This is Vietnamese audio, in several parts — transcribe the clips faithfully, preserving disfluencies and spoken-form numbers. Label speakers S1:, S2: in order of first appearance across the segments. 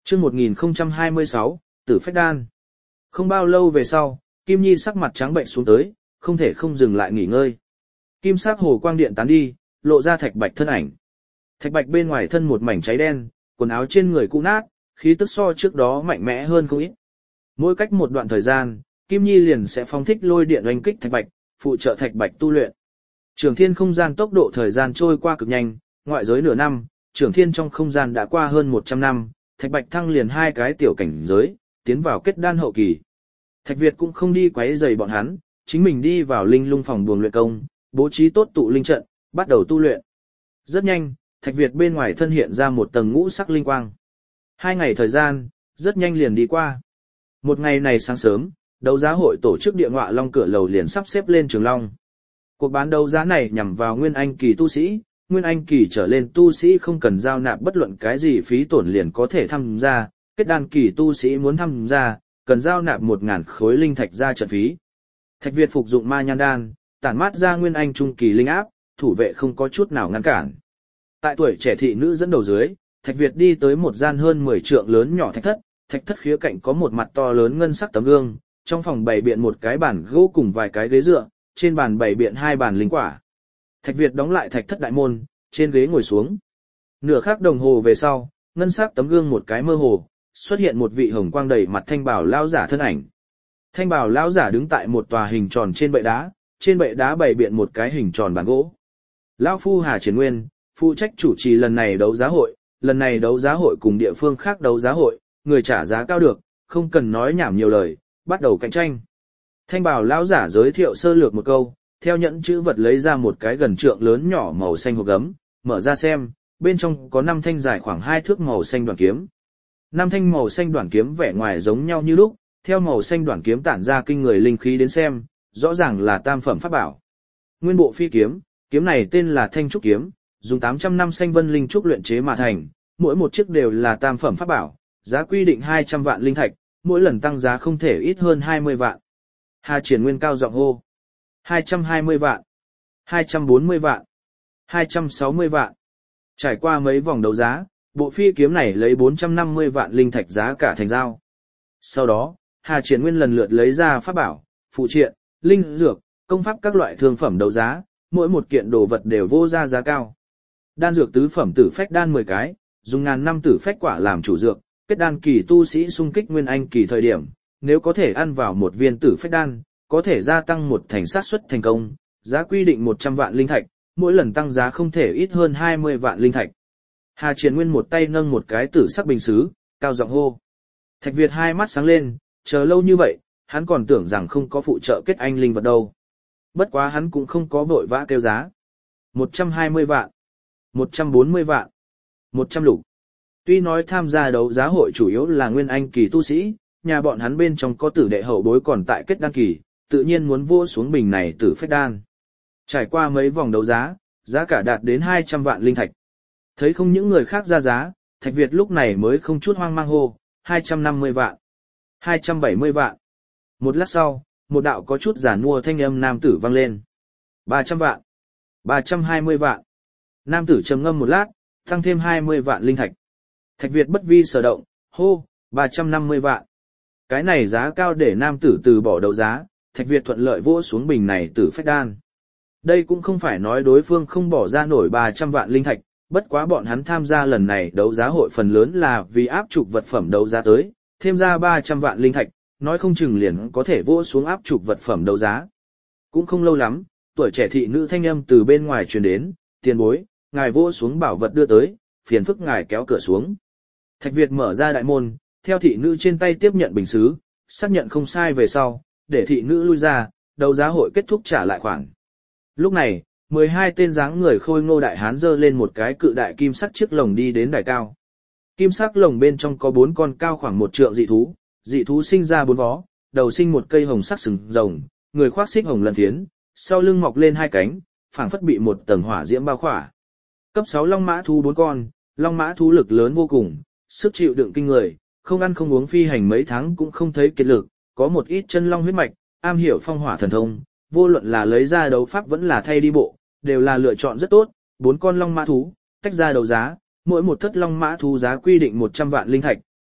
S1: Chương một nghìn không trăm hai mươi sáu, Tử Phách Đan. Không bao lâu về sau, Kim Nhi sắc mặt trắng bệnh xuống tới, không thể không dừng lại nghỉ ngơi. Kim sắc hồ quang điện tán đi, lộ ra Thạch Bạch thân ảnh. Thạch Bạch bên ngoài thân một mảnh cháy đen, quần áo trên người cũ nát, khí tức so trước đó mạnh mẽ hơn không ít. Mỗi cách một đoạn thời gian, Kim Nhi liền sẽ phóng thích lôi điện oanh kích Thạch Bạch, phụ trợ Thạch Bạch tu luyện. Trường Thiên không gian tốc độ thời gian trôi qua cực nhanh, ngoại giới nửa năm, Trường Thiên trong không gian đã qua hơn một trăm năm, Thạch Bạch thăng liền hai cái tiểu cảnh giới, tiến vào kết đan hậu kỳ. Thạch Việt cũng không đi quấy rầy bọn hắn, chính mình đi vào linh lung phòng buồng luyện công, bố trí tốt tụ linh trận, bắt đầu tu luyện. Rất nhanh, Thạch Việt bên ngoài thân hiện ra một tầng ngũ sắc linh quang. Hai ngày thời gian, rất nhanh liền đi qua. Một ngày này sáng sớm, đấu giá hội tổ chức địa ngọa long cửa lầu liền sắp xếp lên trường long. Cuộc bán đấu giá này nhằm vào nguyên anh kỳ tu sĩ, nguyên anh kỳ trở lên tu sĩ không cần giao nạp bất luận cái gì phí tổn liền có thể tham gia, kết đan kỳ tu sĩ muốn tham gia, cần giao nạp một ngàn khối linh thạch ra trận phí. Thạch Việt phục dụng ma nhan đan, tản mát ra nguyên anh trung kỳ linh áp, thủ vệ không có chút nào ngăn cản. Tại tuổi trẻ thị nữ dẫn đầu dưới, Thạch Việt đi tới một gian hơn mười trượng lớn nhỏ thạch thất, thạch thất khía cạnh có một mặt to lớn ngân sắc tấm gương, trong phòng bày biện một cái bàn gỗ cùng vài cái ghế dựa, trên bàn bày biện hai bàn linh quả. Thạch Việt đóng lại thạch thất đại môn, trên ghế ngồi xuống. Nửa khắc đồng hồ về sau, ngân sắc tấm gương một cái mơ hồ, xuất hiện một vị hồng quang đầy mặt thanh bảo lão giả thân ảnh. Thanh bảo lão giả đứng tại một tòa hình tròn trên bệ đá, trên bệ đá bày biện một cái hình tròn bàn gỗ. Lão phu Hà Triển Nguyên, phụ trách chủ trì lần này đấu giá hội, lần này đấu giá hội cùng địa phương khác đấu giá hội, người trả giá cao được, không cần nói nhảm nhiều lời, bắt đầu cạnh tranh. Thanh bảo lão giả giới thiệu sơ lược một câu, theo nhẫn chữ vật lấy ra một cái gần trượng lớn nhỏ màu xanh hộp gấm, mở ra xem, bên trong có năm thanh dài khoảng hai thước màu xanh đoạn kiếm. Năm thanh màu xanh đoạn kiếm vẻ ngoài giống nhau như lúc, theo màu xanh đoạn kiếm tản ra kinh người linh khí đến xem, rõ ràng là tam phẩm pháp bảo. Nguyên bộ phi kiếm, kiếm này tên là Thanh trúc kiếm, dùng tám trăm năm xanh vân linh trúc luyện chế mà thành, mỗi một chiếc đều là tam phẩm pháp bảo, giá quy định hai trăm vạn linh thạch, mỗi lần tăng giá không thể ít hơn hai mươi vạn. Hà Triển Nguyên cao giọng hô: hai trăm hai mươi vạn, hai trăm bốn mươi vạn, hai trăm sáu mươi vạn. Trải qua mấy vòng đấu giá, bộ phi kiếm này lấy bốn trăm năm mươi vạn linh thạch giá cả thành giao. Sau đó, Hà Triển Nguyên lần lượt lấy ra pháp bảo, phụ triện, linh dược, công pháp các loại thương phẩm đấu giá, mỗi một kiện đồ vật đều vô ra giá cao. Đan dược tứ phẩm tử phách đan mười cái, dùng ngàn năm tử phách quả làm chủ dược, kết đan kỳ tu sĩ xung kích nguyên anh kỳ thời điểm, nếu có thể ăn vào một viên tử phách đan, có thể gia tăng một thành xác suất thành công, giá quy định một trăm vạn linh thạch, mỗi lần tăng giá không thể ít hơn hai mươi vạn linh thạch. Hà Triển Nguyên một tay nâng một cái tử sắc bình sứ, cao giọng hô. Thạch Việt hai mắt sáng lên, chờ lâu như vậy, hắn còn tưởng rằng không có phụ trợ kết anh linh vật đâu. Bất quá hắn cũng không có vội vã kêu giá. một trăm hai mươi vạn, một trăm bốn mươi vạn, một trăm lục. Tuy nói tham gia đấu giá hội chủ yếu là nguyên anh kỳ tu sĩ, nhà bọn hắn bên trong có tử đệ hậu bối còn tại kết đan kỳ, tự nhiên muốn vua xuống bình này tử phách đan. Trải qua mấy vòng đấu giá, giá cả đạt đến hai trăm vạn linh thạch. Thấy không những người khác ra giá, Thạch Việt lúc này mới không chút hoang mang hô, hai trăm năm mươi vạn, hai trăm bảy mươi vạn. Một lát sau, một đạo có chút giản mua thanh âm nam tử vang lên. ba trăm vạn, ba trăm hai mươi vạn. Nam tử trầm ngâm một lát, tăng thêm hai mươi vạn linh thạch. Thạch Việt bất vi sở động, hô, ba trăm năm mươi vạn. Cái này giá cao để nam tử từ bỏ đấu giá, Thạch Việt thuận lợi vỗ xuống bình này tử phách đan. Đây cũng không phải nói đối phương không bỏ ra nổi ba trăm vạn linh thạch, bất quá bọn hắn tham gia lần này đấu giá hội phần lớn là vì áp trục vật phẩm đấu giá tới, thêm ra ba trăm vạn linh thạch, nói không chừng liền có thể vỗ xuống áp trục vật phẩm đấu giá. Cũng không lâu lắm, tuổi trẻ thị nữ thanh âm từ bên ngoài truyền đến, tiền bối, ngài vỗ xuống bảo vật đưa tới, phiền phức ngài kéo cửa xuống. Thạch Việt mở ra đại môn, theo thị nữ trên tay tiếp nhận bình sứ, xác nhận không sai về sau, để thị nữ lui ra, đấu giá hội kết thúc trả lại khoản. Lúc này, mười hai tên dáng người khôi ngô đại hán giơ lên một cái cự đại kim sắc chiếc lồng đi đến đài cao. Kim sắc lồng bên trong có bốn con cao khoảng một trượng dị thú, dị thú sinh ra bốn vó, đầu sinh một cây hồng sắc sừng rồng, người khoác xích hồng lân phiến, sau lưng mọc lên hai cánh, phảng phất bị một tầng hỏa diễm bao khỏa. Cấp sáu long mã thú bốn con, long mã thú lực lớn vô cùng, sức chịu đựng kinh người, không ăn không uống phi hành mấy tháng cũng không thấy kiệt lực, có một ít chân long huyết mạch, am hiểu phong hỏa thần thông, vô luận là lấy ra đấu pháp vẫn là thay đi bộ, đều là lựa chọn rất tốt. Bốn con long mã thú, tách ra đấu giá, mỗi một thất long mã thú giá quy định một trăm vạn linh thạch,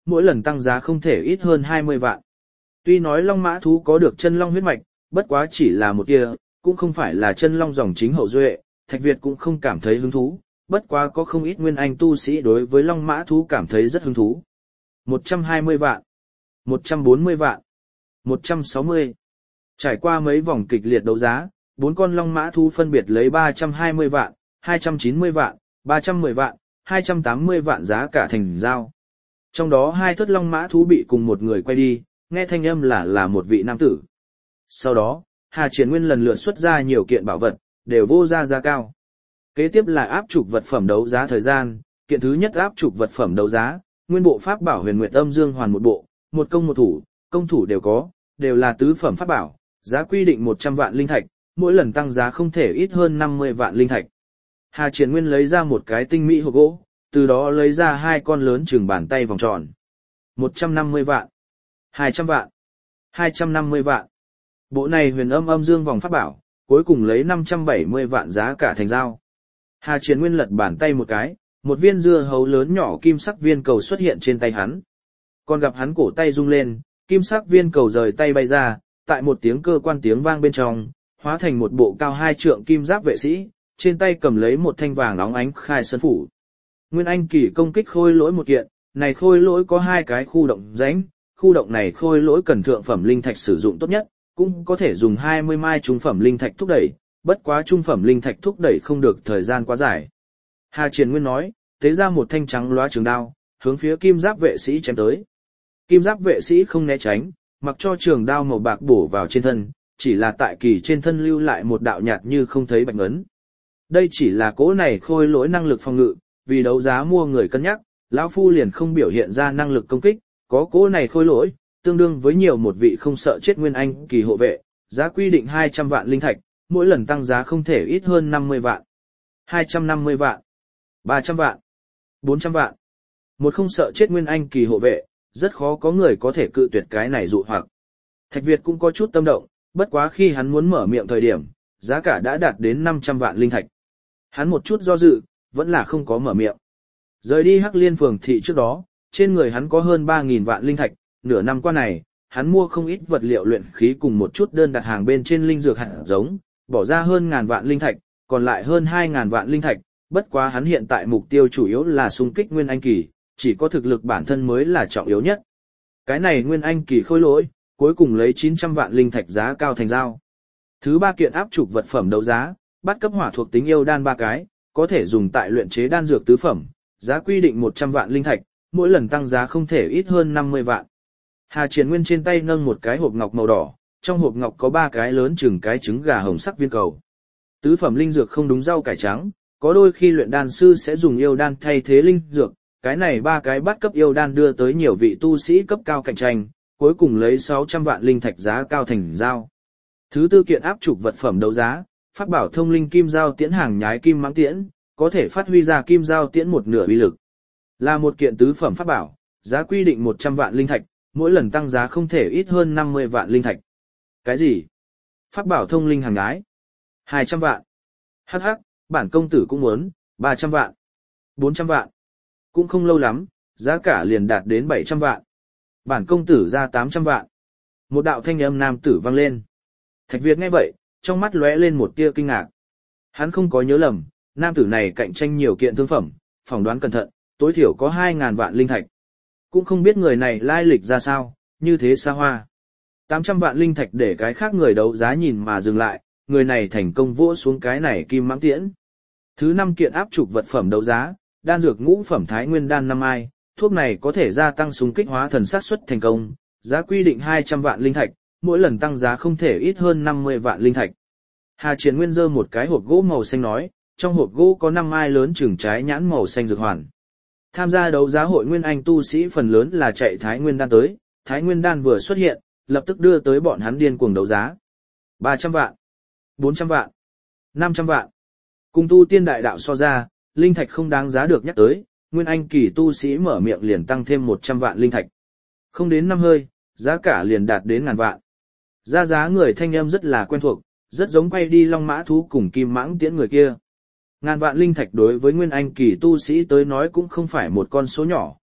S1: mỗi lần tăng giá không thể ít hơn hai mươi vạn. Tuy nói long mã thú có được chân long huyết mạch, bất quá chỉ là một kia, cũng không phải là chân long dòng chính hậu duệ, Thạch Việt cũng không cảm thấy hứng thú, bất quá có không ít nguyên anh tu sĩ đối với long mã thú cảm thấy rất hứng thú. một trăm hai mươi vạn, một trăm bốn mươi vạn, một trăm sáu mươi. Trải qua mấy vòng kịch liệt đấu giá, bốn con long mã thú phân biệt lấy ba trăm hai mươi vạn, hai trăm chín mươi vạn, ba trăm mười vạn, hai trăm tám mươi vạn giá cả thành giao. Trong đó hai thất long mã thú bị cùng một người quay đi, nghe thanh âm là là một vị nam tử. Sau đó, Hà Triển Nguyên lần lượt xuất ra nhiều kiện bảo vật, đều vô ra giá cao. Kế tiếp là áp trục vật phẩm đấu giá thời gian, kiện thứ nhất áp trục vật phẩm đấu giá, nguyên bộ pháp bảo Huyền Nguyệt Âm Dương Hoàn một bộ, một công một thủ, công thủ đều có, đều là tứ phẩm pháp bảo, giá quy định một trăm vạn linh thạch, mỗi lần tăng giá không thể ít hơn năm mươi vạn linh thạch. Hà Triển Nguyên lấy ra một cái tinh mỹ hộp gỗ, từ đó lấy ra hai con lớn chừng bàn tay vòng tròn. một trăm năm mươi vạn, hai trăm vạn, hai trăm năm mươi vạn. Bộ này Huyền Âm Âm Dương vòng pháp bảo, cuối cùng lấy năm trăm bảy mươi vạn giá cả thành giao. Hà Triển Nguyên lật bàn tay một cái, một viên dưa hấu lớn nhỏ kim sắc viên cầu xuất hiện trên tay hắn. Còn gặp hắn cổ tay rung lên, kim sắc viên cầu rời tay bay ra, tại một tiếng cơ quan tiếng vang bên trong, hóa thành một bộ cao hai trượng kim giáp vệ sĩ, trên tay cầm lấy một thanh vàng óng ánh khai sơn phủ. Nguyên Anh kỳ công kích khôi lỗi một kiện, này khôi lỗi có hai cái khu động rãnh, khu động này khôi lỗi cần thượng phẩm linh thạch sử dụng tốt nhất, cũng có thể dùng hai mươi mai trung phẩm linh thạch thúc đẩy, bất quá trung phẩm linh thạch thúc đẩy không được thời gian quá dài. Hà Triển Nguyên nói, tế ra một thanh trắng loá trường đao, hướng phía kim giáp vệ sĩ chém tới. Kim giáp vệ sĩ không né tránh, mặc cho trường đao màu bạc bổ vào trên thân, chỉ là tại kỳ trên thân lưu lại một đạo nhạt như không thấy bạch ấn. Đây chỉ là cỗ này khôi lỗi năng lực phòng ngự, vì đấu giá mua người cân nhắc, lão phu liền không biểu hiện ra năng lực công kích, có cỗ này khôi lỗi, tương đương với nhiều một vị không sợ chết nguyên anh kỳ hộ vệ, giá quy định hai trăm vạn linh thạch, mỗi lần tăng giá không thể ít hơn năm mươi vạn, hai trăm năm mươi vạn, ba trăm vạn, bốn trăm vạn. Một không sợ chết nguyên anh kỳ hộ vệ, rất khó có người có thể cự tuyệt cái này dụ hoặc. Thạch Việt cũng có chút tâm động, bất quá khi hắn muốn mở miệng thời điểm, giá cả đã đạt đến năm trăm vạn linh thạch. Hắn một chút do dự, vẫn là không có mở miệng. Rời đi Hắc Liên phường thị trước đó, trên người hắn có hơn ba nghìn vạn linh thạch, nửa năm qua này, hắn mua không ít vật liệu luyện khí cùng một chút đơn đặt hàng bên trên linh dược hạt giống, bỏ ra hơn ngàn vạn linh thạch, còn lại hơn hai ngàn vạn linh thạch, bất quá hắn hiện tại mục tiêu chủ yếu là xung kích nguyên anh kỳ, chỉ có thực lực bản thân mới là trọng yếu nhất. Cái này nguyên anh kỳ khôi lỗi, cuối cùng lấy chín trăm vạn linh thạch giá cao thành giao. Thứ ba kiện áp trục vật phẩm đấu giá, bắt cấp hỏa thuộc tính yêu đan ba cái, có thể dùng tại luyện chế đan dược tứ phẩm, giá quy định một trăm vạn linh thạch, mỗi lần tăng giá không thể ít hơn năm mươi vạn. Hà Triển Nguyên trên tay nâng một cái hộp ngọc màu đỏ, trong hộp ngọc có ba cái lớn chừng cái trứng gà hồng sắc viên cầu. Tứ phẩm linh dược không đúng rau cải trắng, có đôi khi luyện đan sư sẽ dùng yêu đan thay thế linh dược, cái này ba cái bắt cấp yêu đan đưa tới nhiều vị tu sĩ cấp cao cạnh tranh, cuối cùng lấy sáu trăm vạn linh thạch giá cao thành giao. Thứ tư kiện áp trục vật phẩm đấu giá, pháp bảo thông linh kim giao tiễn hàng nhái kim mãng tiễn, có thể phát huy ra kim giao tiễn một nửa uy lực. Là một kiện tứ phẩm pháp bảo, giá quy định một trăm vạn linh thạch, mỗi lần tăng giá không thể ít hơn năm mươi vạn linh thạch. Cái gì? Pháp bảo thông linh hàng nhái? hai trăm vạn. Hắc hắc, bản công tử cũng muốn, ba trăm vạn. bốn trăm vạn. Cũng không lâu lắm, giá cả liền đạt đến bảy trăm vạn. Bản công tử ra tám trăm vạn. Một đạo thanh âm nam tử vang lên. Thạch Việt nghe vậy, trong mắt lóe lên một tia kinh ngạc. Hắn không có nhớ lầm, nam tử này cạnh tranh nhiều kiện thương phẩm, phỏng đoán cẩn thận, tối thiểu có hai ngàn vạn linh thạch. Cũng không biết người này lai lịch ra sao, như thế xa hoa. tám trăm vạn linh thạch để cái khác người đấu giá nhìn mà dừng lại, người này thành công vỗ xuống cái này kim mãng tiễn. Thứ năm kiện áp trục vật phẩm đấu giá, đan dược ngũ phẩm thái nguyên đan năm ai, thuốc này có thể gia tăng súng kích hóa thần xác suất thành công, giá quy định hai trăm vạn linh thạch, mỗi lần tăng giá không thể ít hơn năm mươi vạn linh thạch. Hà Triển Nguyên giơ một cái hộp gỗ màu xanh nói, trong hộp gỗ có năm ai lớn chừng trái nhãn màu xanh dược hoàn. Tham gia đấu giá hội nguyên anh tu sĩ phần lớn là chạy thái nguyên đan tới, thái nguyên đan vừa xuất hiện, lập tức đưa tới bọn hắn điên cuồng đấu giá. ba trăm vạn, bốn trăm vạn, năm trăm vạn. Cùng tu tiên đại đạo so ra, linh thạch không đáng giá được nhắc tới, nguyên anh kỳ tu sĩ mở miệng liền tăng thêm một trăm vạn linh thạch. Không đến năm hơi, giá cả liền đạt đến ngàn vạn. Ra giá người thanh âm rất là quen thuộc, rất giống quay đi long mã thú cùng kim mãng tiễn người kia. Ngàn vạn linh thạch đối với nguyên anh kỳ tu sĩ tới nói cũng không phải một con số nhỏ,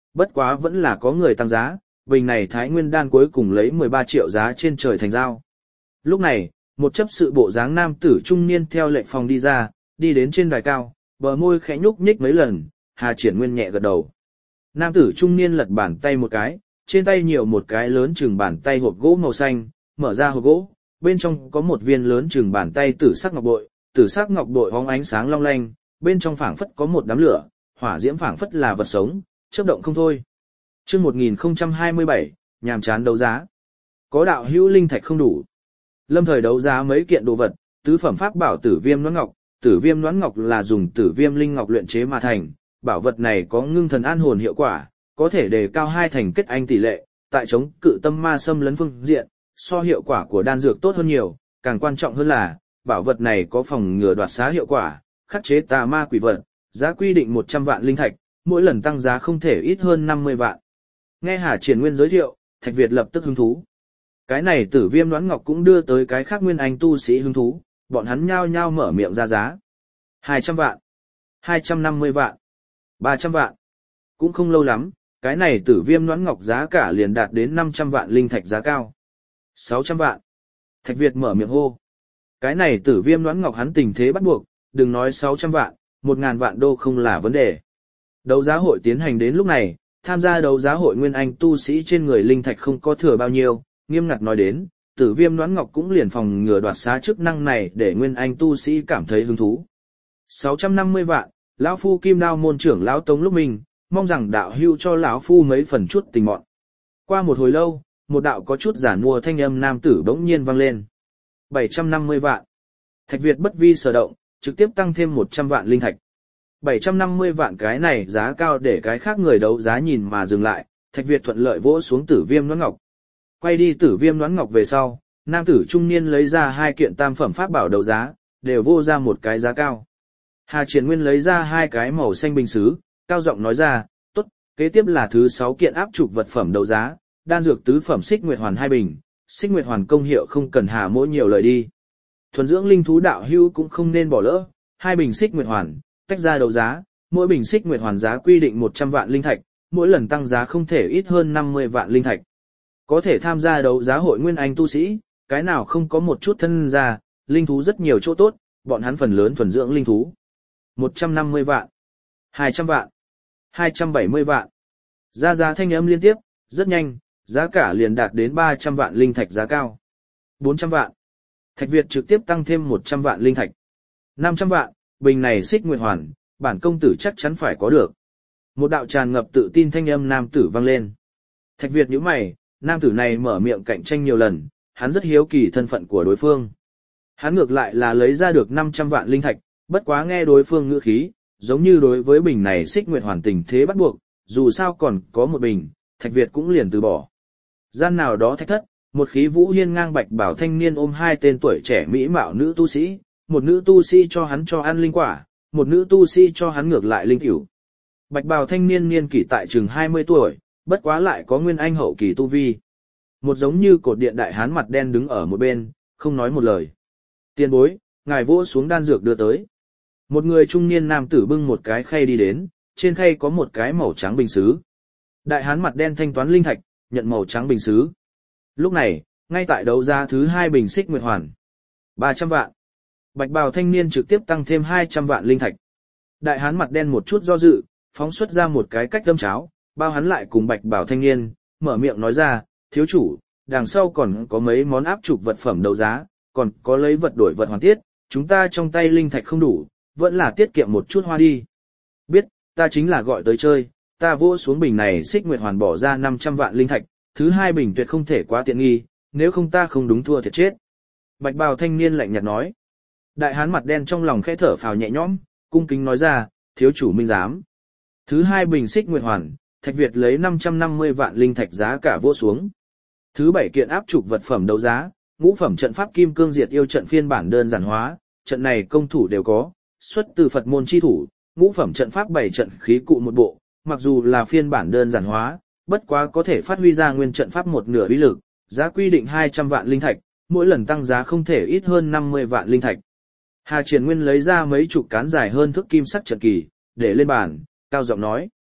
S1: bất quá vẫn là có người tăng giá, bình này Thái Nguyên đan cuối cùng lấy mười ba triệu giá trên trời thành giao. Lúc này, một chấp sự bộ dáng nam tử trung niên theo lệnh phòng đi ra, đi đến trên đài cao, bờ môi khẽ nhúc nhích mấy lần, Hà Triển Nguyên nhẹ gật đầu. Nam tử trung niên lật bàn tay một cái, trên tay nhiều một cái lớn chừng bàn tay hộp gỗ màu xanh, mở ra hộp gỗ, bên trong có một viên lớn chừng bàn tay tử sắc ngọc bội, tử sắc ngọc bội hóng ánh sáng long lanh, bên trong phảng phất có một đám lửa, hỏa diễm phảng phất là vật sống, chớp động không thôi. Chương một nghìn không trăm hai mươi bảy, nhàm chán đấu giá. Có đạo hữu linh thạch không đủ. Lâm thời đấu giá mấy kiện đồ vật, tứ phẩm pháp bảo Tử Viêm Noãn Ngọc, Tử Viêm Noãn Ngọc là dùng Tử Viêm linh ngọc luyện chế mà thành, bảo vật này có ngưng thần an hồn hiệu quả, có thể đề cao hai thành kết anh tỷ lệ, tại chống cự tâm ma xâm lấn phương diện, so hiệu quả của đan dược tốt hơn nhiều, càng quan trọng hơn là, bảo vật này có phòng ngừa đoạt xá hiệu quả, khắc chế tà ma quỷ vật, giá quy định một trăm vạn linh thạch, mỗi lần tăng giá không thể ít hơn năm mươi vạn. Nghe Hà Triển Nguyên giới thiệu, Thạch Việt lập tức hứng thú. Cái này Tử Viêm Noãn Ngọc cũng đưa tới cái khác nguyên anh tu sĩ hứng thú, bọn hắn nhao nhao mở miệng ra giá. hai trăm vạn, hai trăm năm mươi vạn, ba trăm vạn. Cũng không lâu lắm, cái này Tử Viêm Noãn Ngọc giá cả liền đạt đến năm trăm vạn linh thạch giá cao. sáu trăm vạn. Thạch Việt mở miệng hô. Cái này Tử Viêm Noãn Ngọc hắn tình thế bắt buộc, đừng nói sáu trăm vạn, một ngàn vạn đô không là vấn đề. Đấu giá hội tiến hành đến lúc này, tham gia đấu giá hội nguyên anh tu sĩ trên người linh thạch không có thừa bao nhiêu, nghiêm ngặt nói đến, Tử Viêm Noãn Ngọc cũng liền phòng ngừa đoạt xá chức năng này để nguyên anh tu sĩ cảm thấy hứng thú. sáu trăm năm mươi vạn, lão phu Kim Đao môn trưởng lão Tống Lúc Minh, mong rằng đạo hữu cho lão phu mấy phần chút tình mọn. Qua một hồi lâu, một đạo có chút giả mua thanh âm nam tử bỗng nhiên vang lên. bảy trăm năm mươi vạn. Thạch Việt bất vi sở động, trực tiếp tăng thêm một trăm vạn linh thạch. bảy trăm năm mươi vạn cái này giá cao để cái khác người đấu giá nhìn mà dừng lại, Thạch Việt thuận lợi vỗ xuống Tử Viêm Noãn Ngọc. Quay đi Tử Viêm Noãn Ngọc về sau, nam tử trung niên lấy ra hai kiện tam phẩm pháp bảo đấu giá, đều vô ra một cái giá cao. Hà Triển Nguyên lấy ra hai cái màu xanh bình sứ, cao giọng nói ra, tốt, kế tiếp là thứ sáu kiện áp trục vật phẩm đấu giá, đan dược tứ phẩm Xích Nguyệt Hoàn hai bình, Xích Nguyệt Hoàn công hiệu không cần Hà mỗi nhiều lời đi. Thuần dưỡng linh thú đạo hữu cũng không nên bỏ lỡ, hai bình Xích Nguyệt Hoàn, tách ra đấu giá, mỗi bình Xích Nguyệt Hoàn giá quy định một trăm vạn linh thạch, mỗi lần tăng giá không thể ít hơn năm mươi vạn linh thạch. Có thể tham gia đấu giá hội nguyên anh tu sĩ, cái nào không có một chút thân gia, linh thú rất nhiều chỗ tốt, bọn hắn phần lớn thuần dưỡng linh thú. một trăm năm mươi vạn, hai trăm vạn, hai trăm bảy mươi vạn. Ra giá thanh âm liên tiếp, rất nhanh, giá cả liền đạt đến ba trăm vạn linh thạch giá cao. bốn trăm vạn. Thạch Việt trực tiếp tăng thêm một trăm vạn linh thạch. năm trăm vạn, bình này Xích Nguyệt Hoàn, bản công tử chắc chắn phải có được. Một đạo tràn ngập tự tin thanh âm nam tử vang lên. Thạch Việt nhíu mày, nam tử này mở miệng cạnh tranh nhiều lần, hắn rất hiếu kỳ thân phận của đối phương. Hắn ngược lại là lấy ra được năm trăm vạn linh thạch, bất quá nghe đối phương ngữ khí, giống như đối với bình này Xích Nguyệt Hoàn tình thế bắt buộc, dù sao còn có một bình, Thạch Việt cũng liền từ bỏ. Gian nào đó thạch thất, một khí vũ hiên ngang bạch bảo thanh niên ôm hai tên tuổi trẻ mỹ mạo nữ tu sĩ, một nữ tu sĩ cho hắn cho ăn linh quả, một nữ tu sĩ cho hắn ngược lại linh cửu. Bạch bào thanh niên niên kỷ tại chừng hai mươi tuổi, bất quá lại có nguyên anh hậu kỳ tu vi. Một giống như cột điện đại hán mặt đen đứng ở một bên, không nói một lời. Tiền bối, ngài vỗ xuống đan dược đưa tới. Một người trung niên nam tử bưng một cái khay đi đến, trên khay có một cái màu trắng bình sứ. Đại hán mặt đen thanh toán linh thạch, nhận màu trắng bình sứ. Lúc này, ngay tại đấu giá thứ hai bình Xích Nguyệt Hoàn. ba trăm vạn. Bạch bào thanh niên trực tiếp tăng thêm hai trăm vạn linh thạch. Đại hán mặt đen một chút do dự, phóng xuất ra một cái cách đâm cháo, bao hắn lại cùng bạch bào thanh niên, mở miệng nói ra, thiếu chủ, đằng sau còn có mấy món áp trục vật phẩm đấu giá, còn có lấy vật đổi vật hoàn tiết, chúng ta trong tay linh thạch không đủ, vẫn là tiết kiệm một chút hoa đi. Biết, ta chính là gọi tới chơi, ta vỗ xuống bình này Xích Nguyệt Hoàn bỏ ra năm trăm vạn linh thạch, thứ hai bình tuyệt không thể quá tiện nghi, nếu không ta không đúng thua thiệt chết. Bạch bào thanh niên lạnh nhạt nói. Đại hán mặt đen trong lòng khẽ thở phào nhẹ nhõm, cung kính nói ra, thiếu chủ minh giám. Thứ hai bình Xích Nguyệt Hoàn, Thạch Việt lấy năm trăm năm mươi vạn linh thạch giá cả vỗ xuống. Thứ bảy kiện áp trục vật phẩm đấu giá, ngũ phẩm trận pháp Kim Cương Diệt Yêu trận phiên bản đơn giản hóa, trận này công thủ đều có, xuất từ Phật môn chi thủ, ngũ phẩm trận pháp bảy trận khí cụ một bộ, mặc dù là phiên bản đơn giản hóa, bất quá có thể phát huy ra nguyên trận pháp một nửa uy lực, giá quy định hai trăm vạn linh thạch, mỗi lần tăng giá không thể ít hơn năm mươi vạn linh thạch. Hà Triển Nguyên lấy ra mấy chục cán dài hơn thước kim sắc trận kỳ, để lên bàn, cao giọng nói.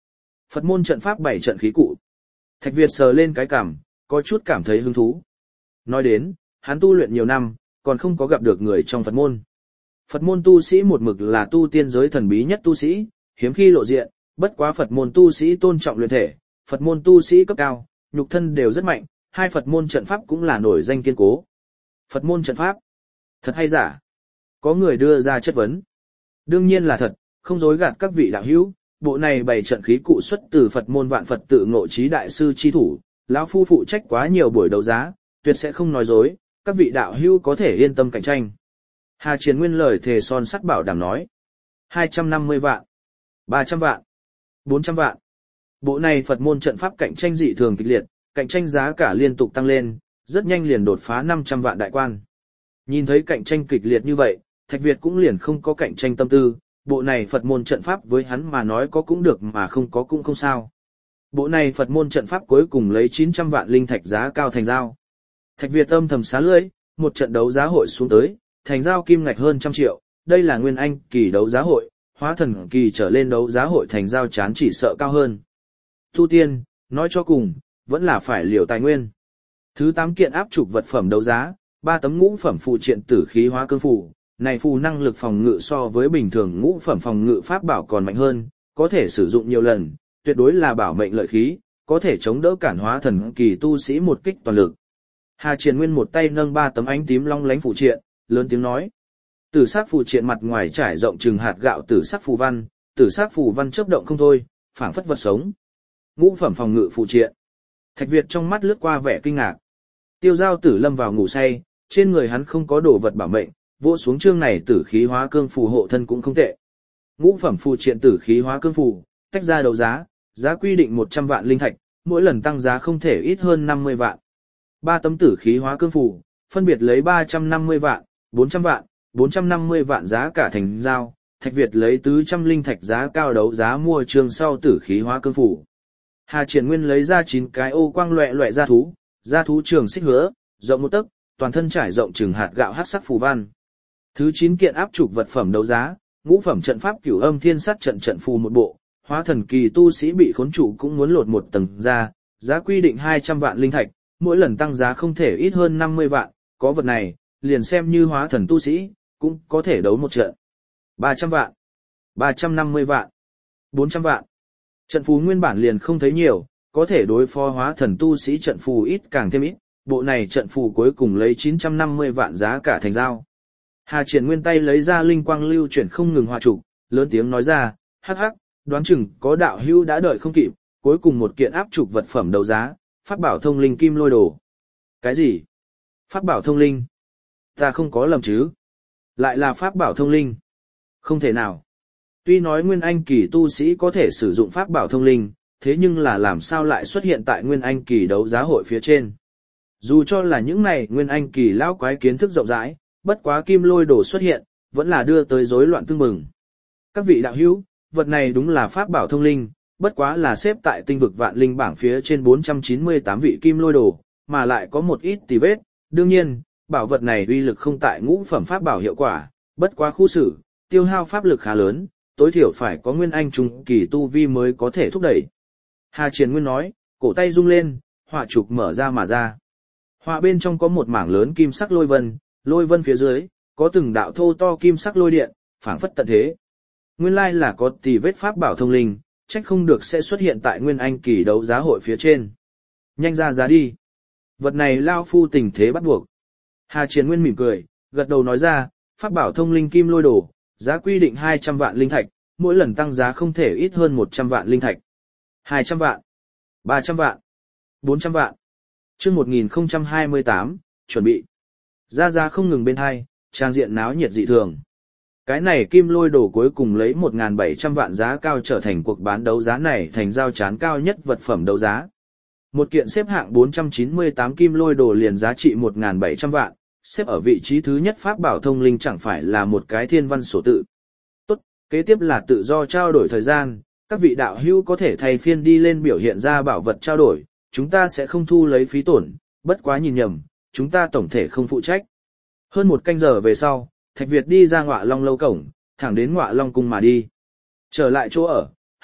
S1: Phật môn trận pháp bảy trận khí cụ. Thạch Việt sờ lên cái cằm, có chút cảm thấy hứng thú. Nói đến, hắn tu luyện nhiều năm, còn không có gặp được người trong Phật môn. Phật môn tu sĩ một mực là tu tiên giới thần bí nhất tu sĩ, hiếm khi lộ diện, bất quá Phật môn tu sĩ tôn trọng luyện thể, Phật môn tu sĩ cấp cao, nhục thân đều rất mạnh, hai Phật môn trận pháp cũng là nổi danh kiên cố. Phật môn trận pháp, thật hay giả? Có người đưa ra chất vấn. Đương nhiên là thật, không dối gạt các vị đạo hữu, bộ này bày trận khí cụ xuất từ Phật môn vạn Phật tự ngộ trí đại sư chi thủ, lão phu phụ trách quá nhiều buổi đấu giá, tuyệt sẽ không nói dối, các vị đạo hữu có thể yên tâm cạnh tranh. Hà Chiến Nguyên lời thề son sắt bảo đảm nói. hai trăm năm mươi vạn, ba trăm vạn, bốn trăm vạn. Bộ này Phật môn trận pháp cạnh tranh dị thường kịch liệt, cạnh tranh giá cả liên tục tăng lên, rất nhanh liền đột phá năm trăm vạn đại quan. Nhìn thấy cạnh tranh kịch liệt như vậy, Thạch Việt cũng liền không có cạnh tranh tâm tư, bộ này Phật môn trận pháp với hắn mà nói có cũng được mà không có cũng không sao. Bộ này Phật môn trận pháp cuối cùng lấy chín trăm vạn linh thạch giá cao thành giao. Thạch Việt âm thầm xá lưỡi, một trận đấu giá hội xuống tới, thành giao kim ngạch hơn trăm triệu, đây là nguyên anh kỳ đấu giá hội, hóa thần kỳ trở lên đấu giá hội thành giao chán chỉ sợ cao hơn. Tu tiên, nói cho cùng, vẫn là phải liều tài nguyên. Thứ tám kiện áp trục vật phẩm đấu giá, ba tấm ngũ phẩm phụ triện tử khí hóa cương phù, này phù năng lực phòng ngự so với bình thường ngũ phẩm phòng ngự pháp bảo còn mạnh hơn, có thể sử dụng nhiều lần, tuyệt đối là bảo mệnh lợi khí, có thể chống đỡ cản hóa thần kỳ tu sĩ một kích toàn lực. Hà Triền Nguyên một tay nâng ba tấm ánh tím long lánh phụ triện, lớn tiếng nói: tử sắc phù triện mặt ngoài trải rộng chừng hạt gạo tử sắc phù văn, tử sắc phù văn chớp động không thôi, phảng phất vật sống. Ngũ phẩm phòng ngự phù triện. Thạch Việt trong mắt lướt qua vẻ kinh ngạc. Tiêu Giao Tử lâm vào ngủ say, trên người hắn không có đồ vật bảo mệnh, vỗ xuống chương này tử khí hóa cương phù hộ thân cũng không tệ. Ngũ phẩm phù triện tử khí hóa cương phù, tách ra đấu giá, giá quy định một trăm vạn linh thạch, mỗi lần tăng giá không thể ít hơn năm mươi vạn. Ba tấm tử khí hóa cương phù, phân biệt lấy ba trăm năm mươi vạn, bốn trăm vạn, bốn trăm năm mươi vạn giá cả thành giao, Thạch Việt lấy tứ trăm linh thạch giá cao đấu giá mua chương sau tử khí hóa cương phù. Hà Triển Nguyên lấy ra chín cái ô quang loẹ loẹ gia thú, gia thú trường xích hứa, rộng một tấc, toàn thân trải rộng chừng hạt gạo hắc sắc phù văn. Thứ chín kiện áp trục vật phẩm đấu giá, ngũ phẩm trận pháp cửu âm thiên sát trận trận phù một bộ, hóa thần kỳ tu sĩ bị khốn trụ cũng muốn lột một tầng ra, giá quy định hai trăm vạn linh thạch, mỗi lần tăng giá không thể ít hơn năm mươi vạn, có vật này, liền xem như hóa thần tu sĩ, cũng có thể đấu một trận. ba trăm vạn, ba trăm năm mươi vạn, bốn trăm vạn. Trận phù nguyên bản liền không thấy nhiều, có thể đối phó hóa thần tu sĩ trận phù ít càng thêm ít, bộ này trận phù cuối cùng lấy chín trăm năm mươi vạn giá cả thành giao. Hà Triển Nguyên tay lấy ra linh quang lưu chuyển không ngừng hòa trục, lớn tiếng nói ra: hắc hắc, đoán chừng có đạo hữu đã đợi không kịp, cuối cùng một kiện áp trục vật phẩm đấu giá, pháp bảo thông linh kim lôi đồ. Cái gì? Pháp bảo thông linh? Ta không có lầm chứ? Lại là pháp bảo thông linh? Không thể nào. Tuy nói nguyên anh kỳ tu sĩ có thể sử dụng pháp bảo thông linh, thế nhưng là làm sao lại xuất hiện tại nguyên anh kỳ đấu giá hội phía trên? Dù cho là những này nguyên anh kỳ lão quái kiến thức rộng rãi, bất quá kim lôi đồ xuất hiện, vẫn là đưa tới rối loạn tương mừng. Các vị đạo hữu, vật này đúng là pháp bảo thông linh, bất quá là xếp tại tinh vực vạn linh bảng phía trên bốn trăm chín mươi tám vị kim lôi đồ, mà lại có một ít tì vết. Đương nhiên, bảo vật này uy lực không tại ngũ phẩm pháp bảo hiệu quả, bất quá khu xử, tiêu hao pháp lực khá lớn, tối thiểu phải có nguyên anh trung kỳ tu vi mới có thể thúc đẩy. Hà Triển Nguyên nói, cổ tay rung lên, họa trục mở ra mà ra. Họa bên trong có một mảng lớn kim sắc lôi vân, lôi vân phía dưới, có từng đạo thô to kim sắc lôi điện, phảng phất tận thế. Nguyên lai là có tì vết pháp bảo thông linh, trách không được sẽ xuất hiện tại nguyên anh kỳ đấu giá hội phía trên. Nhanh ra giá đi. Vật này lao phu tình thế bắt buộc. Hà Triển Nguyên mỉm cười, gật đầu nói ra, pháp bảo thông linh kim lôi đồ, giá quy định hai trăm vạn linh thạch, mỗi lần tăng giá không thể ít hơn một trăm vạn linh thạch. hai trăm vạn, ba trăm vạn, bốn trăm vạn. Chương một nghìn không trăm hai mươi tám, chuẩn bị. Ra giá không ngừng bên hai, trang diện náo nhiệt dị thường. Cái này kim lôi đồ cuối cùng lấy một nghìn bảy trăm vạn giá cao trở thành cuộc bán đấu giá này thành giao chán cao nhất vật phẩm đấu giá. Một kiện xếp hạng bốn trăm chín mươi tám kim lôi đồ liền giá trị một nghìn bảy trăm vạn, xếp ở vị trí thứ nhất pháp bảo thông linh chẳng phải là một cái thiên văn sổ tự. Tốt, kế tiếp là tự do trao đổi thời gian, các vị đạo hữu có thể thay phiên đi lên biểu hiện ra bảo vật trao đổi, chúng ta sẽ không thu lấy phí tổn, bất quá nhìn nhầm, chúng ta tổng thể không phụ trách. Hơn một canh giờ về sau, Thạch Việt đi ra Ngọa Long lâu cổng, thẳng đến Ngọa Long cung mà đi. Trở lại chỗ ở,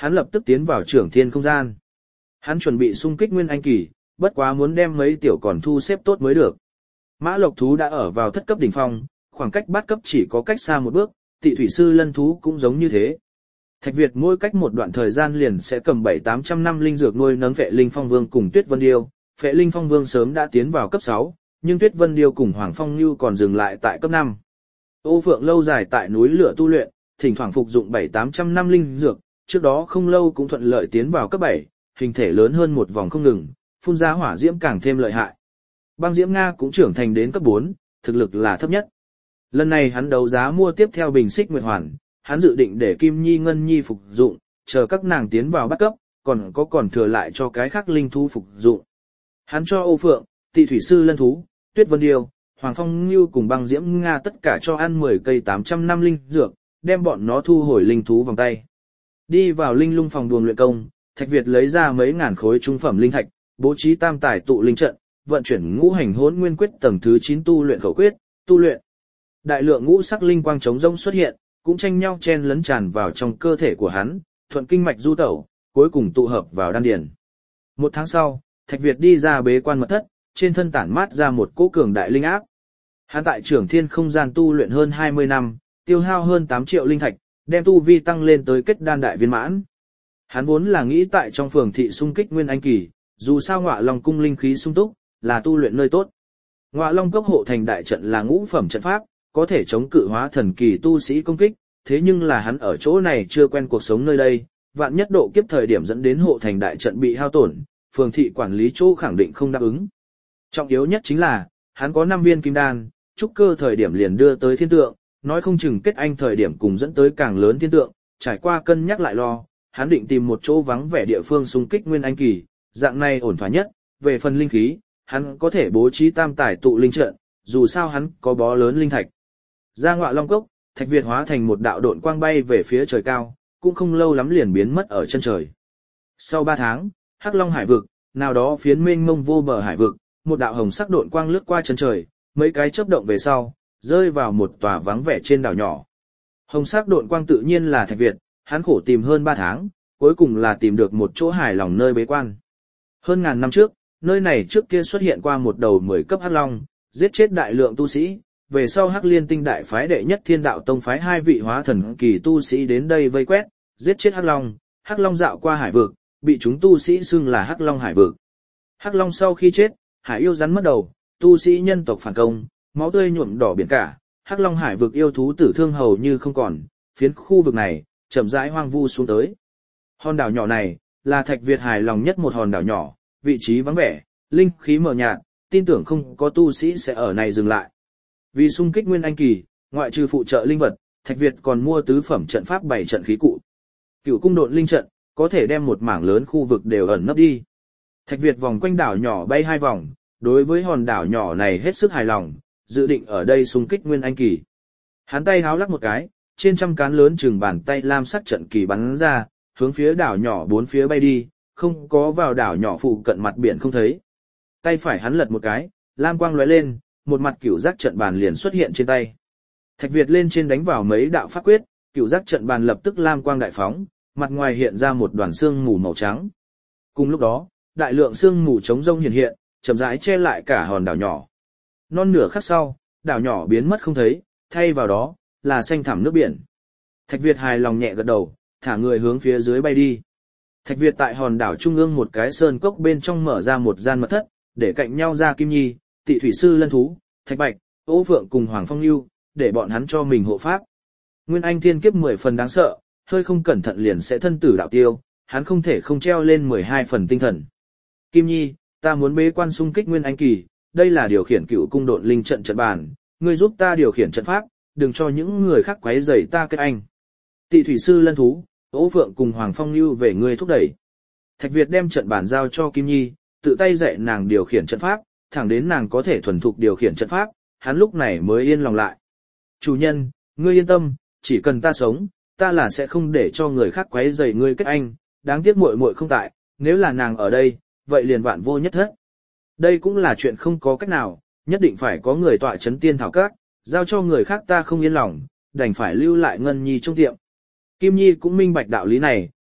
S1: hắn lập tức tiến vào trưởng thiên không gian. Hắn chuẩn bị xung kích nguyên anh kỳ, bất quá muốn đem mấy tiểu còn thu xếp tốt mới được. Mã lộc thú đã ở vào thất cấp đỉnh phong, khoảng cách bát cấp chỉ có cách xa một bước, tị thủy sư lân thú cũng giống như thế. Thạch Việt mỗi cách một đoạn thời gian liền sẽ cầm bảy tám trăm năm linh dược nuôi nấng Phệ Linh Phong Vương cùng Tuyết Vân Điêu. Phệ Linh Phong Vương sớm đã tiến vào cấp sáu, nhưng Tuyết Vân Điêu cùng Hoàng Phong Nưu còn dừng lại tại cấp năm. Ô Phượng lâu dài tại núi lửa tu luyện, thỉnh thoảng phục dụng bảy tám trăm năm linh dược, trước đó không lâu cũng thuận lợi tiến vào cấp bảy, hình thể lớn hơn một vòng không ngừng, phun ra hỏa diễm càng thêm lợi hại. Băng Diễm Nga cũng trưởng thành đến cấp bốn, thực lực là thấp nhất. Lần này hắn đấu giá mua tiếp theo bình xích nguyệt hoàn, hắn dự định để Kim Nhi Ngân Nhi phục dụng, chờ các nàng tiến vào bắt cấp, còn có còn thừa lại cho cái khác linh thú phục dụng. Hắn cho Ô Phượng, Tị Thủy Sư Lân Thú, Tuyết Vân Điêu, Hoàng Phong Nưu cùng Băng Diễm Nga tất cả cho ăn mười cây tám trăm năm linh dược, đem bọn nó thu hồi linh thú vòng tay. Đi vào linh lung phòng đuồng luyện công, Thạch Việt lấy ra mấy ngàn khối trung phẩm linh thạch, bố trí tam tài tụ linh trận, vận chuyển ngũ hành hỗn nguyên quyết tầng thứ chín tu luyện khẩu quyết, tu luyện. Đại lượng ngũ sắc linh quang chống rông xuất hiện, cũng tranh nhau chen lấn tràn vào trong cơ thể của hắn, thuận kinh mạch du tẩu, cuối cùng tụ hợp vào đan điền. Một tháng sau, Thạch Việt đi ra bế quan mật thất, trên thân tản mát ra một cỗ cường đại linh áp. Hắn tại Trưởng Thiên không gian tu luyện hơn hai mươi năm, tiêu hao hơn tám triệu linh thạch, đem tu vi tăng lên tới kết đan đại viên mãn. Hắn vốn là nghĩ tại trong phường thị xung kích nguyên anh kỳ, dù sao Ngọa Long cung linh khí sung túc, là tu luyện nơi tốt. Ngọa Long cốc hộ thành đại trận là ngũ phẩm trận pháp, có thể chống cự hóa thần kỳ tu sĩ công kích, thế nhưng là hắn ở chỗ này chưa quen cuộc sống nơi đây, vạn nhất độ kiếp thời điểm dẫn đến hộ thành đại trận bị hao tổn, phường thị quản lý chỗ khẳng định không đáp ứng. Trọng yếu nhất chính là, hắn có năm viên kim đan, trúc cơ thời điểm liền đưa tới thiên tượng, nói không chừng kết anh thời điểm cùng dẫn tới càng lớn thiên tượng, trải qua cân nhắc lại lo, hắn định tìm một chỗ vắng vẻ địa phương xung kích nguyên anh kỳ, dạng này ổn thỏa nhất, về phần linh khí, hắn có thể bố trí tam tài tụ linh trận, dù sao hắn có bó lớn linh thạch. Ra Ngọa Long cốc, Thạch Việt hóa thành một đạo độn quang bay về phía trời cao, cũng không lâu lắm liền biến mất ở chân trời. Sau ba tháng, Hắc Long hải vực, nào đó phiến mênh mông vô bờ hải vực, một đạo hồng sắc độn quang lướt qua chân trời, mấy cái chớp động về sau, rơi vào một tòa vắng vẻ trên đảo nhỏ. Hồng sắc độn quang tự nhiên là Thạch Việt, hắn khổ tìm hơn ba tháng, cuối cùng là tìm được một chỗ hài lòng nơi bế quan. Hơn ngàn năm trước, nơi này trước kia xuất hiện qua một đầu mười cấp Hắc Long, giết chết đại lượng tu sĩ. Về sau Hắc Liên Tinh đại phái đệ nhất Thiên Đạo Tông phái hai vị hóa thần kỳ tu sĩ đến đây vây quét, giết chết Hắc Long, Hắc Long dạo qua hải vực, bị chúng tu sĩ xưng là Hắc Long hải vực. Hắc Long sau khi chết, hải yêu rắn mất đầu, tu sĩ nhân tộc phản công, máu tươi nhuộm đỏ biển cả, Hắc Long hải vực yêu thú tử thương hầu như không còn, phiến khu vực này chậm rãi hoang vu xuống tới. Hòn đảo nhỏ này là Thạch Việt hài lòng nhất một hòn đảo nhỏ, vị trí vắng vẻ, linh khí mờ nhạt, tin tưởng không có tu sĩ sẽ ở này dừng lại. Vì xung kích nguyên anh kỳ, ngoại trừ phụ trợ linh vật, Thạch Việt còn mua tứ phẩm trận pháp bảy trận khí cụ. Cửu cung độn linh trận, có thể đem một mảng lớn khu vực đều ẩn nấp đi. Thạch Việt vòng quanh đảo nhỏ bay hai vòng, đối với hòn đảo nhỏ này hết sức hài lòng, dự định ở đây xung kích nguyên anh kỳ. Hắn tay háo lắc một cái, trên trăm cán lớn chừng bàn tay lam sắc trận kỳ bắn ra, hướng phía đảo nhỏ bốn phía bay đi, không có vào đảo nhỏ phụ cận mặt biển không thấy. Tay phải hắn lật một cái, lam quang lóe lên, một mặt cửu giác trận bàn liền xuất hiện trên tay. Thạch Việt lên trên đánh vào mấy đạo pháp quyết, cửu giác trận bàn lập tức lam quang đại phóng, mặt ngoài hiện ra một đoàn xương mù màu trắng. Cùng lúc đó, đại lượng xương mù chống rông hiện hiện, chậm rãi che lại cả hòn đảo nhỏ. Non nửa khắc sau, đảo nhỏ biến mất không thấy, thay vào đó là xanh thẳm nước biển. Thạch Việt hài lòng nhẹ gật đầu, thả người hướng phía dưới bay đi. Thạch Việt tại hòn đảo trung ương một cái sơn cốc bên trong mở ra một gian mật thất, để cạnh nhau ra Kim Nhi, Tị Thủy Sư Lân Thú, Thạch Bạch, Ô Phượng cùng Hoàng Phong Nưu, để bọn hắn cho mình hộ pháp. Nguyên Anh thiên kiếp mười phần đáng sợ, hơi không cẩn thận liền sẽ thân tử đạo tiêu, hắn không thể không treo lên mười hai phần tinh thần. Kim Nhi, ta muốn bế quan xung kích Nguyên Anh kỳ, đây là điều khiển cựu cung độn linh trận trận bàn, ngươi giúp ta điều khiển trận pháp, đừng cho những người khác quấy rầy ta kết anh. Tị Thủy Sư Lân Thú, Ô Phượng cùng Hoàng Phong Nưu về ngươi thúc đẩy. Thạch Việt đem trận bàn giao cho Kim Nhi, tự tay dạy nàng điều khiển trận pháp, thẳng đến nàng có thể thuần thục điều khiển trận pháp, hắn lúc này mới yên lòng lại. Chủ nhân, ngươi yên tâm, chỉ cần ta sống, ta là sẽ không để cho người khác quấy rầy ngươi kết anh, đáng tiếc muội muội không tại, nếu là nàng ở đây, vậy liền vạn vô nhất thất. Đây cũng là chuyện không có cách nào, nhất định phải có người tọa chấn tiên thảo các, giao cho người khác ta không yên lòng, đành phải lưu lại Ngân Nhi trong tiệm. Kim Nhi cũng minh bạch đạo lý này,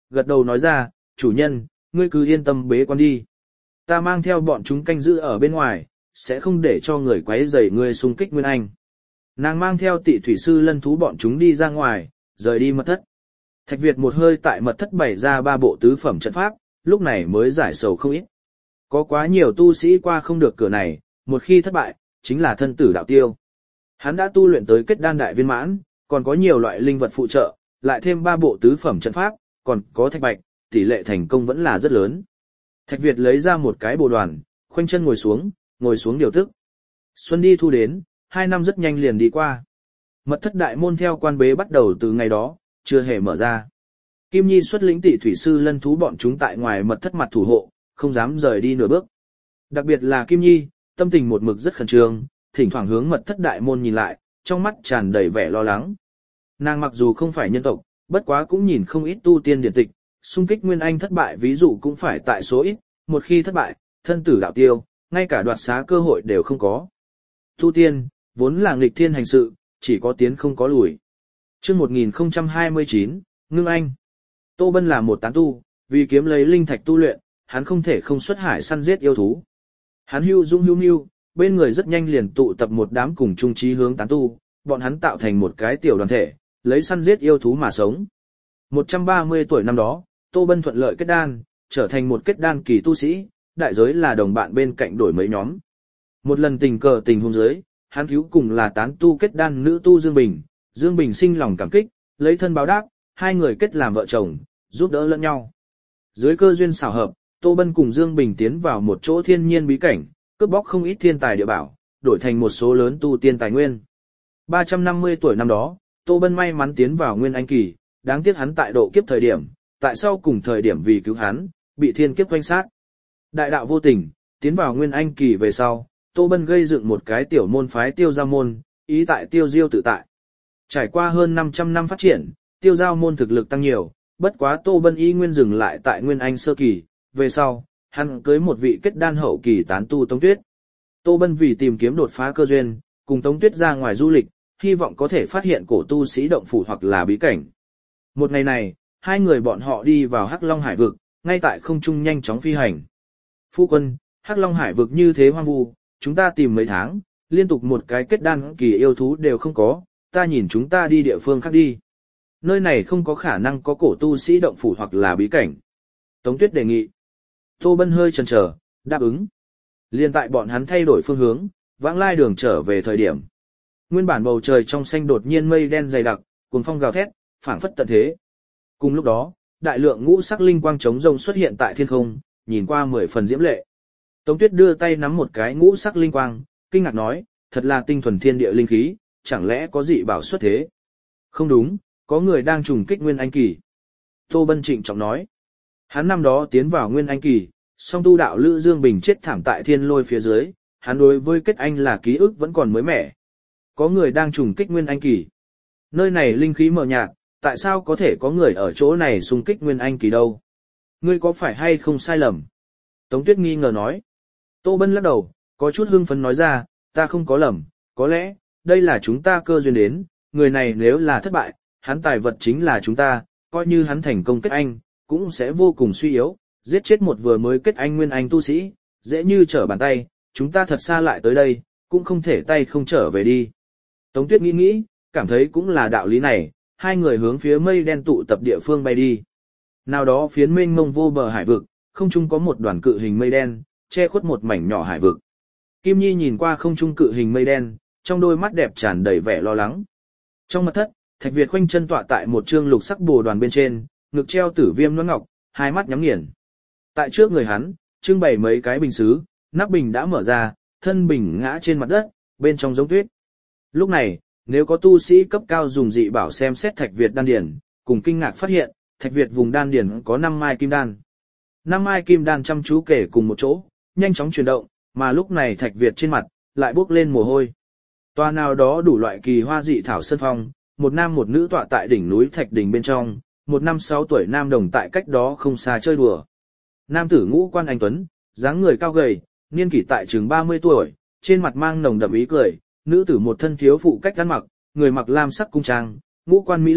S1: gật đầu nói ra, chủ nhân, ngươi cứ yên tâm bế quan đi. Ta mang theo bọn chúng canh giữ ở bên ngoài, sẽ không để cho người quấy rầy ngươi xung kích Nguyên Anh. Nàng mang theo Tị thủy sư lân thú bọn chúng đi ra ngoài, rời đi mật thất. Thạch Việt một hơi tại mật thất bày ra ba bộ tứ phẩm trận pháp, lúc này mới giải sầu không ít. Có quá nhiều tu sĩ qua không được cửa này, một khi thất bại, chính là thân tử đạo tiêu. Hắn đã tu luyện tới kết đan đại viên mãn, còn có nhiều loại linh vật phụ trợ, lại thêm ba bộ tứ phẩm trận pháp, còn có thạch bạch, tỷ lệ thành công vẫn là rất lớn. Thạch Việt lấy ra một cái bồ đoàn, khoanh chân ngồi xuống, ngồi xuống điều tức. Xuân đi thu đến, hai năm rất nhanh liền đi qua. Mật thất đại môn theo quan bế bắt đầu từ ngày đó, chưa hề mở ra. Kim Nhi xuất lĩnh Tị thủy sư lân thú bọn chúng tại ngoài mật thất mặt thủ hộ, không dám rời đi nửa bước. Đặc biệt là Kim Nhi, tâm tình một mực rất khẩn trương, thỉnh thoảng hướng mật thất đại môn nhìn lại, trong mắt tràn đầy vẻ lo lắng. Nàng mặc dù không phải nhân tộc, bất quá cũng nhìn không ít tu tiên điển tịch, xung kích Nguyên Anh thất bại ví dụ cũng phải tại số ít, một khi thất bại, thân tử đạo tiêu, ngay cả đoạt xá cơ hội đều không có. Tu tiên, vốn là nghịch thiên hành sự, chỉ có tiến không có lùi. Chương một nghìn không trăm hai mươi chín, Ngưng Anh. Tô Bân là một tán tu, vì kiếm lấy linh thạch tu luyện, hắn không thể không xuất hải săn giết yêu thú. Hắn hưu dung hưu mưu, bên người rất nhanh liền tụ tập một đám cùng chung chí hướng tán tu, bọn hắn tạo thành một cái tiểu đoàn thể, lấy săn giết yêu thú mà sống. một trăm ba mươi tuổi năm đó, Tô Bân thuận lợi kết đan, trở thành một kết đan kỳ tu sĩ, đại giới là đồng bạn bên cạnh đổi mấy nhóm. Một lần tình cờ tình huống dưới, hắn cứu cùng là tán tu kết đan nữ tu Dương Bình, Dương Bình sinh lòng cảm kích, lấy thân báo đáp, hai người kết làm vợ chồng, giúp đỡ lẫn nhau. Dưới cơ duyên xảo hợp, Tô Bân cùng Dương Bình tiến vào một chỗ thiên nhiên bí cảnh, cướp bóc không ít thiên tài địa bảo, đổi thành một số lớn tu tiên tài nguyên. ba trăm năm mươi tuổi năm đó, Tô Bân may mắn tiến vào Nguyên Anh kỳ, đáng tiếc hắn tại độ kiếp thời điểm, tại sau cùng thời điểm vì cứu hắn, bị thiên kiếp quanh sát. Đại đạo vô tình, tiến vào Nguyên Anh kỳ về sau, Tô Bân gây dựng một cái tiểu môn phái Tiêu Giao môn, ý tại Tiêu Diêu tự tại. Trải qua hơn năm trăm năm phát triển, Tiêu Giao môn thực lực tăng nhiều, bất quá Tô Bân y nguyên dừng lại tại Nguyên Anh sơ kỳ, về sau, hắn cưới một vị kết đan hậu kỳ tán tu Tống Tuyết. Tô Bân vì tìm kiếm đột phá cơ duyên, cùng Tống Tuyết ra ngoài du lịch, hy vọng có thể phát hiện cổ tu sĩ động phủ hoặc là bí cảnh. Một ngày này, hai người bọn họ đi vào Hắc Long Hải vực, ngay tại không trung nhanh chóng phi hành. Phu quân, Hắc Long Hải vực như thế hoang vu, chúng ta tìm mấy tháng, liên tục một cái kết đan kỳ yêu thú đều không có, ta nhìn chúng ta đi địa phương khác đi. Nơi này không có khả năng có cổ tu sĩ động phủ hoặc là bí cảnh. Tống Tuyết đề nghị. Tô Bân hơi chần chờ, đáp ứng. Liên tại bọn hắn thay đổi phương hướng, vãng lai đường trở về thời điểm. Nguyên bản bầu trời trong xanh đột nhiên mây đen dày đặc, cuồng phong gào thét, phảng phất tận thế. Cùng lúc đó, đại lượng ngũ sắc linh quang chống rông xuất hiện tại thiên không, nhìn qua mười phần diễm lệ. Tống Tuyết đưa tay nắm một cái ngũ sắc linh quang, kinh ngạc nói, thật là tinh thuần thiên địa linh khí, chẳng lẽ có dị bảo xuất thế? Không đúng, có người đang trùng kích Nguyên Anh kỳ. Tô Bân trịnh trọng nói. Hắn năm đó tiến vào Nguyên Anh kỳ, song tu đạo Lữ Dương Bình chết thảm tại thiên lôi phía dưới, hắn đối với kết anh là ký ức vẫn còn mới mẻ. Có người đang trùng kích Nguyên Anh kỳ. Nơi này linh khí mờ nhạt, tại sao có thể có người ở chỗ này xung kích Nguyên Anh kỳ đâu? Ngươi có phải hay không sai lầm? Tống Tuyết nghi ngờ nói. Tô Bân lắc đầu, có chút hưng phấn nói ra, ta không có lầm, có lẽ, đây là chúng ta cơ duyên đến, người này nếu là thất bại, hắn tài vật chính là chúng ta, coi như hắn thành công kết anh, cũng sẽ vô cùng suy yếu, giết chết một vừa mới kết anh Nguyên Anh tu sĩ, dễ như trở bàn tay, chúng ta thật xa lại tới đây, cũng không thể tay không trở về đi. Tống Tuyết nghĩ nghĩ, cảm thấy cũng là đạo lý này, hai người hướng phía mây đen tụ tập địa phương bay đi. Nào đó phiến mênh mông vô bờ hải vực, không trung có một đoàn cự hình mây đen, che khuất một mảnh nhỏ hải vực. Kim Nhi nhìn qua không trung cự hình mây đen, trong đôi mắt đẹp tràn đầy vẻ lo lắng. Trong mật thất, Thạch Việt khoanh chân tọa tại một trương lục sắc bồ đoàn bên trên, ngực treo tử viêm loan ngọc, hai mắt nhắm nghiền. Tại trước người hắn, trưng bày mấy cái bình sứ, nắp bình đã mở ra, thân bình ngã trên mặt đất, bên trong giống tuyết. Lúc này, nếu có tu sĩ cấp cao dùng dị bảo xem xét Thạch Việt đan điển, cùng kinh ngạc phát hiện, Thạch Việt vùng đan điển có năm mai kim đan. Năm mai kim đan chăm chú kể cùng một chỗ, nhanh chóng chuyển động, mà lúc này Thạch Việt trên mặt lại bốc lên mồ hôi. Toa nào đó đủ loại kỳ hoa dị thảo sơn phong, một nam một nữ tọa tại đỉnh núi Thạch Đỉnh bên trong, một năm sáu tuổi nam đồng tại cách đó không xa chơi đùa. Nam tử ngũ quan anh tuấn, dáng người cao gầy, niên kỷ tại chừng ba mươi tuổi, trên mặt mang nồng đậm ý cười, nữ tử một thân thiếu phụ cách ăn mặc, người mặc lam sắc cung trang, ngũ quan mỹ lệ,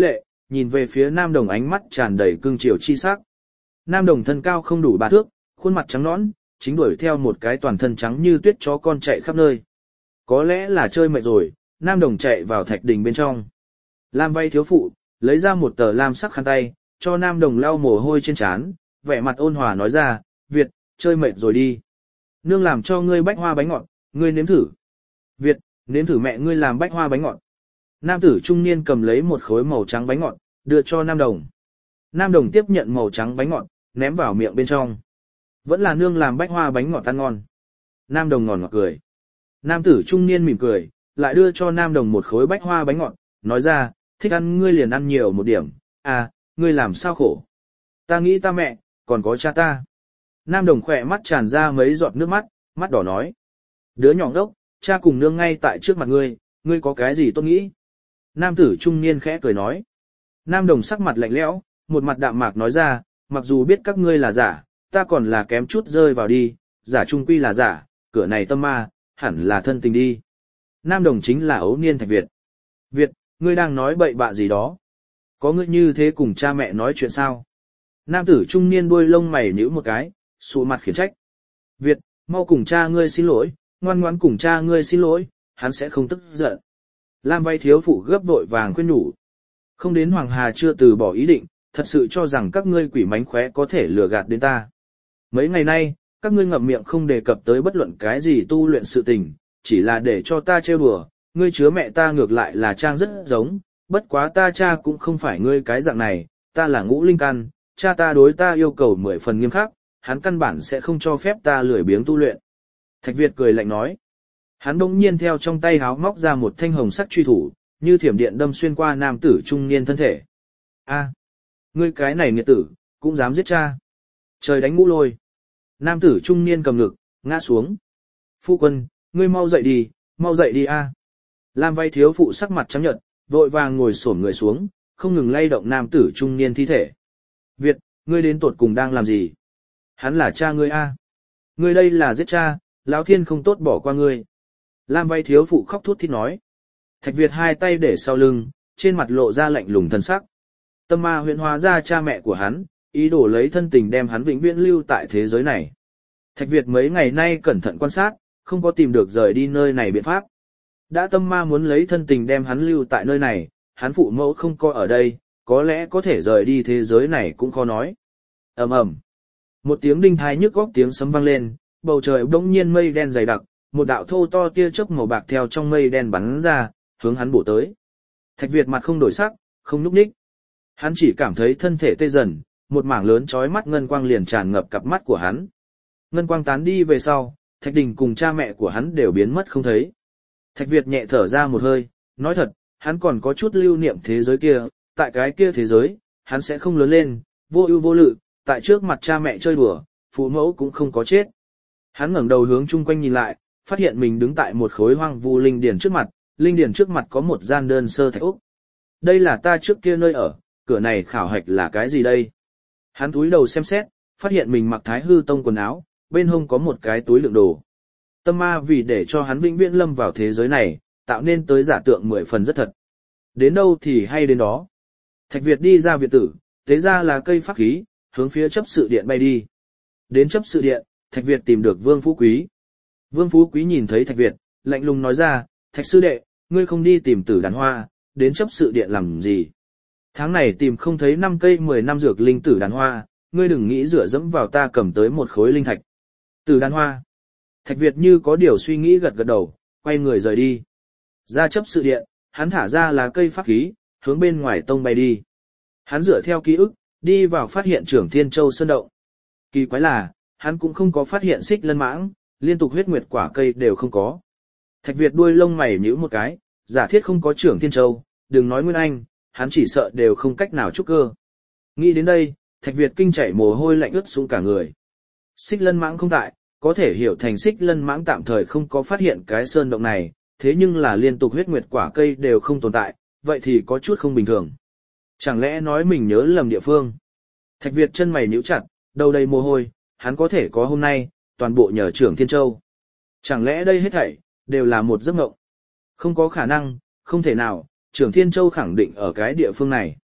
S1: nhìn về phía Nam Đồng ánh mắt tràn đầy cương triều chi sắc. Nam Đồng thân cao không đủ ba thước, khuôn mặt trắng nõn, chính đuổi theo một cái toàn thân trắng như tuyết chó con chạy khắp nơi. Có lẽ là chơi mệt rồi, Nam Đồng chạy vào thạch đình bên trong. Lam vay thiếu phụ, lấy ra một tờ lam sắc khăn tay, cho Nam Đồng lau mồ hôi trên trán, vẻ mặt ôn hòa nói ra, Việt, chơi mệt rồi đi. Nương làm cho ngươi bách hoa bánh ngọt, ngươi nếm thử. Việt, nếm thử mẹ ngươi làm bách hoa bánh ngọt. Nam tử trung niên cầm lấy một khối màu trắng bánh ngọt, đưa cho Nam Đồng. Nam Đồng tiếp nhận màu trắng bánh ngọt, ném vào miệng bên trong. Vẫn là nương làm bách hoa bánh ngọt ăn ngon. Nam Đồng ngọt ngọt cười. Nam tử trung niên mỉm cười, lại đưa cho Nam Đồng một khối bách hoa bánh ngọt, nói ra, thích ăn ngươi liền ăn nhiều một điểm, à, ngươi làm sao khổ. Ta nghĩ ta mẹ, còn có cha ta. Nam Đồng khỏe mắt tràn ra mấy giọt nước mắt, mắt đỏ nói. Đứa nhỏ đốc, cha cùng nương ngay tại trước mặt ngươi, ngươi có cái gì tốt nghĩ. Nam tử trung niên khẽ cười nói. Nam Đồng sắc mặt lạnh lẽo, một mặt đạm mạc nói ra, mặc dù biết các ngươi là giả, ta còn là kém chút rơi vào đi, giả trung quy là giả, cửa này tâm ma, hẳn là thân tình đi. Nam Đồng chính là ấu niên Thạch Việt. Việt, ngươi đang nói bậy bạ gì đó? Có ngươi như thế cùng cha mẹ nói chuyện sao? Nam tử trung niên đuôi lông mày nhíu một cái, sụ mặt khiển trách. Việt, mau cùng cha ngươi xin lỗi, ngoan ngoãn cùng cha ngươi xin lỗi, hắn sẽ không tức giận. Lam vay thiếu phụ gấp vội vàng khuyên nhủ. Không đến Hoàng Hà chưa từ bỏ ý định, thật sự cho rằng các ngươi quỷ mánh khóe có thể lừa gạt đến ta. Mấy ngày nay, các ngươi ngậm miệng không đề cập tới bất luận cái gì tu luyện sự tình, chỉ là để cho ta trêu đùa, ngươi chứa mẹ ta ngược lại là trang rất giống, bất quá ta cha cũng không phải ngươi cái dạng này, ta là ngũ linh căn, cha ta đối ta yêu cầu mười phần nghiêm khắc, hắn căn bản sẽ không cho phép ta lười biếng tu luyện. Thạch Việt cười lạnh nói. Hắn bỗng nhiên theo trong tay háo móc ra một thanh hồng sắc truy thủ, như thiểm điện đâm xuyên qua nam tử trung niên thân thể. A, ngươi cái này nghiệt tử, cũng dám giết cha. Trời đánh ngũ lôi. Nam tử trung niên cầm ngực, ngã xuống. Phu quân, ngươi mau dậy đi, mau dậy đi a. Lam vay thiếu phụ sắc mặt trắng nhợt, vội vàng ngồi xổm người xuống, không ngừng lay động nam tử trung niên thi thể. Việt, ngươi đến tột cùng đang làm gì? Hắn là cha ngươi a. Ngươi đây là giết cha, lão thiên không tốt bỏ qua ngươi. Lam vay thiếu phụ khóc thút thít nói. Thạch Việt hai tay để sau lưng, trên mặt lộ ra lạnh lùng thân sắc. Tâm ma huyễn hóa ra cha mẹ của hắn, ý đồ lấy thân tình đem hắn vĩnh viễn lưu tại thế giới này. Thạch Việt mấy ngày nay cẩn thận quan sát, không có tìm được rời đi nơi này biện pháp. Đã tâm ma muốn lấy thân tình đem hắn lưu tại nơi này, hắn phụ mẫu không coi ở đây, có lẽ có thể rời đi thế giới này cũng khó nói. Ầm ầm. Một tiếng đinh thai nhức góc tiếng sấm vang lên, bầu trời bỗng nhiên mây đen dày đặc, một đạo thô to tia chớp màu bạc theo trong mây đen bắn ra, hướng hắn bổ tới. Thạch Việt mặt không đổi sắc, không nhúc nhích. Hắn chỉ cảm thấy thân thể tê dần, một mảng lớn chói mắt ngân quang liền tràn ngập cặp mắt của hắn. Ngân quang tán đi về sau, Thạch Đình cùng cha mẹ của hắn đều biến mất không thấy. Thạch Việt nhẹ thở ra một hơi, nói thật, hắn còn có chút lưu niệm thế giới kia, tại cái kia thế giới, hắn sẽ không lớn lên, vô ưu vô lự, tại trước mặt cha mẹ chơi đùa, phụ mẫu cũng không có chết. Hắn ngẩng đầu hướng chung quanh nhìn lại, phát hiện mình đứng tại một khối hoang vu linh điền trước mặt, linh điền trước mặt có một gian đơn sơ thạch ốc. Đây là ta trước kia nơi ở, cửa này khảo hạch là cái gì đây? Hắn túi đầu xem xét, phát hiện mình mặc Thái Hư Tông quần áo, bên hông có một cái túi đựng đồ. Tâm ma vì để cho hắn vĩnh viễn lâm vào thế giới này, tạo nên tới giả tượng mười phần rất thật. Đến đâu thì hay đến đó. Thạch Việt đi ra viện tử, tế ra là cây pháp khí, hướng phía chấp sự điện bay đi. Đến chấp sự điện, Thạch Việt tìm được Vương Phú Quý. Vương Phú Quý nhìn thấy Thạch Việt, lạnh lùng nói ra, Thạch sư đệ, ngươi không đi tìm tử đàn hoa, đến chấp sự điện làm gì? Tháng này tìm không thấy năm cây mười năm dược linh tử đàn hoa, ngươi đừng nghĩ dựa dẫm vào ta cầm tới một khối linh thạch. Tử đàn hoa. Thạch Việt như có điều suy nghĩ gật gật đầu, quay người rời đi. Ra chấp sự điện, hắn thả ra là cây pháp khí, hướng bên ngoài tông bay đi. Hắn dựa theo ký ức, đi vào phát hiện Trưởng Thiên Châu Sơn Động. Kỳ quái là, hắn cũng không có phát hiện xích lân mãng, liên tục huyết nguyệt quả cây đều không có. Thạch Việt đuôi lông mày nhíu một cái, giả thiết không có Trưởng Thiên Châu, đừng nói Nguyên Anh, hắn chỉ sợ đều không cách nào trúc cơ. Nghĩ đến đây, Thạch Việt kinh chảy mồ hôi lạnh ướt xuống cả người. Xích lân mãng không tại, có thể hiểu thành xích lân mãng tạm thời không có phát hiện cái sơn động này, thế nhưng là liên tục huyết nguyệt quả cây đều không tồn tại, vậy thì có chút không bình thường. Chẳng lẽ nói mình nhớ lầm địa phương? Thạch Việt chân mày nhíu chặt, đầu đầy mồ hôi, hắn có thể có hôm nay, toàn bộ nhờ Trưởng Thiên Châu. Chẳng lẽ đây hết thảy đều là một giấc mộng? Không có khả năng, không thể nào, Trưởng Thiên Châu khẳng định ở cái địa phương này.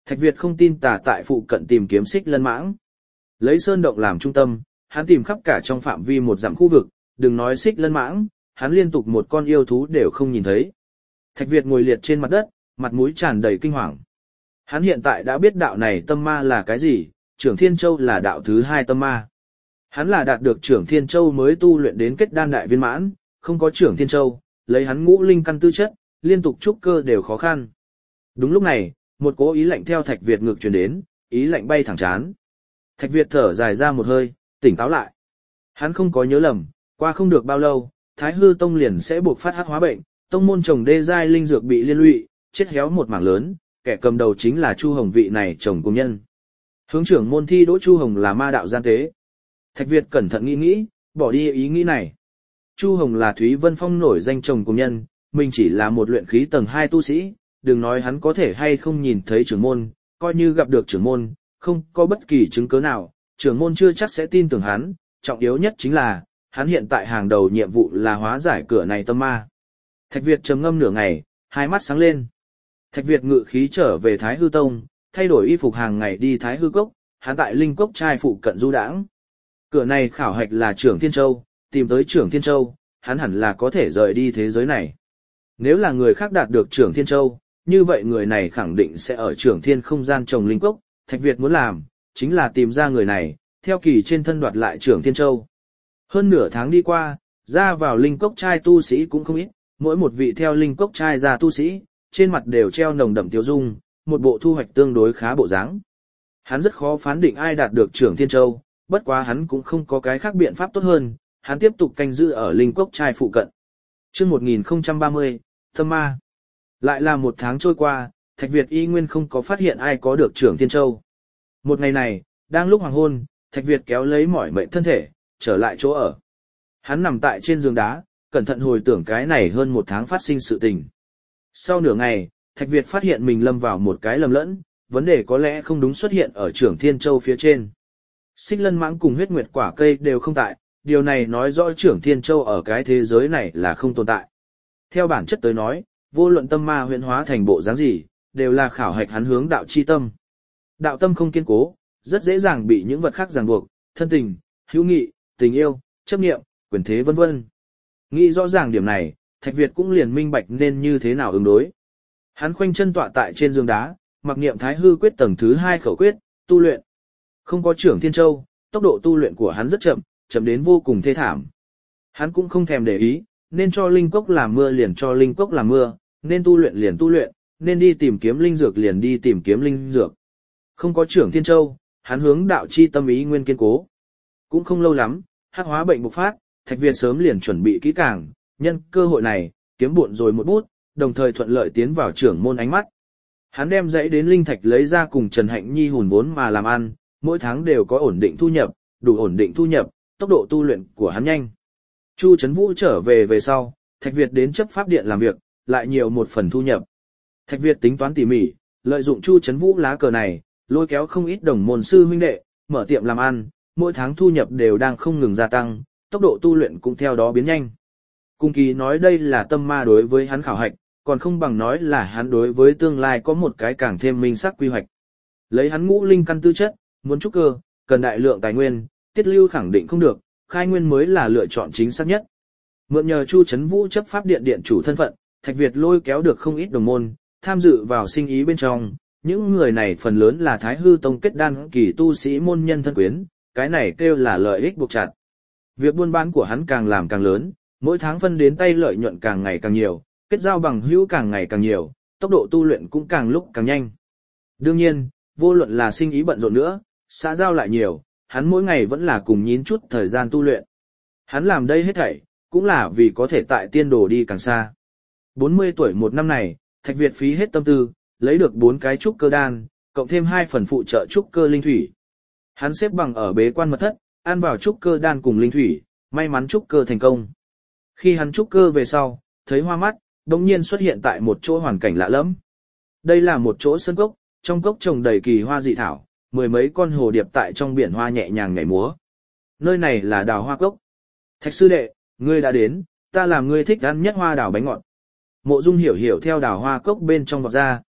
S1: Thạch Việt không tin tà tại phụ cận tìm kiếm xích lân mãng. Lấy sơn động làm trung tâm, hắn tìm khắp cả trong phạm vi một dặm khu vực, đừng nói xích lân mãng, hắn liên tục một con yêu thú đều không nhìn thấy. Thạch Việt ngồi liệt trên mặt đất, mặt mũi tràn đầy kinh hoàng. Hắn hiện tại đã biết đạo này tâm ma là cái gì, Trưởng Thiên Châu là đạo thứ hai tâm ma. Hắn là đạt được Trưởng Thiên Châu mới tu luyện đến kết đan đại viên mãn, không có Trưởng Thiên Châu, lấy hắn ngũ linh căn tư chất, liên tục trúc cơ đều khó khăn. Đúng lúc này, một cỗ ý lạnh theo Thạch Việt ngược truyền đến, ý lạnh bay thẳng chán. Thạch Việt thở dài ra một hơi, tỉnh táo lại. Hắn không có nhớ lầm, qua không được bao lâu, Thái Hư Tông liền sẽ buộc phát hắc hóa bệnh, tông môn trồng đê giai linh dược bị liên lụy, chết héo một mảng lớn, kẻ cầm đầu chính là Chu Hồng vị này chồng công nhân. Hướng trưởng môn thi đỗ Chu Hồng là ma đạo gian tế. Thạch Việt cẩn thận nghĩ nghĩ, bỏ đi ý nghĩ này. Chu Hồng là Thúy Vân Phong nổi danh chồng công nhân, mình chỉ là một luyện khí tầng hai tu sĩ, đừng nói hắn có thể hay không nhìn thấy trưởng môn, coi như gặp được trưởng môn, không có bất kỳ chứng cứ nào, trưởng môn chưa chắc sẽ tin tưởng hắn, trọng yếu nhất chính là, hắn hiện tại hàng đầu nhiệm vụ là hóa giải cửa này tâm ma. Thạch Việt trầm ngâm nửa ngày, hai mắt sáng lên. Thạch Việt ngự khí trở về Thái Hư Tông, thay đổi y phục hàng ngày đi Thái Hư Cốc, hắn tại Linh Cốc trai phụ cận du đãng. Cửa này khảo hạch là Trưởng Thiên Châu, tìm tới Trưởng Thiên Châu, hắn hẳn là có thể rời đi thế giới này. Nếu là người khác đạt được Trưởng Thiên Châu, như vậy người này khẳng định sẽ ở Trưởng Thiên không gian trồng linh cốc, Thạch Việt muốn làm, chính là tìm ra người này, theo kỳ trên thân đoạt lại Trưởng Thiên Châu. Hơn nửa tháng đi qua, ra vào linh cốc trai tu sĩ cũng không ít, mỗi một vị theo linh cốc trai ra tu sĩ, trên mặt đều treo nồng đậm tiêu dung, một bộ thu hoạch tương đối khá bộ dáng. Hắn rất khó phán định ai đạt được Trưởng Thiên Châu, bất quá hắn cũng không có cái khác biện pháp tốt hơn, hắn tiếp tục canh giữ ở linh cốc trai phụ cận. Chương một nghìn không trăm ba mươi, Tâm Ma. Lại là một tháng trôi qua, Thạch Việt y nguyên không có phát hiện ai có được Trưởng Thiên Châu. Một ngày này, đang lúc hoàng hôn, Thạch Việt kéo lấy mỏi mệt thân thể, trở lại chỗ ở. Hắn nằm tại trên giường đá, cẩn thận hồi tưởng cái này hơn một tháng phát sinh sự tình. Sau nửa ngày, Thạch Việt phát hiện mình lâm vào một cái lầm lẫn, vấn đề có lẽ không đúng xuất hiện ở Trưởng Thiên Châu phía trên. Xích lân mãng cùng huyết nguyệt quả cây đều không tại, điều này nói rõ Trưởng Thiên Châu ở cái thế giới này là không tồn tại. Theo bản chất tới nói, vô luận tâm ma huyễn hóa thành bộ dáng gì, đều là khảo hạch hắn hướng đạo chi tâm. Đạo tâm không kiên cố, rất dễ dàng bị những vật khác ràng buộc, thân tình, hữu nghị, tình yêu, chấp niệm, quyền thế vân vân. Nghĩ rõ ràng điểm này, Thạch Việt cũng liền minh bạch nên như thế nào ứng đối. Hắn khoanh chân tọa tại trên giường đá, mặc niệm Thái Hư quyết tầng thứ hai khẩu quyết, tu luyện. Không có Trưởng Thiên Châu, tốc độ tu luyện của hắn rất chậm, chậm đến vô cùng thê thảm. Hắn cũng không thèm để ý, nên cho linh cốc làm mưa liền cho linh cốc làm mưa, nên tu luyện liền tu luyện, nên đi tìm kiếm linh dược liền đi tìm kiếm linh dược. Không có Trưởng Thiên Châu, hắn hướng đạo chi tâm ý nguyên kiên cố. Cũng không lâu lắm, hắc hóa bệnh bộc phát, Thạch Việt sớm liền chuẩn bị kỹ càng, nhân cơ hội này, kiếm bộn rồi một bút, đồng thời thuận lợi tiến vào trưởng môn ánh mắt. Hắn đem dãy đến linh thạch lấy ra cùng Trần Hạnh Nhi hùn vốn mà làm ăn, mỗi tháng đều có ổn định thu nhập, đủ ổn định thu nhập, tốc độ tu luyện của hắn nhanh. Chu Trấn Vũ trở về về sau, Thạch Việt đến chấp pháp điện làm việc, lại nhiều một phần thu nhập. Thạch Việt tính toán tỉ mỉ, lợi dụng Chu Trấn Vũ lá cờ này, lôi kéo không ít đồng môn sư huynh đệ, mở tiệm làm ăn, mỗi tháng thu nhập đều đang không ngừng gia tăng, tốc độ tu luyện cũng theo đó biến nhanh. Cung Kỳ nói đây là tâm ma đối với hắn khảo hạch, còn không bằng nói là hắn đối với tương lai có một cái càng thêm minh sắc quy hoạch. Lấy hắn ngũ linh căn tư chất, muốn trúc cơ, cần đại lượng tài nguyên, tiết lưu khẳng định không được, khai nguyên mới là lựa chọn chính xác nhất. Mượn nhờ Chu Trấn Vũ chấp pháp điện điện chủ thân phận, Thạch Việt lôi kéo được không ít đồng môn, tham dự vào sinh ý bên trong, những người này phần lớn là Thái Hư Tông kết đan kỳ tu sĩ môn nhân thân quyến, cái này kêu là lợi ích buộc chặt. Việc buôn bán của hắn càng làm càng lớn, mỗi tháng phân đến tay lợi nhuận càng ngày càng nhiều, kết giao bằng hữu càng ngày càng nhiều, tốc độ tu luyện cũng càng lúc càng nhanh. Đương nhiên, vô luận là sinh ý bận rộn nữa, xã giao lại nhiều, hắn mỗi ngày vẫn là cùng nhín chút thời gian tu luyện. Hắn làm đây hết thảy, cũng là vì có thể tại tiên đồ đi càng xa. bốn mươi tuổi một năm này, Thạch Việt phí hết tâm tư, lấy được bốn cái trúc cơ đan, cộng thêm hai phần phụ trợ trúc cơ linh thủy. Hắn xếp bằng ở bế quan mật thất, ăn vào trúc cơ đan cùng linh thủy, may mắn trúc cơ thành công. Khi hắn trúc cơ về sau, thấy hoa mắt, đột nhiên xuất hiện tại một chỗ hoàn cảnh lạ lẫm. Đây là một chỗ sơn cốc, trong cốc trồng đầy kỳ hoa dị thảo, mười mấy con hồ điệp tại trong biển hoa nhẹ nhàng nhảy múa. Nơi này là đào hoa cốc. Thạch sư đệ, ngươi đã đến, ta làm ngươi thích ăn nhất hoa đào bánh ngọt. Mộ Dung Hiểu Hiểu theo đào hoa cốc bên trong vọt ra,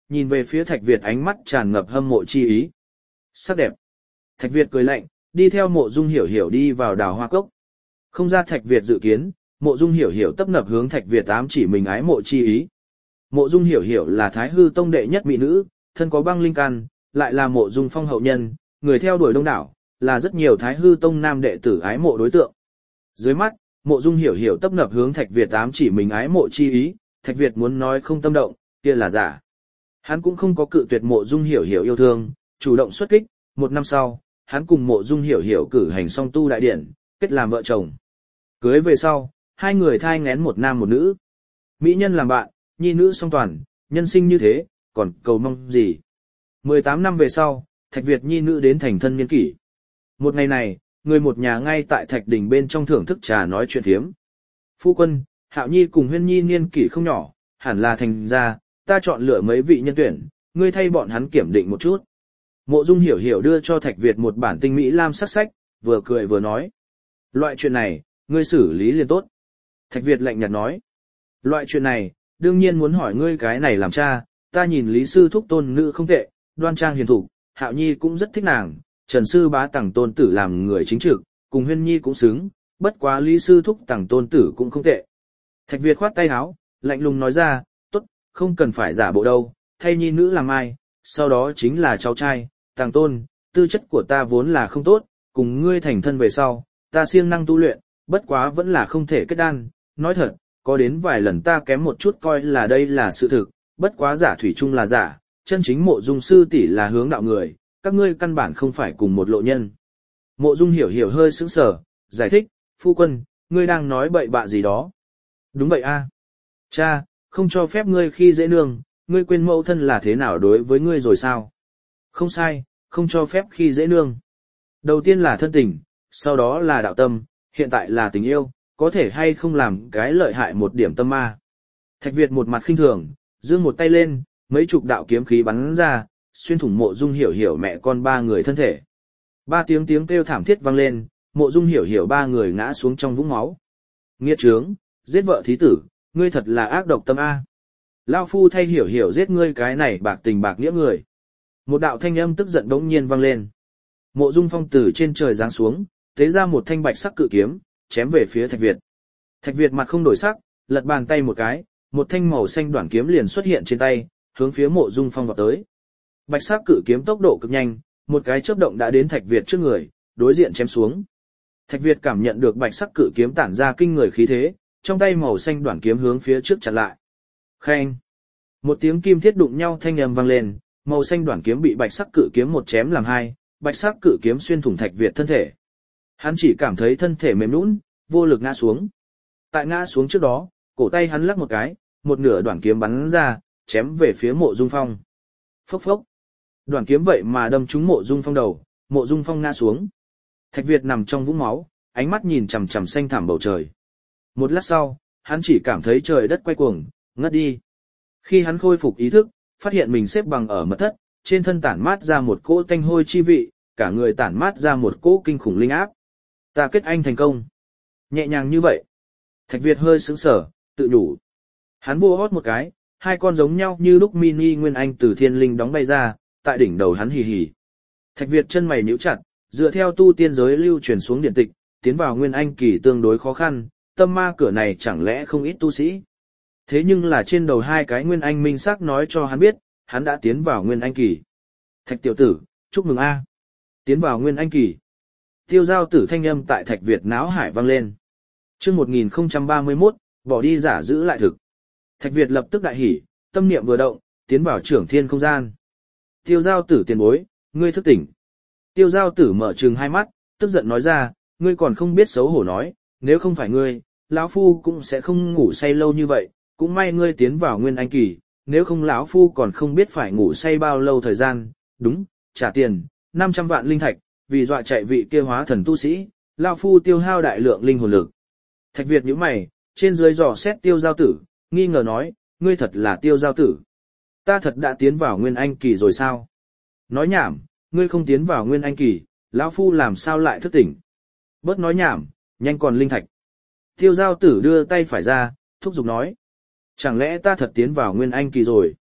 S1: nhìn về phía Thạch Việt ánh mắt tràn ngập hâm mộ chi ý. Sắc đẹp. Thạch Việt cười lạnh, đi theo Mộ Dung Hiểu Hiểu đi vào đào hoa cốc. Không ra Thạch Việt dự kiến, Mộ Dung Hiểu Hiểu tấp nập hướng Thạch Việt ám chỉ mình ái mộ chi ý. Mộ Dung Hiểu Hiểu là Thái Hư Tông đệ nhất mỹ nữ, thân có băng linh căn, lại là Mộ Dung Phong hậu nhân, người theo đuổi đông đảo, là rất nhiều Thái Hư Tông nam đệ tử ái mộ đối tượng. Dưới mắt, Mộ Dung Hiểu Hiểu tấp nập hướng Thạch Việt ám chỉ mình ái mộ chi ý, Thạch Việt muốn nói không tâm động, kia là giả. Hắn cũng không có cự tuyệt Mộ Dung Hiểu Hiểu yêu thương, chủ động xuất kích, một năm sau, hắn cùng Mộ Dung Hiểu Hiểu cử hành song tu đại điển, kết làm vợ chồng. Cưới về sau, hai người thai nghén một nam một nữ. Mỹ nhân làm bạn, nhi nữ song toàn, nhân sinh như thế, còn cầu mong gì. mười tám năm về sau, Thạch Việt nhi nữ đến thành thân niên kỷ. Một ngày này, người một nhà ngay tại Thạch Đình bên trong thưởng thức trà nói chuyện thiếm. Phu quân, Hạo Nhi cùng Huyên Nhi niên kỷ không nhỏ, hẳn là thành ra, ta chọn lựa mấy vị nhân tuyển, ngươi thay bọn hắn kiểm định một chút. Mộ Dung Hiểu Hiểu đưa cho Thạch Việt một bản tinh mỹ lam sắc sách, vừa cười vừa nói. Loại chuyện này, ngươi xử lý liền tốt. Thạch Việt lạnh nhạt nói. Loại chuyện này, đương nhiên muốn hỏi ngươi cái này làm cha, ta nhìn Lý Sư Thúc tôn nữ không tệ, đoan trang hiền thục, Hạo Nhi cũng rất thích nàng, Trần Sư Bá tặng tôn tử làm người chính trực, cùng Huyên Nhi cũng xứng, bất quá Lý Sư Thúc tặng tôn tử cũng không tệ. Thạch Việt khoát tay áo, lạnh lùng nói ra, tốt, không cần phải giả bộ đâu, thay nhi nữ làm ai, sau đó chính là cháu trai, tàng tôn, tư chất của ta vốn là không tốt, cùng ngươi thành thân về sau, ta siêng năng tu luyện, bất quá vẫn là không thể kết đan, nói thật, có đến vài lần ta kém một chút coi là đây là sự thực, bất quá giả thủy chung là giả, chân chính Mộ Dung sư tỷ là hướng đạo người, các ngươi căn bản không phải cùng một lộ nhân. Mộ Dung Hiểu Hiểu hơi sững sờ, giải thích, phu quân, ngươi đang nói bậy bạ gì đó. Đúng vậy a, cha, không cho phép ngươi khi dễ nương, ngươi quên mẫu thân là thế nào đối với ngươi rồi sao? Không sai, không cho phép khi dễ nương. Đầu tiên là thân tình, sau đó là đạo tâm, hiện tại là tình yêu, có thể hay không làm cái lợi hại một điểm tâm ma. Thạch Việt một mặt khinh thường, giương một tay lên, mấy chục đạo kiếm khí bắn ra, xuyên thủng Mộ Dung Hiểu Hiểu mẹ con ba người thân thể. Ba tiếng tiếng kêu thảm thiết vang lên, Mộ Dung Hiểu Hiểu ba người ngã xuống trong vũng máu. Nghiệt trướng, giết vợ thí tử, ngươi thật là ác độc tâm a. Lao phu thay Hiểu Hiểu giết ngươi cái này bạc tình bạc nghĩa người. Một đạo thanh âm tức giận đống nhiên vang lên. Mộ Dung Phong từ trên trời giáng xuống, tế ra một thanh bạch sắc cự kiếm, chém về phía Thạch Việt. Thạch Việt mặt không đổi sắc, lật bàn tay một cái, một thanh màu xanh đoạn kiếm liền xuất hiện trên tay, hướng phía Mộ Dung Phong vọt tới. Bạch sắc cự kiếm tốc độ cực nhanh, một cái chớp động đã đến Thạch Việt trước người, đối diện chém xuống. Thạch Việt cảm nhận được bạch sắc cự kiếm tản ra kinh người khí thế, trong tay màu xanh đoạn kiếm hướng phía trước chặn lại. Khen! Một tiếng kim thiết đụng nhau thanh âm vang lên, màu xanh đoạn kiếm bị bạch sắc cự kiếm một chém làm hai, bạch sắc cự kiếm xuyên thủng Thạch Việt thân thể. Hắn chỉ cảm thấy thân thể mềm nhũn, vô lực ngã xuống. Tại ngã xuống trước đó, cổ tay hắn lắc một cái, một nửa đoạn kiếm bắn ra, chém về phía Mộ Dung Phong. Phốc phốc. Đoạn kiếm vậy mà đâm trúng Mộ Dung Phong đầu, Mộ Dung Phong ngã xuống. Thạch Việt nằm trong vũng máu, ánh mắt nhìn chằm chằm xanh thẳm bầu trời. Một lát sau, hắn chỉ cảm thấy trời đất quay cuồng, ngất đi. Khi hắn khôi phục ý thức, phát hiện mình xếp bằng ở mật thất, trên thân tản mát ra một cỗ tanh hôi chi vị, cả người tản mát ra một cỗ kinh khủng linh áp. Ta kết anh thành công. Nhẹ nhàng như vậy. Thạch Việt hơi sững sờ, tự nhủ. Hắn vô hót một cái, hai con giống nhau như lúc mini nguyên anh từ thiên linh đóng bay ra, tại đỉnh đầu hắn hì hì. Thạch Việt chân mày nhíu chặt, dựa theo tu tiên giới lưu truyền xuống điện tịch, tiến vào nguyên anh kỳ tương đối khó khăn, tâm ma cửa này chẳng lẽ không ít tu sĩ. Thế nhưng là trên đầu hai cái nguyên anh minh xác nói cho hắn biết, hắn đã tiến vào nguyên anh kỳ. Thạch tiểu tử, chúc mừng a. Tiến vào nguyên anh kỳ. Tiêu giao tử thanh âm tại Thạch Việt náo hải vang lên. Chương một nghìn không trăm ba mươi mốt, bỏ đi giả giữ lại thực. Thạch Việt lập tức đại hỉ, tâm niệm vừa động, tiến vào trưởng thiên không gian. Tiêu giao tử tiền bối, ngươi thức tỉnh. Tiêu giao tử mở trừng hai mắt, tức giận nói ra, ngươi còn không biết xấu hổ nói, nếu không phải ngươi, lão phu cũng sẽ không ngủ say lâu như vậy, cũng may ngươi tiến vào nguyên anh kỳ, nếu không lão phu còn không biết phải ngủ say bao lâu thời gian, đúng, trả tiền, năm trăm vạn linh thạch, vì dọa chạy vị kia hóa thần tu sĩ, lão phu tiêu hao đại lượng linh hồn lực. Thạch Việt nhíu mày, trên dưới dò xét tiêu giao tử, nghi ngờ nói, ngươi thật là tiêu giao tử. Ta thật đã tiến vào nguyên anh kỳ rồi sao? Nói nhảm, ngươi không tiến vào nguyên anh kỳ, lão phu làm sao lại thức tỉnh? Bớt nói nhảm, nhanh còn linh thạch. Tiêu giao tử đưa tay phải ra, thúc giục nói. Chẳng lẽ ta thật tiến vào nguyên anh kỳ rồi?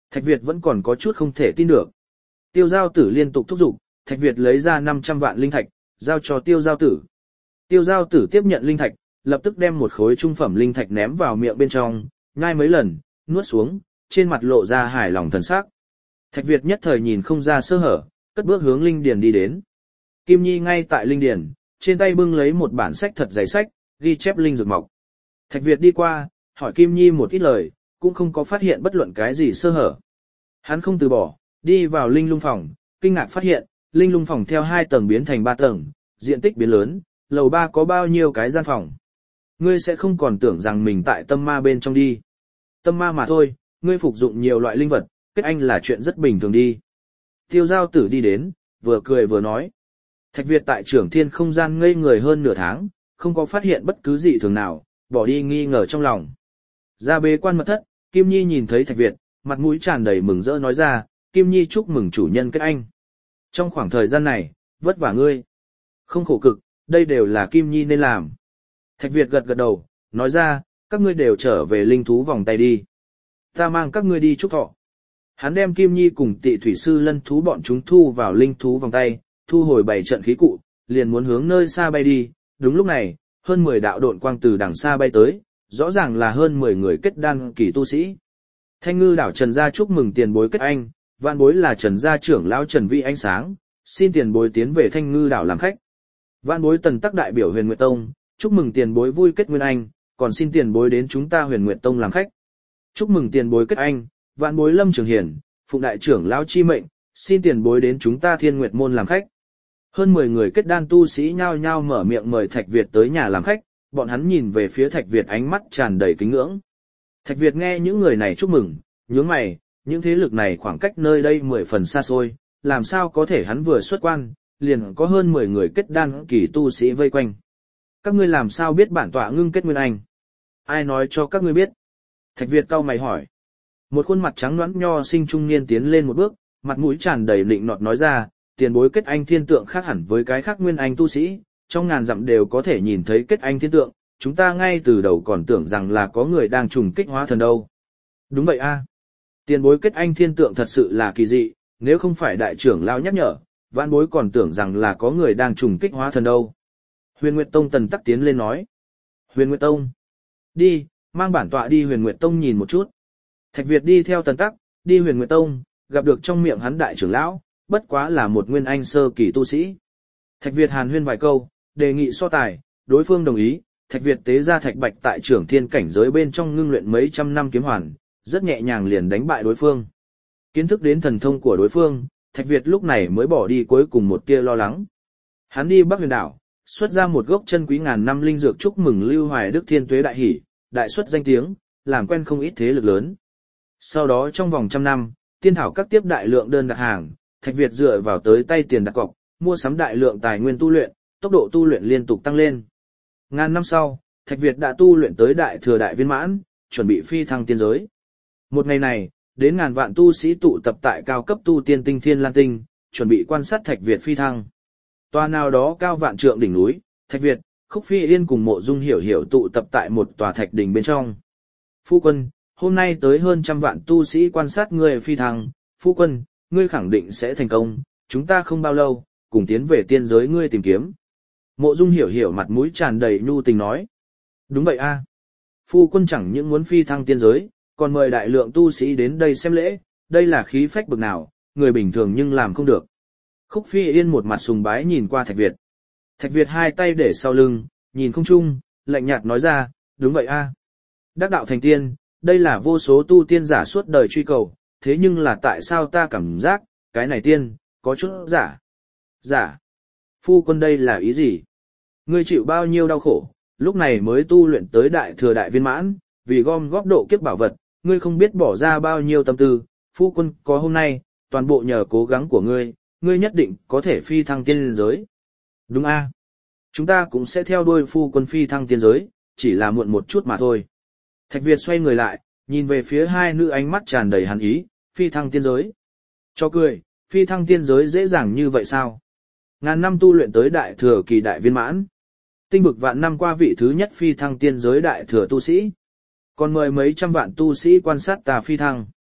S1: Thạch Việt vẫn còn có chút không thể tin được. Tiêu Giao Tử liên tục thúc giục, Thạch Việt lấy ra năm trăm vạn linh thạch, giao cho Tiêu Giao Tử. Tiêu Giao Tử tiếp nhận linh thạch, lập tức đem một khối trung phẩm linh thạch ném vào miệng bên trong, nhai mấy lần, nuốt xuống, trên mặt lộ ra hài lòng thần sắc. Thạch Việt nhất thời nhìn không ra sơ hở, cất bước hướng linh điền đi đến. Kim Nhi ngay tại linh điền, trên tay bưng lấy một bản sách thật dày sách, ghi chép linh dược mọc. Thạch Việt đi qua, hỏi Kim Nhi một ít lời, cũng không có phát hiện bất luận cái gì sơ hở. Hắn không từ bỏ, đi vào linh lung phòng, kinh ngạc phát hiện, linh lung phòng theo hai tầng biến thành ba tầng, diện tích biến lớn, lầu ba có bao nhiêu cái gian phòng. Ngươi sẽ không còn tưởng rằng mình tại tâm ma bên trong đi. Tâm ma mà thôi, ngươi phục dụng nhiều loại linh vật, kết anh là chuyện rất bình thường đi. Tiêu Giao Tử đi đến, vừa cười vừa nói. Thạch Việt tại trưởng thiên không gian ngây người hơn nửa tháng, không có phát hiện bất cứ gì thường nào, bỏ đi nghi ngờ trong lòng. Ra bế quan mật thất, Kim Nhi nhìn thấy Thạch Việt, mặt mũi tràn đầy mừng rỡ nói ra, Kim Nhi chúc mừng chủ nhân kết anh. Trong khoảng thời gian này, vất vả ngươi. Không khổ cực, đây đều là Kim Nhi nên làm. Thạch Việt gật gật đầu, nói ra, các ngươi đều trở về linh thú vòng tay đi. Ta mang các ngươi đi chúc thọ. Hắn đem Kim Nhi cùng Tị Thủy Sư Lân thú bọn chúng thu vào linh thú vòng tay, thu hồi bảy trận khí cụ, liền muốn hướng nơi xa bay đi. Đúng lúc này, hơn mười đạo độn quang từ đằng xa bay tới, rõ ràng là hơn mười người kết đan kỳ tu sĩ. Thanh Ngư đảo Trần gia chúc mừng tiền bối kết anh, vạn bối là Trần gia trưởng lão Trần Vi Ánh Sáng, xin tiền bối tiến về Thanh Ngư đảo làm khách. Vạn bối Tần Tắc đại biểu Huyền Nguyệt Tông, chúc mừng tiền bối vui kết nguyên anh, còn xin tiền bối đến chúng ta Huyền Nguyệt Tông làm khách. Chúc mừng tiền bối kết anh, vạn bối Lâm Trường Hiển, phụng đại trưởng lão chi mệnh, xin tiền bối đến chúng ta Thiên Nguyệt môn làm khách. Hơn mười người kết đan tu sĩ nhao nhao mở miệng mời Thạch Việt tới nhà làm khách, bọn hắn nhìn về phía Thạch Việt ánh mắt tràn đầy kính ngưỡng. Thạch Việt nghe những người này chúc mừng, nhướng mày, những thế lực này khoảng cách nơi đây mười phần xa xôi, làm sao có thể hắn vừa xuất quan, liền có hơn mười người kết đan kỳ tu sĩ vây quanh. Các ngươi làm sao biết bản tọa ngưng kết nguyên anh? Ai nói cho các ngươi biết? Thạch Việt cau mày hỏi. Một khuôn mặt trắng nõn nho sinh trung niên tiến lên một bước, mặt mũi tràn đầy lịnh nọt nói ra, tiền bối kết anh thiên tượng khác hẳn với cái khác nguyên anh tu sĩ, trong ngàn dặm đều có thể nhìn thấy kết anh thiên tượng, chúng ta ngay từ đầu còn tưởng rằng là có người đang trùng kích hóa thần đâu. Đúng vậy a. Tiền bối kết anh thiên tượng thật sự là kỳ dị, nếu không phải đại trưởng lão nhắc nhở, vãn bối còn tưởng rằng là có người đang trùng kích hóa thần đâu. Huyền Nguyệt Tông Tần Tắc tiến lên nói. Huyền Nguyệt Tông. Đi, mang bản tọa đi Huyền Nguyệt Tông nhìn một chút. Thạch Việt đi theo Tần Tắc, đi Huyền Nguyệt Tông, gặp được trong miệng hắn đại trưởng lão, bất quá là một nguyên anh sơ kỳ tu sĩ. Thạch Việt hàn huyên vài câu, đề nghị so tài, đối phương đồng ý, Thạch Việt tế ra Thạch Bạch tại trưởng thiên cảnh giới bên trong ngưng luyện mấy trăm năm kiếm hoàn, rất nhẹ nhàng liền đánh bại đối phương. Kiến thức đến thần thông của đối phương, Thạch Việt lúc này mới bỏ đi cuối cùng một tia lo lắng. Hắn đi Bắc Huyền đảo, xuất ra một gốc chân quý ngàn năm linh dược chúc mừng Lưu Hoài Đức thiên tuế đại hỷ, đại xuất danh tiếng, làm quen không ít thế lực lớn. Sau đó trong vòng trăm năm, tiên thảo các tiếp đại lượng đơn đặt hàng, Thạch Việt dựa vào tới tay tiền đặt cọc, mua sắm đại lượng tài nguyên tu luyện, tốc độ tu luyện liên tục tăng lên. Ngàn năm sau, Thạch Việt đã tu luyện tới đại thừa đại viên mãn, chuẩn bị phi thăng tiên giới. Một ngày này, đến ngàn vạn tu sĩ tụ tập tại cao cấp tu tiên tinh Thiên Lan Tinh, chuẩn bị quan sát Thạch Việt phi thăng. Tòa nào đó cao vạn trượng đỉnh núi, Thạch Việt, Khúc Phi Yên cùng Mộ Dung Hiểu Hiểu tụ tập tại một tòa thạch đỉnh bên trong. Phu quân, hôm nay tới hơn trăm vạn tu sĩ quan sát ngươi phi thăng, phu quân, ngươi khẳng định sẽ thành công, chúng ta không bao lâu, cùng tiến về tiên giới ngươi tìm kiếm. Mộ Dung Hiểu Hiểu mặt mũi tràn đầy nhu tình nói. Đúng vậy a, phu quân chẳng những muốn phi thăng tiên giới, còn mời đại lượng tu sĩ đến đây xem lễ, đây là khí phách bực nào, người bình thường nhưng làm không được. Khúc Phi Yên một mặt sùng bái nhìn qua Thạch Việt. Thạch Việt hai tay để sau lưng, nhìn không trung, lạnh nhạt nói ra, đúng vậy a. Đắc đạo thành tiên, đây là vô số tu tiên giả suốt đời truy cầu, thế nhưng là tại sao ta cảm giác, cái này tiên, có chút giả. Giả. Phu quân đây là ý gì? Ngươi chịu bao nhiêu đau khổ, lúc này mới tu luyện tới đại thừa đại viên mãn, vì gom góp độ kiếp bảo vật, ngươi không biết bỏ ra bao nhiêu tâm tư, phu quân có hôm nay, toàn bộ nhờ cố gắng của ngươi, ngươi nhất định có thể phi thăng tiên giới. Đúng a, chúng ta cũng sẽ theo đuôi phu quân phi thăng tiên giới, chỉ là muộn một chút mà thôi. Thạch Việt xoay người lại, nhìn về phía hai nữ ánh mắt tràn đầy hàn ý, phi thăng tiên giới. Cho cười, phi thăng tiên giới dễ dàng như vậy sao? Ngàn năm tu luyện tới đại thừa kỳ đại viên mãn. Tinh vực vạn năm qua vị thứ nhất phi thăng tiên giới đại thừa tu sĩ. Còn mời mấy trăm vạn tu sĩ quan sát ta phi thăng.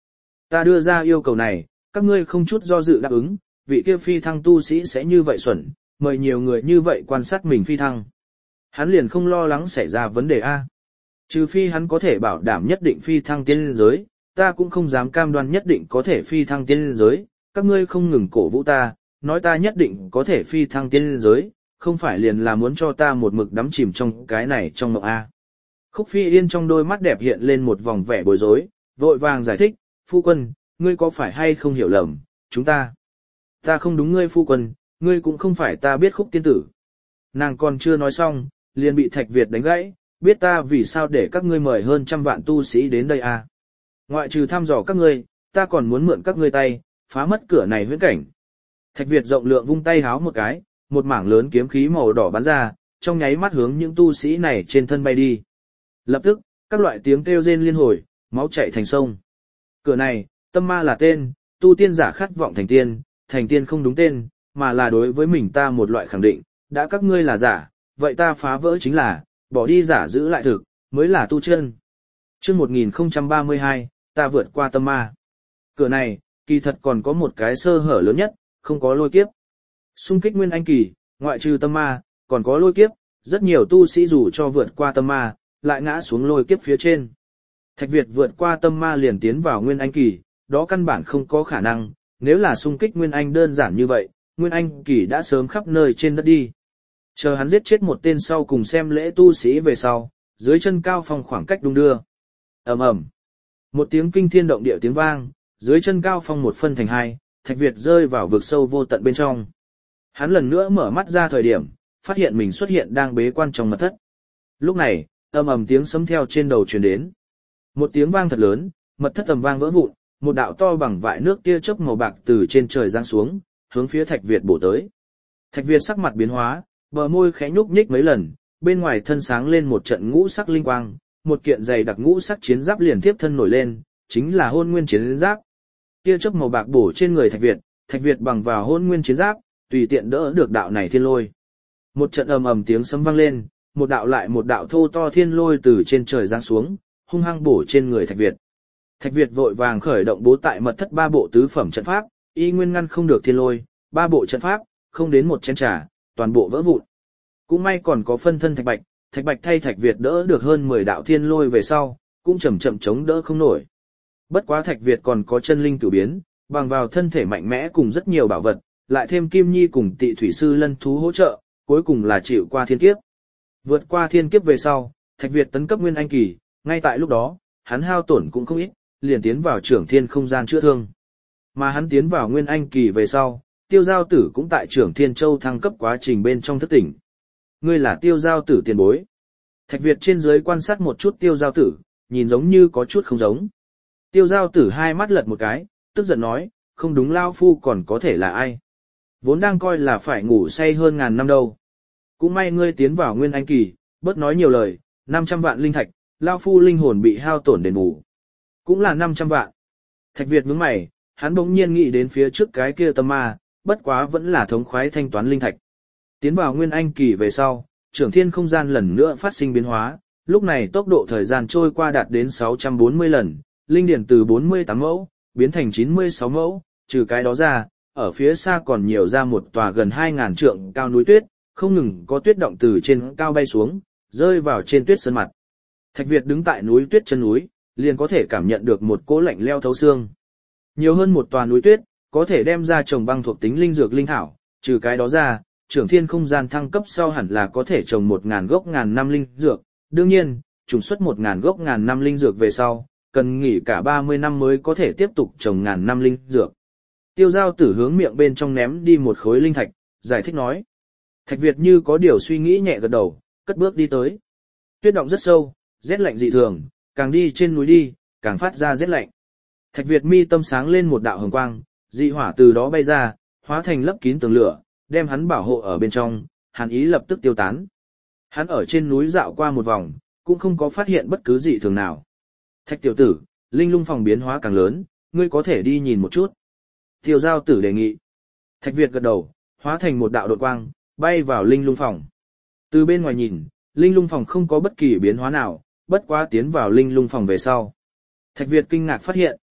S1: Ta đưa ra yêu cầu này, các ngươi không chút do dự đáp ứng, vị kia phi thăng tu sĩ sẽ như vậy xuẩn, mời nhiều người như vậy quan sát mình phi thăng. Hắn liền không lo lắng xảy ra vấn đề A. Trừ phi hắn có thể bảo đảm nhất định phi thăng tiên linh giới, ta cũng không dám cam đoan nhất định có thể phi thăng tiên linh giới, các ngươi không ngừng cổ vũ ta, nói ta nhất định có thể phi thăng tiên linh giới, không phải liền là muốn cho ta một mực đắm chìm trong cái này trong mộng A. Khúc Phi Yên trong đôi mắt đẹp hiện lên một vòng vẻ bối rối, vội vàng giải thích, phu quân, ngươi có phải hay không hiểu lầm, chúng ta. Ta không đúng ngươi phu quân, ngươi cũng không phải ta biết Khúc tiên tử. Nàng còn chưa nói xong, liền bị Thạch Việt đánh gãy, biết ta vì sao để các ngươi mời hơn trăm vạn tu sĩ đến đây à. Ngoại trừ thăm dò các ngươi, ta còn muốn mượn các ngươi tay, phá mất cửa này huyễn cảnh. Thạch Việt rộng lượng vung tay háo một cái, một mảng lớn kiếm khí màu đỏ bắn ra, trong nháy mắt hướng những tu sĩ này trên thân bay đi. Lập tức, các loại tiếng kêu rên liên hồi, máu chảy thành sông. Cửa này, tâm ma là tên, tu tiên giả khát vọng thành tiên, thành tiên không đúng tên, mà là đối với mình ta một loại khẳng định, đã các ngươi là giả, vậy ta phá vỡ chính là, bỏ đi giả giữ lại thực, mới là tu chân. Chương một nghìn không trăm ba mươi hai, ta vượt qua tâm ma. Cửa này, kỳ thật còn có một cái sơ hở lớn nhất, không có lôi kiếp. Xung kích nguyên anh kỳ, ngoại trừ tâm ma, còn có lôi kiếp, rất nhiều tu sĩ dù cho vượt qua tâm ma, lại ngã xuống lôi kiếp phía trên. Thạch Việt vượt qua tâm ma liền tiến vào nguyên anh kỳ, đó căn bản không có khả năng, nếu là xung kích nguyên anh đơn giản như vậy, nguyên anh kỳ đã sớm khắp nơi trên đất đi. Chờ hắn giết chết một tên sau cùng xem lễ tu sĩ về sau, dưới chân cao phong khoảng cách đung đưa. Ầm ầm. Một tiếng kinh thiên động địa tiếng vang, dưới chân cao phong một phân thành hai, Thạch Việt rơi vào vực sâu vô tận bên trong. Hắn lần nữa mở mắt ra thời điểm, phát hiện mình xuất hiện đang bế quan trong mật thất. Lúc này, ầm ầm tiếng sấm theo trên đầu truyền đến. Một tiếng vang thật lớn, mật thất ầm vang vỡ vụn, một đạo to bằng vại nước tia chớp màu bạc từ trên trời giáng xuống, hướng phía Thạch Việt bổ tới. Thạch Việt sắc mặt biến hóa, bờ môi khẽ nhúc nhích mấy lần, bên ngoài thân sáng lên một trận ngũ sắc linh quang, một kiện dày đặc ngũ sắc chiến giáp liền tiếp thân nổi lên, chính là Hôn Nguyên chiến giáp. Tia chớp màu bạc bổ trên người Thạch Việt, Thạch Việt bằng vào Hôn Nguyên chiến giáp, tùy tiện đỡ được đạo này thiên lôi. Một trận ầm ầm tiếng sấm vang lên, một đạo lại một đạo thô to thiên lôi từ trên trời giáng xuống, hung hăng bổ trên người Thạch Việt. Thạch Việt vội vàng khởi động bố tại mật thất ba bộ tứ phẩm trận pháp, y nguyên ngăn không được thiên lôi, ba bộ trận pháp, không đến một chén trà, toàn bộ vỡ vụn. Cũng may còn có phân thân Thạch Bạch, Thạch Bạch thay Thạch Việt đỡ được hơn mười đạo thiên lôi về sau, cũng chậm chậm chống đỡ không nổi. Bất quá Thạch Việt còn có chân linh cửu biến, bằng vào thân thể mạnh mẽ cùng rất nhiều bảo vật, lại thêm Kim Nhi cùng Tị Thủy sư Lân thú hỗ trợ, cuối cùng là chịu qua thiên kiếp. Vượt qua thiên kiếp về sau, Thạch Việt tấn cấp nguyên anh kỳ, ngay tại lúc đó, hắn hao tổn cũng không ít, liền tiến vào trưởng thiên không gian chữa thương. Mà hắn tiến vào nguyên anh kỳ về sau, Tiêu Giao Tử cũng tại trưởng thiên châu thăng cấp quá trình bên trong thất tỉnh. Ngươi là Tiêu Giao Tử tiền bối. Thạch Việt trên dưới quan sát một chút Tiêu Giao Tử, nhìn giống như có chút không giống. Tiêu Giao Tử hai mắt lật một cái, tức giận nói, không đúng lao phu còn có thể là ai. Vốn đang coi là phải ngủ say hơn ngàn năm đâu. Cũng may ngươi tiến vào nguyên anh kỳ, bớt nói nhiều lời, năm trăm vạn linh thạch, lao phu linh hồn bị hao tổn đền bù. Cũng là năm trăm vạn. Thạch Việt nhướng mày, hắn bỗng nhiên nghĩ đến phía trước cái kia tâm ma, bất quá vẫn là thống khoái thanh toán linh thạch. Tiến vào nguyên anh kỳ về sau, trưởng thiên không gian lần nữa phát sinh biến hóa, lúc này tốc độ thời gian trôi qua đạt đến sáu trăm bốn mươi lần, linh điển từ bốn mươi tám mẫu, biến thành chín mươi sáu mẫu, trừ cái đó ra, ở phía xa còn nhiều ra một tòa gần hai ngàn trượng cao núi tuyết, không ngừng có tuyết động từ trên cao bay xuống, rơi vào trên tuyết sơn mặt. Thạch Việt đứng tại núi tuyết chân núi, liền có thể cảm nhận được một cỗ lạnh leo thấu xương. Nhiều hơn một tòa núi tuyết, có thể đem ra trồng băng thuộc tính linh dược linh thảo, trừ cái đó ra, trưởng thiên không gian thăng cấp sau hẳn là có thể trồng một ngàn gốc ngàn năm linh dược, đương nhiên, trùng xuất một ngàn gốc ngàn năm linh dược về sau, cần nghỉ cả ba mươi năm mới có thể tiếp tục trồng ngàn năm linh dược. Tiêu Giao Tử hướng miệng bên trong ném đi một khối linh thạch, giải thích nói. Thạch Việt như có điều suy nghĩ nhẹ gật đầu, cất bước đi tới. Tuyết động rất sâu, rét lạnh dị thường, càng đi trên núi đi, càng phát ra rét lạnh. Thạch Việt mi tâm sáng lên một đạo hồng quang, dị hỏa từ đó bay ra, hóa thành lấp kín tường lửa, đem hắn bảo hộ ở bên trong, hàn ý lập tức tiêu tán. Hắn ở trên núi dạo qua một vòng, cũng không có phát hiện bất cứ dị thường nào. Thạch tiểu tử, linh lung phòng biến hóa càng lớn, ngươi có thể đi nhìn một chút. Tiêu Giao Tử đề nghị. Thạch Việt gật đầu, hóa thành một đạo đột quang, bay vào linh lung phòng. Từ bên ngoài nhìn, linh lung phòng không có bất kỳ biến hóa nào, bất quá tiến vào linh lung phòng về sau. Thạch Việt kinh ngạc phát hiện,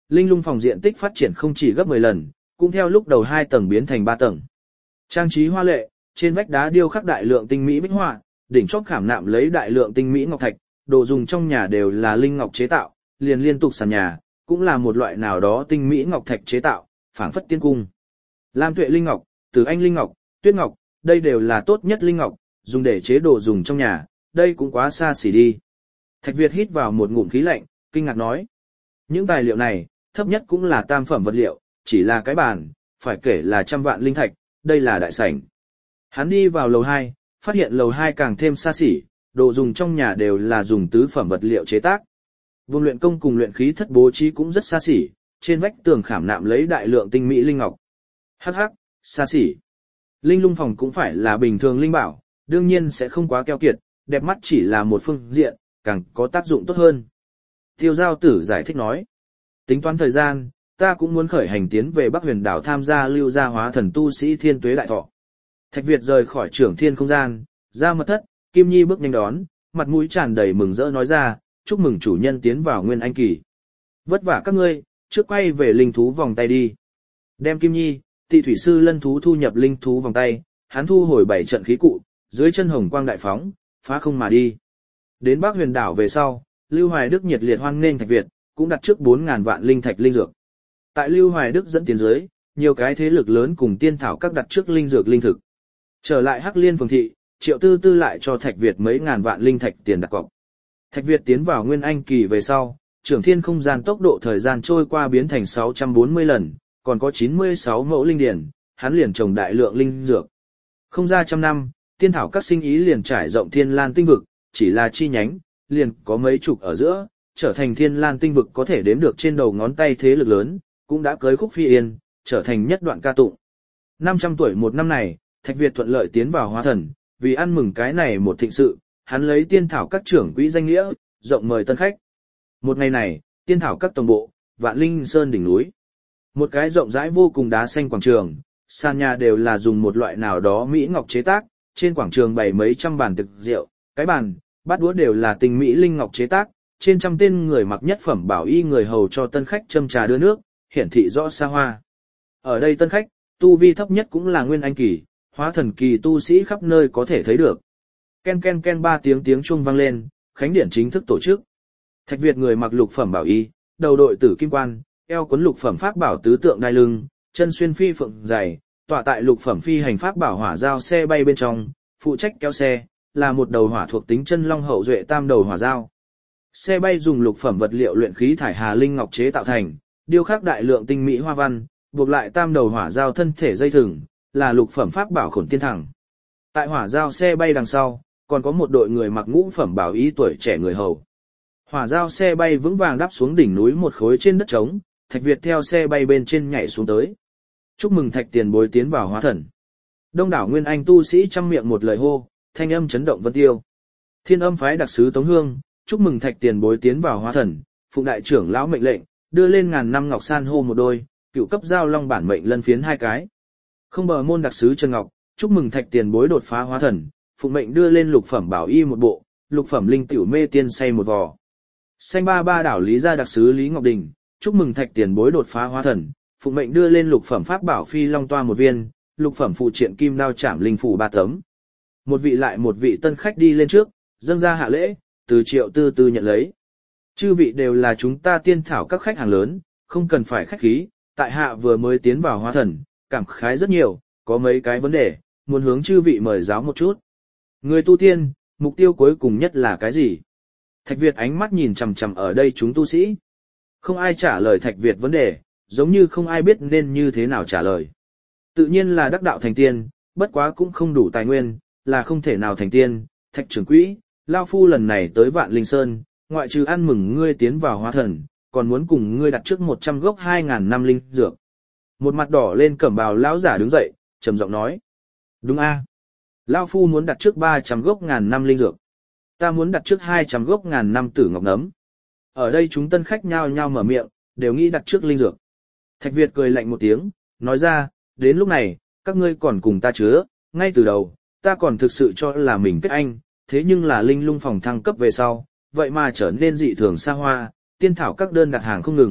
S1: linh lung phòng diện tích phát triển không chỉ gấp mười lần, cũng theo lúc đầu hai tầng biến thành ba tầng. Trang trí hoa lệ, trên vách đá điêu khắc đại lượng tinh mỹ bích họa, đỉnh chóp khảm nạm lấy đại lượng tinh mỹ ngọc thạch, đồ dùng trong nhà đều là linh ngọc chế tạo, liền liên tục sàn nhà, cũng là một loại nào đó tinh mỹ ngọc thạch chế tạo, phảng phất tiên cung. Lam tuệ linh ngọc, Từ Anh linh ngọc, Tuyết ngọc, đây đều là tốt nhất linh ngọc, dùng để chế đồ dùng trong nhà, đây cũng quá xa xỉ đi. Thạch Việt hít vào một ngụm khí lạnh, kinh ngạc nói. Những tài liệu này, thấp nhất cũng là tam phẩm vật liệu, chỉ là cái bàn, phải kể là trăm vạn linh thạch, đây là đại sảnh. Hắn đi vào lầu hai, phát hiện lầu hai càng thêm xa xỉ, đồ dùng trong nhà đều là dùng tứ phẩm vật liệu chế tác. Vùng luyện công cùng luyện khí thất bố trí cũng rất xa xỉ, trên vách tường khảm nạm lấy đại lượng tinh mỹ linh ngọc. Hắc hắc, xa xỉ. Linh lung phòng cũng phải là bình thường linh bảo, đương nhiên sẽ không quá keo kiệt, đẹp mắt chỉ là một phương diện, càng có tác dụng tốt hơn. Tiêu Giao Tử giải thích nói. Tính toán thời gian, ta cũng muốn khởi hành tiến về Bắc Huyền đảo tham gia lưu gia hóa thần tu sĩ Thiên Tuế đại thọ. Thạch Việt rời khỏi trưởng thiên không gian, ra mật thất, Kim Nhi bước nhanh đón, mặt mũi tràn đầy mừng rỡ nói ra, chúc mừng chủ nhân tiến vào Nguyên Anh kỳ. Vất vả các ngươi, trước quay về linh thú vòng tay đi. Đem Kim Nhi, Tị thủy sư lân thú thu nhập linh thú vòng tay, hắn thu hồi bảy trận khí cụ, dưới chân hồng quang đại phóng, phá không mà đi. Đến Bắc Huyền đảo về sau, Lưu Hoài Đức nhiệt liệt hoan nghênh Thạch Việt, cũng đặt trước bốn ngàn vạn linh thạch linh dược. Tại Lưu Hoài Đức dẫn tiến dưới, nhiều cái thế lực lớn cùng tiên thảo các đặt trước linh dược linh thực. Trở lại Hắc Liên phường thị, Triệu Tư Tư lại cho Thạch Việt mấy ngàn vạn linh thạch tiền đặt cọc. Thạch Việt tiến vào Nguyên Anh kỳ về sau, trưởng thiên không gian tốc độ thời gian trôi qua biến thành sáu trăm bốn mươi lần, còn có chín mươi sáu mẫu linh điển, hắn liền trồng đại lượng linh dược. Không ra trăm năm, tiên thảo các sinh ý liền trải rộng Thiên Lan tinh vực, chỉ là chi nhánh, liền có mấy chục ở giữa, trở thành Thiên Lan tinh vực có thể đếm được trên đầu ngón tay thế lực lớn, cũng đã cưới khúc phi yên, trở thành nhất đoạn ca tụng. năm trăm tuổi một năm này, Thạch Việt thuận lợi tiến vào hóa thần, vì ăn mừng cái này một thịnh sự, hắn lấy tiên thảo các trưởng quỹ danh nghĩa, rộng mời tân khách. Một ngày này, tiên thảo các tổng bộ, Vạn Linh Sơn đỉnh núi. Một cái rộng rãi vô cùng đá xanh quảng trường, sàn nhà đều là dùng một loại nào đó mỹ ngọc chế tác, trên quảng trường bày mấy trăm bàn thực rượu, cái bàn, bát đũa đều là tinh mỹ linh ngọc chế tác, trên trăm tên người mặc nhất phẩm bảo y người hầu cho tân khách châm trà đưa nước, hiển thị rõ xa hoa. Ở đây tân khách, tu vi thấp nhất cũng là Nguyên Anh kỳ, hóa thần kỳ tu sĩ khắp nơi có thể thấy được. Ken ken ken ba tiếng tiếng chuông vang lên, khánh điển chính thức tổ chức. Thạch Việt người mặc lục phẩm bảo y, đầu đội tử kim quan, eo quấn lục phẩm pháp bảo tứ tượng đai lưng, chân xuyên phi phượng dày, tọa tại lục phẩm phi hành pháp bảo hỏa giao xe bay bên trong, phụ trách kéo xe, là một đầu hỏa thuộc tính chân long hậu duệ tam đầu hỏa giao. Xe bay dùng lục phẩm vật liệu luyện khí thải hà linh ngọc chế tạo thành, điêu khắc đại lượng tinh mỹ hoa văn, buộc lại tam đầu hỏa giao thân thể dây thừng, là lục phẩm pháp bảo Khổn Tiên Thẳng. Tại hỏa giao xe bay đằng sau, còn có một đội người mặc ngũ phẩm bảo y tuổi trẻ người hầu. Hỏa giao xe bay vững vàng đáp xuống đỉnh núi một khối trên đất trống, Thạch Việt theo xe bay bên trên nhảy xuống tới. Chúc mừng Thạch tiền bối tiến vào hóa thần. Đông đảo Nguyên Anh tu sĩ trăm miệng một lời hô, thanh âm chấn động vân tiêu. Thiên Âm phái đặc sứ Tống Hương, chúc mừng Thạch tiền bối tiến vào hóa thần, phụng đại trưởng lão mệnh lệnh, đưa lên ngàn năm ngọc san hô một đôi, cựu cấp giao long bản mệnh lân phiến hai cái. Không bờ môn đặc sứ Trần Ngọc, chúc mừng Thạch tiền bối đột phá hóa thần, phụng mệnh đưa lên lục phẩm bảo y một bộ, lục phẩm linh tiểu mê tiên say một vò. Xanh ba ba đảo Lý gia đặc sứ Lý Ngọc Đình, chúc mừng Thạch tiền bối đột phá hóa thần, phụng mệnh đưa lên lục phẩm pháp bảo phi long toa một viên, lục phẩm phụ triện kim đao chạm linh phủ ba tấm. Một vị lại một vị tân khách đi lên trước, dâng ra hạ lễ, từ Triệu Tư Tư nhận lấy. Chư vị đều là chúng ta tiên thảo các khách hàng lớn, không cần phải khách khí, tại hạ vừa mới tiến vào hóa thần, cảm khái rất nhiều, có mấy cái vấn đề, muốn hướng chư vị mời giáo một chút. Người tu tiên, mục tiêu cuối cùng nhất là cái gì? Thạch Việt ánh mắt nhìn chằm chằm ở đây chúng tu sĩ. Không ai trả lời Thạch Việt vấn đề, giống như không ai biết nên như thế nào trả lời. Tự nhiên là đắc đạo thành tiên, bất quá cũng không đủ tài nguyên, là không thể nào thành tiên. Thạch trưởng quỹ, Lao Phu lần này tới Vạn Linh Sơn, ngoại trừ ăn mừng ngươi tiến vào hóa thần, còn muốn cùng ngươi đặt trước một trăm gốc hai ngàn năm linh dược. Một mặt đỏ lên cẩm bào lão giả đứng dậy, trầm giọng nói. Đúng a, Lao Phu muốn đặt trước ba trăm gốc ngàn năm linh dược. Ta muốn đặt trước hai trăm gốc ngàn năm tử ngọc nấm. Ở đây chúng tân khách nhao nhao mở miệng, đều nghĩ đặt trước linh dược. Thạch Việt cười lạnh một tiếng, nói ra, đến lúc này, các ngươi còn cùng ta chứa, ngay từ đầu, ta còn thực sự cho là mình kết anh, thế nhưng là linh lung phòng thăng cấp về sau, vậy mà trở nên dị thường xa hoa, tiên thảo các đơn đặt hàng không ngừng,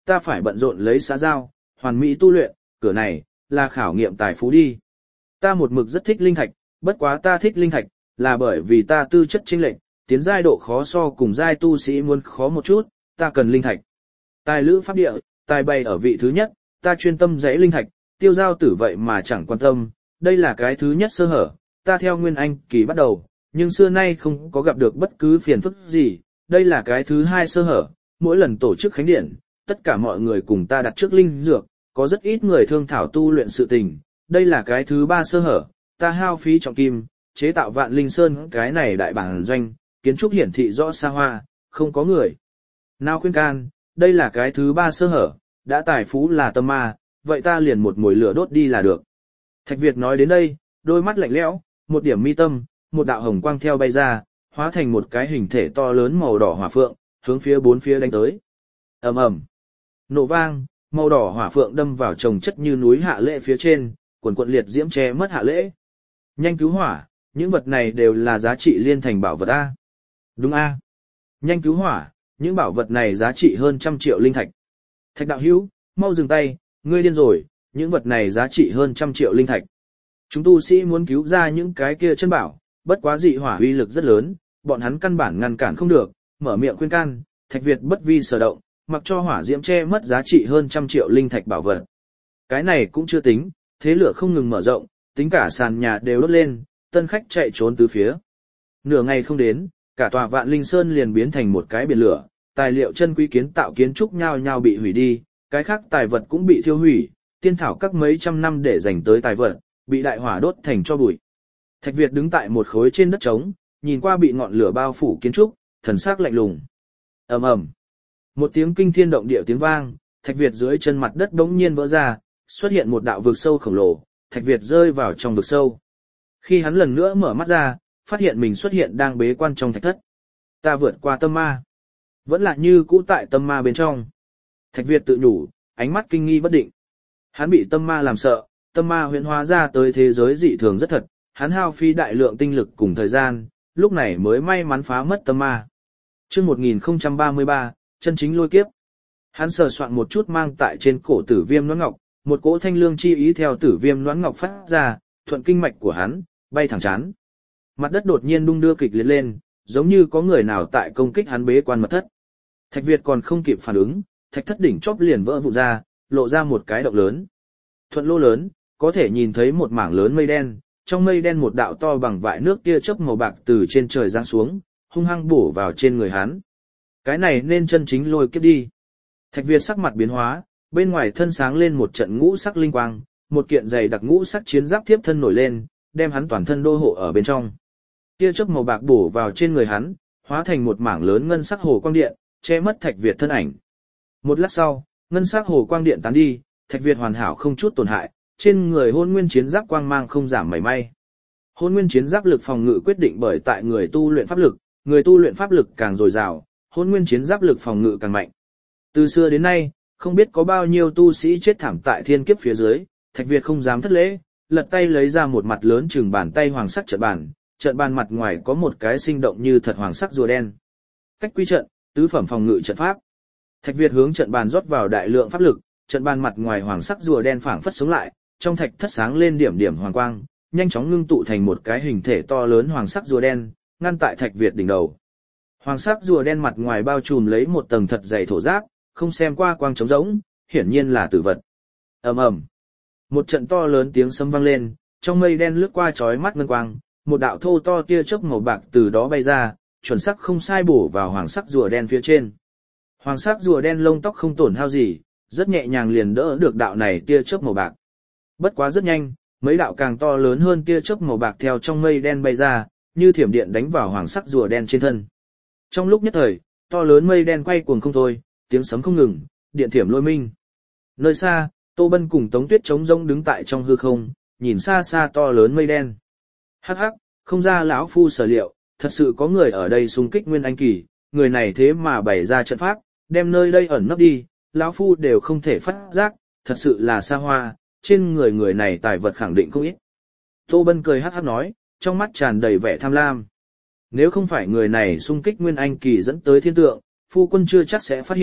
S1: ta phải bận rộn lấy xã giao, hoàn mỹ tu luyện, cửa này, là khảo nghiệm tài phú đi. Ta một mực rất thích linh thạch, bất quá ta thích linh thạch, là bởi vì ta tư chất chênh lệch, tiến giai độ khó so cùng giai tu sĩ muốn khó một chút, ta cần linh thạch. Tài lữ pháp địa, tài bày ở vị thứ nhất, ta chuyên tâm dãy linh thạch, tiêu giao tử vậy mà chẳng quan tâm, đây là cái thứ nhất sơ hở, ta theo Nguyên Anh kỳ bắt đầu, nhưng xưa nay không có gặp được bất cứ phiền phức gì, đây là cái thứ hai sơ hở, mỗi lần tổ chức khánh điện, tất cả mọi người cùng ta đặt trước linh dược, có rất ít người thương thảo tu luyện sự tình, đây là cái thứ ba sơ hở, ta hao phí trọng kim, chế tạo Vạn Linh Sơn cái này đại bản doanh, kiến trúc hiển thị rõ xa hoa, không có người nào khuyên can, đây là cái thứ ba sơ hở, đã tài phú là tâm ma, vậy ta liền một mồi lửa đốt đi là được. Thạch Việt nói đến đây, đôi mắt lạnh lẽo, một điểm mi tâm, một đạo hồng quang theo bay ra, hóa thành một cái hình thể to lớn màu đỏ hỏa phượng, hướng phía bốn phía đánh tới. Ầm ầm, nổ vang, màu đỏ hỏa phượng đâm vào chồng chất như núi Hạ Lễ phía trên, quần quận liệt diễm che mất Hạ Lễ. Nhanh cứu hỏa, những vật này đều là giá trị liên thành bảo vật a. Đúng a. Nhanh cứu hỏa, những bảo vật này giá trị hơn trăm triệu linh thạch. Thạch đạo hữu, mau dừng tay, ngươi điên rồi, những vật này giá trị hơn trăm triệu linh thạch. Chúng tu sĩ muốn cứu ra những cái kia chân bảo, bất quá dị hỏa uy lực rất lớn, bọn hắn căn bản ngăn cản không được, mở miệng khuyên can, Thạch Việt bất vi sở động, mặc cho hỏa diễm che mất giá trị hơn trăm triệu linh thạch bảo vật. Cái này cũng chưa tính, thế lửa không ngừng mở rộng, tính cả sàn nhà đều đốt lên, tân khách chạy trốn từ phía. Nửa ngày không đến, cả tòa Vạn Linh Sơn liền biến thành một cái biển lửa, tài liệu chân quý kiến tạo kiến trúc nhao nhao bị hủy đi, cái khác tài vật cũng bị thiêu hủy, tiên thảo các mấy trăm năm để dành tới tài vật, bị đại hỏa đốt thành tro bụi. Thạch Việt đứng tại một khối trên đất trống, nhìn qua bị ngọn lửa bao phủ kiến trúc, thần sắc lạnh lùng. Ầm ầm, một tiếng kinh thiên động địa tiếng vang, Thạch Việt dưới chân mặt đất bỗng nhiên vỡ ra, xuất hiện một đạo vực sâu khổng lồ, Thạch Việt rơi vào trong vực sâu. Khi hắn lần nữa mở mắt ra, phát hiện mình xuất hiện đang bế quan trong thạch thất. Ta vượt qua tâm ma, vẫn là như cũ tại tâm ma bên trong. Thạch Việt tự nhủ, ánh mắt kinh nghi bất định. Hắn bị tâm ma làm sợ, tâm ma huyễn hóa ra tới thế giới dị thường rất thật, hắn hao phí đại lượng tinh lực cùng thời gian, lúc này mới may mắn phá mất tâm ma. Chương một nghìn không trăm ba mươi ba, chân chính lôi kiếp. Hắn sờ soạn một chút mang tại trên cổ Tử Viêm Noãn Ngọc, một cỗ thanh lương chi ý theo Tử Viêm Noãn Ngọc phát ra, thuận kinh mạch của hắn, bay thẳng chán. Mặt đất đột nhiên đung đưa kịch liệt lên, giống như có người nào tại công kích hắn bế quan mật thất. Thạch Việt còn không kịp phản ứng, thạch thất đỉnh chóp liền vỡ vụn ra, lộ ra một cái động lớn. Thuận lỗ lớn, có thể nhìn thấy một mảng lớn mây đen, trong mây đen một đạo to bằng vại nước tia chớp màu bạc từ trên trời giáng xuống, hung hăng bổ vào trên người hắn. Cái này nên chân chính lôi kiếp đi. Thạch Việt sắc mặt biến hóa, bên ngoài thân sáng lên một trận ngũ sắc linh quang, một kiện dày đặc ngũ sắc chiến giáp tiếp thân nổi lên, đem hắn toàn thân đô hộ ở bên trong. Tia chớp màu bạc bổ vào trên người hắn, hóa thành một mảng lớn ngân sắc hồ quang điện, che mất Thạch Việt thân ảnh. Một lát sau, ngân sắc hồ quang điện tán đi, Thạch Việt hoàn hảo không chút tổn hại, trên người Hôn Nguyên chiến giáp quang mang không giảm mảy may. Hôn Nguyên chiến giáp lực phòng ngự quyết định bởi tại người tu luyện pháp lực, người tu luyện pháp lực càng dồi dào, Hôn Nguyên chiến giáp lực phòng ngự càng mạnh. Từ xưa đến nay, không biết có bao nhiêu tu sĩ chết thảm tại thiên kiếp phía dưới, Thạch Việt không dám thất lễ, lật tay lấy ra một mặt lớn chừng bàn tay hoàng sắc trận bàn, trận bàn mặt ngoài có một cái sinh động như thật hoàng sắc rùa đen. Cách quy trận, tứ phẩm phòng ngự trận pháp. Thạch Việt hướng trận bàn rót vào đại lượng pháp lực, trận bàn mặt ngoài hoàng sắc rùa đen phảng phất sống lại, trong thạch thất sáng lên điểm điểm hoàng quang, nhanh chóng ngưng tụ thành một cái hình thể to lớn hoàng sắc rùa đen, ngăn tại Thạch Việt đỉnh đầu. Hoàng sắc rùa đen mặt ngoài bao trùm lấy một tầng thật dày thổ giáp, không xem qua quang trống rỗng, hiển nhiên là tử vật. Ầm ầm, một trận to lớn tiếng sấm vang lên, trong mây đen lướt qua chói mắt ngân quang, một đạo thô to tia chớp màu bạc từ đó bay ra, chuẩn xác không sai bổ vào hoàng sắc rùa đen phía trên. Hoàng sắc rùa đen lông tóc không tổn hao gì, rất nhẹ nhàng liền đỡ được đạo này tia chớp màu bạc. Bất quá rất nhanh, mấy đạo càng to lớn hơn tia chớp màu bạc theo trong mây đen bay ra, như thiểm điện đánh vào hoàng sắc rùa đen trên thân. Trong lúc nhất thời, to lớn mây đen quay cuồng không thôi, tiếng sấm không ngừng, điện thiểm lôi minh. Nơi xa, Tô Bân cùng Tống Tuyết trống rỗng đứng tại trong hư không, nhìn xa xa to lớn mây đen. Hắc hắc, không ra lão phu sở liệu, thật sự có người ở đây xung kích Nguyên Anh kỳ, người này thế mà bày ra trận pháp, đem nơi đây ẩn nấp đi, lão phu đều không thể phát giác, thật sự là xa hoa, trên người người này tài vật khẳng định không ít. Tô Bân cười hắc hắc nói, trong mắt tràn đầy vẻ tham lam. Nếu không phải người này xung kích Nguyên Anh kỳ dẫn tới thiên tượng, phu quân chưa chắc sẽ phát hiện,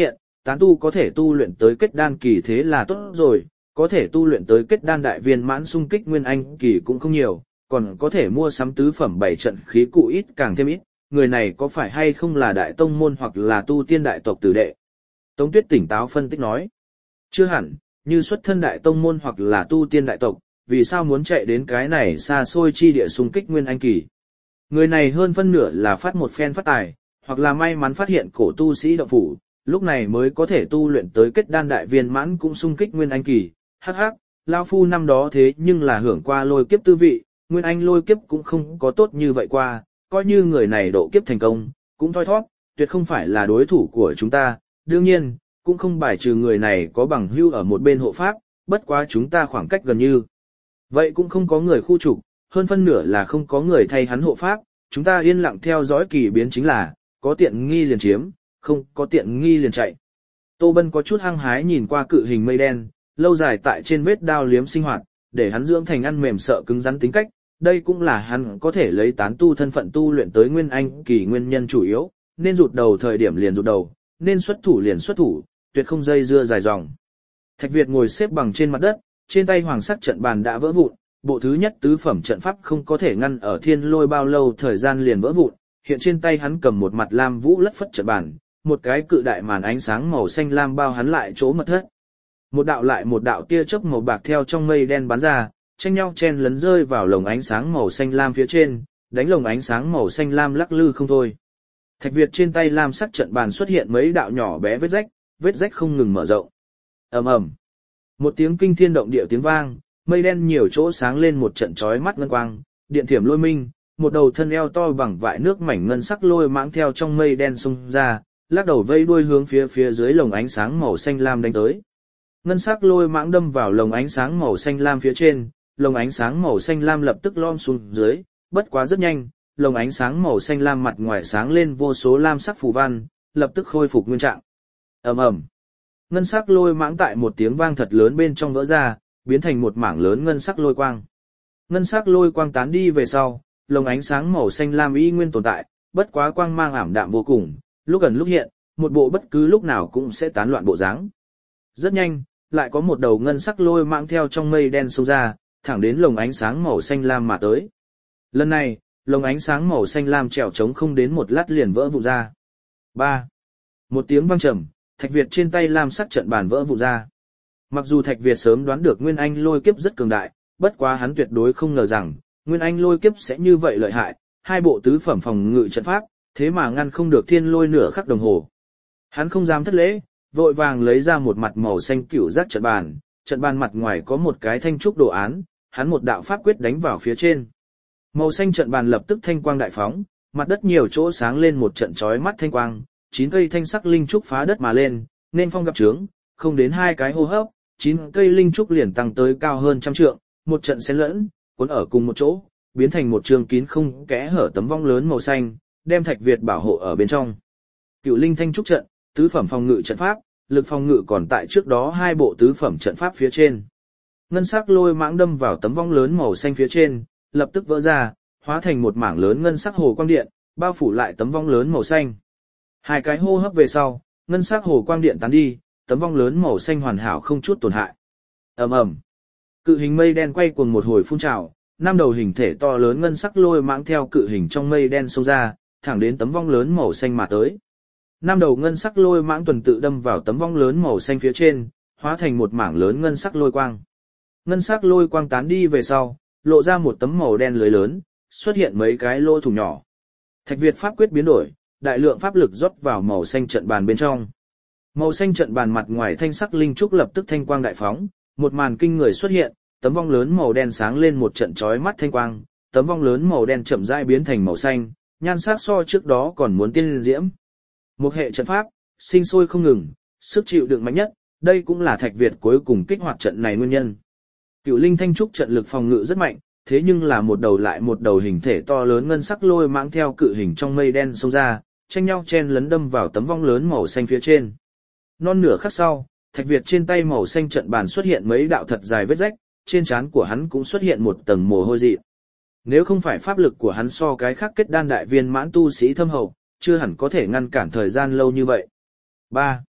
S1: tán tu có thể tu luyện tới kết đan kỳ thế là tốt rồi, có thể tu luyện tới kết đan đại viên mãn xung kích nguyên anh kỳ cũng không nhiều, còn có thể mua sắm tứ phẩm bảy trận khí cụ ít càng thêm ít, người này có phải hay không là đại tông môn hoặc là tu tiên đại tộc tử đệ? Tống Tuyết tỉnh táo phân tích nói. Chưa hẳn, như xuất thân đại tông môn hoặc là tu tiên đại tộc, vì sao muốn chạy đến cái này xa xôi chi địa xung kích nguyên anh kỳ? Người này hơn phân nửa là phát một phen phát tài, hoặc là may mắn phát hiện cổ tu sĩ động phủ, lúc này mới có thể tu luyện tới kết đan đại viên mãn cũng xung kích nguyên anh kỳ. Hắc hắc, lão phu năm đó thế nhưng là hưởng qua lôi kiếp tư vị, nguyên anh lôi kiếp cũng không có tốt như vậy qua, coi như người này độ kiếp thành công, cũng thoi thoát, tuyệt không phải là đối thủ của chúng ta, đương nhiên, cũng không bài trừ người này có bằng hữu ở một bên hộ pháp, bất quá chúng ta khoảng cách gần như. Vậy cũng không có người khu trục, hơn phân nửa là không có người thay hắn hộ pháp, chúng ta yên lặng theo dõi kỳ biến chính là, có tiện nghi liền chiếm, không có tiện nghi liền chạy. Tô Bân có chút hăng hái nhìn qua cự hình mây đen, lâu dài tại trên vết đao liếm sinh hoạt, để hắn dưỡng thành ăn mềm sợ cứng rắn tính cách, đây cũng là hắn có thể lấy tán tu thân phận tu luyện tới nguyên anh kỳ nguyên nhân chủ yếu, nên rụt đầu thời điểm liền rụt đầu, nên xuất thủ liền xuất thủ, tuyệt không dây dưa dài dòng. Thạch Việt ngồi xếp bằng trên mặt đất, trên tay hoàng sắc trận bàn đã vỡ vụn, bộ thứ nhất tứ phẩm trận pháp không có thể ngăn ở thiên lôi bao lâu thời gian liền vỡ vụn, hiện trên tay hắn cầm một mặt lam vũ lất phất trận bàn, một cái cự đại màn ánh sáng màu xanh lam bao hắn lại chỗ mật thất. Một đạo lại một đạo tia chớp màu bạc theo trong mây đen bắn ra, tranh nhau chen lấn rơi vào lồng ánh sáng màu xanh lam phía trên, đánh lồng ánh sáng màu xanh lam lắc lư không thôi. Thạch Việt trên tay lam sắc trận bàn xuất hiện mấy đạo nhỏ bé vết rách, vết rách không ngừng mở rộng. Ầm ầm. Một tiếng kinh thiên động địa tiếng vang, mây đen nhiều chỗ sáng lên một trận chói mắt ngân quang, điện thiểm lôi minh, một đầu thân eo to bằng vại nước mảnh ngân sắc lôi mãng theo trong mây đen xông ra, lắc đầu vây đuôi hướng phía phía dưới lồng ánh sáng màu xanh lam đánh tới. Ngân sắc lôi mãng đâm vào lồng ánh sáng màu xanh lam phía trên, lồng ánh sáng màu xanh lam lập tức lom xuống dưới, bất quá rất nhanh, lồng ánh sáng màu xanh lam mặt ngoài sáng lên vô số lam sắc phù văn, lập tức khôi phục nguyên trạng. Ầm ầm. Ngân sắc lôi mãng tại một tiếng vang thật lớn bên trong vỡ ra, biến thành một mảng lớn ngân sắc lôi quang. Ngân sắc lôi quang tán đi về sau, lồng ánh sáng màu xanh lam y nguyên tồn tại, bất quá quang mang ảm đạm vô cùng, lúc gần lúc hiện, một bộ bất cứ lúc nào cũng sẽ tán loạn bộ dáng. Rất nhanh, lại có một đầu ngân sắc lôi mãng theo trong mây đen xông ra, thẳng đến lồng ánh sáng màu xanh lam mà tới. Lần này, lồng ánh sáng màu xanh lam trèo trống không đến một lát liền vỡ vụn ra. ba. Một tiếng vang trầm, Thạch Việt trên tay lam sắc trận bàn vỡ vụn ra. Mặc dù Thạch Việt sớm đoán được Nguyên Anh lôi kiếp rất cường đại, bất quá hắn tuyệt đối không ngờ rằng, Nguyên Anh lôi kiếp sẽ như vậy lợi hại, hai bộ tứ phẩm phòng ngự trận pháp, thế mà ngăn không được thiên lôi nửa khắc đồng hồ. Hắn không dám thất lễ, vội vàng lấy ra một mặt màu xanh cửu giác trận bàn, trận bàn mặt ngoài có một cái thanh trúc đồ án, hắn một đạo pháp quyết đánh vào phía trên. Màu xanh trận bàn lập tức thanh quang đại phóng, mặt đất nhiều chỗ sáng lên một trận chói mắt thanh quang, chín cây thanh sắc linh trúc phá đất mà lên, nên phong gặp trướng, không đến hai cái hô hấp, chín cây linh trúc liền tăng tới cao hơn trăm trượng, một trận xen lẫn, cuốn ở cùng một chỗ, biến thành một trường kín không kẽ hở tấm vong lớn màu xanh, đem Thạch Việt bảo hộ ở bên trong. Cựu linh thanh trúc trận, tứ phẩm phòng ngự trận pháp, lực phòng ngự còn tại trước đó hai bộ tứ phẩm trận pháp phía trên. Ngân sắc lôi mãng đâm vào tấm vong lớn màu xanh phía trên, lập tức vỡ ra, hóa thành một mảng lớn ngân sắc hồ quang điện, bao phủ lại tấm vong lớn màu xanh. Hai cái hô hấp về sau, ngân sắc hồ quang điện tán đi, tấm vong lớn màu xanh hoàn hảo không chút tổn hại. Ầm ầm. Cự hình mây đen quay cuồng một hồi phun trào, năm đầu hình thể to lớn ngân sắc lôi mãng theo cự hình trong mây đen xông ra, thẳng đến tấm vong lớn màu xanh mà tới. Năm đầu ngân sắc lôi mãng tuần tự đâm vào tấm vong lớn màu xanh phía trên, hóa thành một mảng lớn ngân sắc lôi quang. Ngân sắc lôi quang tán đi về sau, lộ ra một tấm màu đen lưới lớn, xuất hiện mấy cái lỗ thủng nhỏ. Thạch Việt pháp quyết biến đổi, đại lượng pháp lực rót vào màu xanh trận bàn bên trong. Màu xanh trận bàn mặt ngoài thanh sắc linh trúc lập tức thanh quang đại phóng, một màn kinh người xuất hiện, tấm vong lớn màu đen sáng lên một trận chói mắt thanh quang, tấm vong lớn màu đen chậm rãi biến thành màu xanh, nhan sắc so trước đó còn muốn tiên diễm. Một hệ trận pháp, sinh sôi không ngừng, sức chịu đựng mạnh nhất, đây cũng là Thạch Việt cuối cùng kích hoạt trận này nguyên nhân. Cựu linh thanh trúc trận lực phòng ngự rất mạnh, thế nhưng là một đầu lại một đầu hình thể to lớn ngân sắc lôi mãng theo cự hình trong mây đen xông ra, tranh nhau chen lấn đâm vào tấm vong lớn màu xanh phía trên. Non nửa khắc sau, Thạch Việt trên tay màu xanh trận bàn xuất hiện mấy đạo thật dài vết rách, trên trán của hắn cũng xuất hiện một tầng mồ hôi dị. Nếu không phải pháp lực của hắn so cái khác kết đan đại viên mãn tu sĩ thâm hậu, chưa hẳn có thể ngăn cản thời gian lâu như vậy. ba.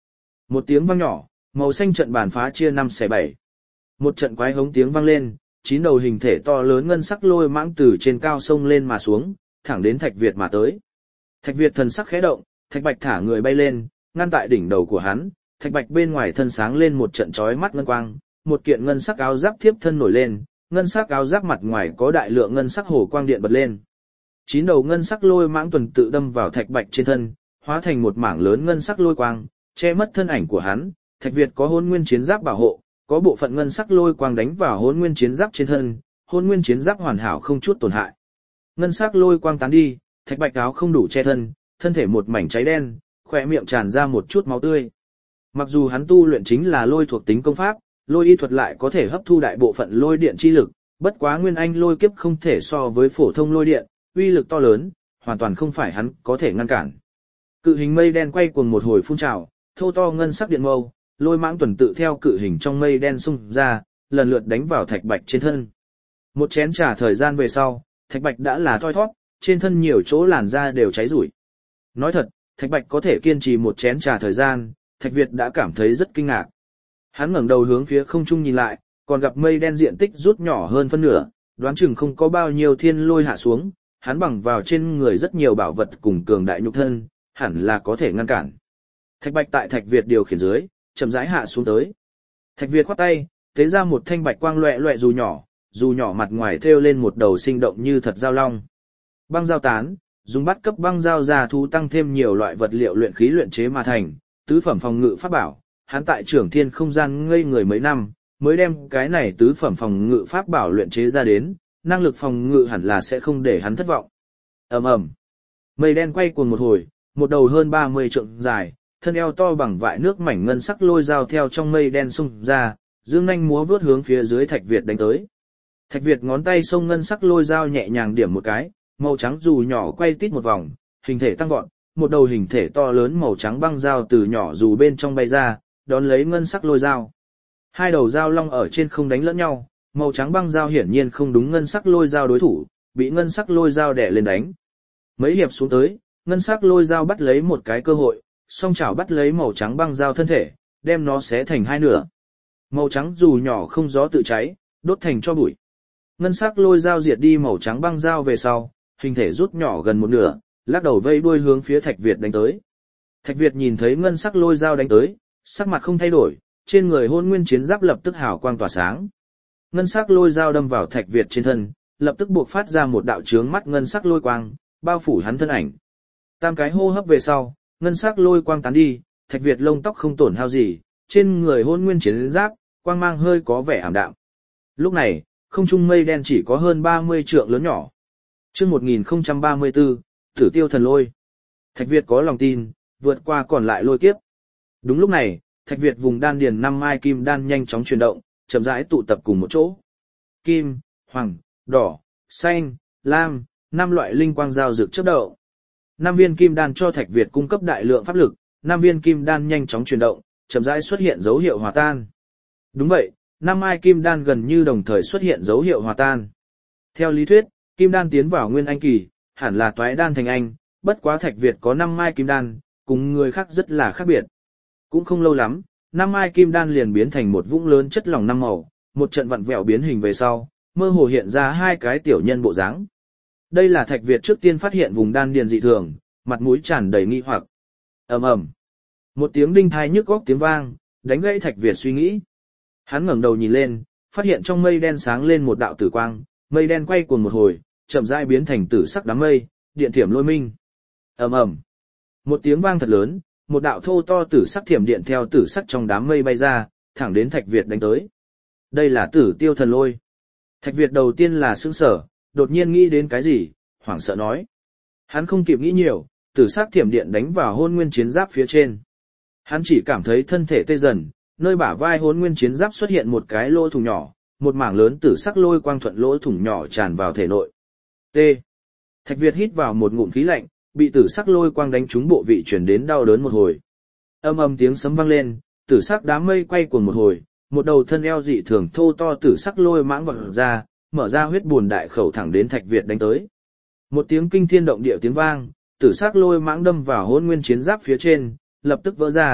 S1: Một tiếng vang nhỏ, màu xanh trận bàn phá chia năm xẻ bảy. Một trận quái hống tiếng vang lên, chín đầu hình thể to lớn ngân sắc lôi mãng từ trên cao sông lên mà xuống, thẳng đến Thạch Việt mà tới. Thạch Việt thần sắc khẽ động, Thạch Bạch thả người bay lên, ngăn tại đỉnh đầu của hắn, Thạch Bạch bên ngoài thân sáng lên một trận chói mắt ngân quang, một kiện ngân sắc áo giáp thiếp thân nổi lên, ngân sắc áo giáp mặt ngoài có đại lượng ngân sắc hồ quang điện bật lên. Chín đầu ngân sắc lôi mãng tuần tự đâm vào Thạch Bạch trên thân, hóa thành một mảng lớn ngân sắc lôi quang, che mất thân ảnh của hắn. Thạch Việt có Hỗn Nguyên chiến giáp bảo hộ, có bộ phận ngân sắc lôi quang đánh vào Hỗn Nguyên chiến giáp trên thân, Hỗn Nguyên chiến giáp hoàn hảo không chút tổn hại. Ngân sắc lôi quang tán đi, Thạch Bạch áo không đủ che thân, thân thể một mảnh cháy đen, khóe miệng tràn ra một chút máu tươi. Mặc dù hắn tu luyện chính là lôi thuộc tính công pháp, lôi y thuật lại có thể hấp thu đại bộ phận lôi điện chi lực, bất quá nguyên anh lôi kiếp không thể so với phổ thông lôi điện, uy lực to lớn, hoàn toàn không phải hắn có thể ngăn cản. Cự hình mây đen quay cuồng một hồi phun trào, thô to ngân sắc điện mâu, lôi mãng tuần tự theo cự hình trong mây đen xung ra, lần lượt đánh vào Thạch Bạch trên thân. Một chén trà thời gian về sau, Thạch Bạch đã là thoi thoát, trên thân nhiều chỗ làn da đều cháy rủi. Nói thật, Thạch Bạch có thể kiên trì một chén trà thời gian, Thạch Việt đã cảm thấy rất kinh ngạc. Hắn ngẩng đầu hướng phía không trung nhìn lại, còn gặp mây đen diện tích rút nhỏ hơn phân nửa, đoán chừng không có bao nhiêu thiên lôi hạ xuống, hắn bằng vào trên người rất nhiều bảo vật cùng cường đại nhục thân, hẳn là có thể ngăn cản. Thạch Bạch tại Thạch Việt điều khiển dưới, chậm rãi hạ xuống tới. Thạch Việt khoát tay, tế ra một thanh bạch quang loẹt loẹt dù nhỏ, dù nhỏ mặt ngoài thêu lên một đầu sinh động như thật dao long. Băng dao tán, dùng bắt cấp băng dao ra thú tăng thêm nhiều loại vật liệu luyện khí luyện chế mà thành, tứ phẩm phòng ngự pháp bảo. Hắn tại Trưởng Thiên không gian ngây người mấy năm, mới đem cái này tứ phẩm phòng ngự pháp bảo luyện chế ra đến, năng lực phòng ngự hẳn là sẽ không để hắn thất vọng. Ầm ầm, mây đen quay cuồng một hồi, một đầu hơn ba mươi trượng dài, thân eo to bằng vại nước mảnh ngân sắc lôi dao theo trong mây đen xung ra, dương nhanh múa vớt hướng phía dưới Thạch Việt đánh tới. Thạch Việt ngón tay xông ngân sắc lôi dao nhẹ nhàng điểm một cái, màu trắng dù nhỏ quay tít một vòng, hình thể tăng vọt, một đầu hình thể to lớn màu trắng băng dao từ nhỏ dù bên trong bay ra, đón lấy ngân sắc lôi dao. Hai đầu dao long ở trên không đánh lẫn nhau, màu trắng băng dao hiển nhiên không đúng ngân sắc lôi dao đối thủ, bị ngân sắc lôi dao đè lên đánh. Mấy hiệp xuống tới, ngân sắc lôi dao bắt lấy một cái cơ hội, song chảo bắt lấy màu trắng băng dao thân thể, đem nó xé thành hai nửa. Màu trắng dù nhỏ không gió tự cháy, đốt thành cho bụi. Ngân sắc lôi dao diệt đi màu trắng băng dao về sau, hình thể rút nhỏ gần một nửa, lắc đầu vây đuôi hướng phía Thạch Việt đánh tới. Thạch Việt nhìn thấy ngân sắc lôi dao đánh tới, sắc mặt không thay đổi, trên người Hỗn Nguyên chiến giáp lập tức hào quang tỏa sáng. Ngân sắc lôi dao đâm vào Thạch Việt trên thân, lập tức buộc phát ra một đạo chướng mắt ngân sắc lôi quang, bao phủ hắn thân ảnh. Tam cái hô hấp về sau, ngân sắc lôi quang tán đi, Thạch Việt lông tóc không tổn hao gì, trên người Hỗn Nguyên chiến giáp, quang mang hơi có vẻ ảm đạm. Lúc này, không trung mây đen chỉ có hơn ba mươi trượng lớn nhỏ. Chương một nghìn không trăm ba mươi tư, Tử Tiêu Thần Lôi. Thạch Việt có lòng tin, vượt qua còn lại lôi kiếp. Đúng lúc này, Thạch Việt vùng đan điền năm mai kim đan nhanh chóng chuyển động, chậm rãi tụ tập cùng một chỗ. Kim, hoàng, đỏ, xanh, lam, năm loại linh quang giao rực chớp động. Năm viên kim đan cho Thạch Việt cung cấp đại lượng pháp lực, năm viên kim đan nhanh chóng chuyển động, chậm rãi xuất hiện dấu hiệu hòa tan. Đúng vậy, năm mai kim đan gần như đồng thời xuất hiện dấu hiệu hòa tan. Theo lý thuyết, kim đan tiến vào nguyên anh kỳ, hẳn là toái đan thành anh, bất quá Thạch Việt có năm mai kim đan, cùng người khác rất là khác biệt. Cũng không lâu lắm, năm mai kim đan liền biến thành một vũng lớn chất lỏng năm màu, một trận vặn vẹo biến hình về sau, mơ hồ hiện ra hai cái tiểu nhân bộ dáng. Đây là Thạch Việt trước tiên phát hiện vùng đan điền dị thường, mặt mũi tràn đầy nghi hoặc. Ầm ầm, một tiếng đinh tai nhức óc tiếng vang, đánh gãy Thạch Việt suy nghĩ. Hắn ngẩng đầu nhìn lên, phát hiện trong mây đen sáng lên một đạo tử quang, mây đen quay cuồng một hồi, chậm rãi biến thành tử sắc đám mây, điện thiểm lôi minh. Ầm ầm, một tiếng vang thật lớn, một đạo thô to tử sắc thiểm điện theo tử sắc trong đám mây bay ra, thẳng đến Thạch Việt đánh tới. Đây là Tử Tiêu Thần Lôi. Thạch Việt đầu tiên là sững sờ, đột nhiên nghĩ đến cái gì, hoảng sợ nói. Hắn không kịp nghĩ nhiều, tử sắc thiểm điện đánh vào Hỗn Nguyên chiến giáp phía trên. Hắn chỉ cảm thấy thân thể tê dần, nơi bả vai Hỗn Nguyên chiến giáp xuất hiện một cái lỗ thủng nhỏ, một mảng lớn tử sắc lôi quang thuận lỗ thủng nhỏ tràn vào thể nội. T. Thạch Việt hít vào một ngụm khí lạnh, bị tử sắc lôi quang đánh trúng bộ vị chuyển đến đau đớn một hồi. Âm âm tiếng sấm vang lên, tử sắc đám mây quay cuồng một hồi, một đầu thân eo dị thường thô to tử sắc lôi mãng vọt ra, mở ra huyết buồn đại khẩu thẳng đến Thạch Việt đánh tới. Một tiếng kinh thiên động địa tiếng vang, tử sắc lôi mãng đâm vào Hỗn Nguyên chiến giáp phía trên, lập tức vỡ ra,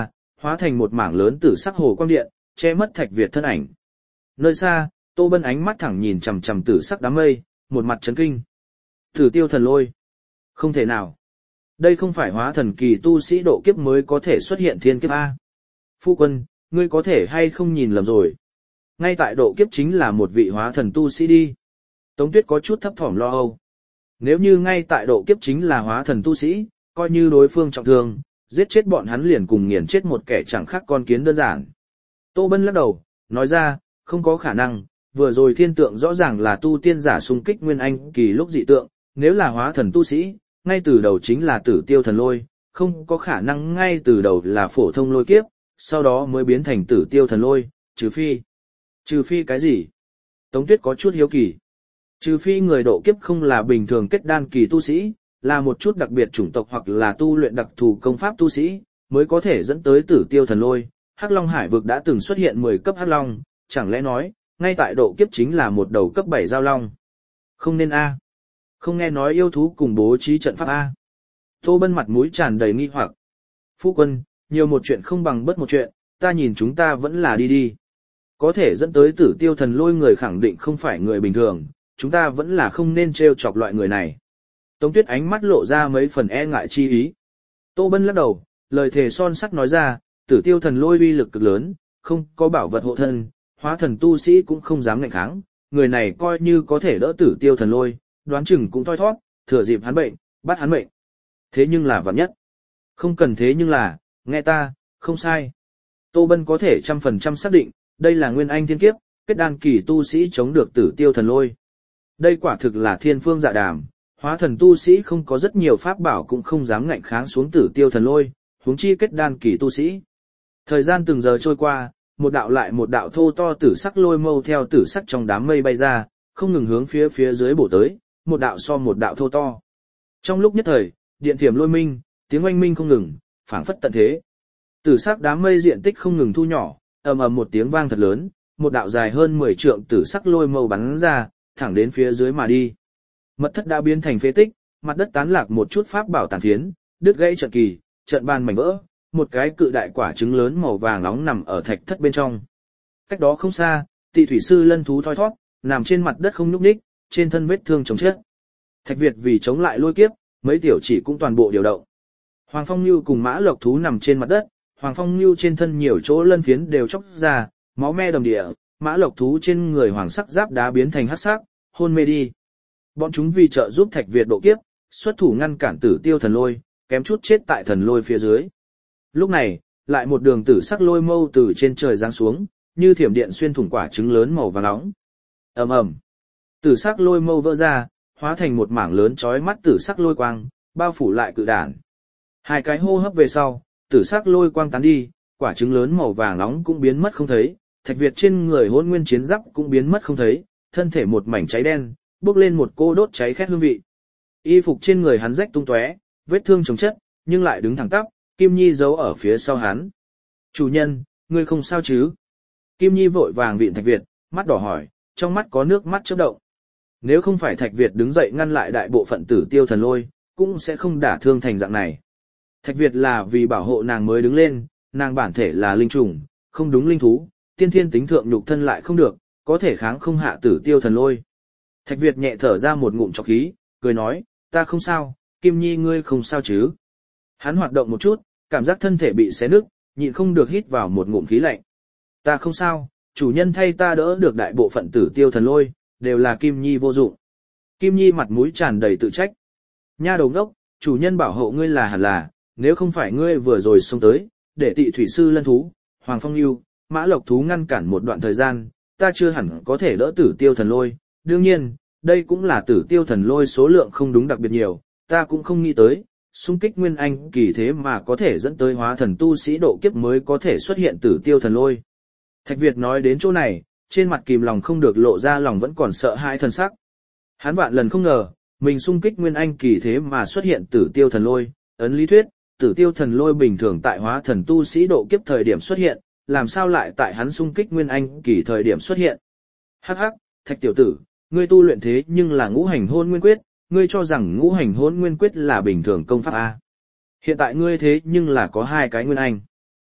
S1: hóa thành một mảng lớn tử sắc hồ quang điện, che mất Thạch Việt thân ảnh. Nơi xa, Tô Bân ánh mắt thẳng nhìn chằm chằm tử sắc đám mây, một mặt chấn kinh. Tử Tiêu Thần Lôi. Không thể nào. Đây không phải hóa thần kỳ tu sĩ độ kiếp mới có thể xuất hiện thiên kiếp A. Phu quân, ngươi có thể hay không nhìn lầm rồi. Ngay tại độ kiếp chính là một vị hóa thần tu sĩ đi. Tống Tuyết có chút thấp thỏm lo âu. Nếu như ngay tại độ kiếp chính là hóa thần tu sĩ, coi như đối phương trọng thương, giết chết bọn hắn liền cùng nghiền chết một kẻ chẳng khác con kiến đơn giản. Tô Bân lắc đầu, nói ra, không có khả năng, vừa rồi thiên tượng rõ ràng là tu tiên giả xung kích nguyên anh kỳ lúc dị tượng, nếu là hóa thần tu sĩ, ngay từ đầu chính là Tử Tiêu Thần Lôi, không có khả năng ngay từ đầu là phổ thông lôi kiếp, sau đó mới biến thành Tử Tiêu Thần Lôi, trừ phi. Trừ phi cái gì? Tống Tuyết có chút hiếu kỳ. Trừ phi người độ kiếp không là bình thường kết đan kỳ tu sĩ, là một chút đặc biệt chủng tộc hoặc là tu luyện đặc thù công pháp tu sĩ, mới có thể dẫn tới Tử Tiêu Thần Lôi. Hắc Long Hải vực đã từng xuất hiện mười cấp Hắc Long, chẳng lẽ nói, ngay tại độ kiếp chính là một đầu cấp bảy giao long. Không nên a. Không nghe nói yêu thú cùng bố trí trận pháp a. Tô Bân mặt mũi tràn đầy nghi hoặc. Phu quân, nhiều một chuyện không bằng bất một chuyện, ta nhìn chúng ta vẫn là đi đi. Có thể dẫn tới Tử Tiêu Thần Lôi người khẳng định không phải người bình thường, chúng ta vẫn là không nên trêu chọc loại người này. Tống Tuyết ánh mắt lộ ra mấy phần e ngại chi ý. Tô Bân lắc đầu, lời thề son sắt nói ra, Tử Tiêu Thần Lôi uy lực cực lớn, không có bảo vật hộ thân, hóa thần tu sĩ cũng không dám ngạnh kháng, người này coi như có thể đỡ Tử Tiêu Thần Lôi, đoán chừng cũng thoi thoát, thừa dịp hắn bệnh, bắt hắn bệnh. Thế nhưng là vạn nhất. Không cần thế nhưng là, nghe ta, không sai. Tô Bân có thể trăm phần trăm xác định, đây là nguyên anh thiên kiếp, kết đan kỳ tu sĩ chống được Tử Tiêu Thần Lôi. Đây quả thực là thiên phương dạ đàm, hóa thần tu sĩ không có rất nhiều pháp bảo cũng không dám ngạnh kháng xuống Tử Tiêu Thần Lôi, huống chi kết đan kỳ tu sĩ. Thời gian từng giờ trôi qua, một đạo lại một đạo thô to tử sắc lôi mâu theo tử sắc trong đám mây bay ra, không ngừng hướng phía phía dưới bổ tới, một đạo so một đạo thô to. Trong lúc nhất thời, điện thiểm lôi minh, tiếng oanh minh không ngừng, phảng phất tận thế. Tử sắc đám mây diện tích không ngừng thu nhỏ, ầm ầm một tiếng vang thật lớn, một đạo dài hơn mười trượng tử sắc lôi mâu bắn ra, thẳng đến phía dưới mà đi. Mật thất đã biến thành phế tích, mặt đất tán lạc một chút pháp bảo tàn phiến, đứt gãy trận kỳ, trận bàn mảnh vỡ, một cái cự đại quả trứng lớn màu vàng nóng nằm ở thạch thất bên trong. Cách đó không xa, Tị thủy sư lân thú thoi thoát, nằm trên mặt đất không nhúc nhích, trên thân vết thương chồng chết. Thạch Việt vì chống lại lôi kiếp, mấy tiểu chỉ cũng toàn bộ điều động. Hoàng Phong Nưu cùng Mã Lộc thú nằm trên mặt đất, Hoàng Phong Nưu trên thân nhiều chỗ lân phiến đều chóc ra, máu me đầm địa, Mã Lộc thú trên người hoàng sắc giáp đá biến thành hắc sắc, hôn mê đi. Bọn chúng vì trợ giúp Thạch Việt độ kiếp, xuất thủ ngăn cản Tử Tiêu Thần Lôi, kém chút chết tại thần lôi phía dưới. Lúc này, lại một đường tử sắc lôi mâu từ trên trời giáng xuống, như thiểm điện xuyên thủng quả trứng lớn màu vàng nóng. Ầm ầm, tử sắc lôi mâu vỡ ra, hóa thành một mảng lớn chói mắt tử sắc lôi quang, bao phủ lại cự đản. Hai cái hô hấp về sau, tử sắc lôi quang tán đi, quả trứng lớn màu vàng nóng cũng biến mất không thấy, Thạch Việt trên người Hỗn Nguyên chiến giáp cũng biến mất không thấy, thân thể một mảnh cháy đen, bốc lên một cô đốt cháy khét hương vị. Y phục trên người hắn rách tung tóe, vết thương chồng chất, nhưng lại đứng thẳng tắp, Kim Nhi giấu ở phía sau hắn. Chủ nhân, ngươi không sao chứ? Kim Nhi vội vàng vịn Thạch Việt, mắt đỏ hỏi, trong mắt có nước mắt chớp động. Nếu không phải Thạch Việt đứng dậy ngăn lại đại bộ phận Tử Tiêu Thần Lôi, cũng sẽ không đả thương thành dạng này. Thạch Việt là vì bảo hộ nàng mới đứng lên, nàng bản thể là linh trùng, không đúng linh thú, tiên thiên tính thượng nhục thân lại không được, có thể kháng không hạ Tử Tiêu Thần Lôi. Thạch Việt nhẹ thở ra một ngụm trọc khí, cười nói, ta không sao, Kim Nhi ngươi không sao chứ? Hắn hoạt động một chút, cảm giác thân thể bị xé nứt, nhịn không được hít vào một ngụm khí lạnh. Ta không sao, chủ nhân thay ta đỡ được đại bộ phận Tử Tiêu Thần Lôi, đều là Kim Nhi vô dụng. Kim Nhi mặt mũi tràn đầy tự trách. Nha đầu ngốc, chủ nhân bảo hộ ngươi là hẳn là, nếu không phải ngươi vừa rồi xông tới, để Tị thủy sư lân thú, Hoàng Phong Nưu, Mã Lộc thú ngăn cản một đoạn thời gian, ta chưa hẳn có thể đỡ Tử Tiêu Thần Lôi. Đương nhiên, đây cũng là Tử Tiêu Thần Lôi số lượng không đúng đặc biệt nhiều, ta cũng không nghĩ tới, xung kích nguyên anh kỳ thế mà có thể dẫn tới hóa thần tu sĩ độ kiếp mới có thể xuất hiện Tử Tiêu Thần Lôi. Thạch Việt nói đến chỗ này, trên mặt kìm lòng không được lộ ra lòng vẫn còn sợ hãi thần sắc. Hắn vạn lần không ngờ, mình xung kích nguyên anh kỳ thế mà xuất hiện Tử Tiêu Thần Lôi, ấn lý thuyết, Tử Tiêu Thần Lôi bình thường tại hóa thần tu sĩ độ kiếp thời điểm xuất hiện, làm sao lại tại hắn xung kích nguyên anh kỳ thời điểm xuất hiện. Hắc hắc, Thạch tiểu tử, ngươi tu luyện thế nhưng là ngũ hành hôn nguyên quyết, ngươi cho rằng ngũ hành hôn nguyên quyết là bình thường công pháp A. Hiện tại ngươi thế nhưng là có hai cái nguyên anh.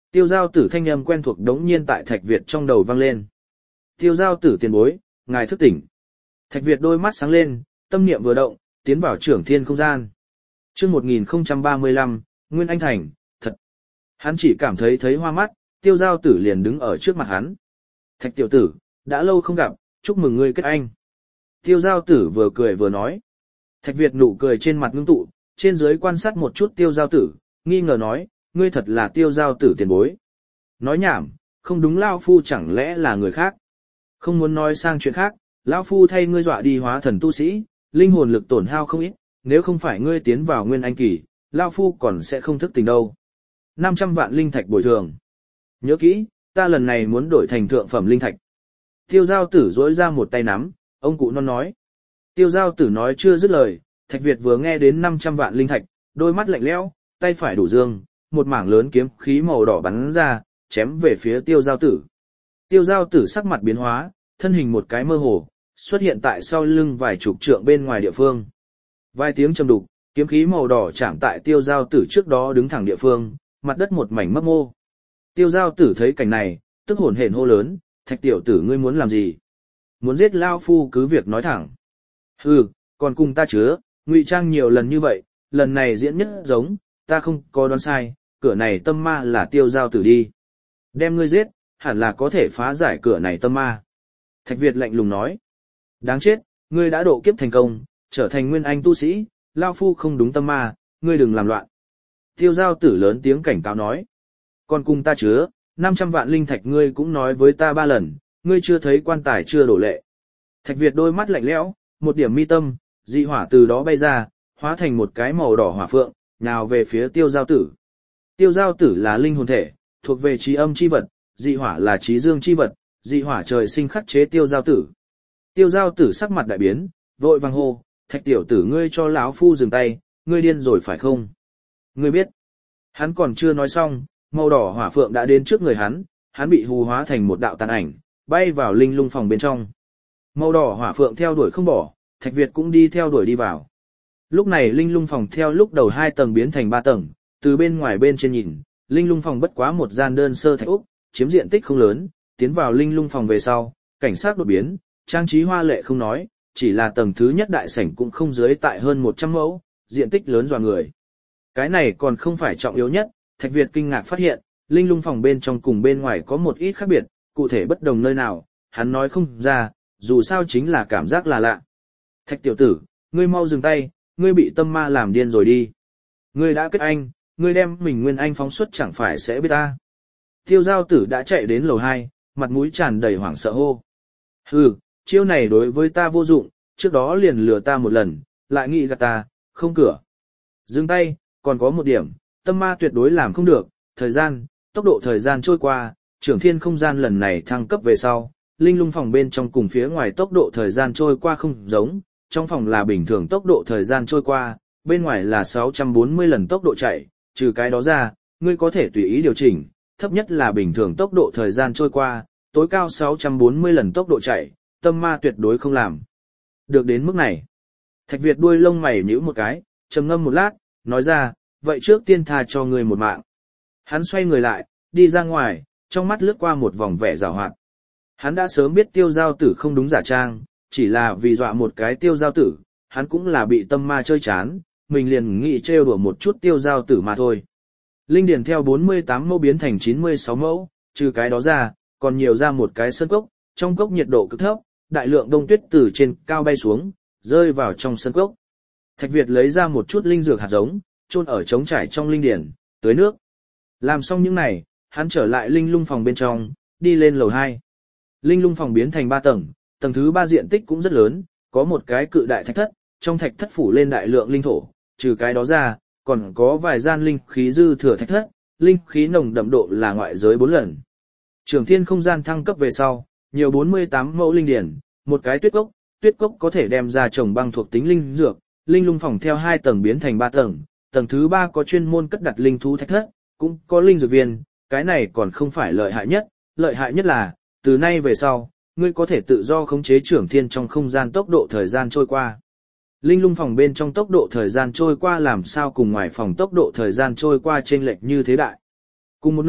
S1: Tiêu giao tử thanh âm quen thuộc đống nhiên tại Thạch Việt trong đầu vang lên. Tiêu giao tử tiền bối, ngài thức tỉnh. Thạch Việt đôi mắt sáng lên, tâm niệm vừa động, tiến vào trưởng thiên không gian. Chương một nghìn không trăm ba mươi lăm, Nguyên Anh Thành, thật. Hắn chỉ cảm thấy thấy hoa mắt, tiêu giao tử liền đứng ở trước mặt hắn. Thạch tiểu tử, đã lâu không gặp, chúc mừng ngươi kết anh. Tiêu giao tử vừa cười vừa nói. Thạch Việt nụ cười trên mặt ngưng tụ, trên dưới quan sát một chút tiêu giao tử, nghi ngờ nói, ngươi thật là tiêu giao tử tiền bối. Nói nhảm, không đúng lao phu chẳng lẽ là người khác. Không muốn nói sang chuyện khác, lão phu thay ngươi dọa đi hóa thần tu sĩ, linh hồn lực tổn hao không ít, nếu không phải ngươi tiến vào nguyên anh kỳ, lão phu còn sẽ không thức tỉnh đâu. năm trăm vạn linh thạch bồi thường. Nhớ kỹ, ta lần này muốn đổi thành thượng phẩm linh thạch. Tiêu giao tử dỗi ra một tay nắm, ông cụ non nói. Tiêu giao tử nói chưa dứt lời, Thạch Việt vừa nghe đến năm trăm vạn linh thạch, đôi mắt lạnh lẽo, tay phải đủ dương, một mảng lớn kiếm khí màu đỏ bắn ra, chém về phía tiêu giao tử. Tiêu giao tử sắc mặt biến hóa, thân hình một cái mơ hồ, xuất hiện tại sau lưng vài chục trượng bên ngoài địa phương. Vài tiếng trầm đục, kiếm khí màu đỏ chạm tại tiêu giao tử trước đó đứng thẳng địa phương, mặt đất một mảnh mấp mô. Tiêu giao tử thấy cảnh này, tức hồn hển hô lớn, Thạch tiểu tử ngươi muốn làm gì? Muốn giết lao phu cứ việc nói thẳng. Hừ, còn cùng ta chứa, ngụy trang nhiều lần như vậy, lần này diễn nhất giống, ta không có đoán sai, cửa này tâm ma là tiêu giao tử đi. Đem ngươi giết, hẳn là có thể phá giải cửa này tâm ma. Thạch Việt lạnh lùng nói. Đáng chết, ngươi đã độ kiếp thành công, trở thành nguyên anh tu sĩ, lao phu không đúng tâm ma, ngươi đừng làm loạn. Tiêu giao tử lớn tiếng cảnh cáo nói. Còn cùng ta chứa, năm trăm vạn linh thạch ngươi cũng nói với ta ba lần, ngươi chưa thấy quan tài chưa đổ lệ. Thạch Việt đôi mắt lạnh lẽo, một điểm mi tâm, dị hỏa từ đó bay ra, hóa thành một cái màu đỏ hỏa phượng, nhào về phía tiêu giao tử. Tiêu giao tử là linh hồn thể, thuộc về trí âm chi vật, dị hỏa là trí dương chi vật, dị hỏa trời sinh khắc chế tiêu giao tử. Tiêu giao tử sắc mặt đại biến, vội vàng hô, Thạch tiểu tử ngươi cho lão phu dừng tay, ngươi điên rồi phải không? Ngươi biết. Hắn còn chưa nói xong, màu đỏ hỏa phượng đã đến trước người hắn, hắn bị hù hóa thành một đạo tàn ảnh, bay vào linh lung phòng bên trong. Màu đỏ hỏa phượng theo đuổi không bỏ, Thạch Việt cũng đi theo đuổi đi vào. Lúc này linh lung phòng theo lúc đầu hai tầng biến thành ba tầng, từ bên ngoài bên trên nhìn, linh lung phòng bất quá một gian đơn sơ thạch úc, chiếm diện tích không lớn, tiến vào linh lung phòng về sau, cảnh sát đột biến, trang trí hoa lệ không nói, chỉ là tầng thứ nhất đại sảnh cũng không dưới tại hơn một trăm mẫu, diện tích lớn dọa người. Cái này còn không phải trọng yếu nhất, Thạch Việt kinh ngạc phát hiện, linh lung phòng bên trong cùng bên ngoài có một ít khác biệt, cụ thể bất đồng nơi nào, hắn nói không ra, dù sao chính là cảm giác là lạ. Thạch tiểu tử, ngươi mau dừng tay, ngươi bị tâm ma làm điên rồi đi. Ngươi đã kết anh, ngươi đem mình nguyên anh phóng xuất chẳng phải sẽ biết ta. Tiêu giao tử đã chạy đến lầu hai, mặt mũi tràn đầy hoảng sợ hô. Hừ, chiêu này đối với ta vô dụng, trước đó liền lừa ta một lần, lại nghĩ gạt ta, không cửa. Dừng tay, còn có một điểm, tâm ma tuyệt đối làm không được, thời gian, tốc độ thời gian trôi qua, trưởng thiên không gian lần này thăng cấp về sau, linh lung phòng bên trong cùng phía ngoài tốc độ thời gian trôi qua không giống, trong phòng là bình thường tốc độ thời gian trôi qua, bên ngoài là sáu trăm bốn mươi lần tốc độ chạy, trừ cái đó ra, ngươi có thể tùy ý điều chỉnh, thấp nhất là bình thường tốc độ thời gian trôi qua, tối cao sáu trăm bốn mươi lần tốc độ chạy, tâm ma tuyệt đối không làm. Được đến mức này, Thạch Việt đuôi lông mày nhíu một cái, trầm ngâm một lát, nói ra, vậy trước tiên tha cho ngươi một mạng. Hắn xoay người lại, đi ra ngoài, trong mắt lướt qua một vòng vẻ giảo hoạt. Hắn đã sớm biết tiêu giao tử không đúng giả trang, chỉ là vì dọa một cái tiêu giao tử, hắn cũng là bị tâm ma chơi chán, mình liền nghĩ trêu đùa một chút tiêu giao tử mà thôi. Linh điển theo bốn mươi tám mẫu biến thành chín mươi sáu mẫu, trừ cái đó ra, còn nhiều ra một cái sân cốc, trong cốc nhiệt độ cực thấp, đại lượng đông tuyết từ trên cao bay xuống, rơi vào trong sân cốc. Thạch Việt lấy ra một chút linh dược hạt giống, chôn ở trống trải trong linh điển, tưới nước. Làm xong những này, hắn trở lại linh lung phòng bên trong, đi lên lầu hai. Linh lung phòng biến thành ba tầng, tầng thứ ba diện tích cũng rất lớn, có một cái cự đại thạch thất, trong thạch thất phủ lên đại lượng linh thổ, trừ cái đó ra, còn có vài gian linh khí dư thừa thạch thất, linh khí nồng đậm độ là ngoại giới bốn lần. Trường thiên không gian thăng cấp về sau, nhiều bốn mươi tám mẫu linh điển, một cái tuyết cốc, tuyết cốc có thể đem ra trồng băng thuộc tính linh dược, linh lung phòng theo hai tầng biến thành ba tầng, tầng thứ ba có chuyên môn cất đặt linh thú thạch thất, cũng có linh dược viên, cái này còn không phải lợi hại nhất, lợi hại nhất là, từ nay về sau, ngươi có thể tự do khống chế trưởng thiên trong không gian tốc độ thời gian trôi qua. Linh lung phòng bên trong tốc độ thời gian trôi qua làm sao cùng ngoài phòng tốc độ thời gian trôi qua chênh lệch như thế đại. Cùng một nơi,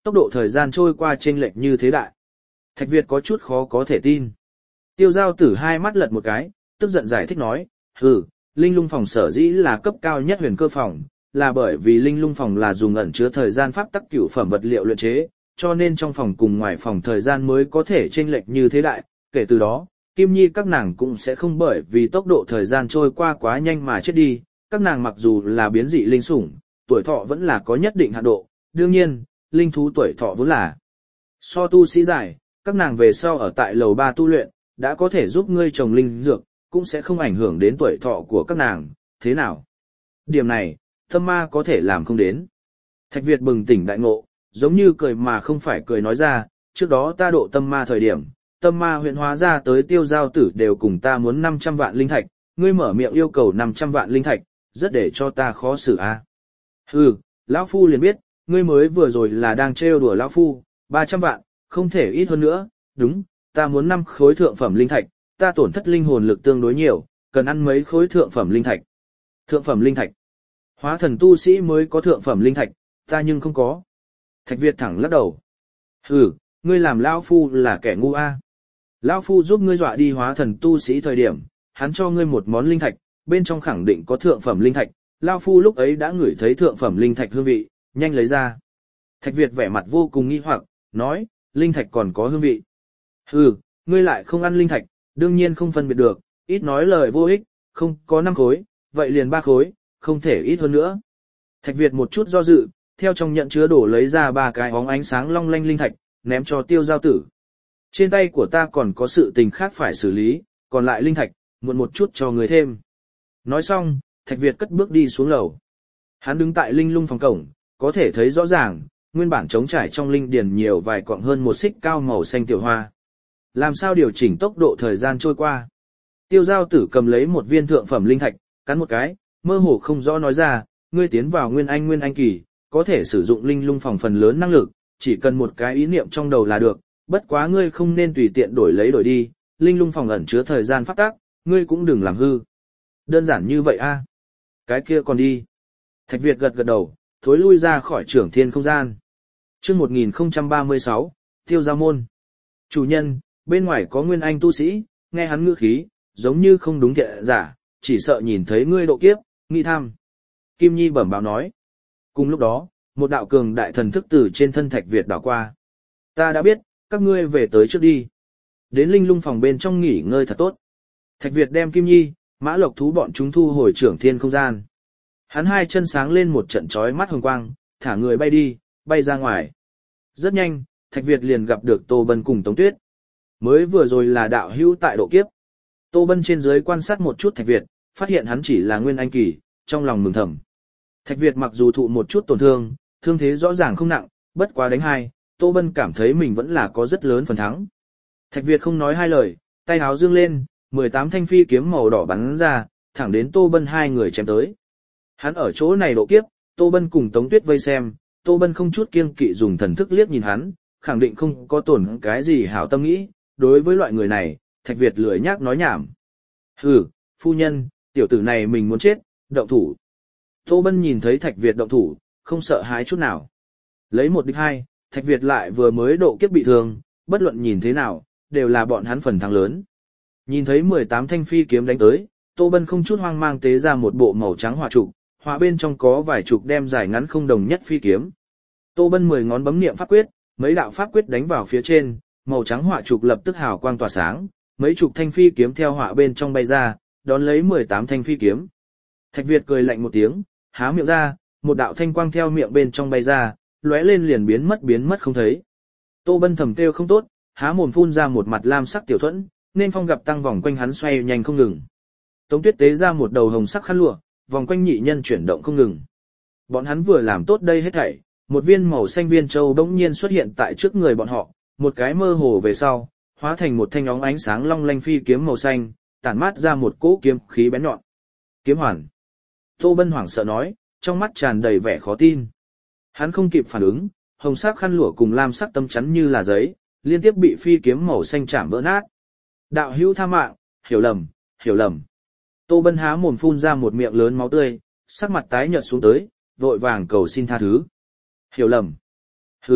S1: Tốc độ thời gian trôi qua chênh lệch như thế đại. Thạch Việt có chút khó có thể tin. Tiêu giao tử hai mắt lật một cái, tức giận giải thích nói, hừ, linh lung phòng sở dĩ là cấp cao nhất huyền cơ phòng, là bởi vì linh lung phòng là dùng ẩn chứa thời gian pháp tắc cửu phẩm vật liệu luyện chế, cho nên trong phòng cùng ngoài phòng thời gian mới có thể chênh lệch như thế đại, kể từ đó, Kim Nhi các nàng cũng sẽ không bởi vì tốc độ thời gian trôi qua quá nhanh mà chết đi, các nàng mặc dù là biến dị linh sủng, tuổi thọ vẫn là có nhất định hạn độ, đương nhiên, linh thú tuổi thọ vốn là so tu sĩ dài, các nàng về sau ở tại lầu ba tu luyện, đã có thể giúp ngươi trồng linh dược, cũng sẽ không ảnh hưởng đến tuổi thọ của các nàng, thế nào? Điểm này, tâm ma có thể làm không đến. Thạch Việt bừng tỉnh đại ngộ, giống như cười mà không phải cười nói ra, trước đó ta độ tâm ma thời điểm, tâm ma huyện hóa ra tới tiêu giao tử đều cùng ta muốn năm trăm vạn linh thạch, ngươi mở miệng yêu cầu năm trăm vạn linh thạch, rất để cho ta khó xử a. À. Hừ, lão phu liền biết, ngươi mới vừa rồi là đang trêu đùa lão phu, ba trăm vạn, không thể ít hơn nữa, đúng, ta muốn năm khối thượng phẩm linh thạch, ta tổn thất linh hồn lực tương đối nhiều, cần ăn mấy khối thượng phẩm linh thạch. Thượng phẩm linh thạch. Hóa thần tu sĩ mới có thượng phẩm linh thạch, ta nhưng không có. Thạch Việt thẳng lắc đầu. Hừ, ngươi làm lão phu là kẻ ngu a. À. Lão phu giúp ngươi dọa đi hóa thần tu sĩ thời điểm, hắn cho ngươi một món linh thạch, bên trong khẳng định có thượng phẩm linh thạch, lão phu lúc ấy đã ngửi thấy thượng phẩm linh thạch hương vị, nhanh lấy ra. Thạch Việt vẻ mặt vô cùng nghi hoặc, nói, linh thạch còn có hương vị. Hừ, ngươi lại không ăn linh thạch, đương nhiên không phân biệt được, ít nói lời vô ích, không có năm khối, vậy liền ba khối, không thể ít hơn nữa. Thạch Việt một chút do dự, theo trong nhận chứa đổ lấy ra ba cái óng ánh sáng long lanh linh thạch, ném cho tiêu giao tử. Trên tay của ta còn có sự tình khác phải xử lý, còn lại linh thạch, muộn một chút cho người thêm. Nói xong, Thạch Việt cất bước đi xuống lầu. Hắn đứng tại linh lung phòng cổng, có thể thấy rõ ràng, nguyên bản trống trải trong linh điền nhiều vài cọng hơn một xích cao màu xanh tiểu hoa. Làm sao điều chỉnh tốc độ thời gian trôi qua? Tiêu giao tử cầm lấy một viên thượng phẩm linh thạch, cắn một cái, mơ hồ không rõ nói ra, ngươi tiến vào nguyên anh nguyên anh kỳ, có thể sử dụng linh lung phòng phần lớn năng lực, chỉ cần một cái ý niệm trong đầu là được, bất quá ngươi không nên tùy tiện đổi lấy đổi đi, linh lung phòng ẩn chứa thời gian pháp tắc, ngươi cũng đừng làm hư. Đơn giản như vậy a. À? Cái kia còn đi. Thạch Việt gật gật đầu, thối lui ra khỏi trưởng thiên không gian. Chương một nghìn không trăm ba mươi sáu, Tiêu Giao môn. Chủ nhân, bên ngoài có nguyên anh tu sĩ, nghe hắn ngữ khí, giống như không đúng thiện giả, chỉ sợ nhìn thấy ngươi độ kiếp, nghi tham. Kim Nhi bẩm báo nói. Cùng lúc đó, một đạo cường đại thần thức từ trên thân Thạch Việt đảo qua. Ta đã biết, các ngươi về tới trước đi. Đến linh lung phòng bên trong nghỉ ngơi thật tốt. Thạch Việt đem Kim Nhi, Mã Lộc thú bọn chúng thu hồi trưởng thiên không gian. Hắn hai chân sáng lên một trận chói mắt hồng quang, thả người bay đi, bay ra ngoài. Rất nhanh, Thạch Việt liền gặp được Tô Bân cùng Tống Tuyết. Mới vừa rồi là đạo hữu tại độ kiếp. Tô Bân trên dưới quan sát một chút Thạch Việt, phát hiện hắn chỉ là nguyên anh kỳ, trong lòng mừng thầm. Thạch Việt mặc dù thụ một chút tổn thương, thương thế rõ ràng không nặng, bất quá đánh hai, Tô Bân cảm thấy mình vẫn là có rất lớn phần thắng. Thạch Việt không nói hai lời, tay áo dương lên, mười tám thanh phi kiếm màu đỏ bắn ra, thẳng đến Tô Bân hai người chém tới. Hắn ở chỗ này độ kiếp, Tô Bân cùng Tống Tuyết vây xem, Tô Bân không chút kiêng kỵ dùng thần thức liếc nhìn hắn, khẳng định không có tổn cái gì hảo tâm nghĩ, đối với loại người này, Thạch Việt lười nhác nói nhảm. Hừ, phu nhân, tiểu tử này mình muốn chết, động thủ. Tô Bân nhìn thấy Thạch Việt động thủ, không sợ hãi chút nào. Lấy một địch hai, Thạch Việt lại vừa mới độ kiếp bị thương, bất luận nhìn thế nào, đều là bọn hắn phần thắng lớn. Nhìn thấy mười tám thanh phi kiếm đánh tới, Tô Bân không chút hoang mang tế ra một bộ màu trắng hỏa trụ, hỏa bên trong có vài chục đem dài ngắn không đồng nhất phi kiếm. Tô Bân mười ngón bấm niệm pháp quyết, mấy đạo pháp quyết đánh vào phía trên, màu trắng hỏa trụ lập tức hào quang tỏa sáng, mấy chục thanh phi kiếm theo hỏa bên trong bay ra, đón lấy mười tám thanh phi kiếm. Thạch Việt cười lạnh một tiếng, há miệng ra, một đạo thanh quang theo miệng bên trong bay ra, lóe lên liền biến mất biến mất không thấy. Tô Bân thầm kêu không tốt, há mồm phun ra một mặt lam sắc tiểu thuẫn, nên phong gặp tăng vòng quanh hắn xoay nhanh không ngừng. Tống Tuyết tế ra một đầu hồng sắc khăn lụa, vòng quanh nhị nhân chuyển động không ngừng. Bọn hắn vừa làm tốt đây hết thảy, một viên màu xanh viên châu bỗng nhiên xuất hiện tại trước người bọn họ, một cái mơ hồ về sau, hóa thành một thanh óng ánh sáng long lanh phi kiếm màu xanh, tản mát ra một cỗ kiếm khí bén nhọn. Kiếm hoàn. Tô Bân hoảng sợ nói, trong mắt tràn đầy vẻ khó tin. Hắn không kịp phản ứng, hồng sắc khăn lụa cùng lam sắc tấm chắn như là giấy, liên tiếp bị phi kiếm màu xanh chạm vỡ nát. Đạo hữu tha mạng, hiểu lầm, hiểu lầm. Tô Bân há mồm phun ra một miệng lớn máu tươi, sắc mặt tái nhợt xuống tới, vội vàng cầu xin tha thứ. Hiểu lầm. Hừ,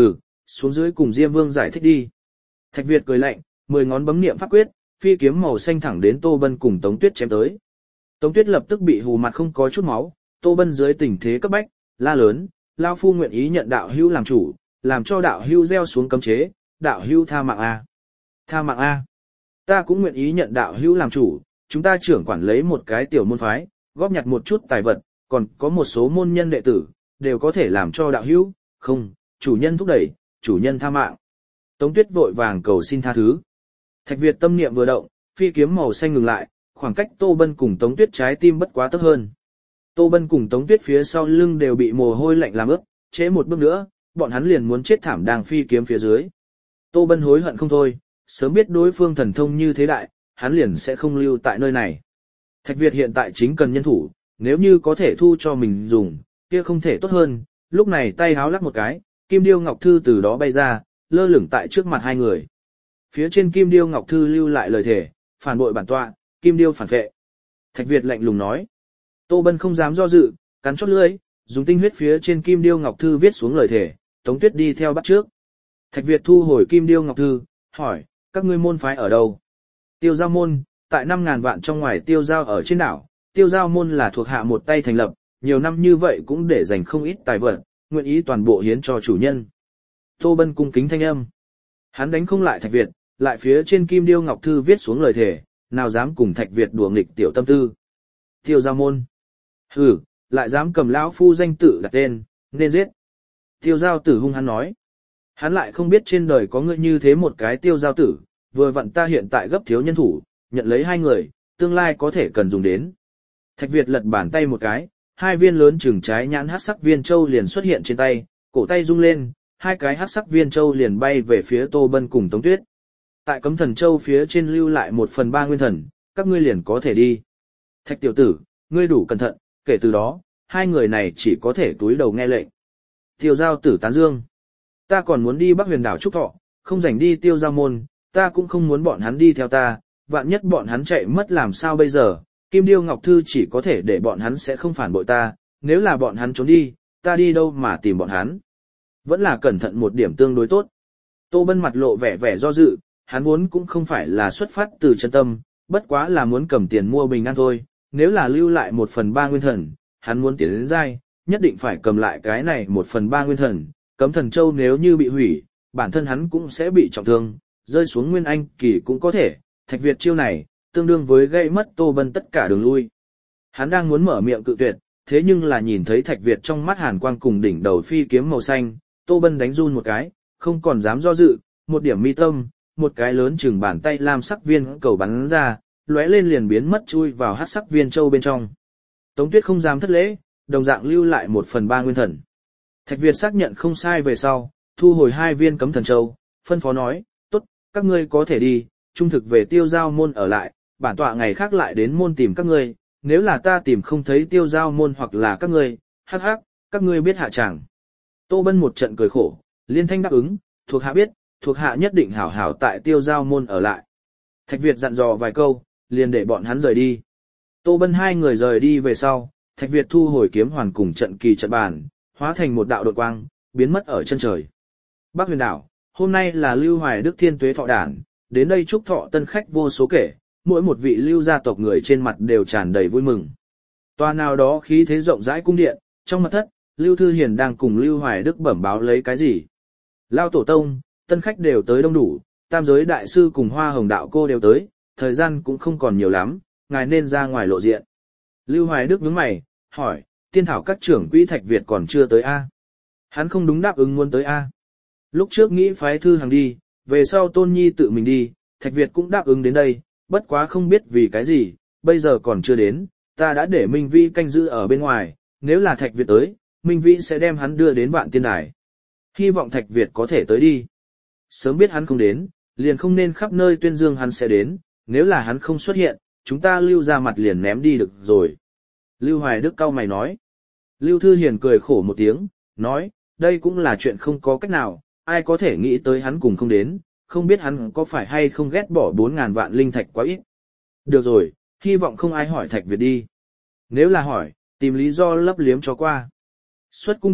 S1: xuống dưới cùng Diêm Vương giải thích đi. Thạch Việt cười lạnh, mười ngón bấm niệm pháp quyết, phi kiếm màu xanh thẳng đến Tô Bân cùng Tống Tuyết chém tới. Tống Tuyết lập tức bị hù mặt không có chút máu, Tô Bân dưới tình thế cấp bách, la lớn, lao phu nguyện ý nhận đạo hữu làm chủ, làm cho đạo hữu gieo xuống cấm chế, đạo hữu tha mạng a. Tha mạng a. Ta cũng nguyện ý nhận đạo hữu làm chủ, chúng ta trưởng quản lấy một cái tiểu môn phái, góp nhặt một chút tài vật, còn có một số môn nhân đệ tử, đều có thể làm cho đạo hữu, không, chủ nhân thúc đẩy, chủ nhân tha mạng. Tống Tuyết vội vàng cầu xin tha thứ. Thạch Việt tâm niệm vừa động, phi kiếm màu xanh ngừng lại, khoảng cách Tô Bân cùng Tống Tuyết trái tim bất quá tấp hơn. Tô Bân cùng Tống Tuyết phía sau lưng đều bị mồ hôi lạnh làm ướt, trễ một bước nữa, bọn hắn liền muốn chết thảm đang phi kiếm phía dưới. Tô Bân hối hận không thôi, sớm biết đối phương thần thông như thế đại, hắn liền sẽ không lưu tại nơi này. Thạch Việt hiện tại chính cần nhân thủ, nếu như có thể thu cho mình dùng, kia không thể tốt hơn. Lúc này tay háo lắc một cái, kim điêu ngọc thư từ đó bay ra, lơ lửng tại trước mặt hai người. Phía trên kim điêu ngọc thư lưu lại lời thề, phản bội bản tọa, kim điêu phản vệ. Thạch Việt lạnh lùng nói. Tô Bân không dám do dự, cắn chót lưỡi, dùng tinh huyết phía trên kim điêu ngọc thư viết xuống lời thề. Tống Tuyết đi theo bắt trước. Thạch Việt thu hồi kim điêu ngọc thư, hỏi, các ngươi môn phái ở đâu? Tiêu Giao môn, tại năm ngàn vạn trong ngoài Tiêu Giao ở trên đảo. Tiêu Giao môn là thuộc hạ một tay thành lập, nhiều năm như vậy cũng để dành không ít tài vật, nguyện ý toàn bộ hiến cho chủ nhân. Tô Bân cung kính thanh âm. Hắn đánh không lại Thạch Việt, lại phía trên kim điêu ngọc thư viết xuống lời thề, nào dám cùng Thạch Việt đùa nghịch tiểu tâm tư. Tiêu Giao môn. Hừ, lại dám cầm lão phu danh tự đặt tên, nên giết. Tiêu Giao tử hung hắn nói. Hắn lại không biết trên đời có người như thế một cái Tiêu Giao tử, vừa vặn ta hiện tại gấp thiếu nhân thủ, nhận lấy hai người, tương lai có thể cần dùng đến. Thạch Việt lật bàn tay một cái, hai viên lớn chừng trái nhãn hắc sắc viên châu liền xuất hiện trên tay, cổ tay rung lên, hai cái hắc sắc viên châu liền bay về phía Tô Bân cùng Tống Tuyết. Tại cấm thần châu phía trên lưu lại một phần ba nguyên thần, các ngươi liền có thể đi. Thạch tiểu tử, ngươi đủ cẩn thận, kể từ đó, hai người này chỉ có thể túi đầu nghe lệnh. Tiêu Giao tử tán dương. Ta còn muốn đi Bắc Huyền đảo Trúc Thọ, không rảnh đi Tiêu Giao môn, ta cũng không muốn bọn hắn đi theo ta, vạn nhất bọn hắn chạy mất làm sao bây giờ, Kim Điêu Ngọc Thư chỉ có thể để bọn hắn sẽ không phản bội ta, nếu là bọn hắn trốn đi, ta đi đâu mà tìm bọn hắn. Vẫn là cẩn thận một điểm tương đối tốt. Tô Bân mặt lộ vẻ vẻ do dự, hắn vốn cũng không phải là xuất phát từ chân tâm, bất quá là muốn cầm tiền mua bình an thôi, nếu là lưu lại một phần ba nguyên thần, hắn muốn tiến đến giai, nhất định phải cầm lại cái này một phần ba nguyên thần, cấm thần châu nếu như bị hủy, bản thân hắn cũng sẽ bị trọng thương, rơi xuống nguyên anh kỳ cũng có thể, Thạch Việt chiêu này, tương đương với gây mất Tô Bân tất cả đường lui. Hắn đang muốn mở miệng cự tuyệt, thế nhưng là nhìn thấy Thạch Việt trong mắt hàn quang cùng đỉnh đầu phi kiếm màu xanh, Tô Bân đánh run một cái, không còn dám do dự, một điểm mi tâm, một cái lớn chừng bàn tay lam sắc viên cầu bắn ra, lóe lên liền biến mất chui vào hắc sắc viên châu bên trong. Tống Tuyết không dám thất lễ, đồng dạng lưu lại một phần ba nguyên thần. Thạch Việt xác nhận không sai về sau, thu hồi hai viên cấm thần châu, phân phó nói, tốt, các ngươi có thể đi, trung thực về Tiêu Giao môn ở lại, bản tọa ngày khác lại đến môn tìm các ngươi, nếu là ta tìm không thấy Tiêu Giao môn hoặc là các ngươi, hắc hắc, các ngươi biết hạ chẳng. Tô Bân một trận cười khổ, liên thanh đáp ứng, thuộc hạ biết, thuộc hạ nhất định hảo hảo tại Tiêu Giao môn ở lại. Thạch Việt dặn dò vài câu, liền để bọn hắn rời đi. Tô Bân hai người rời đi về sau, Thạch Việt thu hồi kiếm hoàn cùng trận kỳ trận bàn, hóa thành một đạo đột quang, biến mất ở chân trời. Bắc Huyền đảo, hôm nay là Lưu Hoài Đức Thiên Tuế thọ đản, đến đây chúc thọ tân khách vô số kể, mỗi một vị Lưu gia tộc người trên mặt đều tràn đầy vui mừng. Tòa nào đó khí thế rộng rãi cung điện, trong mật thất, Lưu Thư Hiền đang cùng Lưu Hoài Đức bẩm báo lấy cái gì. Lao tổ tông, tân khách đều tới đông đủ, tam giới đại sư cùng Hoa Hồng đạo cô đều tới, thời gian cũng không còn nhiều lắm, ngài nên ra ngoài lộ diện. Lưu Hoài Đức nhướng mày, hỏi, tiên thảo các trưởng quỹ Thạch Việt còn chưa tới a? Hắn không đúng đáp ứng muốn tới a. Lúc trước nghĩ phái Thư Hằng đi, về sau Tôn Nhi tự mình đi, Thạch Việt cũng đáp ứng đến đây, bất quá không biết vì cái gì, bây giờ còn chưa đến, ta đã để Minh Vĩ canh giữ ở bên ngoài, nếu là Thạch Việt tới, Minh Vĩ sẽ đem hắn đưa đến Vạn Tiên Đài. Hy vọng Thạch Việt có thể tới đi. Sớm biết hắn không đến, liền không nên khắp nơi tuyên dương hắn sẽ đến, nếu là hắn không xuất hiện, chúng ta Lưu ra mặt liền ném đi được rồi. Lưu Hoài Đức cau mày nói. Lưu Thư Hiền cười khổ một tiếng, nói, đây cũng là chuyện không có cách nào, ai có thể nghĩ tới hắn cùng không đến, không biết hắn có phải hay không ghét bỏ bốn ngàn vạn linh thạch quá ít. Được rồi, hy vọng không ai hỏi Thạch Việt đi. Nếu là hỏi, tìm lý do lấp liếm cho qua. Xuất cung điện,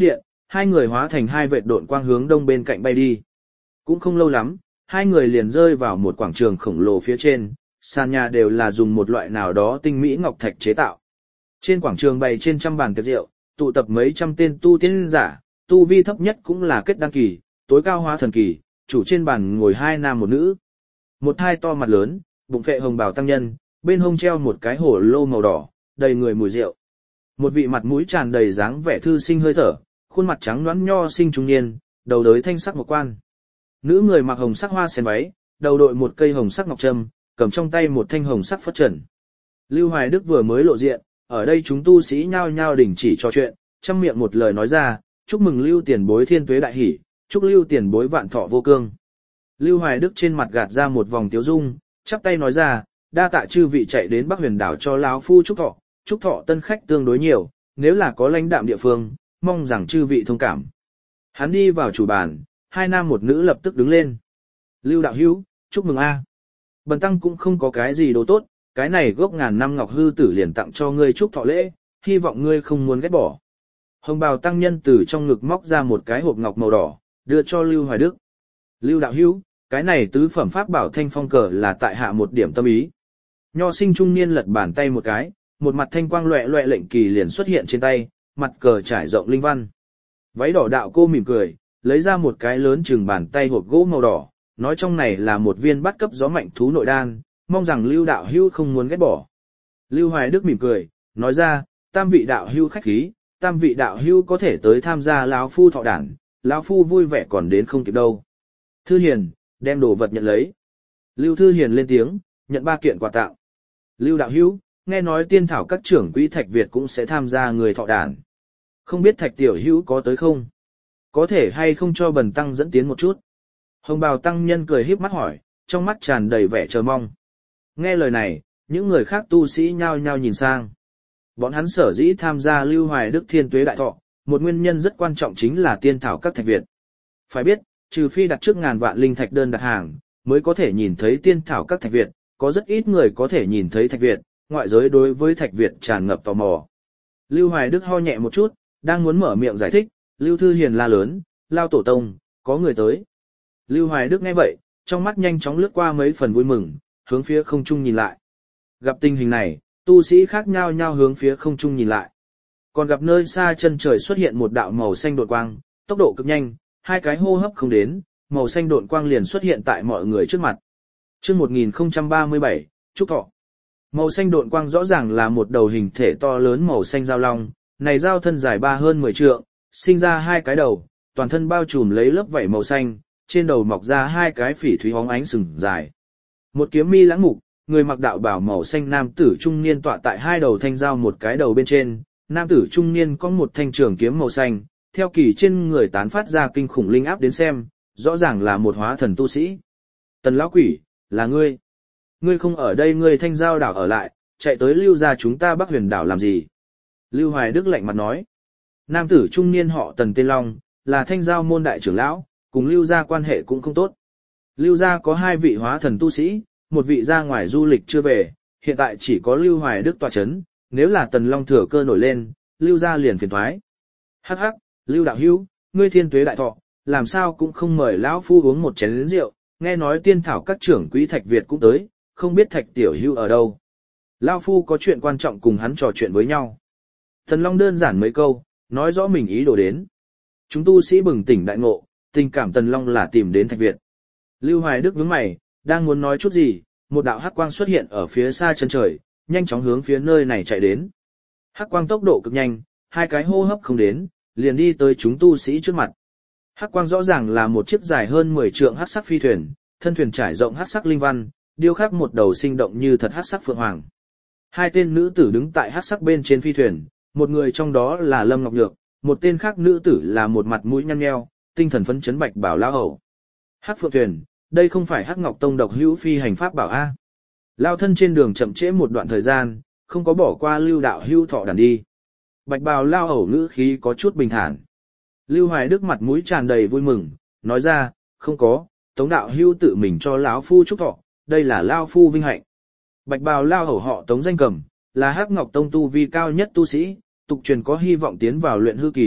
S1: hai người hóa thành hai vệt độn quang hướng đông bên cạnh bay đi. Cũng không lâu lắm, hai người liền rơi vào một quảng trường khổng lồ phía trên, sàn nhà đều là dùng một loại nào đó tinh mỹ ngọc thạch chế tạo. Trên quảng trường bày trên trăm bàn tiệc rượu, tụ tập mấy trăm tên tu tiên giả, tu vi thấp nhất cũng là kết đăng kỳ, tối cao hóa thần kỳ, chủ trên bàn ngồi hai nam một nữ. Một thai to mặt lớn, bụng phệ hồng bào tăng nhân, bên hông treo một cái hổ lô màu đỏ, đầy người mùi rượu. Một vị mặt mũi tràn đầy dáng vẻ thư sinh hơi thở, khuôn mặt trắng nõn nho sinh trung niên, đầu đới thanh sắc một quan. Nữ người mặc hồng sắc hoa sen váy, đầu đội một cây hồng sắc ngọc trâm, cầm trong tay một thanh hồng sắc phất trần. Lưu Hoài Đức vừa mới lộ diện, ở đây chúng tu sĩ nhao nhao đình chỉ trò chuyện, trăm miệng một lời nói ra, chúc mừng Lưu tiền bối thiên tuế đại hỷ, chúc Lưu tiền bối vạn thọ vô cương. Lưu Hoài Đức trên mặt gạt ra một vòng tiếu dung, chắp tay nói ra, đa tạ chư vị chạy đến Bắc Huyền đảo cho lão phu chúc thọ, chúc thọ tân khách tương đối nhiều, nếu là có lãnh đạm địa phương, mong rằng chư vị thông cảm. Hắn đi vào chủ bàn, hai nam một nữ lập tức đứng lên. Lưu đạo hữu, chúc mừng a. Bần tăng cũng không có cái gì đồ tốt, cái này gốc ngàn năm ngọc hư tử liền tặng cho ngươi chúc thọ lễ, hy vọng ngươi không muốn ghét bỏ. Hồng bào tăng nhân từ trong ngực móc ra một cái hộp ngọc màu đỏ, đưa cho Lưu Hoài Đức. Lưu đạo hữu, cái này tứ phẩm pháp bảo thanh phong cờ là tại hạ một điểm tâm ý. Nho sinh trung niên lật bàn tay một cái, một mặt thanh quang loẹ loẹ lệnh kỳ liền xuất hiện trên tay, mặt cờ trải rộng linh văn. Váy đỏ đạo cô mỉm cười, lấy ra một cái lớn chừng bàn tay hộp gỗ màu đỏ, nói trong này là một viên bát cấp gió mạnh thú nội đan, mong rằng Lưu đạo hữu không muốn ghét bỏ. Lưu Hoài Đức mỉm cười, nói ra, tam vị đạo hữu khách khí, tam vị đạo hữu có thể tới tham gia lão phu thọ đản, lão phu vui vẻ còn đến không kịp đâu. Thư Hiền, đem đồ vật nhận lấy. Lưu Thư Hiền lên tiếng, nhận ba kiện quà tặng. Lưu đạo hữu, nghe nói tiên thảo các trưởng quỹ Thạch Việt cũng sẽ tham gia người thọ đản. Không biết Thạch tiểu hữu có tới không? Có thể hay không cho bần tăng dẫn tiến một chút? Hồng bào tăng nhân cười híp mắt hỏi, trong mắt tràn đầy vẻ chờ mong. Nghe lời này, những người khác tu sĩ nhao nhao nhìn sang. Bọn hắn sở dĩ tham gia Lưu Hoài Đức thiên tuế đại thọ, một nguyên nhân rất quan trọng chính là tiên thảo các Thạch Việt. Phải biết, trừ phi đặt trước ngàn vạn linh thạch đơn đặt hàng, mới có thể nhìn thấy tiên thảo các Thạch Việt, có rất ít người có thể nhìn thấy Thạch Việt, ngoại giới đối với Thạch Việt tràn ngập tò mò. Lưu Hoài Đức ho nhẹ một chút, đang muốn mở miệng giải thích, Lưu Thư Hiền la lớn, lao tổ tông, có người tới. Lưu Hoài Đức nghe vậy, trong mắt nhanh chóng lướt qua mấy phần vui mừng, hướng phía không trung nhìn lại. Gặp tình hình này, tu sĩ khác nhau nhau hướng phía không trung nhìn lại. Còn gặp nơi xa chân trời xuất hiện một đạo màu xanh đột quang, tốc độ cực nhanh, hai cái hô hấp không đến, màu xanh đột quang liền xuất hiện tại mọi người trước mặt. Chương một nghìn không trăm ba mươi bảy, Trúc Thọ. Màu xanh đột quang rõ ràng là một đầu hình thể to lớn màu xanh giao long, này giao thân dài ba hơn mười trượng, sinh ra hai cái đầu, toàn thân bao trùm lấy lớp vảy màu xanh, trên đầu mọc ra hai cái phỉ thúy hóng ánh sừng dài. Một kiếm mi lãng mục, người mặc đạo bào màu xanh nam tử trung niên tọa tại hai đầu thanh giao một cái đầu bên trên, nam tử trung niên có một thanh trường kiếm màu xanh, theo kỳ trên người tán phát ra kinh khủng linh áp đến xem, rõ ràng là một hóa thần tu sĩ. Tần lão quỷ, là ngươi. Ngươi không ở đây, ngươi thanh giao đảo ở lại, chạy tới Lưu gia chúng ta Bắc Huyền đảo làm gì? Lưu Hoài Đức lạnh mặt nói. Nam tử trung niên họ Tần tên Long, là thanh giao môn đại trưởng lão, cùng Lưu gia quan hệ cũng không tốt. Lưu gia có hai vị hóa thần tu sĩ, một vị ra ngoài du lịch chưa về, hiện tại chỉ có Lưu Hoài Đức tọa chấn, nếu là Tần Long thừa cơ nổi lên, Lưu gia liền phiền toái. Hắc hắc, Lưu đạo hữu, ngươi thiên tuế đại thọ, làm sao cũng không mời lão phu uống một chén rượu, nghe nói tiên thảo các trưởng quỹ Thạch Việt cũng tới, không biết Thạch tiểu hữu ở đâu. Lão phu có chuyện quan trọng cùng hắn trò chuyện với nhau. Tần Long đơn giản mấy câu, nói rõ mình ý đồ đến. Chúng tu sĩ bừng tỉnh đại ngộ, tình cảm Tần Long là tìm đến Thạch Việt. Lưu Hoài Đức nhướng mày, đang muốn nói chút gì, một đạo hắc quang xuất hiện ở phía xa chân trời, nhanh chóng hướng phía nơi này chạy đến. Hắc quang tốc độ cực nhanh, hai cái hô hấp không đến, liền đi tới chúng tu sĩ trước mặt. Hắc quang rõ ràng là một chiếc dài hơn mười trượng hắc sắc phi thuyền, thân thuyền trải rộng hắc sắc linh văn, điêu khắc một đầu sinh động như thật hắc sắc phượng hoàng. Hai tên nữ tử đứng tại hắc sắc bên trên phi thuyền, một người trong đó là Lâm Ngọc Nhược, một tên khác nữ tử là một mặt mũi nhăn nheo, tinh thần phấn chấn Bạch Bảo lão hầu. Hắc phượng thuyền, đây không phải Hắc Ngọc Tông độc hữu phi hành pháp bảo a? Lao thân trên đường chậm trễ một đoạn thời gian, không có bỏ qua Lưu đạo hữu thọ đàn đi. Bạch Bào lão hầu ngữ khí có chút bình thản. Lưu Hoài Đức mặt mũi tràn đầy vui mừng, nói ra, không có, Tống đạo hữu tự mình cho lão phu chúc thọ, đây là lão phu vinh hạnh. Bạch Bào lão hầu họ Tống danh cầm, là Hắc Ngọc Tông tu vi cao nhất tu sĩ, tục truyền có hy vọng tiến vào luyện hư kỳ,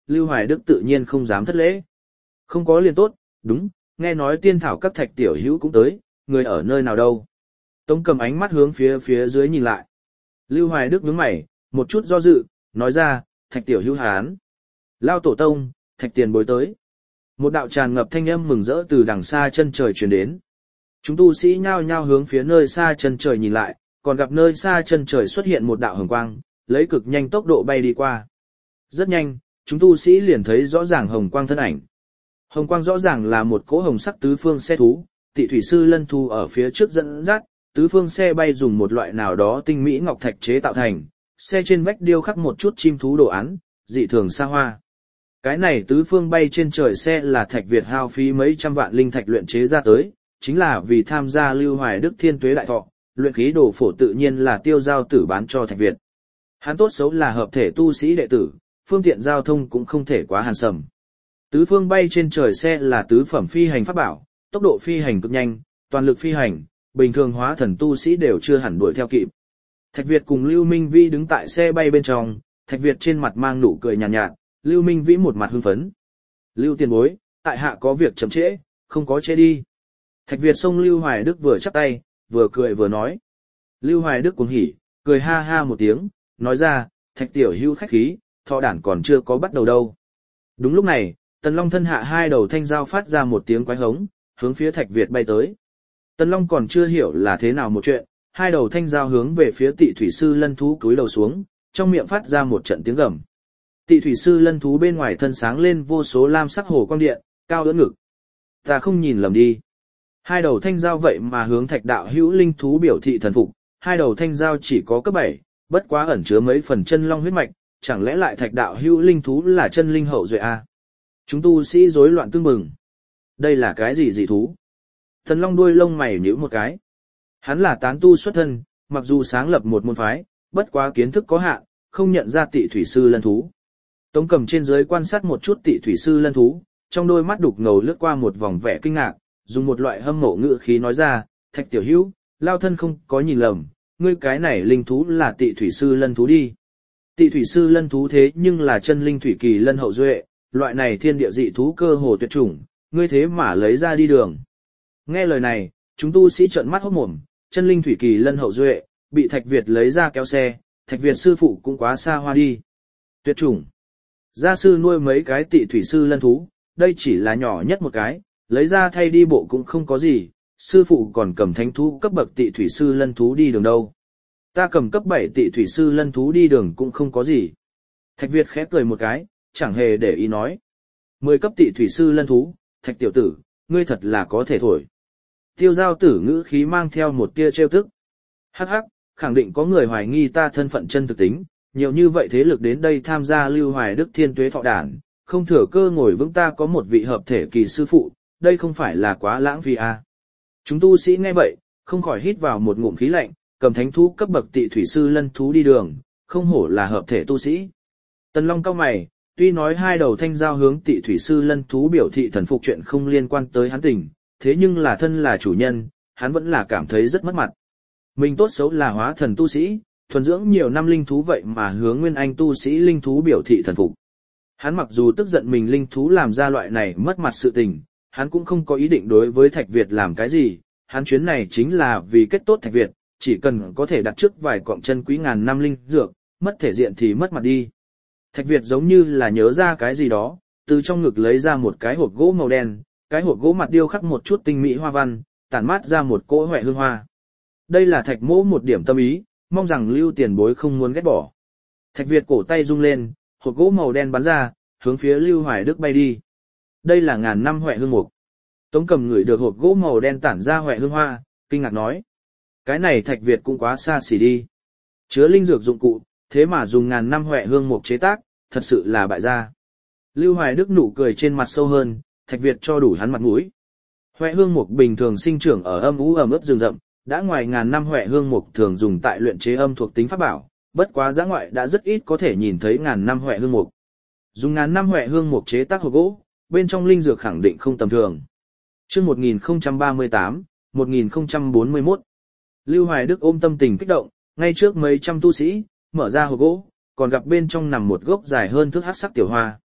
S1: Lưu Hoài Đức tự nhiên không dám thất lễ. Không có liền tốt, đúng, nghe nói tiên thảo các Thạch tiểu hữu cũng tới, người ở nơi nào đâu. Tống Cầm ánh mắt hướng phía phía dưới nhìn lại. Lưu Hoài Đức nhướng mày, một chút do dự, nói ra, Thạch tiểu hữu hán. Lao tổ tông, Thạch tiền bối tới. Một đạo tràn ngập thanh âm mừng rỡ từ đằng xa chân trời truyền đến. Chúng tu sĩ nhao nhao hướng phía nơi xa chân trời nhìn lại, còn gặp nơi xa chân trời xuất hiện một đạo hồng quang, lấy cực nhanh tốc độ bay đi qua. Rất nhanh, chúng tu sĩ liền thấy rõ ràng hồng quang thân ảnh. Hồng quang rõ ràng là một cỗ hồng sắc tứ phương xe thú, Tị thủy sư lân thú ở phía trước dẫn dắt, tứ phương xe bay dùng một loại nào đó tinh mỹ ngọc thạch chế tạo thành, xe trên vách điêu khắc một chút chim thú đồ án, dị thường xa hoa. Cái này tứ phương bay trên trời xe là Thạch Việt hao phí mấy trăm vạn linh thạch luyện chế ra tới, chính là vì tham gia Lưu Hoài Đức Thiên Tuế đại thọ, luyện khí đồ phổ tự nhiên là tiêu giao tử bán cho Thạch Việt. Hắn tốt xấu là hợp thể tu sĩ đệ tử, phương tiện giao thông cũng không thể quá hàn sầm. Tứ phương bay trên trời xe là tứ phẩm phi hành pháp bảo, tốc độ phi hành cực nhanh, toàn lực phi hành, bình thường hóa thần tu sĩ đều chưa hẳn đuổi theo kịp. Thạch Việt cùng Lưu Minh Vĩ đứng tại xe bay bên trong, Thạch Việt trên mặt mang nụ cười nhàn nhạt, nhạt, Lưu Minh Vĩ một mặt hưng phấn. Lưu tiền bối, tại hạ có việc chậm trễ, không có trễ đi. Thạch Việt xông Lưu Hoài Đức vừa chắp tay, vừa cười vừa nói. Lưu Hoài Đức cuồng hỉ, cười ha ha một tiếng, nói ra, Thạch tiểu hữu khách khí, thọ đản còn chưa có bắt đầu đâu. Đúng lúc này, Tần Long thân hạ hai đầu thanh dao phát ra một tiếng quái hống, hướng phía Thạch Việt bay tới. Tần Long còn chưa hiểu là thế nào một chuyện, hai đầu thanh dao hướng về phía Tị thủy sư lân thú cúi đầu xuống, trong miệng phát ra một trận tiếng gầm. Tị thủy sư lân thú bên ngoài thân sáng lên vô số lam sắc hồ quang điện, cao ưỡn ngực. Ta không nhìn lầm đi. Hai đầu thanh dao vậy mà hướng Thạch đạo hữu linh thú biểu thị thần phục, hai đầu thanh dao chỉ có cấp bảy, bất quá ẩn chứa mấy phần chân long huyết mạch, chẳng lẽ lại Thạch đạo hữu linh thú là chân linh hậu duệ a? Chúng tu sĩ rối loạn tương mừng. Đây là cái gì dị thú? Thần Long đuôi lông mày nhíu một cái. Hắn là tán tu xuất thân, mặc dù sáng lập một môn phái, bất quá kiến thức có hạn, không nhận ra Tị thủy sư lân thú. Tống Cầm trên dưới quan sát một chút Tị thủy sư lân thú, trong đôi mắt đục ngầu lướt qua một vòng vẻ kinh ngạc, dùng một loại hâm mộ ngữ khí nói ra, Thạch tiểu hữu, lao thân không có nhìn lầm, ngươi cái này linh thú là Tị thủy sư lân thú đi. Tị thủy sư lân thú thế nhưng là chân linh thủy kỳ lân hậu duệ, loại này thiên địa dị thú cơ hồ tuyệt chủng, ngươi thế mà lấy ra đi đường. Nghe lời này, chúng tu sĩ trợn mắt hốt mồm, chân linh thủy kỳ lân hậu duệ, bị Thạch Việt lấy ra kéo xe, Thạch Việt sư phụ cũng quá xa hoa đi. Tuyệt chủng. Gia sư nuôi mấy cái Tị thủy sư lân thú, đây chỉ là nhỏ nhất một cái, lấy ra thay đi bộ cũng không có gì, sư phụ còn cầm thánh thú cấp bậc Tị thủy sư lân thú đi đường đâu. Ta cầm cấp bảy Tị thủy sư lân thú đi đường cũng không có gì. Thạch Việt khẽ cười một cái, chẳng hề để ý nói. Mười cấp Tị thủy sư lân thú, Thạch tiểu tử, ngươi thật là có thể thổi. Tiêu giao tử ngữ khí mang theo một tia trêu tức. Hắc hắc, khẳng định có người hoài nghi ta thân phận chân thực tính, nhiều như vậy thế lực đến đây tham gia Lưu Hoài Đức Thiên Tuế thọ đản, không thừa cơ ngồi vững ta có một vị hợp thể kỳ sư phụ, đây không phải là quá lãng phí à. Chúng tu sĩ nghe vậy, không khỏi hít vào một ngụm khí lạnh, cầm thánh thú cấp bậc Tị thủy sư lân thú đi đường, không hổ là hợp thể tu sĩ. Tần Long cau mày, tuy nói hai đầu thanh giao hướng Tị thủy sư lân thú biểu thị thần phục chuyện không liên quan tới hắn tình, thế nhưng là thân là chủ nhân, hắn vẫn là cảm thấy rất mất mặt. Mình tốt xấu là hóa thần tu sĩ, thuần dưỡng nhiều năm linh thú vậy mà hướng nguyên anh tu sĩ linh thú biểu thị thần phục. Hắn mặc dù tức giận mình linh thú làm ra loại này mất mặt sự tình, hắn cũng không có ý định đối với Thạch Việt làm cái gì, hắn chuyến này chính là vì kết tốt Thạch Việt, chỉ cần có thể đặt trước vài cọng chân quý ngàn năm linh dược, mất thể diện thì mất mặt đi. Thạch Việt giống như là nhớ ra cái gì đó, từ trong ngực lấy ra một cái hộp gỗ màu đen, cái hộp gỗ mặt điêu khắc một chút tinh mỹ hoa văn, tản mát ra một cỗ huệ hương hoa. Đây là Thạch mỗ một điểm tâm ý, mong rằng Lưu tiền bối không muốn ghét bỏ. Thạch Việt cổ tay rung lên, hộp gỗ màu đen bắn ra, hướng phía Lưu Hoài Đức bay đi. Đây là ngàn năm huệ hương mục. Tống Cầm ngửi được hộp gỗ màu đen tản ra huệ hương hoa, kinh ngạc nói. Cái này Thạch Việt cũng quá xa xỉ đi. Chứa linh dược dụng cụ, thế mà dùng ngàn năm huệ hương mục chế tác, thật sự là bại gia. Lưu Hoài Đức nụ cười trên mặt sâu hơn, Thạch Việt cho đủ hắn mặt mũi. Huệ hương mục bình thường sinh trưởng ở âm u ẩm ướt rừng rậm, đã ngoài ngàn năm huệ hương mục thường dùng tại luyện chế âm thuộc tính pháp bảo, bất quá dã ngoại đã rất ít có thể nhìn thấy ngàn năm huệ hương mục. Dùng ngàn năm huệ hương mục chế tác hộp gỗ, bên trong linh dược khẳng định không tầm thường. Chương một nghìn không trăm ba mươi tám, một nghìn không trăm bốn mươi mốt. Lưu Hoài Đức ôm tâm tình kích động, ngay trước mấy trăm tu sĩ, mở ra hộp gỗ, còn gặp bên trong nằm một gốc dài hơn thước hắc sắc tiểu hoa.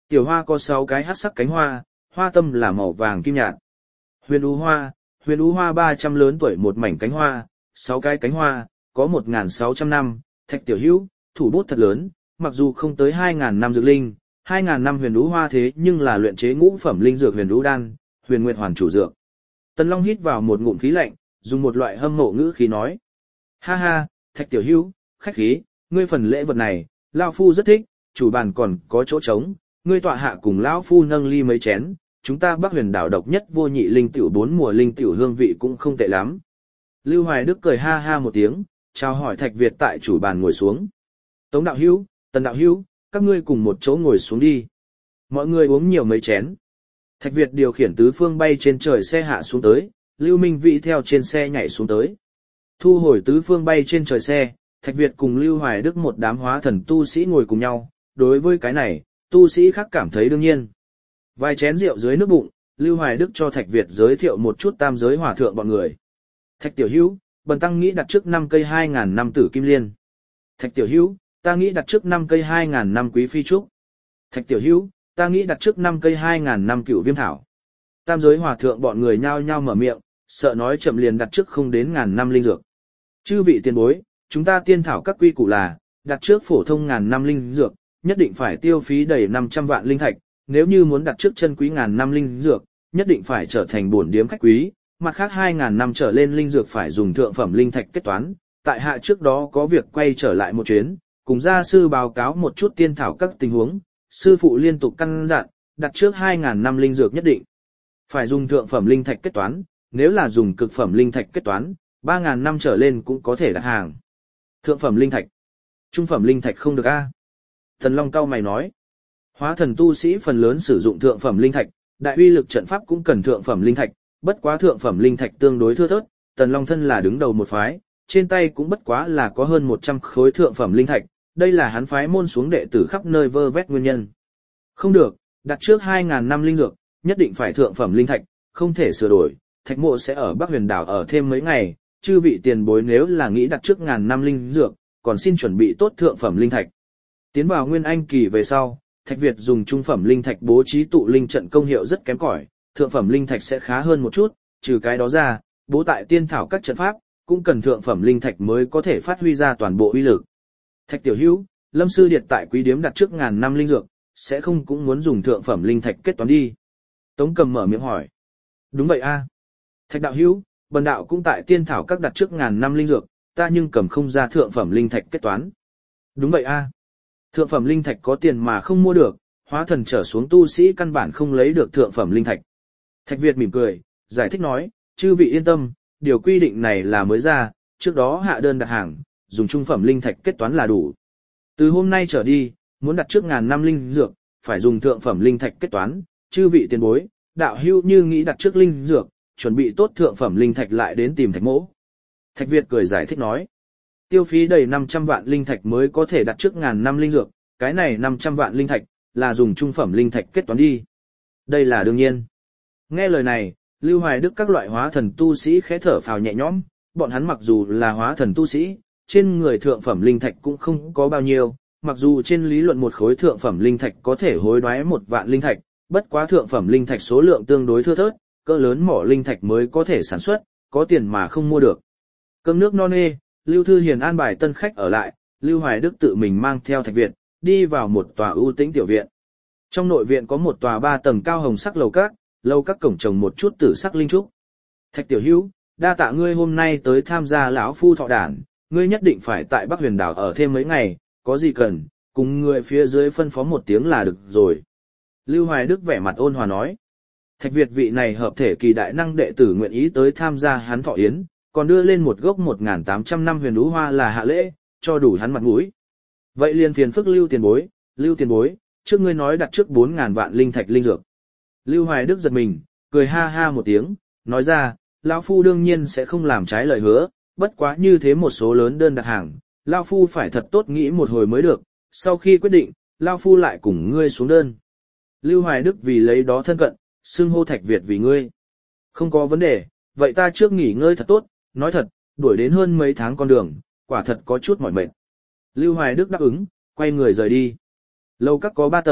S1: Tiểu hoa có sáu cái hắc sắc cánh hoa, hoa tâm là màu vàng kim nhạt. Huyền ú hoa, huyền ú hoa ba trăm lớn tuổi một mảnh cánh hoa, sáu cái cánh hoa, có một nghìn sáu trăm năm, Thạch tiểu hữu, thủ bút thật lớn, mặc dù không tới hai nghìn năm dược linh, hai nghìn năm huyền ú hoa thế nhưng là luyện chế ngũ phẩm linh dược huyền ú đan, huyền nguyệt hoàn chủ dược. Tần Long hít vào một ngụm khí lạnh, dùng một loại hâm mộ ngữ khí nói. Ha ha, Thạch tiểu hữu, khách khí, ngươi phần lễ vật này, lão phu rất thích, chủ bàn còn có chỗ trống, ngươi tọa hạ cùng lão phu nâng ly mấy chén, chúng ta Bắc Huyền đảo độc nhất vô nhị linh tiểu bốn mùa linh tiểu hương vị cũng không tệ lắm. Lưu Hoài Đức cười ha ha một tiếng, chào hỏi Thạch Việt tại chủ bàn ngồi xuống. Tống đạo hữu, Tần đạo hữu, các ngươi cùng một chỗ ngồi xuống đi. Mọi người uống nhiều mấy chén. Thạch Việt điều khiển tứ phương bay trên trời xe hạ xuống tới, Lưu Minh Vĩ theo trên xe nhảy xuống tới. Thu hồi tứ phương bay trên trời xe, Thạch Việt cùng Lưu Hoài Đức một đám hóa thần tu sĩ ngồi cùng nhau, đối với cái này, tu sĩ khác cảm thấy đương nhiên. Vài chén rượu dưới nước bụng, Lưu Hoài Đức cho Thạch Việt giới thiệu một chút tam giới hòa thượng bọn người. Thạch tiểu hữu, bần tăng nghĩ đặt trước năm cây hai nghìn năm tử kim liên. Thạch tiểu hữu, ta nghĩ đặt trước năm cây hai nghìn năm quý phi trúc. Thạch tiểu hữu, ta nghĩ đặt trước năm cây hai nghìn năm cửu viêm thảo. Tam giới hòa thượng bọn người nhao nhao mở miệng, sợ nói chậm liền đặt trước không đến ngàn năm linh dược. Chư vị tiền bối, chúng ta tiên thảo các quy củ là, đặt trước phổ thông ngàn năm linh dược, nhất định phải tiêu phí đầy năm trăm vạn linh thạch, nếu như muốn đặt trước chân quý ngàn năm linh dược, nhất định phải trở thành bổn điếm khách quý, mặt khác hai nghìn năm trở lên linh dược phải dùng thượng phẩm linh thạch kết toán. Tại hạ trước đó có việc quay trở lại một chuyến, cùng gia sư báo cáo một chút tiên thảo các tình huống, sư phụ liên tục căn dặn, đặt trước hai nghìn năm linh dược nhất định phải dùng thượng phẩm linh thạch kết toán, nếu là dùng cực phẩm linh thạch kết toán, ba nghìn năm trở lên cũng có thể đặt hàng. Thượng phẩm linh thạch, trung phẩm linh thạch không được a. Thần Long cao mày nói, hóa thần tu sĩ phần lớn sử dụng thượng phẩm linh thạch, đại uy lực trận pháp cũng cần thượng phẩm linh thạch, bất quá thượng phẩm linh thạch tương đối thưa thớt, Tần Long thân là đứng đầu một phái, trên tay cũng bất quá là có hơn một trăm khối thượng phẩm linh thạch, đây là hắn phái môn xuống đệ tử khắp nơi vơ vét nguyên nhân. Không được, đặt trước hai nghìn năm linh dược, nhất định phải thượng phẩm linh thạch, không thể sửa đổi, Thạch Mộ sẽ ở Bắc Huyền đảo ở thêm mấy ngày, chư vị tiền bối nếu là nghĩ đặt trước ngàn năm linh dược, còn xin chuẩn bị tốt thượng phẩm linh thạch. Tiến vào Nguyên Anh kỳ về sau, Thạch Việt dùng trung phẩm linh thạch bố trí tụ linh trận công hiệu rất kém cỏi, thượng phẩm linh thạch sẽ khá hơn một chút, trừ cái đó ra, bố tại tiên thảo các trận pháp, cũng cần thượng phẩm linh thạch mới có thể phát huy ra toàn bộ uy lực. Thạch tiểu hữu, Lâm sư điệt tại quý điếm đặt trước ngàn năm linh dược, sẽ không cũng muốn dùng thượng phẩm linh thạch kết toán đi. Tống Cầm mở miệng hỏi. Đúng vậy a. Thạch đạo hữu, bần đạo cũng tại tiên thảo các đặt trước ngàn năm linh dược, ta nhưng cầm không ra thượng phẩm linh thạch kết toán. Đúng vậy a. Thượng phẩm linh thạch có tiền mà không mua được, hóa thần trở xuống tu sĩ căn bản không lấy được thượng phẩm linh thạch. Thạch Việt mỉm cười, giải thích nói, chư vị yên tâm, điều quy định này là mới ra, trước đó hạ đơn đặt hàng, dùng trung phẩm linh thạch kết toán là đủ. Từ hôm nay trở đi, muốn đặt trước ngàn năm linh dược, phải dùng thượng phẩm linh thạch kết toán, chư vị tiền bối, đạo hữu như nghĩ đặt trước linh dược, chuẩn bị tốt thượng phẩm linh thạch lại đến tìm Thạch Mỗ. Thạch Việt cười giải thích nói, tiêu phí đầy năm trăm vạn linh thạch mới có thể đặt trước ngàn năm linh dược, cái này năm trăm vạn linh thạch là dùng trung phẩm linh thạch kết toán đi. Đây là đương nhiên. Nghe lời này, Lưu Hoài Đức các loại hóa thần tu sĩ khẽ thở phào nhẹ nhõm, bọn hắn mặc dù là hóa thần tu sĩ, trên người thượng phẩm linh thạch cũng không có bao nhiêu, mặc dù trên lý luận một khối thượng phẩm linh thạch có thể hối đoái một vạn linh thạch, bất quá thượng phẩm linh thạch số lượng tương đối thưa thớt, cỡ lớn mỏ linh thạch mới có thể sản xuất, có tiền mà không mua được. Cơm nước no nê, Lưu Thư Hiền an bài tân khách ở lại, Lưu Hoài Đức tự mình mang theo Thạch Việt, đi vào một tòa ưu tĩnh tiểu viện. Trong nội viện có một tòa ba tầng cao hồng sắc lầu các, lầu các cổng trồng một chút tử sắc linh trúc. Thạch tiểu hữu, đa tạ ngươi hôm nay tới tham gia lão phu thọ đản, ngươi nhất định phải tại Bắc Huyền đảo ở thêm mấy ngày, có gì cần, cùng người phía dưới phân phó một tiếng là được rồi. Lưu Hoài Đức vẻ mặt ôn hòa nói. Thạch Việt vị này hợp thể kỳ đại năng đệ tử nguyện ý tới tham gia hắn thọ yến, còn đưa lên một gốc một nghìn tám trăm năm huyền đú hoa là hạ lễ, cho đủ hắn mặt mũi. Vậy liền phiền phức Lưu tiền bối, Lưu tiền bối, trước ngươi nói đặt trước bốn nghìn vạn linh thạch linh dược. Lưu Hoài Đức giật mình, cười ha ha một tiếng, nói ra, lão phu đương nhiên sẽ không làm trái lời hứa, bất quá như thế một số lớn đơn đặt hàng, lão phu phải thật tốt nghĩ một hồi mới được, sau khi quyết định, lão phu lại cùng ngươi xuống đơn. Lưu Hoài Đức vì lấy đó thân cận, xưng hô Thạch Việt vì ngươi. Không có vấn đề, vậy ta trước nghỉ ngơi thật tốt, nói thật, đuổi đến hơn mấy tháng con đường, quả thật có chút mỏi mệt. Lưu Hoài Đức đáp ứng, quay người rời đi. Lầu các có ba tầng,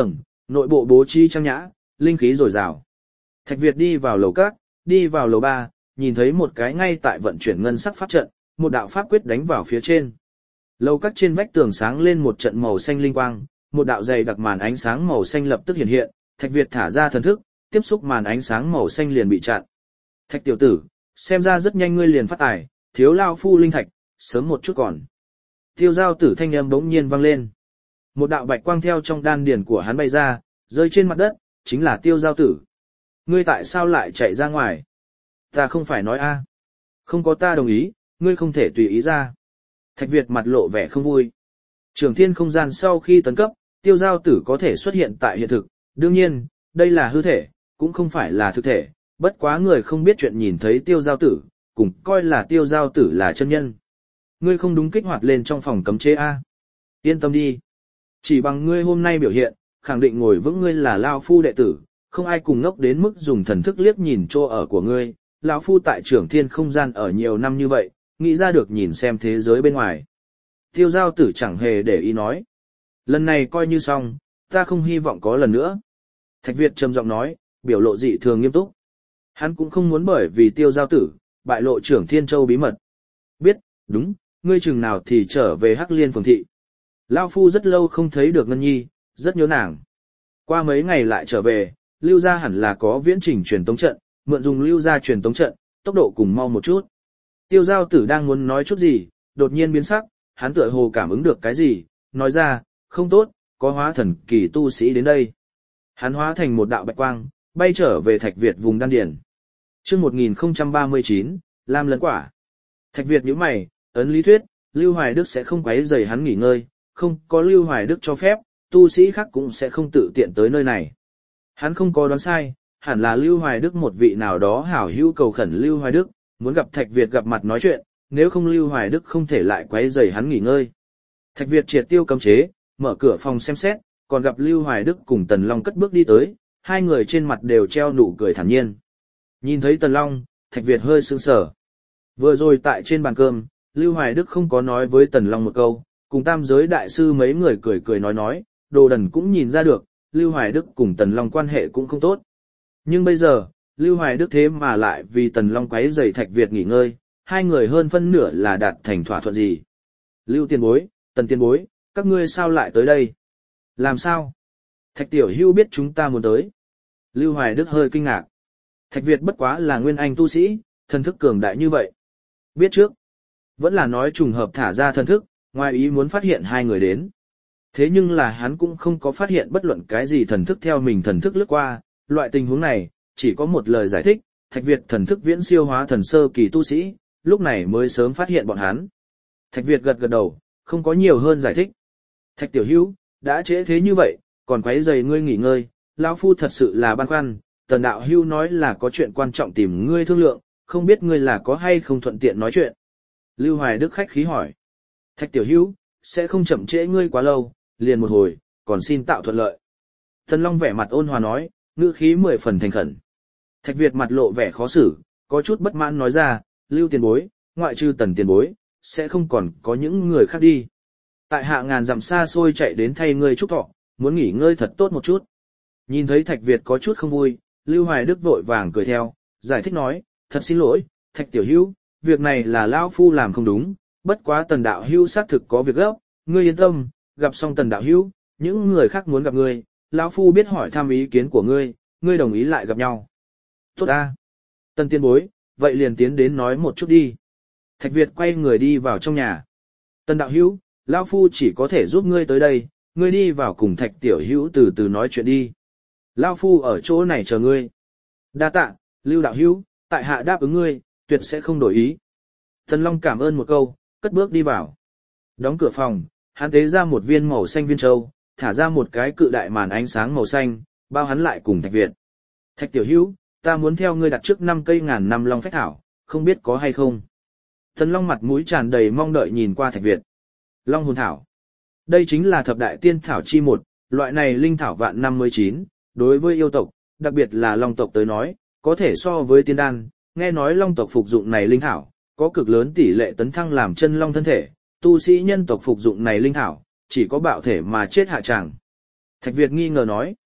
S1: Nội bộ bố trí trang nhã, linh khí dồi dào. Thạch Việt đi vào lầu các, đi vào lầu ba, nhìn thấy một cái ngay tại vận chuyển ngân sắc pháp trận, một đạo pháp quyết đánh vào phía trên. Lầu các trên vách tường sáng lên một trận màu xanh linh quang, một đạo dày đặc màn ánh sáng màu xanh lập tức hiện hiện, Thạch Việt thả ra thần thức, tiếp xúc màn ánh sáng màu xanh liền bị chặn. Thạch tiểu tử, xem ra rất nhanh ngươi liền phát tài, thiếu lao phu linh thạch, sớm một chút còn. Tiêu giao tử thanh âm bỗng nhiên vang lên. Một đạo bạch quang theo trong đan điền của hắn bay ra, rơi trên mặt đất, chính là tiêu giao tử. Ngươi tại sao lại chạy ra ngoài? Ta không phải nói a. Không có ta đồng ý, ngươi không thể tùy ý ra. Thạch Việt mặt lộ vẻ không vui. Trường thiên không gian sau khi tấn cấp, tiêu giao tử có thể xuất hiện tại hiện thực. Đương nhiên, đây là hư thể, cũng không phải là thực thể. Bất quá người không biết chuyện nhìn thấy tiêu giao tử, cũng coi là tiêu giao tử là chân nhân. Ngươi không đúng kích hoạt lên trong phòng cấm chế a. Yên tâm đi. Chỉ bằng ngươi hôm nay biểu hiện, khẳng định ngồi vững ngươi là lao phu đệ tử, không ai cùng ngốc đến mức dùng thần thức liếc nhìn chỗ ở của ngươi. Lão phu tại trưởng thiên không gian ở nhiều năm như vậy, nghĩ ra được nhìn xem thế giới bên ngoài. Tiêu giao tử chẳng hề để ý nói. Lần này coi như xong, ta không hy vọng có lần nữa. Thạch Việt trầm giọng nói, biểu lộ dị thường nghiêm túc. Hắn cũng không muốn bởi vì tiêu giao tử, bại lộ trưởng thiên châu bí mật. Biết, đúng, ngươi chừng nào thì trở về Hắc Liên phường thị. Lão phu rất lâu không thấy được Ngân Nhi, rất nhớ nàng. Qua mấy ngày lại trở về, lưu gia hẳn là có viễn trình truyền tống trận, mượn dùng lưu gia truyền tống trận, tốc độ cùng mau một chút. Tiêu giao tử đang muốn nói chút gì, đột nhiên biến sắc, hắn tựa hồ cảm ứng được cái gì, nói ra, không tốt, có hóa thần kỳ tu sĩ đến đây. Hắn hóa thành một đạo bạch quang, bay trở về Thạch Việt vùng đan điền. Chương một nghìn không trăm ba mươi chín, Lam lấn quả. Thạch Việt nhíu mày, ấn lý thuyết, Lưu Hoài Đức sẽ không quấy rầy hắn nghỉ ngơi, không có Lưu Hoài Đức cho phép, tu sĩ khác cũng sẽ không tự tiện tới nơi này. Hắn không có đoán sai, hẳn là Lưu Hoài Đức một vị nào đó hảo hữu cầu khẩn Lưu Hoài Đức, muốn gặp Thạch Việt gặp mặt nói chuyện, nếu không Lưu Hoài Đức không thể lại quấy rầy hắn nghỉ ngơi. Thạch Việt triệt tiêu cấm chế, mở cửa phòng xem xét, còn gặp Lưu Hoài Đức cùng Tần Long cất bước đi tới, hai người trên mặt đều treo nụ cười thản nhiên. Nhìn thấy Tần Long, Thạch Việt hơi sững sờ. Vừa rồi tại trên bàn cơm, Lưu Hoài Đức không có nói với Tần Long một câu, cùng tam giới đại sư mấy người cười cười nói nói, Đồ Đần cũng nhìn ra được, Lưu Hoài Đức cùng Tần Long quan hệ cũng không tốt. Nhưng bây giờ, Lưu Hoài Đức thế mà lại vì Tần Long quấy rầy Thạch Việt nghỉ ngơi, hai người hơn phân nửa là đạt thành thỏa thuận gì. Lưu tiền bối, Tần tiền bối, các ngươi sao lại tới đây? Làm sao? Thạch tiểu hưu biết chúng ta muốn tới. Lưu Hoài Đức hơi kinh ngạc. Thạch Việt bất quá là nguyên anh tu sĩ, thần thức cường đại như vậy. Biết trước. Vẫn là nói trùng hợp thả ra thần thức, ngoài ý muốn phát hiện hai người đến. Thế nhưng là hắn cũng không có phát hiện bất luận cái gì thần thức theo mình thần thức lướt qua, loại tình huống này, chỉ có một lời giải thích, Thạch Việt thần thức viễn siêu hóa thần sơ kỳ tu sĩ, lúc này mới sớm phát hiện bọn hắn. Thạch Việt gật gật đầu, không có nhiều hơn giải thích. Thạch tiểu hữu, đã trễ thế như vậy, còn quấy rầy ngươi nghỉ ngơi, lão phu thật sự là băn khoăn, Tần đạo hữu nói là có chuyện quan trọng tìm ngươi thương lượng, không biết ngươi là có hay không thuận tiện nói chuyện. Lưu Hoài Đức khách khí hỏi. Thạch tiểu hữu, sẽ không chậm trễ ngươi quá lâu, liền một hồi, còn xin tạo thuận lợi. Tần Long vẻ mặt ôn hòa nói, ngữ khí mười phần thành khẩn. Thạch Việt mặt lộ vẻ khó xử, có chút bất mãn nói ra, Lưu tiền bối, ngoại trừ Tần tiền bối, sẽ không còn có những người khác đi. Tại hạ ngàn dặm xa xôi chạy đến thay ngươi chúc thọ, muốn nghỉ ngơi thật tốt một chút. Nhìn thấy Thạch Việt có chút không vui, Lưu Hoài Đức vội vàng cười theo, giải thích nói, thật xin lỗi, Thạch tiểu hữu, việc này là lão phu làm không đúng, bất quá Tần đạo hữu xác thực có việc gấp, ngươi yên tâm, gặp xong Tần đạo hữu, những người khác muốn gặp ngươi, lão phu biết hỏi thăm ý kiến của ngươi, ngươi đồng ý lại gặp nhau. Tốt a. Tần tiên bối, vậy liền tiến đến nói một chút đi. Thạch Việt quay người đi vào trong nhà. Tần đạo hữu, lão phu chỉ có thể giúp ngươi tới đây, ngươi đi vào cùng Thạch tiểu hữu từ từ nói chuyện đi. Lão phu ở chỗ này chờ ngươi. Đa tạ, Lưu đạo hữu, tại hạ đáp ứng ngươi, tuyệt sẽ không đổi ý. Tần Long cảm ơn một câu, cất bước đi vào. Đóng cửa phòng, hắn tế ra một viên màu xanh viên châu, thả ra một cái cự đại màn ánh sáng màu xanh, bao hắn lại cùng Thạch Việt. Thạch tiểu hữu, ta muốn theo ngươi đặt trước năm cây ngàn năm long phách thảo, không biết có hay không. Tần Long mặt mũi tràn đầy mong đợi nhìn qua Thạch Việt. Long hồn thảo. Đây chính là thập đại tiên thảo chi một, loại này linh thảo vạn năm mới chín, đối với yêu tộc, đặc biệt là long tộc tới nói, có thể so với tiên đan, nghe nói long tộc phục dụng này linh thảo, có cực lớn tỷ lệ tấn thăng làm chân long thân thể, tu sĩ nhân tộc phục dụng này linh thảo, chỉ có bạo thể mà chết hạ tràng. Thạch Việt nghi ngờ nói,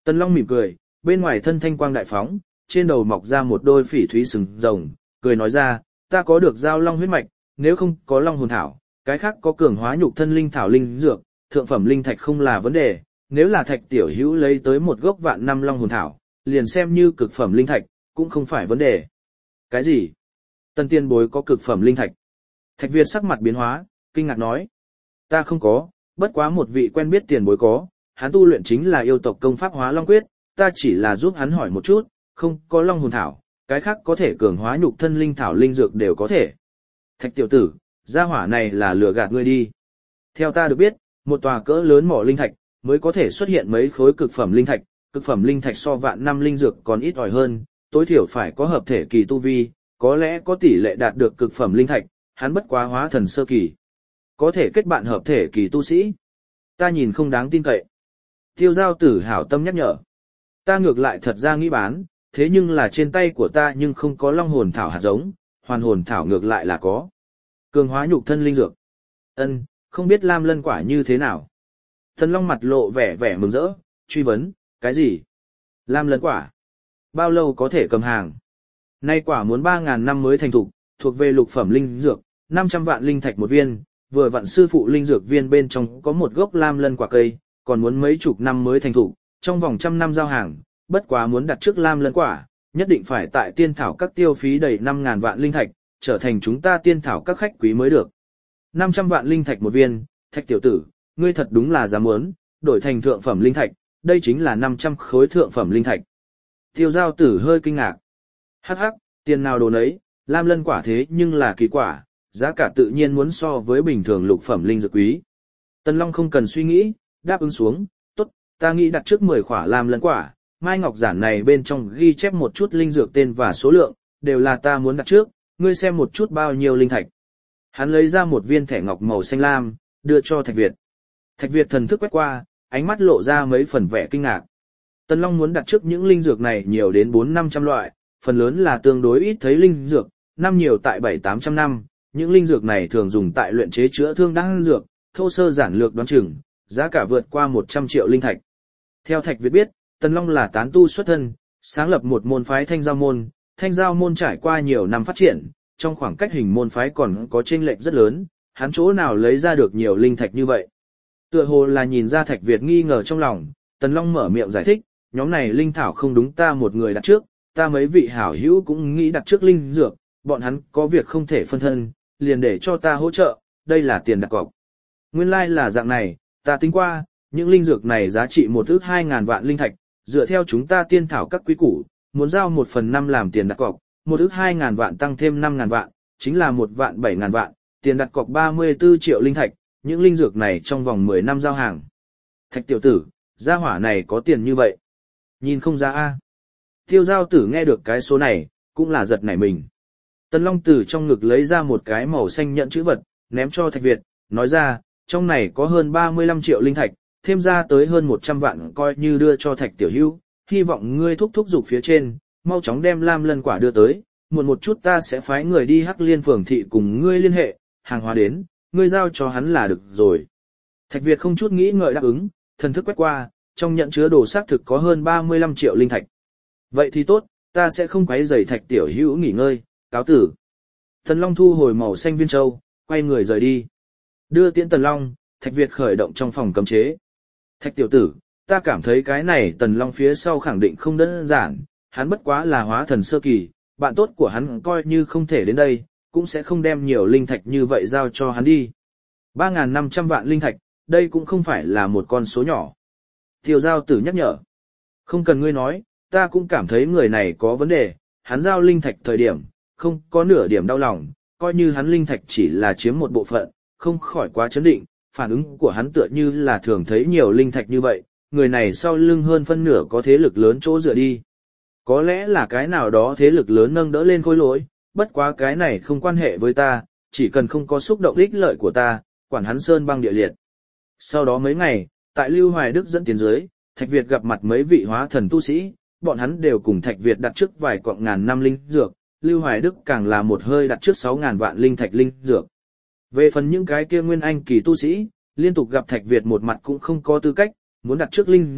S1: Tần Long mỉm cười, bên ngoài thân thanh quang đại phóng, trên đầu mọc ra một đôi phỉ thúy sừng rồng, cười nói ra, ta có được giao long huyết mạch, nếu không có long hồn thảo, cái khác có cường hóa nhục thân linh thảo linh dược, thượng phẩm linh thạch không là vấn đề, nếu là thạch tiểu hữu lấy tới một gốc vạn năm long hồn thảo, liền xem như cực phẩm linh thạch, cũng không phải vấn đề. Cái gì? Tần tiên bối có cực phẩm linh thạch? Thạch Việt sắc mặt biến hóa, kinh ngạc nói. Ta không có, bất quá một vị quen biết tiền bối có, hắn tu luyện chính là yêu tộc công pháp hóa long quyết, ta chỉ là giúp hắn hỏi một chút, không có long hồn thảo, cái khác có thể cường hóa nhục thân linh thảo linh dược đều có thể. Thạch tiểu tử, gia hỏa này là lừa gạt ngươi đi. Theo ta được biết, một tòa cỡ lớn mỏ linh thạch, mới có thể xuất hiện mấy khối cực phẩm linh thạch, cực phẩm linh thạch so vạn năm linh dược còn ít ỏi hơn, tối thiểu phải có hợp thể kỳ tu vi, có lẽ có tỷ lệ đạt được cực phẩm linh thạch, hắn bất quá hóa thần sơ kỳ. Có thể kết bạn hợp thể kỳ tu sĩ. Ta nhìn không đáng tin cậy. Tiêu giao tử hảo tâm nhắc nhở. Ta ngược lại thật ra nghĩ bán, thế nhưng là trên tay của ta nhưng không có long hồn thảo hạt giống, hoàn hồn thảo ngược lại là có. Cường hóa nhục thân linh dược. Ân, không biết lam lân quả như thế nào. Thần Long mặt lộ vẻ vẻ mừng rỡ, truy vấn, cái gì? Lam lân quả. Bao lâu có thể cầm hàng? Nay quả muốn ba ngàn năm mới thành thục, thuộc về lục phẩm linh dược, năm trăm vạn linh thạch một viên, vừa vặn sư phụ linh dược viên bên trong có một gốc lam lân quả cây, còn muốn mấy chục năm mới thành thục, trong vòng trăm năm giao hàng, bất quá muốn đặt trước lam lân quả, nhất định phải tại tiên thảo các tiêu phí đầy năm ngàn vạn linh thạch, trở thành chúng ta tiên thảo các khách quý mới được. năm trăm vạn linh thạch một viên, Thạch tiểu tử, ngươi thật đúng là dám muốn, đổi thành thượng phẩm linh thạch, đây chính là năm trăm khối thượng phẩm linh thạch. Tiêu giao tử hơi kinh ngạc. Hắc hắc, tiền nào đồ nấy, lam lân quả thế nhưng là kỳ quả, giá cả tự nhiên muốn so với bình thường lục phẩm linh dược quý. Tần Long không cần suy nghĩ, đáp ứng xuống, tốt, ta nghĩ đặt trước mười khỏa lam lân quả, mai ngọc giản này bên trong ghi chép một chút linh dược tên và số lượng, đều là ta muốn đặt trước, ngươi xem một chút bao nhiêu linh thạch. Hắn lấy ra một viên thẻ ngọc màu xanh lam, đưa cho Thạch Việt. Thạch Việt thần thức quét qua, ánh mắt lộ ra mấy phần vẻ kinh ngạc. Tần Long muốn đặt trước những linh dược này nhiều đến bốn năm trăm loại, phần lớn là tương đối ít thấy linh dược, năm nhiều tại bảy tám trăm năm, những linh dược này thường dùng tại luyện chế chữa thương đan dược, thô sơ giản lược đoán chừng, giá cả vượt qua một trăm triệu linh thạch. Theo Thạch Việt biết, Tần Long là tán tu xuất thân, sáng lập một môn phái Thanh Giao môn, Thanh Giao môn trải qua nhiều năm phát triển, trong khoảng cách hình môn phái còn có chênh lệch rất lớn, hắn chỗ nào lấy ra được nhiều linh thạch như vậy. Tựa hồ là nhìn ra Thạch Việt nghi ngờ trong lòng, Tần Long mở miệng giải thích, nhóm này linh thảo không đúng ta một người đặt trước, ta mấy vị hảo hữu cũng nghĩ đặt trước linh dược, bọn hắn có việc không thể phân thân, liền để cho ta hỗ trợ, đây là tiền đặt cọc. Nguyên lai like là dạng này, ta tính qua, những linh dược này giá trị một ước hai ngàn vạn linh thạch, dựa theo chúng ta tiên thảo các quý củ, muốn giao một phần năm làm tiền đặt cọc, một ước hai ngàn vạn tăng thêm năm ngàn vạn, chính là một vạn bảy ngàn vạn, tiền đặt cọc ba mươi tư triệu linh thạch, những linh dược này trong vòng mười năm giao hàng. Thạch tiểu tử, gia hỏa này có tiền như vậy. Nhìn không ra a. Tiêu giao tử nghe được cái số này, cũng là giật nảy mình. Tần Long từ trong ngực lấy ra một cái màu xanh nhận chữ vật, ném cho Thạch Việt, nói ra, trong này có hơn ba mươi lăm triệu linh thạch, thêm ra tới hơn một trăm vạn coi như đưa cho Thạch tiểu hữu, hy vọng ngươi thúc thúc giục phía trên, mau chóng đem lam lân quả đưa tới, muộn một chút ta sẽ phái người đi Hắc Liên phường thị cùng ngươi liên hệ, hàng hóa đến, ngươi giao cho hắn là được rồi. Thạch Việt không chút nghĩ ngợi đáp ứng, thần thức quét qua, trong nhận chứa đồ xác thực có hơn ba mươi lăm triệu linh thạch. Vậy thì tốt, ta sẽ không quấy rầy Thạch tiểu hữu nghỉ ngơi, cáo tử. Tần Long thu hồi màu xanh viên châu, quay người rời đi. Đưa tiễn Tần Long, Thạch Việt khởi động trong phòng cấm chế. Thạch tiểu tử, ta cảm thấy cái này Tần Long phía sau khẳng định không đơn giản, hắn bất quá là hóa thần sơ kỳ, bạn tốt của hắn coi như không thể đến đây, cũng sẽ không đem nhiều linh thạch như vậy giao cho hắn đi. ba nghìn năm trăm vạn linh thạch, đây cũng không phải là một con số nhỏ. Tiêu giao tử nhắc nhở. Không cần ngươi nói, ta cũng cảm thấy người này có vấn đề, hắn giao linh thạch thời điểm, không có nửa điểm đau lòng, coi như hắn linh thạch chỉ là chiếm một bộ phận, không khỏi quá chấn định, phản ứng của hắn tựa như là thường thấy nhiều linh thạch như vậy, người này sau lưng hơn phân nửa có thế lực lớn chỗ dựa đi. Có lẽ là cái nào đó thế lực lớn nâng đỡ lên khối lỗi, bất quá cái này không quan hệ với ta, chỉ cần không có xúc động ích lợi của ta, quản hắn sơn băng địa liệt. Sau đó mấy ngày, tại Lưu Hoài Đức dẫn tiến dưới, Thạch Việt gặp mặt mấy vị hóa thần tu sĩ, bọn hắn đều cùng Thạch Việt đặt trước vài cọng ngàn năm linh dược, Lưu Hoài Đức càng là một hơi đặt trước sáu ngàn vạn linh thạch linh dược. Về phần những cái kia nguyên anh kỳ tu sĩ, liên tục gặp Thạch Việt một mặt cũng không có tư cách, muốn đặt trước linh dược,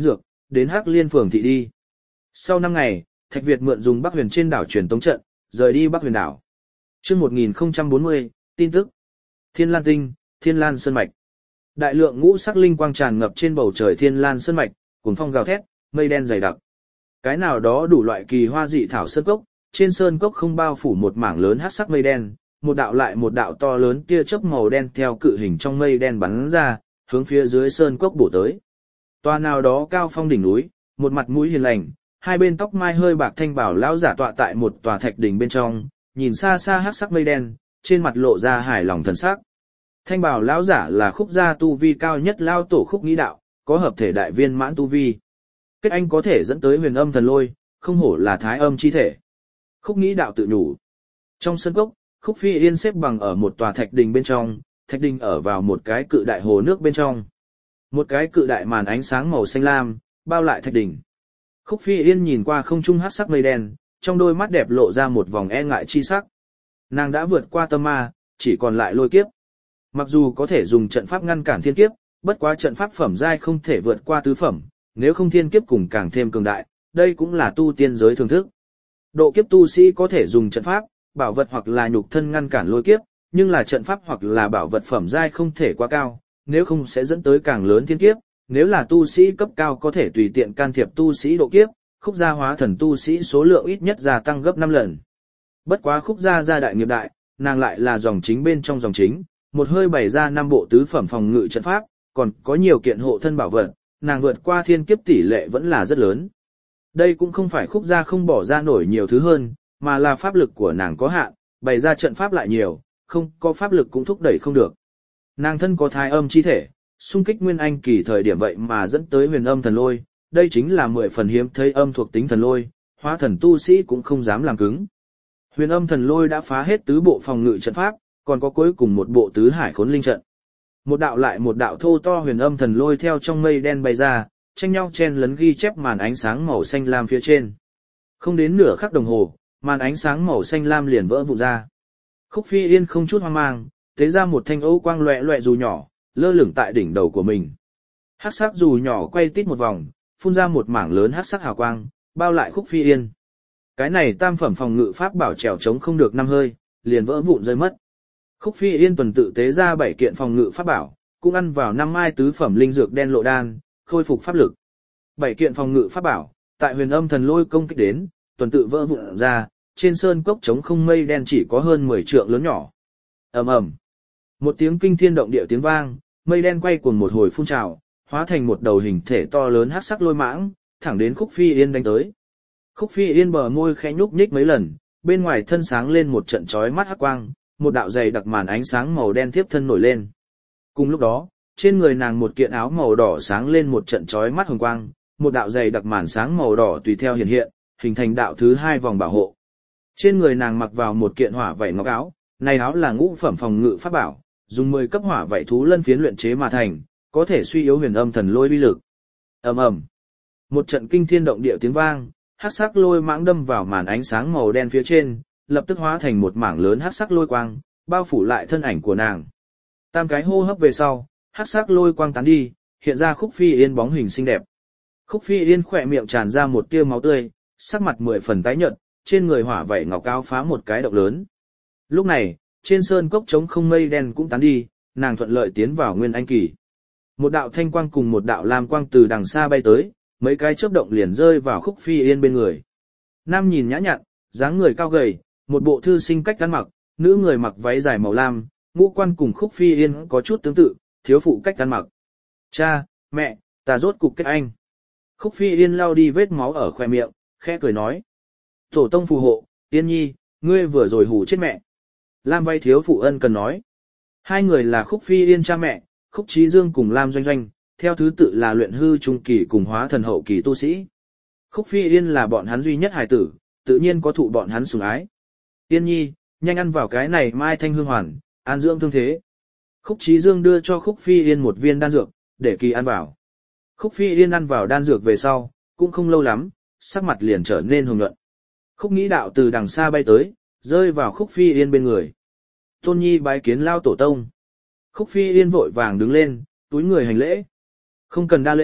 S1: đến Hắc Liên phường thị đi. Sau năm ngày, Thạch Việt mượn dùng Bắc Huyền trên đảo truyền tống trận, rời đi Bắc Huyền đảo. Chương một nghìn không trăm bốn mươi, tin tức. Thiên Lan Tinh, Thiên Lan Sơn Mạch. Đại lượng ngũ sắc linh quang tràn ngập trên bầu trời Thiên Lan Sơn Mạch, cuồng phong gào thét, mây đen dày đặc. Cái nào đó đủ loại kỳ hoa dị thảo sơn cốc, trên sơn cốc không bao phủ một mảng lớn hắc sắc mây đen, một đạo lại một đạo to lớn tia chớp màu đen theo cự hình trong mây đen bắn ra, hướng phía dưới sơn cốc bổ tới. Toa nào đó cao phong đỉnh núi, một mặt mũi hiền lành, hai bên tóc mai hơi bạc thanh bảo lão giả tọa tại một tòa thạch đỉnh bên trong, nhìn xa xa hắc sắc mây đen, trên mặt lộ ra hài lòng thần sắc. Thanh bảo lão giả là Khúc gia tu vi cao nhất lao tổ Khúc Nghĩ Đạo, có hợp thể đại viên mãn tu vi. Kết anh có thể dẫn tới huyền âm thần lôi, không hổ là thái âm chi thể. Khúc Nghĩ Đạo tự nhủ. Trong sân cốc, Khúc Phi Yên xếp bằng ở một tòa thạch đình bên trong, thạch đình ở vào một cái cự đại hồ nước bên trong. Một cái cự đại màn ánh sáng màu xanh lam, bao lại thạch đình. Khúc Phi Yên nhìn qua không trung hắc sắc mây đen, trong đôi mắt đẹp lộ ra một vòng e ngại chi sắc. Nàng đã vượt qua tâm ma, chỉ còn lại lôi kiếp. Mặc dù có thể dùng trận pháp ngăn cản thiên kiếp, bất quá trận pháp phẩm giai không thể vượt qua tứ phẩm, nếu không thiên kiếp cùng càng thêm cường đại, đây cũng là tu tiên giới thường thức. Độ kiếp tu sĩ có thể dùng trận pháp, bảo vật hoặc là nhục thân ngăn cản lôi kiếp, nhưng là trận pháp hoặc là bảo vật phẩm giai không thể quá cao, nếu không sẽ dẫn tới càng lớn thiên kiếp. Nếu là tu sĩ cấp cao có thể tùy tiện can thiệp tu sĩ độ kiếp, Khúc gia hóa thần tu sĩ số lượng ít nhất gia tăng gấp năm lần. Bất quá Khúc gia gia đại nghiệp đại, nàng lại là dòng chính bên trong dòng chính, một hơi bày ra năm bộ tứ phẩm phòng ngự trận pháp, còn có nhiều kiện hộ thân bảo vật, nàng vượt qua thiên kiếp tỷ lệ vẫn là rất lớn. Đây cũng không phải Khúc gia không bỏ ra nổi nhiều thứ hơn, mà là pháp lực của nàng có hạn, bày ra trận pháp lại nhiều, không có pháp lực cũng thúc đẩy không được. Nàng thân có thái âm chi thể, xung kích nguyên anh kỳ thời điểm vậy mà dẫn tới huyền âm thần lôi, đây chính là mười phần hiếm thấy âm thuộc tính thần lôi, hóa thần tu sĩ cũng không dám làm cứng. Huyền âm thần lôi đã phá hết tứ bộ phòng ngự trận pháp, còn có cuối cùng một bộ tứ hải khốn linh trận. Một đạo lại một đạo thô to huyền âm thần lôi theo trong mây đen bay ra, tranh nhau chen lấn ghi chép màn ánh sáng màu xanh lam phía trên. Không đến nửa khắc đồng hồ, màn ánh sáng màu xanh lam liền vỡ vụn ra. Khúc Phi Yên không chút hoang mang, tế ra một thanh âu quang loẹt loẹt dù nhỏ, lơ lửng tại đỉnh đầu của mình. Hắc sắc dù nhỏ quay tít một vòng, phun ra một mảng lớn hắc sắc hào quang, bao lại Khúc Phi Yên. Cái này tam phẩm phòng ngự pháp bảo trèo chống không được năm hơi, liền vỡ vụn rơi mất. Khúc Phi Yên tuần tự tế ra bảy kiện phòng ngự pháp bảo, cũng ăn vào năm mai tứ phẩm linh dược đen lộ đan, khôi phục pháp lực. Bảy kiện phòng ngự pháp bảo, tại huyền âm thần lôi công kích đến, tuần tự vỡ vụn ra, trên sơn cốc trống không mây đen chỉ có hơn mười trượng lớn nhỏ. Ầm ầm. Một tiếng kinh thiên động địa tiếng vang, mây đen quay cuồng một hồi phun trào, hóa thành một đầu hình thể to lớn hắc sắc lôi mãng, thẳng đến Khúc Phi Yên đánh tới. Khúc Phi Yên bờ môi khẽ nhúc nhích mấy lần, bên ngoài thân sáng lên một trận chói mắt hắc quang, một đạo dày đặc màn ánh sáng màu đen tiếp thân nổi lên. Cùng lúc đó, trên người nàng một kiện áo màu đỏ sáng lên một trận chói mắt hồng quang, một đạo dày đặc màn sáng màu đỏ tùy theo hiện hiện, hình thành đạo thứ hai vòng bảo hộ. Trên người nàng mặc vào một kiện hỏa vảy ngọc áo, này áo là ngũ phẩm phòng ngự pháp bảo, dùng mười cấp hỏa vảy thú lân phiến luyện chế mà thành, có thể suy yếu huyền âm thần lôi uy lực. Ầm ầm. Một trận kinh thiên động địa tiếng vang, hắc sắc lôi mãng đâm vào màn ánh sáng màu đen phía trên, lập tức hóa thành một mảng lớn hắc sắc lôi quang, bao phủ lại thân ảnh của nàng. Tam cái hô hấp về sau, hắc sắc lôi quang tán đi, hiện ra Khúc Phi Yên bóng hình xinh đẹp. Khúc Phi Yên khỏe miệng tràn ra một tia máu tươi, sắc mặt mười phần tái nhợt, trên người hỏa vảy ngọc áo phá một cái động lớn. Lúc này, trên sơn cốc trống không mây đen cũng tán đi, nàng thuận lợi tiến vào nguyên anh kỳ. Một đạo thanh quang cùng một đạo lam quang từ đằng xa bay tới, mấy cái chớp động liền rơi vào Khúc Phi Yên bên người. Nam nhìn nhã nhặn, dáng người cao gầy, một bộ thư sinh cách ăn mặc, nữ người mặc váy dài màu lam, ngũ quan cùng Khúc Phi Yên có chút tương tự, thiếu phụ cách ăn mặc. Cha, mẹ, ta rốt cục kết anh. Khúc Phi Yên lau đi vết máu ở khoe miệng, khẽ cười nói. Tổ tông phù hộ, Yên nhi, ngươi vừa rồi hù chết mẹ. Lam vay thiếu phụ ân cần nói. Hai người là Khúc Phi Yên cha mẹ, Khúc Chí Dương cùng Lam Doanh Doanh, theo thứ tự là luyện hư trung kỳ cùng hóa thần hậu kỳ tu sĩ. Khúc Phi Yên là bọn hắn duy nhất hài tử, tự nhiên có thụ bọn hắn sủng ái. Yên nhi, nhanh ăn vào cái này mai thanh hương hoàn, an dưỡng thương thế. Khúc Chí Dương đưa cho Khúc Phi Yên một viên đan dược, để kỳ ăn vào. Khúc Phi Yên ăn vào đan dược về sau, cũng không lâu lắm, sắc mặt liền trở nên hồng nhuận. Khúc Nghĩ Đạo từ đằng xa bay tới, rơi vào Khúc Phi Yên bên người. Tôn nhi bái kiến lao tổ tông. Khúc Phi Yên vội vàng đứng lên, túi người hành lễ. Không cần đa lễ,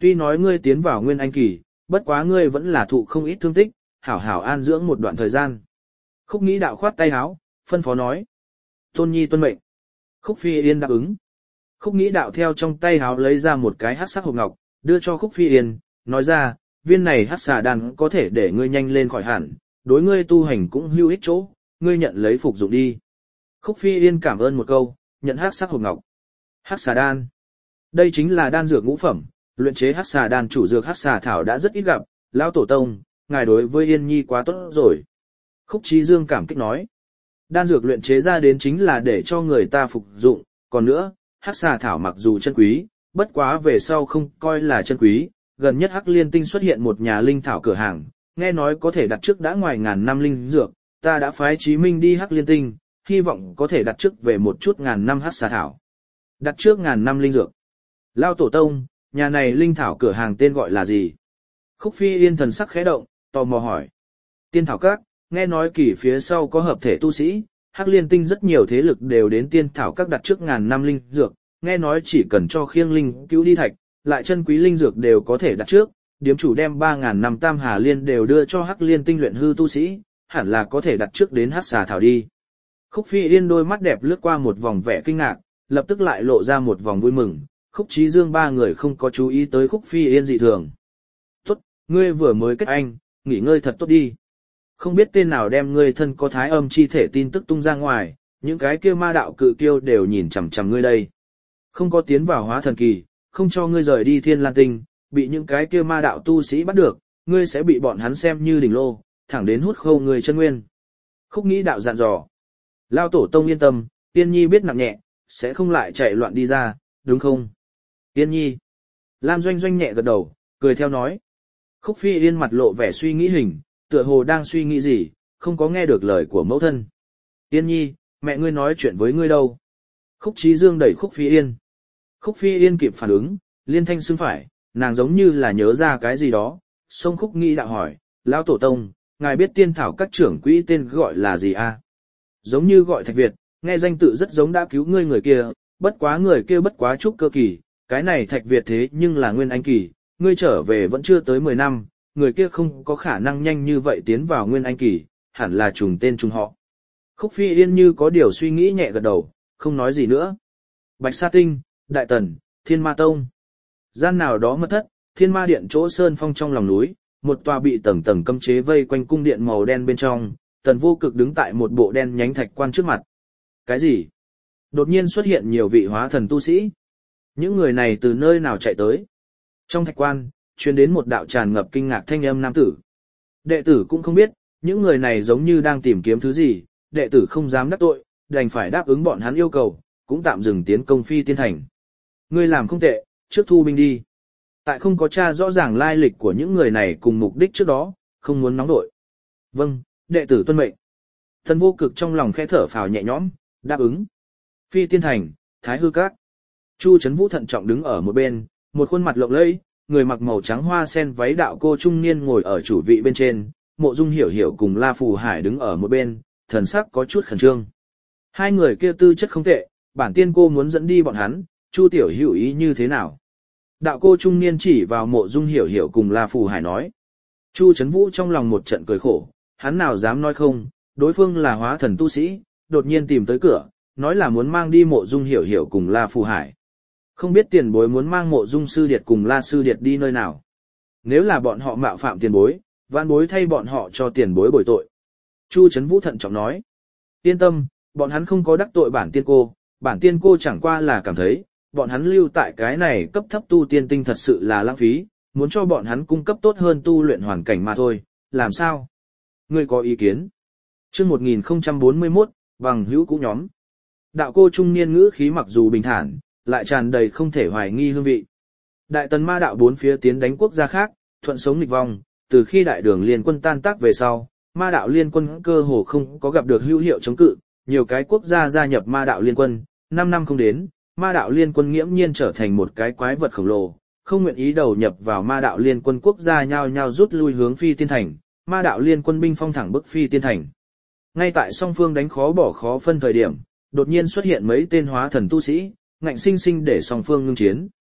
S1: tuy nói ngươi tiến vào nguyên anh kỳ, bất quá ngươi vẫn là thụ không ít thương tích, hảo hảo an dưỡng một đoạn thời gian. Khúc Nghĩ Đạo khoát tay áo, phân phó nói. Tôn Nhi tuân mệnh. Khúc Phi Yên đáp ứng. Khúc Nghĩ Đạo theo trong tay áo lấy ra một cái hắc sắc hộp ngọc, đưa cho Khúc Phi Yên, nói ra, viên này hắc xà đan có thể để ngươi nhanh lên khỏi hẳn, đối ngươi tu hành cũng hữu ích chỗ, ngươi nhận lấy phục dụng đi. Khúc Phi Yên cảm ơn một câu, nhận hắc sắc hộp ngọc. Hắc xà đan. Đây chính là đan dược ngũ phẩm, luyện chế hắc xà đan chủ dược hắc xà thảo đã rất ít gặp, lão tổ tông, ngài đối với Yên Nhi quá tốt rồi. Khúc Chí Dương cảm kích nói. Đan dược luyện chế ra đến chính là để cho người ta phục dụng, còn nữa, hắc xà thảo mặc dù chân quý, bất quá về sau không coi là chân quý, gần nhất Hắc Liên Tinh xuất hiện một nhà linh thảo cửa hàng, nghe nói có thể đặt trước đã ngoài ngàn năm linh dược, ta đã phái Chí Minh đi Hắc Liên Tinh, hy vọng có thể đặt trước về một chút ngàn năm hắc xà thảo. Đặt trước ngàn năm linh dược. Lao tổ tông, nhà này linh thảo cửa hàng tên gọi là gì? Khúc Phi Yên thần sắc khẽ động, tò mò hỏi. Tiên thảo các, nghe nói kỳ phía sau có hợp thể tu sĩ, Hắc Liên Tinh rất nhiều thế lực đều đến tiên thảo các đặt trước ngàn năm linh dược, nghe nói chỉ cần cho khiêng linh cứu đi thạch, lại chân quý linh dược đều có thể đặt trước, điếm chủ đem ba ngàn năm tam hà liên đều đưa cho Hắc Liên Tinh luyện hư tu sĩ, hẳn là có thể đặt trước đến hắc xà thảo đi. Khúc Phi Yên đôi mắt đẹp lướt qua một vòng vẻ kinh ngạc, lập tức lại lộ ra một vòng vui mừng, Khúc Chí Dương ba người không có chú ý tới Khúc Phi Yên dị thường. Tốt, ngươi vừa mới kết anh, nghỉ ngơi thật tốt đi. Không biết tên nào đem ngươi thân có thái âm chi thể tin tức tung ra ngoài, những cái kia ma đạo cự kiêu đều nhìn chằm chằm ngươi đây. Không có tiến vào hóa thần kỳ, không cho ngươi rời đi Thiên Lan Tinh, bị những cái kia ma đạo tu sĩ bắt được, ngươi sẽ bị bọn hắn xem như đỉnh lô, thẳng đến hút khâu người chân nguyên. Khúc Nghĩ Đạo dặn dò. Lao tổ tông yên tâm, Yên Nhi biết nặng nhẹ, sẽ không lại chạy loạn đi ra, đúng không? Yên Nhi. Lam Doanh Doanh nhẹ gật đầu, cười theo nói. Khúc Phi Yên mặt lộ vẻ suy nghĩ hình, tựa hồ đang suy nghĩ gì, không có nghe được lời của mẫu thân. Yên Nhi, mẹ ngươi nói chuyện với ngươi đâu? Khúc Chí Dương đẩy Khúc Phi Yên. Khúc Phi Yên kịp phản ứng, liên thanh xưng phải, nàng giống như là nhớ ra cái gì đó, xông Khúc Nghĩ Đạo hỏi, Lão tổ tông, ngài biết tiên thảo các trưởng quỹ tên gọi là gì a? Giống như gọi Thạch Việt, nghe danh tự rất giống đã cứu ngươi người kia, bất quá người kia bất quá trúc cơ kỳ, cái này Thạch Việt thế nhưng là nguyên anh kỳ, ngươi trở về vẫn chưa tới mười năm, người kia không có khả năng nhanh như vậy tiến vào nguyên anh kỳ, hẳn là trùng tên trùng họ. Khúc Phi Yên như có điều suy nghĩ nhẹ gật đầu, không nói gì nữa. Bạch Sa Tinh, Đại Tần, Thiên Ma Tông. Gian nào đó mật thất, Thiên Ma Điện chỗ sơn phong trong lòng núi, một tòa bị tầng tầng cấm chế vây quanh cung điện màu đen bên trong, Tần Vô Cực đứng tại một bộ đen nhánh thạch quan trước mặt. Cái gì? Đột nhiên xuất hiện nhiều vị hóa thần tu sĩ. Những người này từ nơi nào chạy tới? Trong thạch quan, truyền đến một đạo tràn ngập kinh ngạc thanh âm nam tử. Đệ tử cũng không biết, những người này giống như đang tìm kiếm thứ gì, đệ tử không dám đắc tội, đành phải đáp ứng bọn hắn yêu cầu, cũng tạm dừng tiến công Phi Tiên Thành. Ngươi làm không tệ, trước thu binh đi. Tại không có tra rõ ràng lai lịch của những người này cùng mục đích trước đó, không muốn nóng đội. Vâng, đệ tử tuân mệnh. Tần Vô Cực trong lòng khẽ thở phào nhẹ nhõm, đáp ứng. Phi Tiên Thành, Thái Hư Các. Chu Trấn Vũ thận trọng đứng ở một bên, một khuôn mặt lộng lẫy, người mặc màu trắng hoa sen váy đạo cô trung niên ngồi ở chủ vị bên trên, Mộ Dung Hiểu Hiểu cùng La Phù Hải đứng ở một bên, thần sắc có chút khẩn trương. Hai người kia tư chất không tệ, bản tiên cô muốn dẫn đi bọn hắn, Chu tiểu hữu ý như thế nào? Đạo cô trung niên chỉ vào Mộ Dung Hiểu Hiểu cùng La Phù Hải nói. Chu Trấn Vũ trong lòng một trận cười khổ, hắn nào dám nói không, đối phương là hóa thần tu sĩ, đột nhiên tìm tới cửa, nói là muốn mang đi Mộ Dung Hiểu Hiểu cùng La Phù Hải. Không biết tiền bối muốn mang Mộ Dung sư điệt cùng La sư điệt đi nơi nào. Nếu là bọn họ mạo phạm tiền bối, vạn bối thay bọn họ cho tiền bối bồi tội. Chu Trấn Vũ thận trọng nói. Yên tâm, bọn hắn không có đắc tội bản tiên cô, bản tiên cô chẳng qua là cảm thấy, bọn hắn lưu tại cái này cấp thấp tu tiên tinh thật sự là lãng phí, muốn cho bọn hắn cung cấp tốt hơn tu luyện hoàn cảnh mà thôi, làm sao? Ngươi có ý kiến? Chương một nghìn không trăm bốn mươi mốt, bằng hữu cũ nhóm. Đạo cô trung niên ngữ khí mặc dù bình thản, lại tràn đầy không thể hoài nghi hương vị. Đại Tần ma đạo bốn phía tiến đánh quốc gia khác, thuận sống nghịch vong, từ khi đại đường liên quân tan tác về sau, ma đạo liên quân cơ hồ không có gặp được hữu hiệu chống cự, nhiều cái quốc gia gia nhập ma đạo liên quân, năm năm không đến, ma đạo liên quân nghiễm nhiên trở thành một cái quái vật khổng lồ, không nguyện ý đầu nhập vào ma đạo liên quân quốc gia nhao nhao rút lui hướng Phi Tiên Thành, ma đạo liên quân binh phong thẳng bức Phi Tiên Thành. Ngay tại song phương đánh khó bỏ khó phân thời điểm, đột nhiên xuất hiện mấy tên hóa thần tu sĩ, ngạnh sinh sinh để song phương ngưng chiến.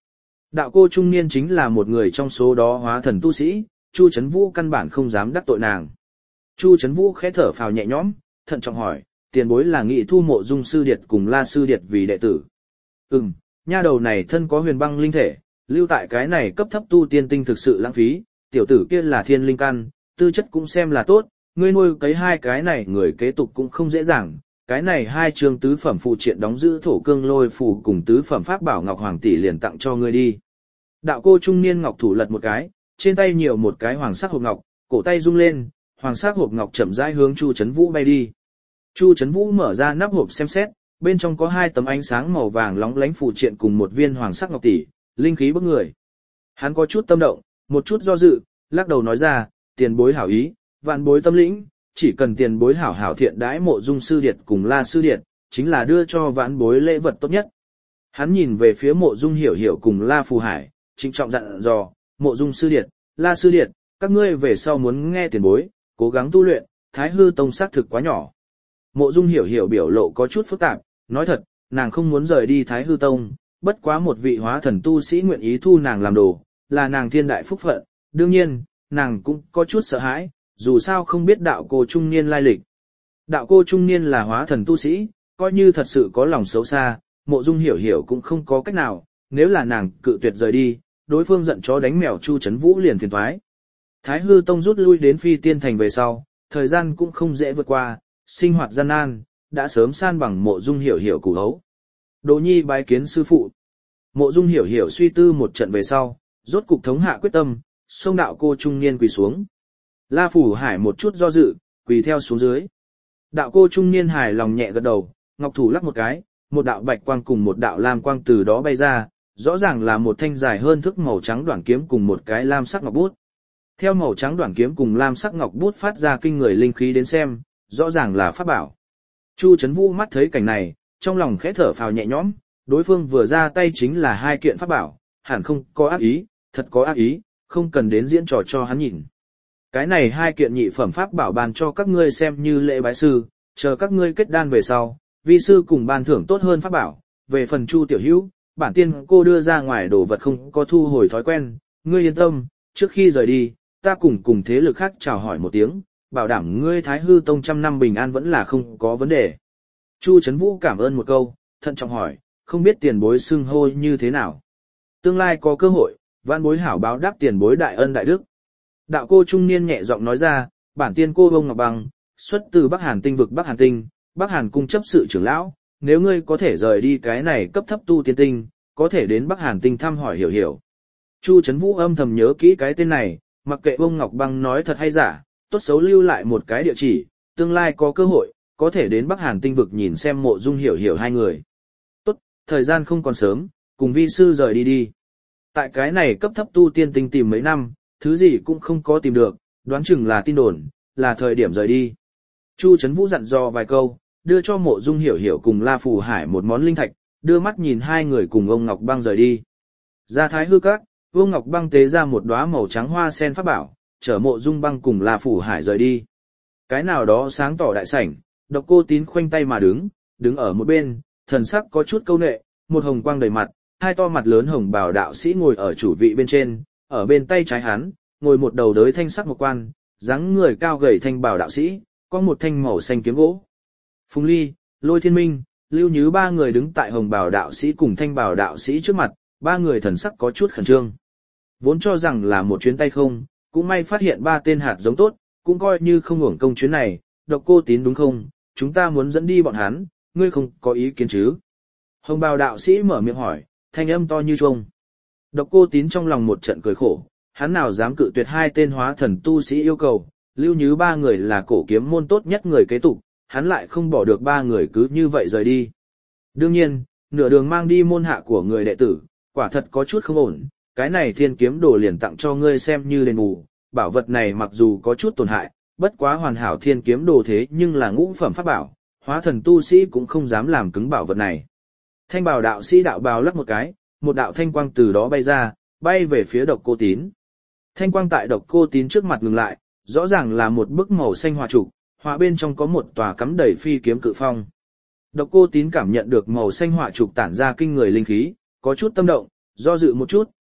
S1: Đạo cô trung niên chính là một người trong số đó hóa thần tu sĩ, Chu Chấn Vũ căn bản không dám đắc tội nàng. Chu Chấn Vũ khẽ thở phào nhẹ nhõm, thận trọng hỏi, tiền bối là nghị thu Mộ Dung sư điệt cùng La sư điệt vì đệ tử. Ừm, nha đầu này thân có huyền băng linh thể, lưu tại cái này cấp thấp tu tiên tinh thực sự lãng phí, tiểu tử kia là thiên linh căn, tư chất cũng xem là tốt, ngươi nuôi cấy hai cái này người kế tục cũng không dễ dàng. Cái này hai trường tứ phẩm phụ triện đóng giữ thổ cương lôi phù cùng tứ phẩm pháp bảo ngọc hoàng tỷ liền tặng cho ngươi đi. Đạo cô trung niên ngọc thủ lật một cái, trên tay nhiều một cái hoàng sắc hộp ngọc, cổ tay rung lên, hoàng sắc hộp ngọc chậm rãi hướng Chu Chấn Vũ bay đi. Chu Chấn Vũ mở ra nắp hộp xem xét, bên trong có hai tấm ánh sáng màu vàng lóng lánh phù triện cùng một viên hoàng sắc ngọc tỷ, linh khí bức người. Hắn có chút tâm động, một chút do dự, lắc đầu nói ra, tiền bối hảo ý, vạn bối tâm lĩnh, chỉ cần tiền bối hảo hảo thiện đãi Mộ Dung sư điệt cùng La sư điệt, chính là đưa cho vãn bối lễ vật tốt nhất. Hắn nhìn về phía Mộ Dung Hiểu Hiểu cùng La Phù Hải, trịnh trọng dặn dò, Mộ Dung sư điệt, La sư điệt, các ngươi về sau muốn nghe tiền bối, cố gắng tu luyện, Thái Hư Tông xác thực quá nhỏ. Mộ Dung Hiểu Hiểu biểu lộ có chút phức tạp, nói thật, nàng không muốn rời đi Thái Hư Tông, bất quá một vị hóa thần tu sĩ nguyện ý thu nàng làm đồ, là nàng thiên đại phúc phận, đương nhiên, nàng cũng có chút sợ hãi, dù sao không biết đạo cô trung niên lai lịch. Đạo cô trung niên là hóa thần tu sĩ, coi như thật sự có lòng xấu xa, Mộ Dung Hiểu Hiểu cũng không có cách nào, nếu là nàng cự tuyệt rời đi, đối phương giận chó đánh mèo Chu Chấn Vũ liền phiền toái. Thái Hư Tông rút lui đến Phi Tiên Thành về sau, thời gian cũng không dễ vượt qua, sinh hoạt gian nan, đã sớm san bằng Mộ Dung Hiểu Hiểu củ hấu. Đỗ Nhi bái kiến sư phụ. Mộ Dung Hiểu Hiểu suy tư một trận về sau, rốt cục thống hạ quyết tâm, xông đạo cô trung niên quỳ xuống. La Phủ Hải một chút do dự, quỳ theo xuống dưới. Đạo cô trung niên hài lòng nhẹ gật đầu, ngọc thủ lắc một cái, một đạo bạch quang cùng một đạo lam quang từ đó bay ra, rõ ràng là một thanh dài hơn thước màu trắng đoạn kiếm cùng một cái lam sắc ngọc bút. Theo màu trắng đoạn kiếm cùng lam sắc ngọc bút phát ra kinh người linh khí đến xem, rõ ràng là pháp bảo. Chu Chấn Vũ mắt thấy cảnh này, trong lòng khẽ thở phào nhẹ nhõm, đối phương vừa ra tay chính là hai kiện pháp bảo, hẳn không có ác ý, thật có ác ý, không cần đến diễn trò cho hắn nhìn. Cái này hai kiện nhị phẩm pháp bảo ban cho các ngươi xem như lễ bái sư, chờ các ngươi kết đan về sau, vi sư cùng ban thưởng tốt hơn pháp bảo. Về phần Chu tiểu hữu, bản tiên cô đưa ra ngoài đồ vật không có thu hồi thói quen, ngươi yên tâm, trước khi rời đi, ta cùng cùng thế lực khác chào hỏi một tiếng, bảo đảm ngươi Thái Hư Tông trăm năm bình an vẫn là không có vấn đề. Chu Chấn Vũ cảm ơn một câu, thận trọng hỏi, không biết tiền bối xưng hô như thế nào. Tương lai có cơ hội, vãn bối hảo báo đáp tiền bối đại ân đại đức. Đạo cô trung niên nhẹ giọng nói ra, bản tiên cô Bông Ngọc Bằng, xuất từ Bắc Hàn tinh vực Bắc Hàn tinh, Bắc Hàn cung chấp sự trưởng lão, nếu ngươi có thể rời đi cái này cấp thấp tu tiên tinh, có thể đến Bắc Hàn tinh thăm hỏi hiểu hiểu. Chu Chấn Vũ âm thầm nhớ kỹ cái tên này, mặc kệ Bông Ngọc Băng nói thật hay giả, tốt xấu lưu lại một cái địa chỉ, tương lai có cơ hội, có thể đến Bắc Hàn tinh vực nhìn xem Mộ Dung Hiểu Hiểu hai người. Tốt, thời gian không còn sớm, cùng vi sư rời đi đi. Tại cái này cấp thấp tu tiên tinh tìm mấy năm, thứ gì cũng không có tìm được, đoán chừng là tin đồn, là thời điểm rời đi. Chu Chấn Vũ dặn dò vài câu, đưa cho Mộ Dung Hiểu Hiểu cùng La Phù Hải một món linh thạch, đưa mắt nhìn hai người cùng ông Ngọc Băng rời đi. Ra Thái Hư Các, ông Ngọc Băng tế ra một đóa màu trắng hoa sen pháp bảo, chở Mộ Dung Băng cùng La Phù Hải rời đi. Cái nào đó sáng tỏ đại sảnh, Độc Cô Tín khoanh tay mà đứng, đứng ở một bên, thần sắc có chút câu nệ, một hồng quang đầy mặt, hai to mặt lớn hồng bào đạo sĩ ngồi ở chủ vị bên trên, ở bên tay trái hắn, ngồi một đầu đới thanh sắc một quan, dáng người cao gầy thanh bào đạo sĩ, có một thanh màu xanh kiếm gỗ. Phùng Ly, Lôi Thiên Minh, Lưu Nhứ ba người đứng tại hồng bào đạo sĩ cùng thanh bào đạo sĩ trước mặt, ba người thần sắc có chút khẩn trương. Vốn cho rằng là một chuyến tay không, cũng may phát hiện ba tên hạt giống tốt, cũng coi như không hưởng công chuyến này. Độc Cô Tín đúng không, chúng ta muốn dẫn đi bọn hắn, ngươi không có ý kiến chứ? Hồng bào đạo sĩ mở miệng hỏi, thanh âm to như chuông. Độc Cô Tín trong lòng một trận cười khổ, hắn nào dám cự tuyệt hai tên hóa thần tu sĩ yêu cầu, Lưu Nhứ ba người là cổ kiếm môn tốt nhất người kế tục, hắn lại không bỏ được ba người cứ như vậy rời đi. Đương nhiên, nửa đường mang đi môn hạ của người đệ tử, quả thật có chút không ổn, cái này thiên kiếm đồ liền tặng cho ngươi xem như đền bù, bảo vật này mặc dù có chút tổn hại, bất quá hoàn hảo thiên kiếm đồ thế nhưng là ngũ phẩm pháp bảo, hóa thần tu sĩ cũng không dám làm cứng bảo vật này. Thanh bào đạo sĩ đạo bào lắc một cái, một đạo thanh quang từ đó bay ra, bay về phía Độc Cô Tín. Thanh quang tại Độc Cô Tín trước mặt ngừng lại, rõ ràng là một bức màu xanh hỏa trụ, hỏa bên trong có một tòa cắm đầy phi kiếm cự phong. Độc Cô Tín cảm nhận được màu xanh hỏa trụ tản ra kinh người linh khí, có chút tâm động, do dự một chút,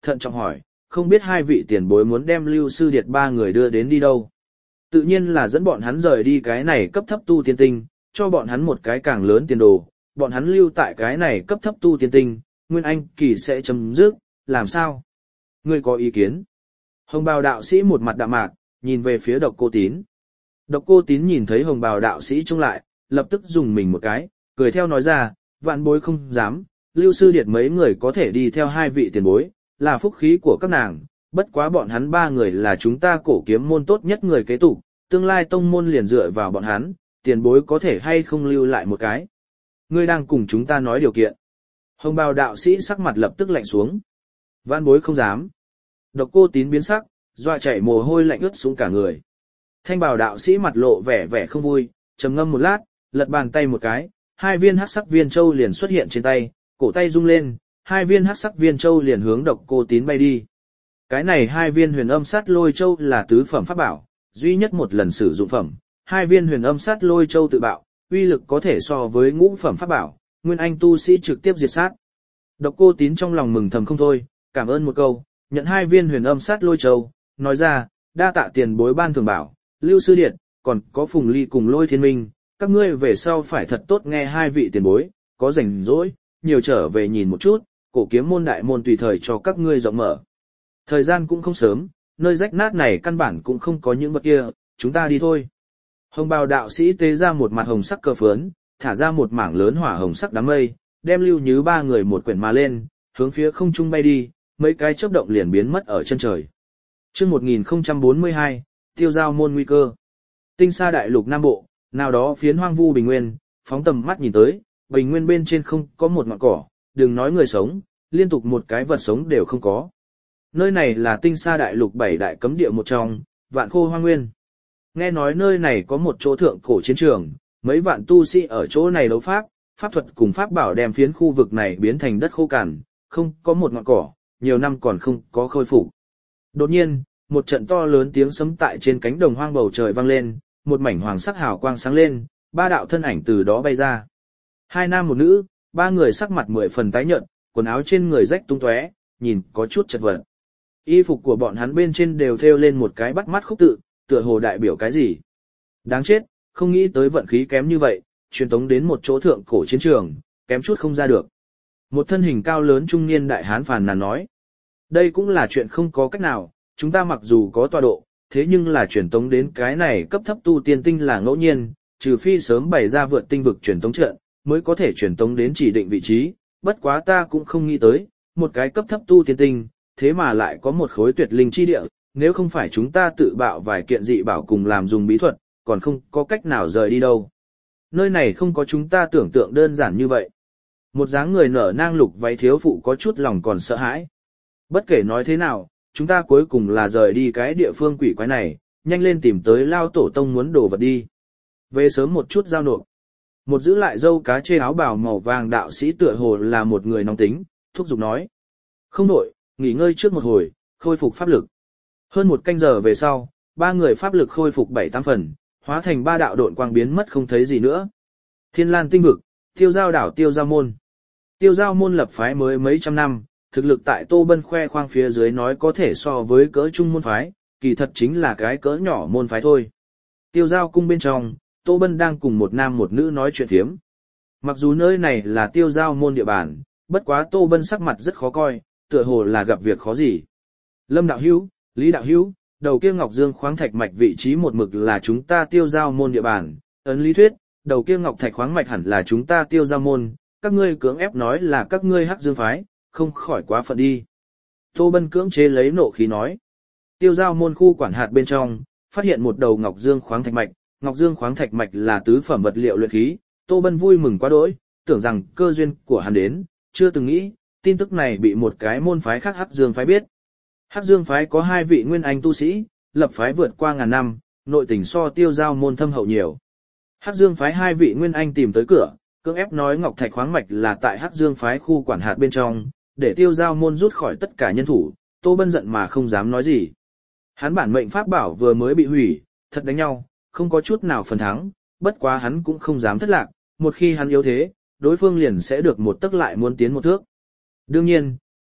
S1: thận trọng hỏi, không biết hai vị tiền bối muốn đem Lưu Sư Điệt ba người đưa đến đi đâu. Tự nhiên là dẫn bọn hắn rời đi cái này cấp thấp tu tiên tinh, cho bọn hắn một cái càng lớn tiền đồ, bọn hắn lưu tại cái này cấp thấp tu tiên tinh, Nguyên Anh kỳ sẽ chấm dứt, làm sao? Ngươi có ý kiến? Hồng bào đạo sĩ một mặt đạm mạc, nhìn về phía Độc Cô Tín. Độc Cô Tín nhìn thấy hồng bào đạo sĩ trông lại, lập tức dùng mình một cái, cười theo nói ra, vạn bối không dám, Lưu Sư Điệt mấy người có thể đi theo hai vị tiền bối, là phúc khí của các nàng, bất quá bọn hắn ba người là chúng ta cổ kiếm môn tốt nhất người kế tục, tương lai tông môn liền dựa vào bọn hắn, tiền bối có thể hay không lưu lại một cái. Ngươi đang cùng chúng ta nói điều kiện. Hồng bào đạo sĩ sắc mặt lập tức lạnh xuống. Vạn bối không dám. Độc Cô Tín biến sắc, doa chảy mồ hôi lạnh ướt xuống cả người. Thanh bào đạo sĩ mặt lộ vẻ vẻ không vui, trầm ngâm một lát, lật bàn tay một cái, hai viên hắc sắc viên châu liền xuất hiện trên tay, cổ tay rung lên, hai viên hắc sắc viên châu liền hướng Độc Cô Tín bay đi. Cái này hai viên huyền âm sát lôi châu là tứ phẩm pháp bảo, duy nhất một lần sử dụng phẩm, hai viên huyền âm sát lôi châu tự bạo, uy lực có thể so với ngũ phẩm pháp bảo, Nguyên Anh tu sĩ trực tiếp diệt sát. Độc Cô Tín trong lòng mừng thầm không thôi, cảm ơn một câu, nhận hai viên huyền âm sát lôi châu, nói ra, đa tạ tiền bối ban thường bảo, Lưu Sư Điệt, còn có Phùng Ly cùng Lôi Thiên Minh, các ngươi về sau phải thật tốt nghe hai vị tiền bối, có rảnh rỗi, nhiều trở về nhìn một chút, cổ kiếm môn đại môn tùy thời cho các ngươi rộng mở. Thời gian cũng không sớm, nơi rách nát này căn bản cũng không có những vật kia, chúng ta đi thôi. Hồng bào đạo sĩ tế ra một mặt hồng sắc cờ phướn, thả ra một mảng lớn hỏa hồng sắc đám mây, đem Lưu Nhứ ba người một quyển mà lên, hướng phía không trung bay đi, mấy cái chớp động liền biến mất ở chân trời. Chương một nghìn không trăm bốn mươi hai, tiêu giao môn nguy cơ. Tinh xa đại lục Nam Bộ, nào đó phiến hoang vu bình nguyên, phóng tầm mắt nhìn tới, bình nguyên bên trên không có một ngọn cỏ, đừng nói người sống, liên tục một cái vật sống đều không có. Nơi này là tinh xa đại lục bảy đại cấm địa một trong, Vạn Khô Hoang Nguyên. Nghe nói nơi này có một chỗ thượng cổ chiến trường, mấy vạn tu sĩ ở chỗ này đấu pháp, pháp thuật cùng pháp bảo đem phiến khu vực này biến thành đất khô cằn, không có một ngọn cỏ, nhiều năm còn không có khôi phục. Đột nhiên, một trận to lớn tiếng sấm tại trên cánh đồng hoang bầu trời vang lên, một mảnh hoàng sắc hào quang sáng lên, ba đạo thân ảnh từ đó bay ra. Hai nam một nữ, ba người sắc mặt mười phần tái nhợt, quần áo trên người rách tung tóe, nhìn có chút chật vật. Y phục của bọn hắn bên trên đều thêu lên một cái bắt mắt khúc tự, tựa hồ đại biểu cái gì. Đáng chết, không nghĩ tới vận khí kém như vậy, truyền tống đến một chỗ thượng cổ chiến trường, kém chút không ra được. Một thân hình cao lớn trung niên đại hán phàn nàn nói. Đây cũng là chuyện không có cách nào, chúng ta mặc dù có tọa độ, thế nhưng là truyền tống đến cái này cấp thấp tu tiên tinh là ngẫu nhiên, trừ phi sớm bày ra vượt tinh vực truyền tống trận, mới có thể truyền tống đến chỉ định vị trí, bất quá ta cũng không nghĩ tới, một cái cấp thấp tu tiên tinh, thế mà lại có một khối tuyệt linh chi địa, nếu không phải chúng ta tự bạo vài kiện dị bảo cùng làm dùng bí thuật, còn không có cách nào rời đi đâu. Nơi này không có chúng ta tưởng tượng đơn giản như vậy. Một dáng người nở nang lục váy thiếu phụ có chút lòng còn sợ hãi. Bất kể nói thế nào, chúng ta cuối cùng là rời đi cái địa phương quỷ quái này, nhanh lên tìm tới lao tổ tông muốn đổ vật đi. Về sớm một chút giao nộp. Một giữ lại dâu cá chê áo bào màu vàng đạo sĩ tựa hồ là một người nóng tính, thúc giục nói. Không đổi, nghỉ ngơi trước một hồi, khôi phục pháp lực. Hơn một canh giờ về sau, ba người pháp lực khôi phục bảy tám phần, hóa thành ba đạo độn quang biến mất không thấy gì nữa. Thiên Lan tinh vực, tiêu giao đảo tiêu giao môn. Tiêu giao môn lập phái mới mấy trăm năm, thực lực tại Tô Bân khoe khoang phía dưới nói có thể so với cỡ trung môn phái, kỳ thật chính là cái cỡ nhỏ môn phái thôi. Tiêu giao cung bên trong, Tô Bân đang cùng một nam một nữ nói chuyện phiếm. Mặc dù nơi này là tiêu giao môn địa bàn, bất quá Tô Bân sắc mặt rất khó coi, tựa hồ là gặp việc khó gì. Lâm đạo hữu, Lý đạo hữu, đầu kia Ngọc Dương khoáng thạch mạch vị trí một mực là chúng ta tiêu giao môn địa bàn, ấn lý thuyết, đầu kia Ngọc Thạch khoáng mạch hẳn là chúng ta tiêu giao môn, các ngươi cưỡng ép nói là các ngươi Hắc Dương phái, không khỏi quá phận đi. Tô Bân cưỡng chế lấy nộ khí nói. Tiêu giao môn khu quản hạt bên trong, phát hiện một đầu Ngọc Dương khoáng thạch mạch, Ngọc Dương khoáng thạch mạch là tứ phẩm vật liệu luyện khí, Tô Bân vui mừng quá đỗi, tưởng rằng cơ duyên của hắn đến, chưa từng nghĩ, tin tức này bị một cái môn phái khác Hắc Dương phái biết. Hắc Dương phái có hai vị nguyên anh tu sĩ, lập phái vượt qua ngàn năm, nội tình so tiêu giao môn thâm hậu nhiều. Hắc Dương phái hai vị nguyên anh tìm tới cửa, cưỡng ép nói Ngọc Thạch khoáng mạch là tại Hắc Dương phái khu quản hạt bên trong, để tiêu giao môn rút khỏi tất cả nhân thủ, Tô Bân giận mà không dám nói gì. Hắn bản mệnh pháp bảo vừa mới bị hủy, thật đánh nhau, không có chút nào phần thắng, bất quá hắn cũng không dám thất lạc, một khi hắn yếu thế, đối phương liền sẽ được một tức lại muốn tiến một thước. Đương nhiên,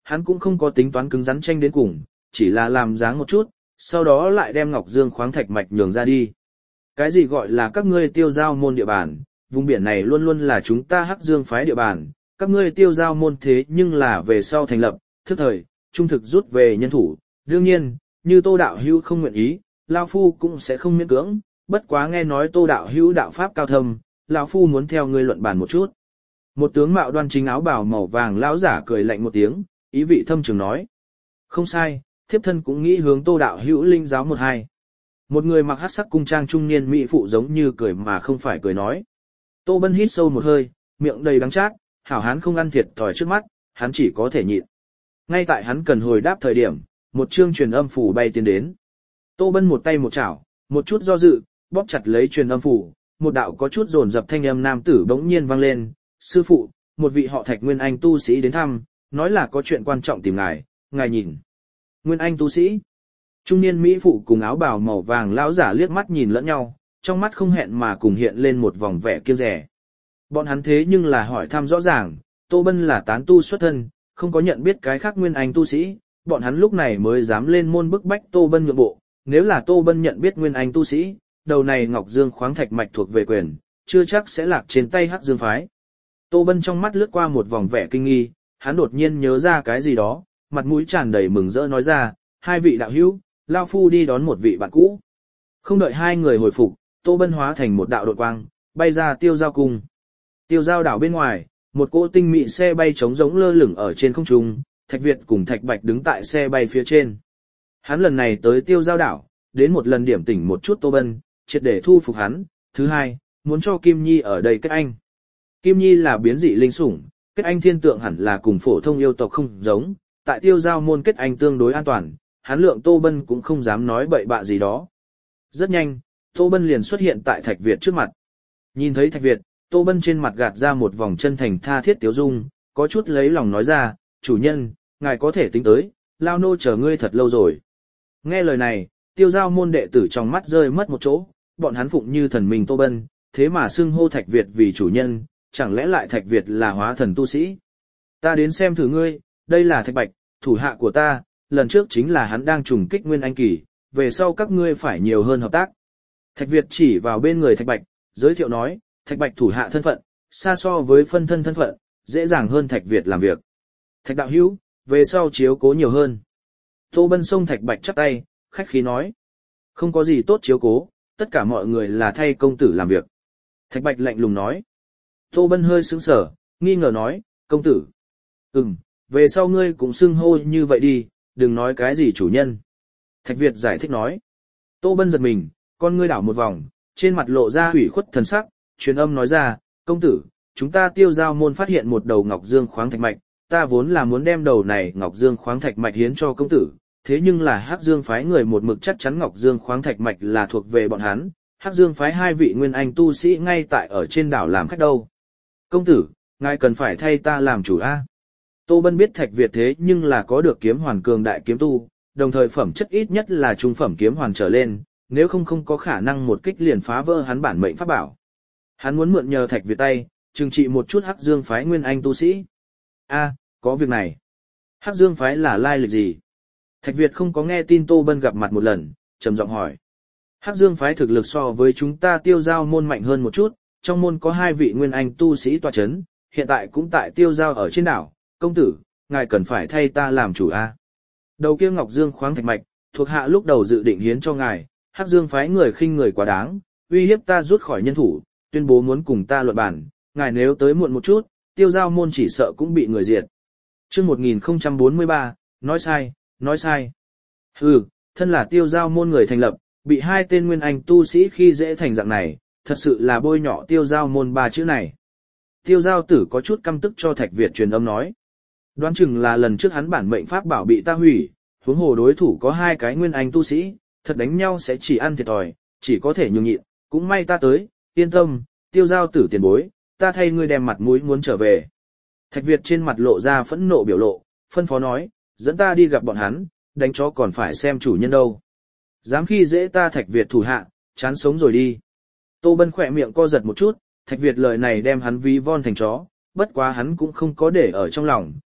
S1: hắn cũng không có tính toán cứng rắn tranh đến cùng, chỉ là làm dáng một chút, sau đó lại đem Ngọc Dương khoáng thạch mạch nhường ra đi. Cái gì gọi là các ngươi tiêu giao môn địa bàn, vùng biển này luôn luôn là chúng ta Hắc Dương phái địa bàn, các ngươi tiêu giao môn thế nhưng là về sau thành lập, thức thời, trung thực rút về nhân thủ, đương nhiên, như Tô đạo hữu không nguyện ý, lão phu cũng sẽ không miễn cưỡng, bất quá nghe nói Tô đạo hữu đạo pháp cao thâm, lão phu muốn theo ngươi luận bàn một chút. Một tướng mạo đoan chính áo bào màu vàng lão giả cười lạnh một tiếng, ý vị thâm trường nói: "Không sai, thiếp thân cũng nghĩ hướng Tô đạo hữu linh giáo một hai." Một người mặc hắc sắc cung trang trung niên mỹ phụ giống như cười mà không phải cười nói. Tô Bân hít sâu một hơi, miệng đầy đắng chát, hảo hán không ăn thiệt thòi trước mắt, hắn chỉ có thể nhịn. Ngay tại hắn cần hồi đáp thời điểm, một chương truyền âm phủ bay tiến đến. Tô Bân một tay một chảo, một chút do dự, bóp chặt lấy truyền âm phủ, một đạo có chút dồn dập thanh âm nam tử bỗng nhiên vang lên: "Sư phụ, một vị họ Thạch Nguyên Anh tu sĩ đến thăm, nói là có chuyện quan trọng tìm ngài, ngài nhìn." Nguyên Anh tu sĩ? Trung niên mỹ phụ cùng áo bào màu vàng lão giả liếc mắt nhìn lẫn nhau, trong mắt không hẹn mà cùng hiện lên một vòng vẻ kiêng dè. Bọn hắn thế nhưng là hỏi thăm rõ ràng, Tô Bân là tán tu xuất thân, không có nhận biết cái khác Nguyên Anh tu sĩ, bọn hắn lúc này mới dám lên môn bức bách Tô Bân nhượng bộ. Nếu là Tô Bân nhận biết Nguyên Anh tu sĩ, đầu này Ngọc Dương khoáng thạch mạch thuộc về quyền, chưa chắc sẽ lạc trên tay Hắc Dương phái. Tô Bân trong mắt lướt qua một vòng vẻ kinh nghi, hắn đột nhiên nhớ ra cái gì đó, mặt mũi tràn đầy mừng rỡ nói ra: "Hai vị đạo hữu, lao phu đi đón một vị bạn cũ." Không đợi hai người hồi phục, Tô Bân hóa thành một đạo đột quang, bay ra tiêu giao cung. Tiêu giao đảo bên ngoài, một cỗ tinh mị xe bay trống rỗng lơ lửng ở trên không trung, Thạch Việt cùng Thạch Bạch đứng tại xe bay phía trên. Hắn lần này tới tiêu giao đảo, đến một lần điểm tỉnh một chút Tô Bân, triệt để thu phục hắn. Thứ hai, muốn cho Kim Nhi ở đây kết anh. Kim Nhi là biến dị linh sủng, kết anh thiên tượng hẳn là cùng phổ thông yêu tộc không giống, tại tiêu giao môn kết anh tương đối an toàn, hắn lượng Tô Bân cũng không dám nói bậy bạ gì đó. Rất nhanh, Tô Bân liền xuất hiện tại Thạch Việt trước mặt. Nhìn thấy Thạch Việt, Tô Bân trên mặt gạt ra một vòng chân thành tha thiết tiếu dung, có chút lấy lòng nói ra: "Chủ nhân, ngài có thể tính tới, lao nô chờ ngươi thật lâu rồi." Nghe lời này, tiêu giao môn đệ tử trong mắt rơi mất một chỗ, bọn hắn phụng như thần mình Tô Bân, thế mà xưng hô Thạch Việt vì chủ nhân, chẳng lẽ lại Thạch Việt là hóa thần tu sĩ? "Ta đến xem thử ngươi, đây là Thạch Bạch, thủ hạ của ta, lần trước chính là hắn đang trùng kích Nguyên Anh kỳ, về sau các ngươi phải nhiều hơn hợp tác." Thạch Việt chỉ vào bên người Thạch Bạch, giới thiệu nói: "Thạch Bạch thủ hạ thân phận, xa so với phân thân thân phận, dễ dàng hơn Thạch Việt làm việc. Thạch đạo hữu, về sau chiếu cố nhiều hơn." Tô Bân xông Thạch Bạch chắp tay, khách khí nói: "Không có gì tốt chiếu cố, tất cả mọi người là thay công tử làm việc." Thạch Bạch lạnh lùng nói. Tô Bân hơi sững sờ, nghi ngờ nói: "Công tử?" "Ừm, về sau ngươi cũng xưng hô như vậy đi, đừng nói cái gì chủ nhân." Thạch Việt giải thích nói. Tô Bân giật mình, con ngươi đảo một vòng, trên mặt lộ ra ủy khuất thần sắc, truyền âm nói ra: "Công tử, chúng ta tiêu giao môn phát hiện một đầu Ngọc Dương khoáng thạch mạch, ta vốn là muốn đem đầu này Ngọc Dương khoáng thạch mạch hiến cho công tử, thế nhưng là Hắc Dương phái người một mực chắc chắn Ngọc Dương khoáng thạch mạch là thuộc về bọn hắn, Hắc Dương phái hai vị nguyên anh tu sĩ ngay tại ở trên đảo làm khách đâu. Công tử, ngài cần phải thay ta làm chủ a." Tô Bân biết Thạch Việt thế nhưng là có được kiếm hoàn cường đại kiếm tu, đồng thời phẩm chất ít nhất là trung phẩm kiếm hoàn trở lên, nếu không không có khả năng một kích liền phá vỡ hắn bản mệnh pháp bảo. Hắn muốn mượn nhờ Thạch Việt tay, trừng trị một chút Hắc Dương phái nguyên anh tu sĩ. A, có việc này. Hắc Dương phái là lai lịch gì? Thạch Việt không có nghe tin Tô Bân gặp mặt một lần, trầm giọng hỏi. Hắc Dương phái thực lực so với chúng ta tiêu giao môn mạnh hơn một chút, trong môn có hai vị nguyên anh tu sĩ tọa chấn, hiện tại cũng tại tiêu giao ở trên đảo. Công tử, ngài cần phải thay ta làm chủ a. Đầu kia Ngọc Dương khoáng thạch mạch, thuộc hạ lúc đầu dự định hiến cho ngài, Hắc Dương phái người khinh người quá đáng, uy hiếp ta rút khỏi nhân thủ, tuyên bố muốn cùng ta luận bản, ngài nếu tới muộn một chút, tiêu giao môn chỉ sợ cũng bị người diệt. Chương một nghìn không trăm bốn mươi ba, nói sai, nói sai. Hừ, thân là tiêu giao môn người thành lập, bị hai tên nguyên anh tu sĩ khi dễ thành dạng này, thật sự là bôi nhọ tiêu giao môn ba chữ này. Tiêu giao tử có chút căm tức cho Thạch Việt truyền âm nói. Đoán chừng là lần trước hắn bản mệnh pháp bảo bị ta hủy, huống hồ đối thủ có hai cái nguyên anh tu sĩ, thật đánh nhau sẽ chỉ ăn thiệt thòi, chỉ có thể nhường nhịn, cũng may ta tới, yên tâm, tiêu giao tử tiền bối, ta thay ngươi đem mặt mũi muốn trở về. Thạch Việt trên mặt lộ ra phẫn nộ biểu lộ, phân phó nói, dẫn ta đi gặp bọn hắn, đánh chó còn phải xem chủ nhân đâu. Dám khi dễ ta Thạch Việt thủ hạ, chán sống rồi đi. Tô Bân khỏe miệng co giật một chút, Thạch Việt lời này đem hắn ví von thành chó, bất quá hắn cũng không có để ở trong lòng,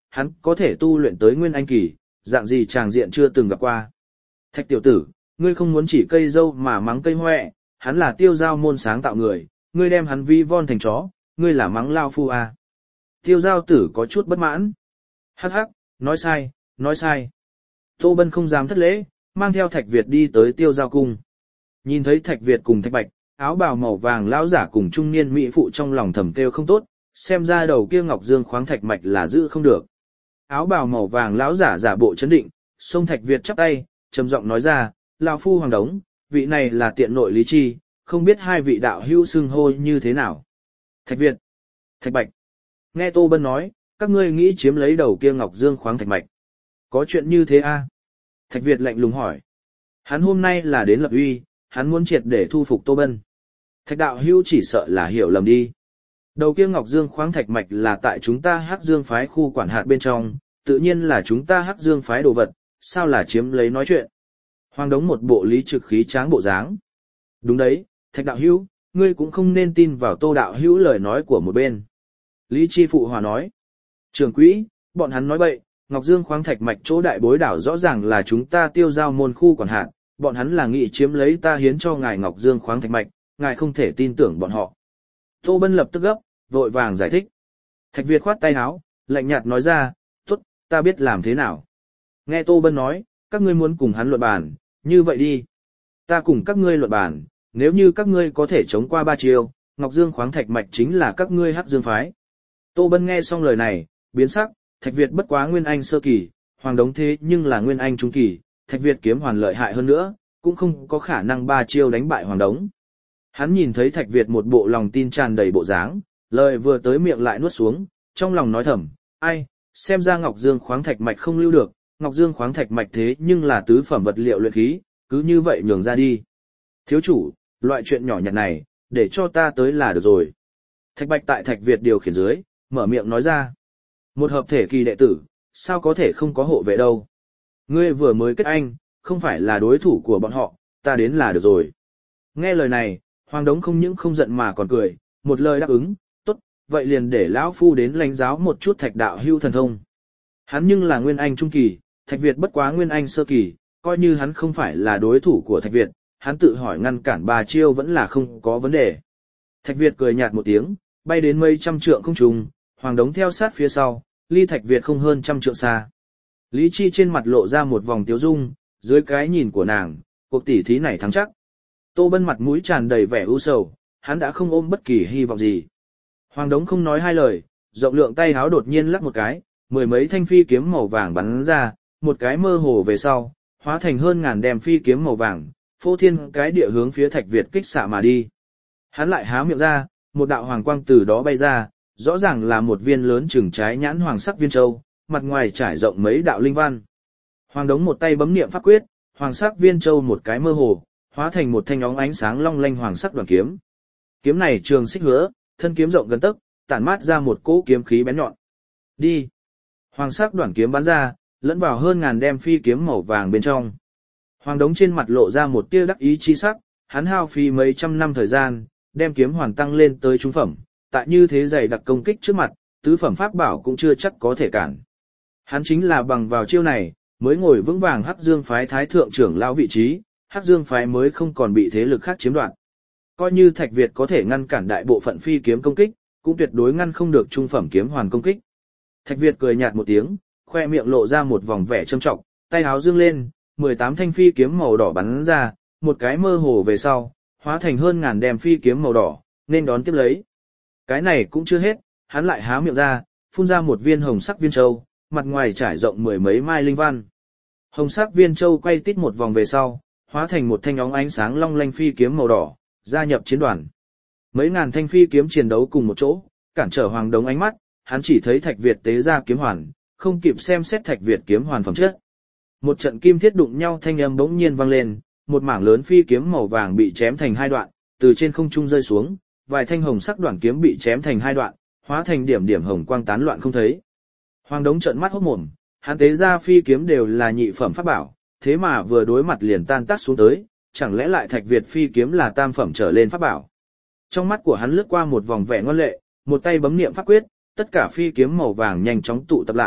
S1: hắn có thể tu luyện tới nguyên anh kỳ, dạng gì chàng diện chưa từng gặp qua. Thạch tiểu tử, ngươi không muốn chỉ cây dâu mà mắng cây hoẹ, hắn là tiêu giao môn sáng tạo người, ngươi đem hắn vi von thành chó, ngươi là mắng lao phu à. Tiêu giao tử có chút bất mãn. Hắc hắc, nói sai, nói sai. Tô Bân không dám thất lễ, mang theo Thạch Việt đi tới tiêu giao cung. Nhìn thấy Thạch Việt cùng Thạch Bạch, áo bào màu vàng lão giả cùng trung niên mỹ phụ trong lòng thầm kêu không tốt, xem ra đầu kia ngọc dương khoáng thạch mạch là giữ không được. Áo bào màu vàng lão giả giả bộ chấn định, xông Thạch Việt chắp tay, trầm giọng nói ra, lão phu hoàng đống, vị này là tiện nội Lý Chi, không biết hai vị đạo hữu xưng hô như thế nào. Thạch Việt, Thạch Bạch. Nghe Tô Bân nói, các ngươi nghĩ chiếm lấy đầu kia ngọc dương khoáng thạch mạch. Có chuyện như thế a? À? Thạch Việt lạnh lùng hỏi. Hắn hôm nay là đến lập uy, hắn muốn triệt để thu phục Tô Bân. Thạch đạo hữu chỉ sợ là hiểu lầm đi. Đầu kia ngọc dương khoáng thạch mạch là tại chúng ta Hắc Dương phái khu quản hạt bên trong, tự nhiên là chúng ta Hắc Dương phái đồ vật, sao là chiếm lấy nói chuyện. Hoàng đống một bộ lý trực khí tráng bộ dáng. Đúng đấy, Thạch đạo hữu, ngươi cũng không nên tin vào Tô đạo hữu lời nói của một bên. Lý Chi phụ hòa nói. Trưởng quỹ, bọn hắn nói bậy, Ngọc Dương khoáng thạch mạch chỗ đại bối đảo rõ ràng là chúng ta tiêu giao môn khu quản hạt, bọn hắn là nghị chiếm lấy ta hiến cho ngài Ngọc Dương khoáng thạch mạch, ngài không thể tin tưởng bọn họ. Tô Bân lập tức gấp, vội vàng giải thích. Thạch Việt khoát tay áo, lạnh nhạt nói ra, tốt, ta biết làm thế nào. Nghe Tô Bân nói, các ngươi muốn cùng hắn luận bàn, như vậy đi. Ta cùng các ngươi luận bàn, nếu như các ngươi có thể chống qua ba chiêu, Ngọc Dương khoáng thạch mạch chính là các ngươi Hắc Dương phái. Tô Bân nghe xong lời này, biến sắc, Thạch Việt bất quá nguyên anh sơ kỳ, Hoàng đống thế nhưng là nguyên anh trung kỳ, Thạch Việt kiếm hoàn lợi hại hơn nữa, cũng không có khả năng ba chiêu đánh bại Hoàng đống. Hắn nhìn thấy Thạch Việt một bộ lòng tin tràn đầy bộ dáng, lời vừa tới miệng lại nuốt xuống, trong lòng nói thầm, ai, xem ra Ngọc Dương khoáng thạch mạch không lưu được, Ngọc Dương khoáng thạch mạch thế nhưng là tứ phẩm vật liệu luyện khí, cứ như vậy nhường ra đi. Thiếu chủ, loại chuyện nhỏ nhặt này, để cho ta tới là được rồi. Thạch Bạch tại Thạch Việt điều khiển dưới, mở miệng nói ra. Một hợp thể kỳ đệ tử, sao có thể không có hộ vệ đâu. Ngươi vừa mới kết anh, không phải là đối thủ của bọn họ, ta đến là được rồi. Nghe lời này, Hoàng đống không những không giận mà còn cười, một lời đáp ứng, tốt, vậy liền để lão phu đến lãnh giáo một chút Thạch đạo hưu thần thông. Hắn nhưng là nguyên anh trung kỳ, Thạch Việt bất quá nguyên anh sơ kỳ, coi như hắn không phải là đối thủ của Thạch Việt, hắn tự hỏi ngăn cản ba chiêu vẫn là không có vấn đề. Thạch Việt cười nhạt một tiếng, bay đến mấy trăm trượng không trung, Hoàng đống theo sát phía sau, ly Thạch Việt không hơn trăm trượng xa. Lý Chi trên mặt lộ ra một vòng tiếu dung, dưới cái nhìn của nàng, cuộc tỉ thí này thắng chắc. Tô Bân mặt mũi tràn đầy vẻ u sầu, hắn đã không ôm bất kỳ hy vọng gì. Hoàng đống không nói hai lời, rộng lượng tay háo đột nhiên lắc một cái, mười mấy thanh phi kiếm màu vàng bắn ra, một cái mơ hồ về sau, hóa thành hơn ngàn đem phi kiếm màu vàng, phô thiên cái địa hướng phía Thạch Việt kích xạ mà đi. Hắn lại há miệng ra, một đạo hoàng quang từ đó bay ra, rõ ràng là một viên lớn chừng trái nhãn hoàng sắc viên châu, mặt ngoài trải rộng mấy đạo linh văn. Hoàng đống một tay bấm niệm pháp quyết, hoàng sắc viên châu một cái mơ hồ, hóa thành một thanh óng ánh sáng long lanh hoàng sắc đoàn kiếm. Kiếm này trường xích hứa, thân kiếm rộng gần tấc, tản mát ra một cỗ kiếm khí bén nhọn. Đi. Hoàng sắc đoàn kiếm bắn ra, lẫn vào hơn ngàn đem phi kiếm màu vàng bên trong. Hoàng đống trên mặt lộ ra một tia đắc ý chi sắc, hắn hao phí mấy trăm năm thời gian, đem kiếm hoàn tăng lên tới trung phẩm, tại như thế dày đặc công kích trước mặt, tứ phẩm pháp bảo cũng chưa chắc có thể cản. Hắn chính là bằng vào chiêu này, mới ngồi vững vàng Hắc Dương phái thái thượng trưởng lão vị trí, Hắc Dương phái mới không còn bị thế lực khác chiếm đoạt. Coi như Thạch Việt có thể ngăn cản đại bộ phận phi kiếm công kích, cũng tuyệt đối ngăn không được trung phẩm kiếm hoàn công kích. Thạch Việt cười nhạt một tiếng, khoe miệng lộ ra một vòng vẻ trâm trọng, tay áo dương lên, mười tám thanh phi kiếm màu đỏ bắn ra, một cái mơ hồ về sau, hóa thành hơn ngàn đem phi kiếm màu đỏ, nên đón tiếp lấy. Cái này cũng chưa hết, hắn lại há miệng ra, phun ra một viên hồng sắc viên châu, mặt ngoài trải rộng mười mấy mai linh văn. Hồng sắc viên châu quay tít một vòng về sau, hóa thành một thanh óng ánh sáng long lanh phi kiếm màu đỏ, gia nhập chiến đoàn. Mấy ngàn thanh phi kiếm chiến đấu cùng một chỗ, cản trở Hoàng đống ánh mắt, hắn chỉ thấy Thạch Việt tế ra kiếm hoàn, không kịp xem xét Thạch Việt kiếm hoàn phẩm chất. Một trận kim thiết đụng nhau thanh âm bỗng nhiên vang lên, một mảng lớn phi kiếm màu vàng bị chém thành hai đoạn, từ trên không trung rơi xuống, vài thanh hồng sắc đoạn kiếm bị chém thành hai đoạn, hóa thành điểm điểm hồng quang tán loạn không thấy. Hoàng đống trợn mắt hốt mồm, hắn tế ra phi kiếm đều là nhị phẩm pháp bảo, thế mà vừa đối mặt liền tan tác xuống tới, chẳng lẽ lại Thạch Việt phi kiếm là tam phẩm trở lên pháp bảo. Trong mắt của hắn lướt qua một vòng vẻ ngoan lệ, một tay bấm niệm pháp quyết, tất cả phi kiếm màu vàng nhanh chóng tụ tập lại,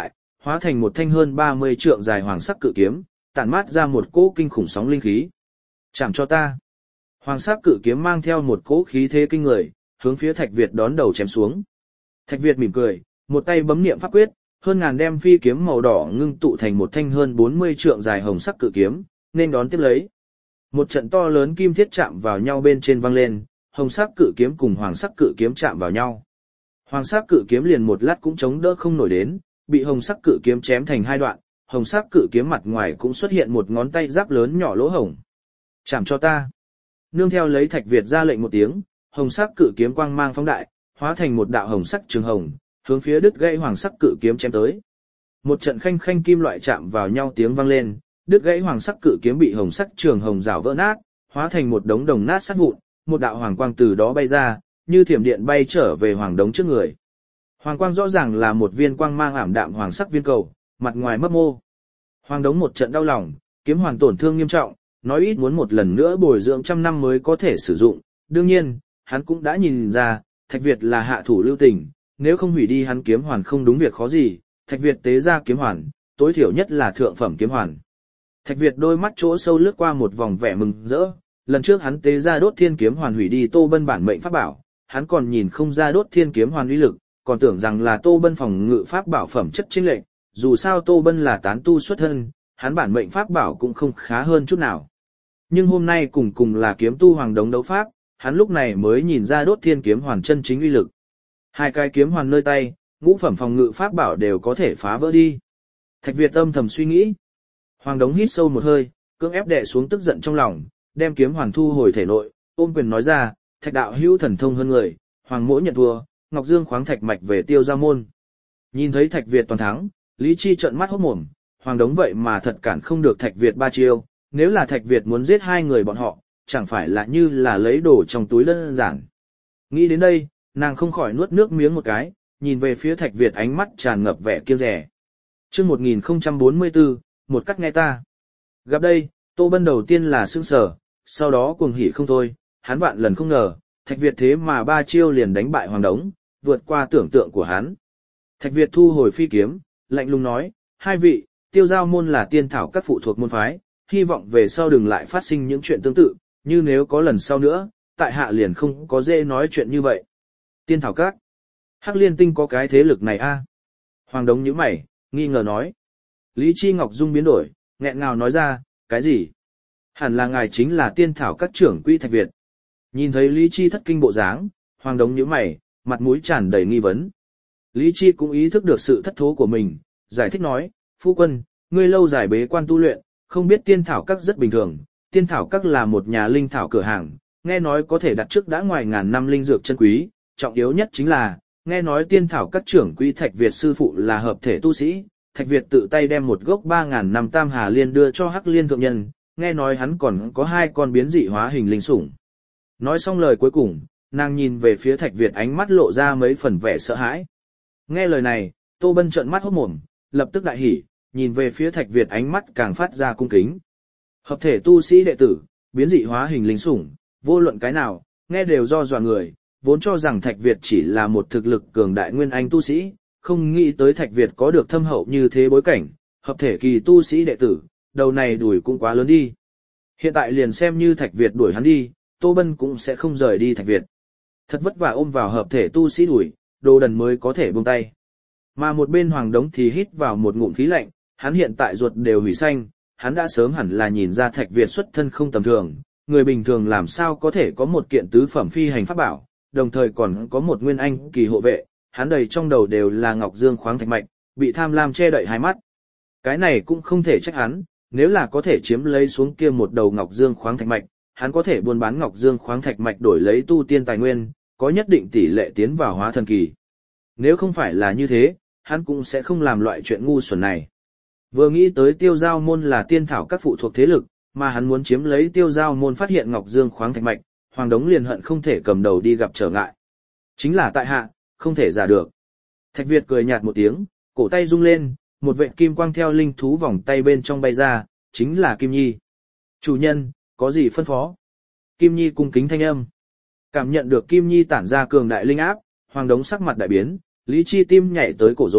S1: hóa thành một thanh hơn ba mươi trượng dài hoàng sắc cự kiếm, tản mát ra một cỗ kinh khủng sóng linh khí. Chạm cho ta. Hoàng sắc cự kiếm mang theo một cỗ khí thế kinh người, hướng phía Thạch Việt đón đầu chém xuống. Thạch Việt mỉm cười, một tay bấm niệm pháp quyết, hơn ngàn đem phi kiếm màu đỏ ngưng tụ thành một thanh hơn bốn mươi trượng dài hồng sắc cự kiếm, nên đón tiếp lấy. Một trận to lớn kim thiết chạm vào nhau bên trên vang lên, hồng sắc cự kiếm cùng hoàng sắc cự kiếm chạm vào nhau. Hoàng sắc cự kiếm liền một lát cũng chống đỡ không nổi đến, bị hồng sắc cự kiếm chém thành hai đoạn, hồng sắc cự kiếm mặt ngoài cũng xuất hiện một ngón tay giáp lớn nhỏ lỗ hổng. Chạm cho ta. Nương theo lấy Thạch Việt ra lệnh một tiếng, hồng sắc cự kiếm quang mang phóng đại, hóa thành một đạo hồng sắc trường hồng, hướng phía đứt gãy hoàng sắc cự kiếm chém tới. Một trận khanh khanh kim loại chạm vào nhau tiếng vang lên, đứt gãy hoàng sắc cự kiếm bị hồng sắc trường hồng rào vỡ nát, hóa thành một đống đồng nát sắt vụn, một đạo hoàng quang từ đó bay ra, như thiểm điện bay trở về hoàng đống trước người. Hoàng quang rõ ràng là một viên quang mang ảm đạm hoàng sắc viên cầu, mặt ngoài mấp mô. Hoàng đống một trận đau lòng, kiếm hoàn tổn thương nghiêm trọng, nói ít muốn một lần nữa bồi dưỡng trăm năm mới có thể sử dụng. Đương nhiên, hắn cũng đã nhìn ra, Thạch Việt là hạ thủ lưu tình, nếu không hủy đi hắn kiếm hoàn không đúng việc khó gì, Thạch Việt tế ra kiếm hoàn, tối thiểu nhất là thượng phẩm kiếm hoàn. Thạch Việt đôi mắt chỗ sâu lướt qua một vòng vẻ mừng rỡ, lần trước hắn tế ra đốt thiên kiếm hoàn hủy đi Tô Bân bản mệnh pháp bảo, hắn còn nhìn không ra đốt thiên kiếm hoàn uy lực, còn tưởng rằng là Tô Bân phòng ngự pháp bảo phẩm chất chênh lệch, dù sao Tô Bân là tán tu xuất thân, hắn bản mệnh pháp bảo cũng không khá hơn chút nào. Nhưng hôm nay cùng cùng là kiếm tu hoàng đống đấu pháp, hắn lúc này mới nhìn ra đốt thiên kiếm hoàn chân chính uy lực. Hai cái kiếm hoàn nơi tay, ngũ phẩm phòng ngự pháp bảo đều có thể phá vỡ đi. Thạch Việt âm thầm suy nghĩ. Hoàng đống hít sâu một hơi, cưỡng ép đè xuống tức giận trong lòng, đem kiếm hoàn thu hồi thể nội, ôm quyền nói ra, Thạch đạo hữu thần thông hơn người, hoàng mỗi nhận thua, Ngọc Dương khoáng thạch mạch về Tiêu Giao môn. Nhìn thấy Thạch Việt toàn thắng, Lý Chi trợn mắt hốt mồm, hoàng đống vậy mà thật cản không được Thạch Việt ba chiêu, nếu là Thạch Việt muốn giết hai người bọn họ, chẳng phải là như là lấy đồ trong túi đơn giản. Nghĩ đến đây, nàng không khỏi nuốt nước miếng một cái, nhìn về phía Thạch Việt ánh mắt tràn ngập vẻ kiêng dè. Chương một nghìn không trăm bốn mươi tư, một cắt nghe ta. Gặp đây, Tô Bân đầu tiên là sững sờ, sau đó cuồng hỉ không thôi, hắn vạn lần không ngờ, Thạch Việt thế mà ba chiêu liền đánh bại hoàng đống, vượt qua tưởng tượng của hắn. Thạch Việt thu hồi phi kiếm, lạnh lùng nói, hai vị, Tiêu Giao môn là tiên thảo các phụ thuộc môn phái, hy vọng về sau đừng lại phát sinh những chuyện tương tự, như nếu có lần sau nữa, tại hạ liền không có dễ nói chuyện như vậy. Tiên thảo các. Hắc Liên Tinh có cái thế lực này a? À? Hoàng đống nhíu mày, nghi ngờ nói. Lý Chi Ngọc Dung biến đổi, nghẹn ngào nói ra, cái gì? Hẳn là ngài chính là tiên thảo các trưởng quỹ Thạch Việt. Nhìn thấy Lý Chi thất kinh bộ dáng, Hoàng đống nhíu mày, mặt mũi tràn đầy nghi vấn. Lý Chi cũng ý thức được sự thất thố của mình, giải thích nói, phu quân, ngươi lâu dài bế quan tu luyện, không biết tiên thảo các rất bình thường, tiên thảo các là một nhà linh thảo cửa hàng, nghe nói có thể đặt trước đã ngoài ngàn năm linh dược chân quý, trọng yếu nhất chính là, nghe nói tiên thảo các trưởng quỹ Thạch Việt sư phụ là hợp thể tu sĩ, Thạch Việt tự tay đem một gốc ba ngàn năm tam hà liên đưa cho Hắc Liên thượng nhân, nghe nói hắn còn có hai con biến dị hóa hình linh sủng. Nói xong lời cuối cùng, nàng nhìn về phía Thạch Việt ánh mắt lộ ra mấy phần vẻ sợ hãi. Nghe lời này, Tô Bân trợn mắt hốt mồm, lập tức đại hỉ, nhìn về phía Thạch Việt ánh mắt càng phát ra cung kính. Hợp thể tu sĩ đệ tử, biến dị hóa hình linh sủng, vô luận cái nào, nghe đều do dọa người, vốn cho rằng Thạch Việt chỉ là một thực lực cường đại nguyên anh tu sĩ, không nghĩ tới Thạch Việt có được thâm hậu như thế bối cảnh, hợp thể kỳ tu sĩ đệ tử, đầu này đuổi cũng quá lớn đi. Hiện tại liền xem như Thạch Việt đuổi hắn đi, Tô Bân cũng sẽ không rời đi Thạch Việt. Thật vất vả ôm vào hợp thể tu sĩ đuổi, đồ đần mới có thể buông tay. Mà một bên Hoàng đống thì hít vào một ngụm khí lạnh, hắn hiện tại ruột đều hủy xanh, hắn đã sớm hẳn là nhìn ra Thạch Việt xuất thân không tầm thường, người bình thường làm sao có thể có một kiện tứ phẩm phi hành pháp bảo, đồng thời còn có một nguyên anh kỳ hộ vệ, hắn đầy trong đầu đều là Ngọc Dương khoáng thạch mạch, bị tham lam che đậy hai mắt. Cái này cũng không thể trách hắn, nếu là có thể chiếm lấy xuống kia một đầu Ngọc Dương khoáng thạch mạch, hắn có thể buôn bán Ngọc Dương khoáng thạch mạch đổi lấy tu tiên tài nguyên, có nhất định tỷ lệ tiến vào hóa thần kỳ. Nếu không phải là như thế, hắn cũng sẽ không làm loại chuyện ngu xuẩn này. Vừa nghĩ tới Tiêu Giao môn là tiên thảo các phụ thuộc thế lực, mà hắn muốn chiếm lấy Tiêu Giao môn phát hiện Ngọc Dương khoáng thạch mạch, Hoàng đống liền hận không thể cầm đầu đi gặp trở ngại. Chính là tại hạ, không thể giả được. Thạch Việt cười nhạt một tiếng, cổ tay rung lên, một vệt kim quang theo linh thú vòng tay bên trong bay ra, chính là Kim Nhi. Chủ nhân, có gì phân phó? Kim Nhi cung kính thanh âm. Cảm nhận được Kim Nhi tản ra cường đại linh áp, Hoàng đống sắc mặt đại biến, Lý Chi tim nhảy tới cổ rồi,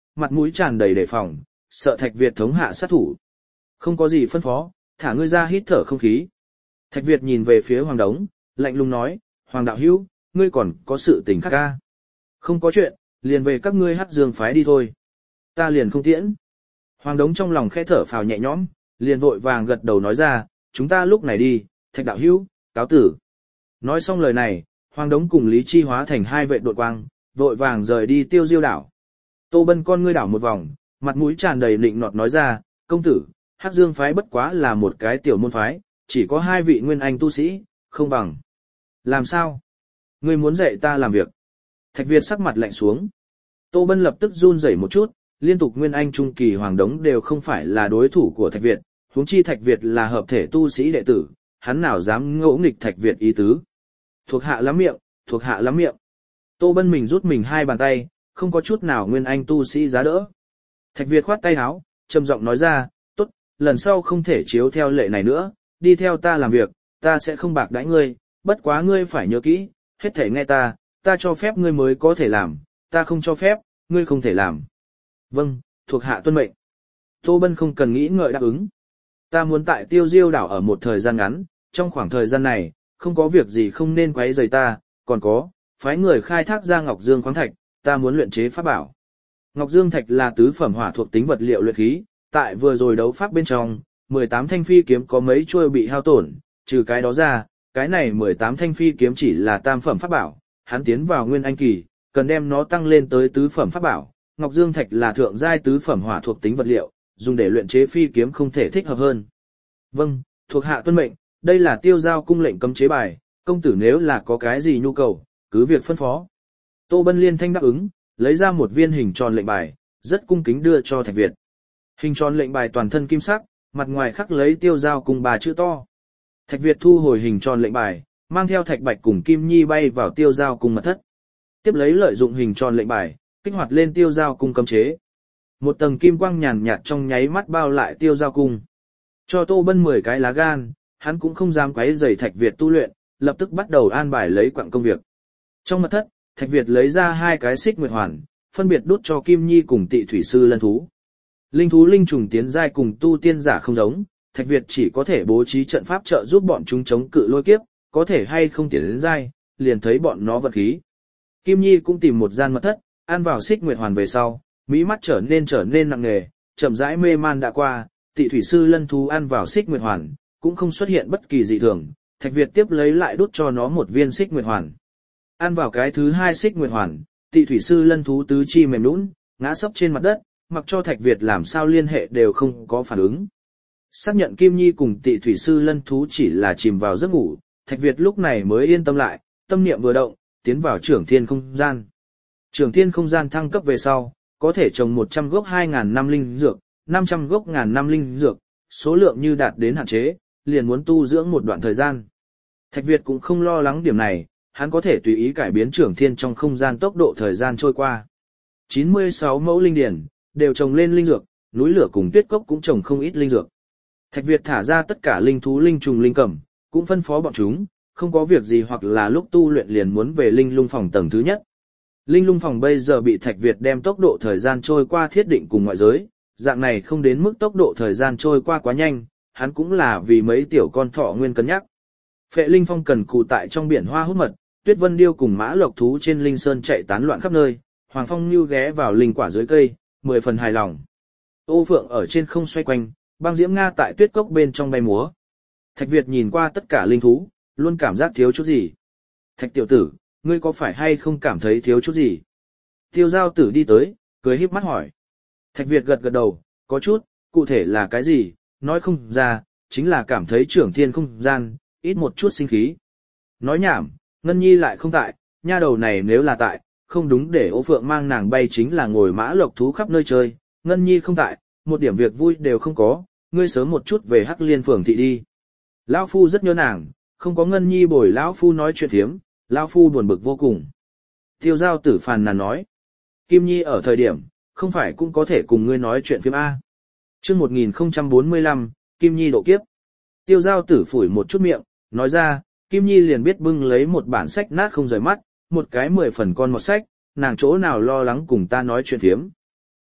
S1: mặt mũi tràn đầy đề phòng, sợ Thạch Việt thống hạ sát thủ. Không có gì phân phó, thả ngươi ra hít thở không khí. Thạch Việt nhìn về phía Hoàng Đống, lạnh lùng nói, Hoàng đạo hữu, ngươi còn có sự tình khác ca. Không có chuyện, liền về các ngươi Hắc Dương phái đi thôi. Ta liền không tiễn. Hoàng Đống trong lòng khẽ thở phào nhẹ nhõm, liền vội vàng gật đầu nói ra, chúng ta lúc này đi, Thạch đạo hữu, cáo tử. Nói xong lời này, Hoàng Đống cùng Lý Chi hóa thành hai vệ đội quang, vội vàng rời đi Tiêu Diêu đảo. Tô Bân con ngươi đảo một vòng, mặt mũi tràn đầy lịnh nọt nói ra, công tử, Hắc Dương phái bất quá là một cái tiểu môn phái, chỉ có hai vị nguyên anh tu sĩ, không bằng. Làm sao? Ngươi muốn dạy ta làm việc. Thạch Việt sắc mặt lạnh xuống. Tô Bân lập tức run rẩy một chút, liên tục nguyên anh trung kỳ Hoàng Đống đều không phải là đối thủ của Thạch Việt, huống chi Thạch Việt là hợp thể tu sĩ đệ tử, hắn nào dám ngỗ nghịch Thạch Việt ý tứ. Thuộc hạ lắm miệng, thuộc hạ lắm miệng. Tô Bân mình rút mình hai bàn tay, không có chút nào nguyên anh tu sĩ giá đỡ. Thạch Việt khoát tay áo, trầm giọng nói ra, tốt, lần sau không thể chiếu theo lệ này nữa, đi theo ta làm việc, ta sẽ không bạc đãi ngươi, bất quá ngươi phải nhớ kỹ, hết thể nghe ta, ta cho phép ngươi mới có thể làm, ta không cho phép, ngươi không thể làm. Vâng, thuộc hạ tuân mệnh. Tô Bân không cần nghĩ ngợi đáp ứng. Ta muốn tại Tiêu Diêu đảo ở một thời gian ngắn, trong khoảng thời gian này, không có việc gì không nên quấy rầy ta, còn có, phái người khai thác ra Ngọc Dương khoáng thạch, ta muốn luyện chế pháp bảo. Ngọc Dương thạch là tứ phẩm hỏa thuộc tính vật liệu luyện khí, tại vừa rồi đấu pháp bên trong, mười tám thanh phi kiếm có mấy chuôi bị hao tổn, trừ cái đó ra, cái này mười tám thanh phi kiếm chỉ là tam phẩm pháp bảo, hắn tiến vào nguyên anh kỳ, cần đem nó tăng lên tới tứ phẩm pháp bảo. Ngọc Dương thạch là thượng giai tứ phẩm hỏa thuộc tính vật liệu, dùng để luyện chế phi kiếm không thể thích hợp hơn. Vâng, thuộc hạ tuân mệnh, đây là Tiêu Giao cung lệnh cấm chế bài, công tử nếu là có cái gì nhu cầu, cứ việc phân phó. Tô Bân liên thanh đáp ứng, lấy ra một viên hình tròn lệnh bài, rất cung kính đưa cho Thạch Việt. Hình tròn lệnh bài toàn thân kim sắc, mặt ngoài khắc lấy Tiêu Giao cung ba chữ to. Thạch Việt thu hồi hình tròn lệnh bài, mang theo Thạch Bạch cùng Kim Nhi bay vào Tiêu Giao cung mật thất. Tiếp lấy lợi dụng hình tròn lệnh bài, kích hoạt lên Tiêu Giao cung cấm chế. Một tầng kim quang nhàn nhạt trong nháy mắt bao lại Tiêu Giao cung. Cho Tô Bân mười cái lá gan, hắn cũng không dám quấy rầy Thạch Việt tu luyện, lập tức bắt đầu an bài lấy quặng công việc. Trong mật thất, Thạch Việt lấy ra hai cái xích nguyệt hoàn, phân biệt đút cho Kim Nhi cùng Tị thủy sư lân thú. Linh thú linh trùng tiến giai cùng tu tiên giả không giống, Thạch Việt chỉ có thể bố trí trận pháp trợ giúp bọn chúng chống cự lôi kiếp, có thể hay không tiến đến giai, liền thấy bọn nó vật khí. Kim Nhi cũng tìm một gian mật thất, ăn vào xích nguyệt hoàn về sau, mỹ mắt trở nên trở nên nặng nề, chậm rãi mê man đã qua, Tị thủy sư lân thú ăn vào xích nguyệt hoàn, cũng không xuất hiện bất kỳ dị thường. Thạch Việt tiếp lấy lại đút cho nó một viên xích nguyệt hoàn. Ăn vào cái thứ hai xích nguyệt hoàn, Tị thủy sư lân thú tứ chi mềm nhũn, ngã sấp trên mặt đất, mặc cho Thạch Việt làm sao liên hệ đều không có phản ứng. Xác nhận Kim Nhi cùng Tị thủy sư lân thú chỉ là chìm vào giấc ngủ, Thạch Việt lúc này mới yên tâm lại, tâm niệm vừa động, tiến vào Trưởng Thiên không gian. Trưởng Thiên không gian thăng cấp về sau, có thể trồng một trăm gốc hai nghìn năm linh dược, năm trăm gốc ngàn năm linh dược, số lượng như đạt đến hạn chế, liền muốn tu dưỡng một đoạn thời gian. Thạch Việt cũng không lo lắng điểm này, hắn có thể tùy ý cải biến Trưởng Thiên trong không gian tốc độ thời gian trôi qua. chín mươi sáu mẫu linh điển, đều trồng lên linh dược, núi lửa cùng tuyết cốc cũng trồng không ít linh dược. Thạch Việt thả ra tất cả linh thú linh trùng linh cẩm, cũng phân phó bọn chúng, không có việc gì hoặc là lúc tu luyện liền muốn về linh lung phòng tầng thứ nhất. Linh lung phòng bây giờ bị Thạch Việt đem tốc độ thời gian trôi qua thiết định cùng ngoại giới, dạng này không đến mức tốc độ thời gian trôi qua quá nhanh, hắn cũng là vì mấy tiểu con thọ nguyên cân nhắc. Phệ Linh Phong cần cù tại trong biển hoa hút mật, Tuyết Vân Điêu cùng Mã Lộc thú trên linh sơn chạy tán loạn khắp nơi, Hoàng Phong Nưu ghé vào linh quả dưới cây, mười phần hài lòng. Ô Phượng ở trên không xoay quanh, Băng Diễm Nga tại tuyết cốc bên trong bay múa. Thạch Việt nhìn qua tất cả linh thú, luôn cảm giác thiếu chút gì. Thạch tiểu tử, ngươi có phải hay không cảm thấy thiếu chút gì? Tiêu Giao Tử đi tới, cười híp mắt hỏi. Thạch Việt gật gật đầu, có chút, cụ thể là cái gì, nói không ra, chính là cảm thấy Trưởng Thiên không gian, ít một chút sinh khí. Nói nhảm, Ngân Nhi lại không tại, nha đầu này nếu là tại, không đúng để Ô Phượng mang nàng bay chính là ngồi Mã Lộc thú khắp nơi chơi, Ngân Nhi không tại, một điểm việc vui đều không có, ngươi sớm một chút về Hắc Liên phường thị đi. Lão phu rất nhớ nàng, không có Ngân Nhi bồi lão phu nói chuyện thiếm, lão phu buồn bực vô cùng. Tiêu Giao Tử phàn nàn nói, Kim Nhi ở thời điểm, không phải cũng có thể cùng ngươi nói chuyện phiếm A. Chương một nghìn không trăm bốn mươi lăm, Kim Nhi độ kiếp. Tiêu Giao Tử phủi một chút miệng, nói ra, Kim Nhi liền biết bưng lấy một bản sách nát không rời mắt, một cái mười phần con một sách, nàng chỗ nào lo lắng cùng ta nói chuyện phiếm.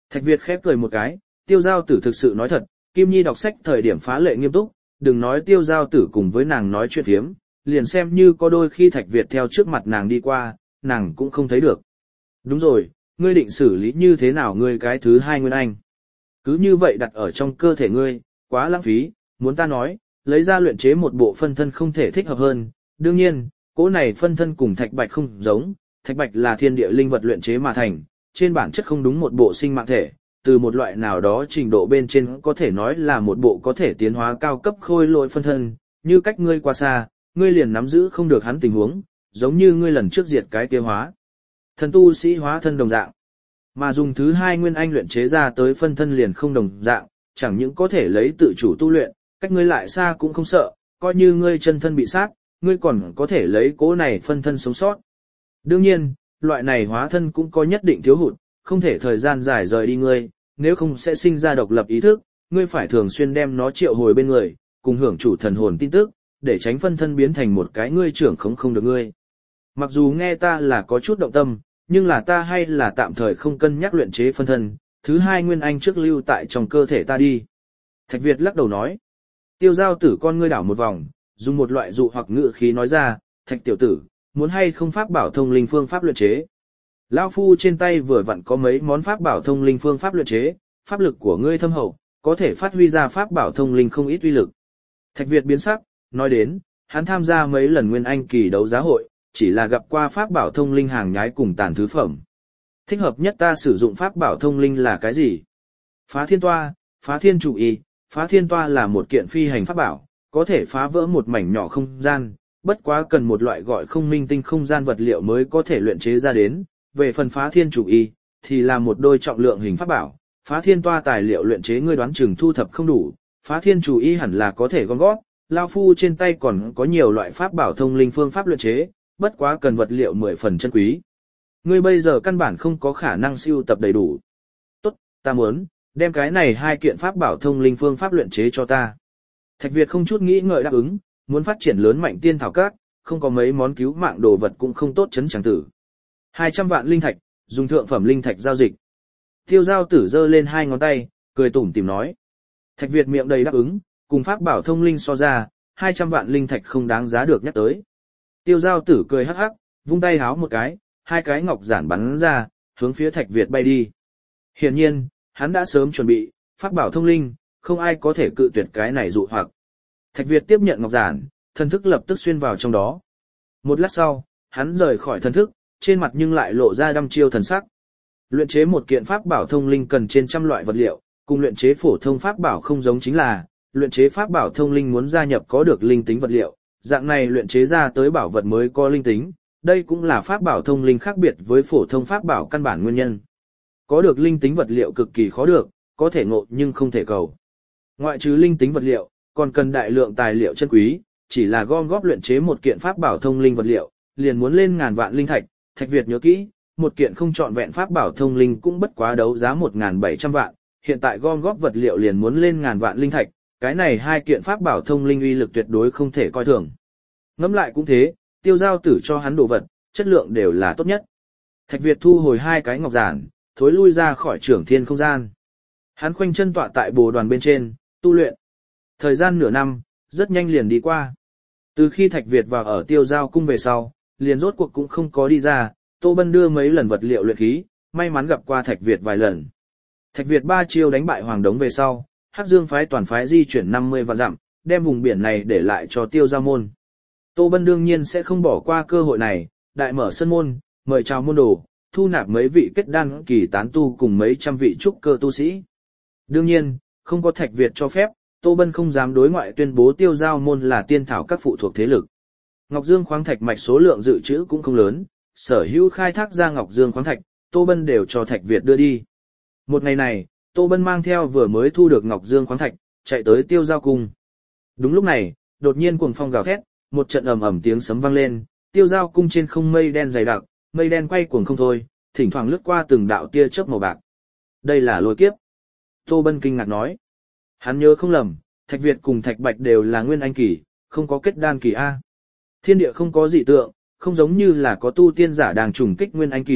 S1: Thạch Việt khép cười một cái, Tiêu Giao Tử thực sự nói thật, Kim Nhi đọc sách thời điểm phá lệ nghiêm túc, đừng nói Tiêu Giao Tử cùng với nàng nói chuyện thiếm, liền xem như có đôi khi Thạch Việt theo trước mặt nàng đi qua, nàng cũng không thấy được. Đúng rồi, ngươi định xử lý như thế nào ngươi cái thứ hai Nguyên Anh? Cứ như vậy đặt ở trong cơ thể ngươi, quá lãng phí, muốn ta nói, lấy ra luyện chế một bộ phân thân không thể thích hợp hơn. Đương nhiên, cỗ này phân thân cùng Thạch Bạch không giống, Thạch Bạch là thiên địa linh vật luyện chế mà thành, trên bản chất không đúng một bộ sinh mạng thể, từ một loại nào đó trình độ bên trên có thể nói là một bộ có thể tiến hóa cao cấp khôi lỗi phân thân, như cách ngươi qua xa, ngươi liền nắm giữ không được hắn tình huống, giống như ngươi lần trước diệt cái kia hóa. Thần tu sĩ hóa thân đồng dạng, mà dùng thứ hai Nguyên Anh luyện chế ra tới phân thân liền không đồng dạng, chẳng những có thể lấy tự chủ tu luyện, cách ngươi lại xa cũng không sợ, coi như ngươi chân thân bị sát, ngươi còn có thể lấy cố này phân thân sống sót. Đương nhiên, loại này hóa thân cũng có nhất định thiếu hụt, không thể thời gian dài rời đi ngươi, nếu không sẽ sinh ra độc lập ý thức, ngươi phải thường xuyên đem nó triệu hồi bên người, cùng hưởng chủ thần hồn tin tức, để tránh phân thân biến thành một cái ngươi trưởng khống không được ngươi. Mặc dù nghe ta là có chút động tâm, nhưng là ta hay là tạm thời không cân nhắc luyện chế phân thân, thứ hai Nguyên Anh trước lưu tại trong cơ thể ta đi. Thạch Việt lắc đầu nói. Tiêu Giao Tử con ngươi đảo một vòng, dùng một loại dụ hoặc ngữ khí nói ra, Thạch tiểu tử, muốn hay không pháp bảo thông linh phương pháp luyện chế. Lão phu trên tay vừa vặn có mấy món pháp bảo thông linh phương pháp luyện chế, pháp lực của ngươi thâm hậu, có thể phát huy ra pháp bảo thông linh không ít uy lực. Thạch Việt biến sắc, nói đến, hắn tham gia mấy lần Nguyên Anh kỳ đấu giá hội, chỉ là gặp qua pháp bảo thông linh hàng nhái cùng tàn thứ phẩm. Thích hợp nhất ta sử dụng pháp bảo thông linh là cái gì? Phá thiên toa, phá thiên chủ y, phá thiên toa là một kiện phi hành pháp bảo, có thể phá vỡ một mảnh nhỏ không gian, bất quá cần một loại gọi không minh tinh không gian vật liệu mới có thể luyện chế ra đến. Về phần phá thiên chủ y, thì là một đôi trọng lượng hình pháp bảo, phá thiên toa tài liệu luyện chế ngươi đoán chừng thu thập không đủ, phá thiên chủ y hẳn là có thể gom gót, lao phu trên tay còn có nhiều loại pháp bảo thông linh phương pháp luyện chế, bất quá cần vật liệu mười phần chân quý. Ngươi bây giờ căn bản không có khả năng siêu tập đầy đủ. Tốt, ta muốn, đem cái này hai kiện pháp bảo thông linh phương pháp luyện chế cho ta. Thạch Việt không chút nghĩ ngợi đáp ứng, muốn phát triển lớn mạnh tiên thảo các, không có mấy món cứu mạng đồ vật cũng không tốt chấn chẳng tử. hai trăm vạn linh thạch, dùng thượng phẩm linh thạch giao dịch. Tiêu Giao Tử giơ lên hai ngón tay, cười tủm tỉm nói. Thạch Việt miệng đầy đáp ứng, cùng pháp bảo thông linh so ra, hai trăm vạn linh thạch không đáng giá được nhắc tới. Tiêu Giao Tử cười hắc hắc, vung tay háo một cái, hai cái ngọc giản bắn ra, hướng phía Thạch Việt bay đi. Hiển nhiên, hắn đã sớm chuẩn bị, pháp bảo thông linh, không ai có thể cự tuyệt cái này dụ hoặc. Thạch Việt tiếp nhận ngọc giản, thần thức lập tức xuyên vào trong đó. Một lát sau, hắn rời khỏi thần thức, trên mặt nhưng lại lộ ra đăm chiêu thần sắc. Luyện chế một kiện pháp bảo thông linh cần trên trăm loại vật liệu, cùng luyện chế phổ thông pháp bảo không giống chính là, luyện chế pháp bảo thông linh muốn gia nhập có được linh tính vật liệu, dạng này luyện chế ra tới bảo vật mới có linh tính, đây cũng là pháp bảo thông linh khác biệt với phổ thông pháp bảo căn bản nguyên nhân. Có được linh tính vật liệu cực kỳ khó được, có thể ngộ nhưng không thể cầu. Ngoại trừ linh tính vật liệu, còn cần đại lượng tài liệu chân quý, chỉ là gom góp luyện chế một kiện pháp bảo thông linh vật liệu, liền muốn lên ngàn vạn linh thạch. Thạch Việt nhớ kỹ, một kiện không trọn vẹn pháp bảo thông linh cũng bất quá đấu giá một nghìn bảy trăm vạn, hiện tại gom góp vật liệu liền muốn lên ngàn vạn linh thạch, cái này hai kiện pháp bảo thông linh uy lực tuyệt đối không thể coi thường. Ngẫm lại cũng thế, Tiêu Giao Tử cho hắn đồ vật, chất lượng đều là tốt nhất. Thạch Việt thu hồi hai cái ngọc giản, thối lui ra khỏi trưởng thiên không gian. Hắn khoanh chân tọa tại bồ đoàn bên trên, tu luyện. Thời gian nửa năm, rất nhanh liền đi qua. Từ khi Thạch Việt vào ở Tiêu Giao cung về sau, liền rốt cuộc cũng không có đi ra, Tô Bân đưa mấy lần vật liệu luyện khí, may mắn gặp qua Thạch Việt vài lần. Thạch Việt ba chiêu đánh bại Hoàng Đống về sau, Hắc Dương phái toàn phái di chuyển năm mươi vạn dặm, đem vùng biển này để lại cho Tiêu Giao môn. Tô Bân đương nhiên sẽ không bỏ qua cơ hội này, đại mở sân môn, mời chào môn đồ, thu nạp mấy vị kết đan kỳ tán tu cùng mấy trăm vị trúc cơ tu sĩ. Đương nhiên, không có Thạch Việt cho phép, Tô Bân không dám đối ngoại tuyên bố Tiêu Giao môn là tiên thảo các phụ thuộc thế lực. Ngọc Dương khoáng thạch mạch số lượng dự trữ cũng không lớn, sở hữu khai thác ra Ngọc Dương khoáng thạch, Tô Bân đều cho Thạch Việt đưa đi. Một ngày này, Tô Bân mang theo vừa mới thu được Ngọc Dương khoáng thạch, chạy tới Tiêu Giao cung. Đúng lúc này, đột nhiên cuồng phong gào thét, một trận ầm ầm tiếng sấm vang lên, Tiêu Giao cung trên không mây đen dày đặc, mây đen quay cuồng không thôi, thỉnh thoảng lướt qua từng đạo tia chớp màu bạc. Đây là lôi kiếp. Tô Bân kinh ngạc nói. Hắn nhớ không lầm, Thạch Việt cùng Thạch Bạch đều là nguyên anh kỳ, không có kết đan kỳ a. Thiên địa không có dị tượng, không giống như là có tu tiên giả đang trùng kích nguyên anh kỳ,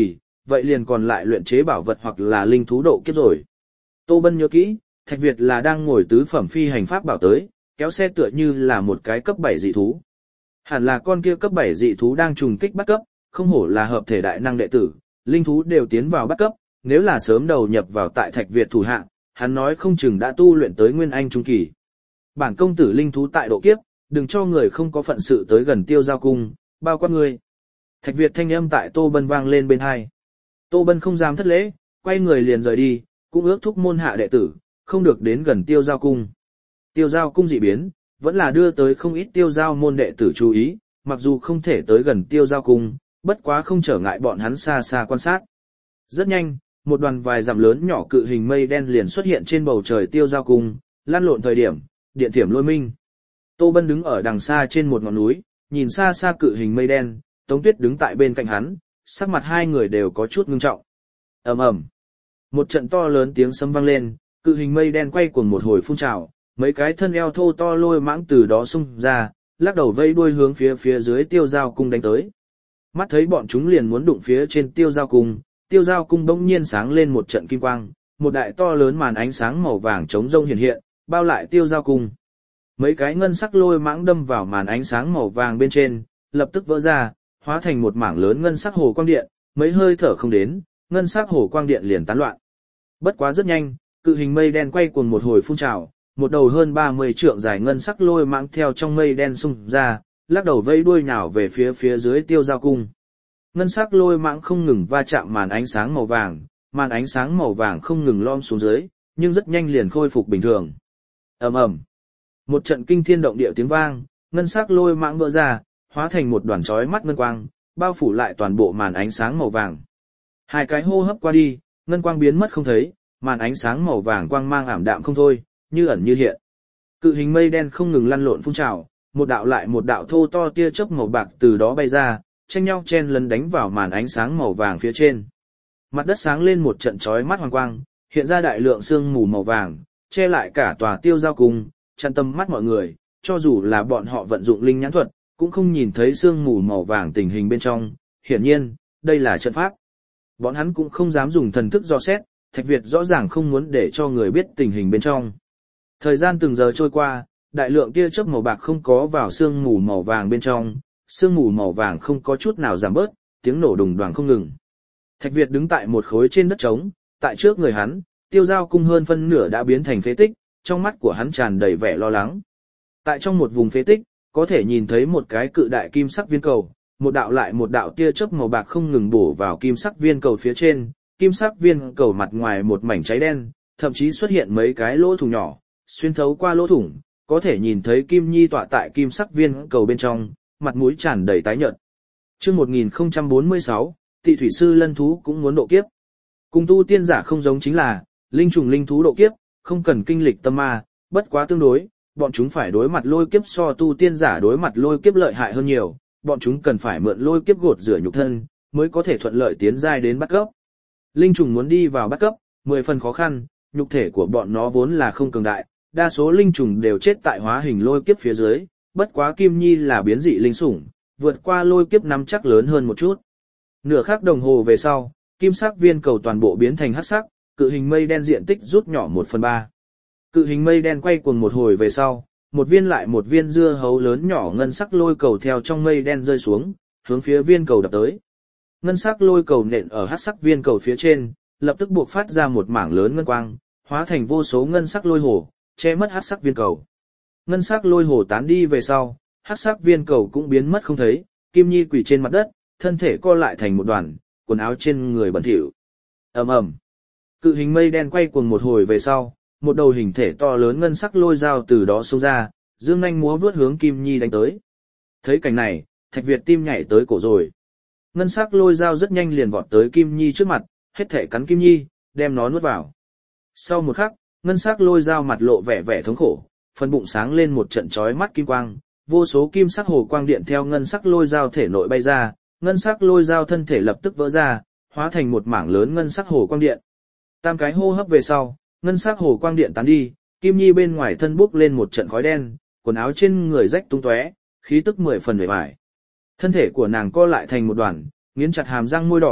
S1: vậy liền còn lại luyện chế bảo vật hoặc là linh thú độ kiếp rồi. Tô Bân nhớ kỹ, Thạch Việt là đang ngồi tứ phẩm phi hành pháp bảo tới, kéo xe tựa như là một cái cấp bảy dị thú. Hẳn là con kia cấp bảy dị thú đang trùng kích bắt cấp, không hổ là hợp thể đại năng đệ tử, linh thú đều tiến vào bắt cấp, nếu là sớm đầu nhập vào tại Thạch Việt thủ hạ, hắn nói không chừng đã tu luyện tới nguyên anh trung kỳ. Bản công tử linh thú tại độ kiếp, đừng cho người không có phận sự tới gần Tiêu Giao cung, bao quát người. Thạch Việt thanh âm tại Tô Bân vang lên bên hai. Tô Bân không dám thất lễ, quay người liền rời đi, cũng ước thúc môn hạ đệ tử, không được đến gần Tiêu Giao cung. Tiêu Giao cung dị biến, vẫn là đưa tới không ít Tiêu Giao môn đệ tử chú ý, mặc dù không thể tới gần Tiêu Giao cung, bất quá không trở ngại bọn hắn xa xa quan sát. Rất nhanh, một đoàn vài dặm lớn nhỏ cự hình mây đen liền xuất hiện trên bầu trời Tiêu Giao cung, lăn lộn thời điểm, điện thiểm lôi minh. Tô Bân đứng ở đằng xa trên một ngọn núi, nhìn xa xa cự hình mây đen, Tống Tuyết đứng tại bên cạnh hắn, sắc mặt hai người đều có chút ngưng trọng. Ầm ầm, một trận to lớn tiếng sấm vang lên, cự hình mây đen quay cuồng một hồi phun trào, mấy cái thân eo thô to lôi mãng từ đó xung ra, lắc đầu vây đuôi hướng phía phía dưới Tiêu Giao cung đánh tới. Mắt thấy bọn chúng liền muốn đụng phía trên Tiêu Giao cung, Tiêu Giao cung bỗng nhiên sáng lên một trận kim quang, một đại to lớn màn ánh sáng màu vàng trống rông hiện hiện, bao lại Tiêu Giao cung. Mấy cái ngân sắc lôi mãng đâm vào màn ánh sáng màu vàng bên trên, lập tức vỡ ra, hóa thành một mảng lớn ngân sắc hồ quang điện, mấy hơi thở không đến, ngân sắc hồ quang điện liền tán loạn. Bất quá rất nhanh, cự hình mây đen quay cuồng một hồi phun trào, một đầu hơn ba mươi trượng dài ngân sắc lôi mãng theo trong mây đen xung ra, lắc đầu vây đuôi nhào về phía phía dưới Tiêu Giao cung. Ngân sắc lôi mãng không ngừng va chạm màn ánh sáng màu vàng, màn ánh sáng màu vàng không ngừng lom xuống dưới, nhưng rất nhanh liền khôi phục bình thường. Ầm ầm, một trận kinh thiên động địa tiếng vang, ngân sắc lôi mãng vỡ ra, hóa thành một đoàn chói mắt ngân quang, bao phủ lại toàn bộ màn ánh sáng màu vàng. Hai cái hô hấp qua đi, ngân quang biến mất không thấy, màn ánh sáng màu vàng quang mang ảm đạm không thôi, như ẩn như hiện. Cự hình mây đen không ngừng lăn lộn phun trào, một đạo lại một đạo thô to tia chớp màu bạc từ đó bay ra, tranh nhau chen lấn đánh vào màn ánh sáng màu vàng phía trên. Mặt đất sáng lên một trận chói mắt hoàng quang, hiện ra đại lượng sương mù màu vàng, che lại cả tòa Tiêu Giao cung, chặn tầm mắt mọi người, cho dù là bọn họ vận dụng linh nhãn thuật, cũng không nhìn thấy sương mù màu vàng tình hình bên trong, hiển nhiên, đây là trận pháp. Bọn hắn cũng không dám dùng thần thức dò xét, Thạch Việt rõ ràng không muốn để cho người biết tình hình bên trong. Thời gian từng giờ trôi qua, đại lượng tia chớp màu bạc không có vào sương mù màu vàng bên trong, sương mù màu vàng không có chút nào giảm bớt, tiếng nổ đùng đoàng không ngừng. Thạch Việt đứng tại một khối trên đất trống, tại trước người hắn, Tiêu Giao cung hơn phân nửa đã biến thành phế tích, trong mắt của hắn tràn đầy vẻ lo lắng. Tại trong một vùng phế tích, có thể nhìn thấy một cái cự đại kim sắc viên cầu, một đạo lại một đạo tia chớp màu bạc không ngừng bổ vào kim sắc viên cầu phía trên, kim sắc viên cầu mặt ngoài một mảnh cháy đen, thậm chí xuất hiện mấy cái lỗ thủng nhỏ, xuyên thấu qua lỗ thủng, có thể nhìn thấy Kim Nhi tọa tại kim sắc viên cầu bên trong, mặt mũi tràn đầy tái nhợt. Chương một nghìn không trăm bốn mươi sáu, Tị thủy sư lân thú cũng muốn độ kiếp. Cùng tu tiên giả không giống chính là, linh trùng linh thú độ kiếp, không cần kinh lịch tâm ma, bất quá tương đối, bọn chúng phải đối mặt lôi kiếp so tu tiên giả đối mặt lôi kiếp lợi hại hơn nhiều, bọn chúng cần phải mượn lôi kiếp gột rửa nhục thân, mới có thể thuận lợi tiến giai đến bắt cấp. Linh trùng muốn đi vào bắt cấp, mười phần khó khăn, nhục thể của bọn nó vốn là không cường đại, đa số linh trùng đều chết tại hóa hình lôi kiếp phía dưới, bất quá Kim Nhi là biến dị linh sủng, vượt qua lôi kiếp nắm chắc lớn hơn một chút. Nửa khắc đồng hồ về sau, kim sắc viên cầu toàn bộ biến thành hắc sắc, cự hình mây đen diện tích rút nhỏ một phần ba. Cự hình mây đen quay cuồng một hồi về sau, một viên lại một viên dưa hấu lớn nhỏ ngân sắc lôi cầu theo trong mây đen rơi xuống, hướng phía viên cầu đập tới. Ngân sắc lôi cầu nện ở hắc sắc viên cầu phía trên, lập tức buộc phát ra một mảng lớn ngân quang, hóa thành vô số ngân sắc lôi hồ, che mất hắc sắc viên cầu. Ngân sắc lôi hồ tán đi về sau, hắc sắc viên cầu cũng biến mất không thấy, Kim Nhi quỳ trên mặt đất, thân thể co lại thành một đoàn, quần áo trên người bẩn thỉu. Ầm ầm. Cự hình mây đen quay cuồng một hồi về sau, một đầu hình thể to lớn ngân sắc lôi dao từ đó xông ra, dương nhanh múa vuốt hướng Kim Nhi đánh tới. Thấy cảnh này, Thạch Việt tim nhảy tới cổ rồi. Ngân sắc lôi dao rất nhanh liền vọt tới Kim Nhi trước mặt, hết thể cắn Kim Nhi, đem nó nuốt vào. Sau một khắc, ngân sắc lôi dao mặt lộ vẻ vẻ thống khổ, phần bụng sáng lên một trận chói mắt kim quang, vô số kim sắc hồ quang điện theo ngân sắc lôi dao thể nội bay ra, ngân sắc lôi dao thân thể lập tức vỡ ra, hóa thành một mảng lớn ngân sắc hồ quang điện. Tam cái hô hấp về sau, ngân sắc hồ quang điện tán đi, Kim Nhi bên ngoài thân bốc lên một trận khói đen, quần áo trên người rách tung tóe, khí tức mười phần uể oải. Thân thể của nàng co lại thành một đoàn, nghiến chặt hàm răng môi đỏ,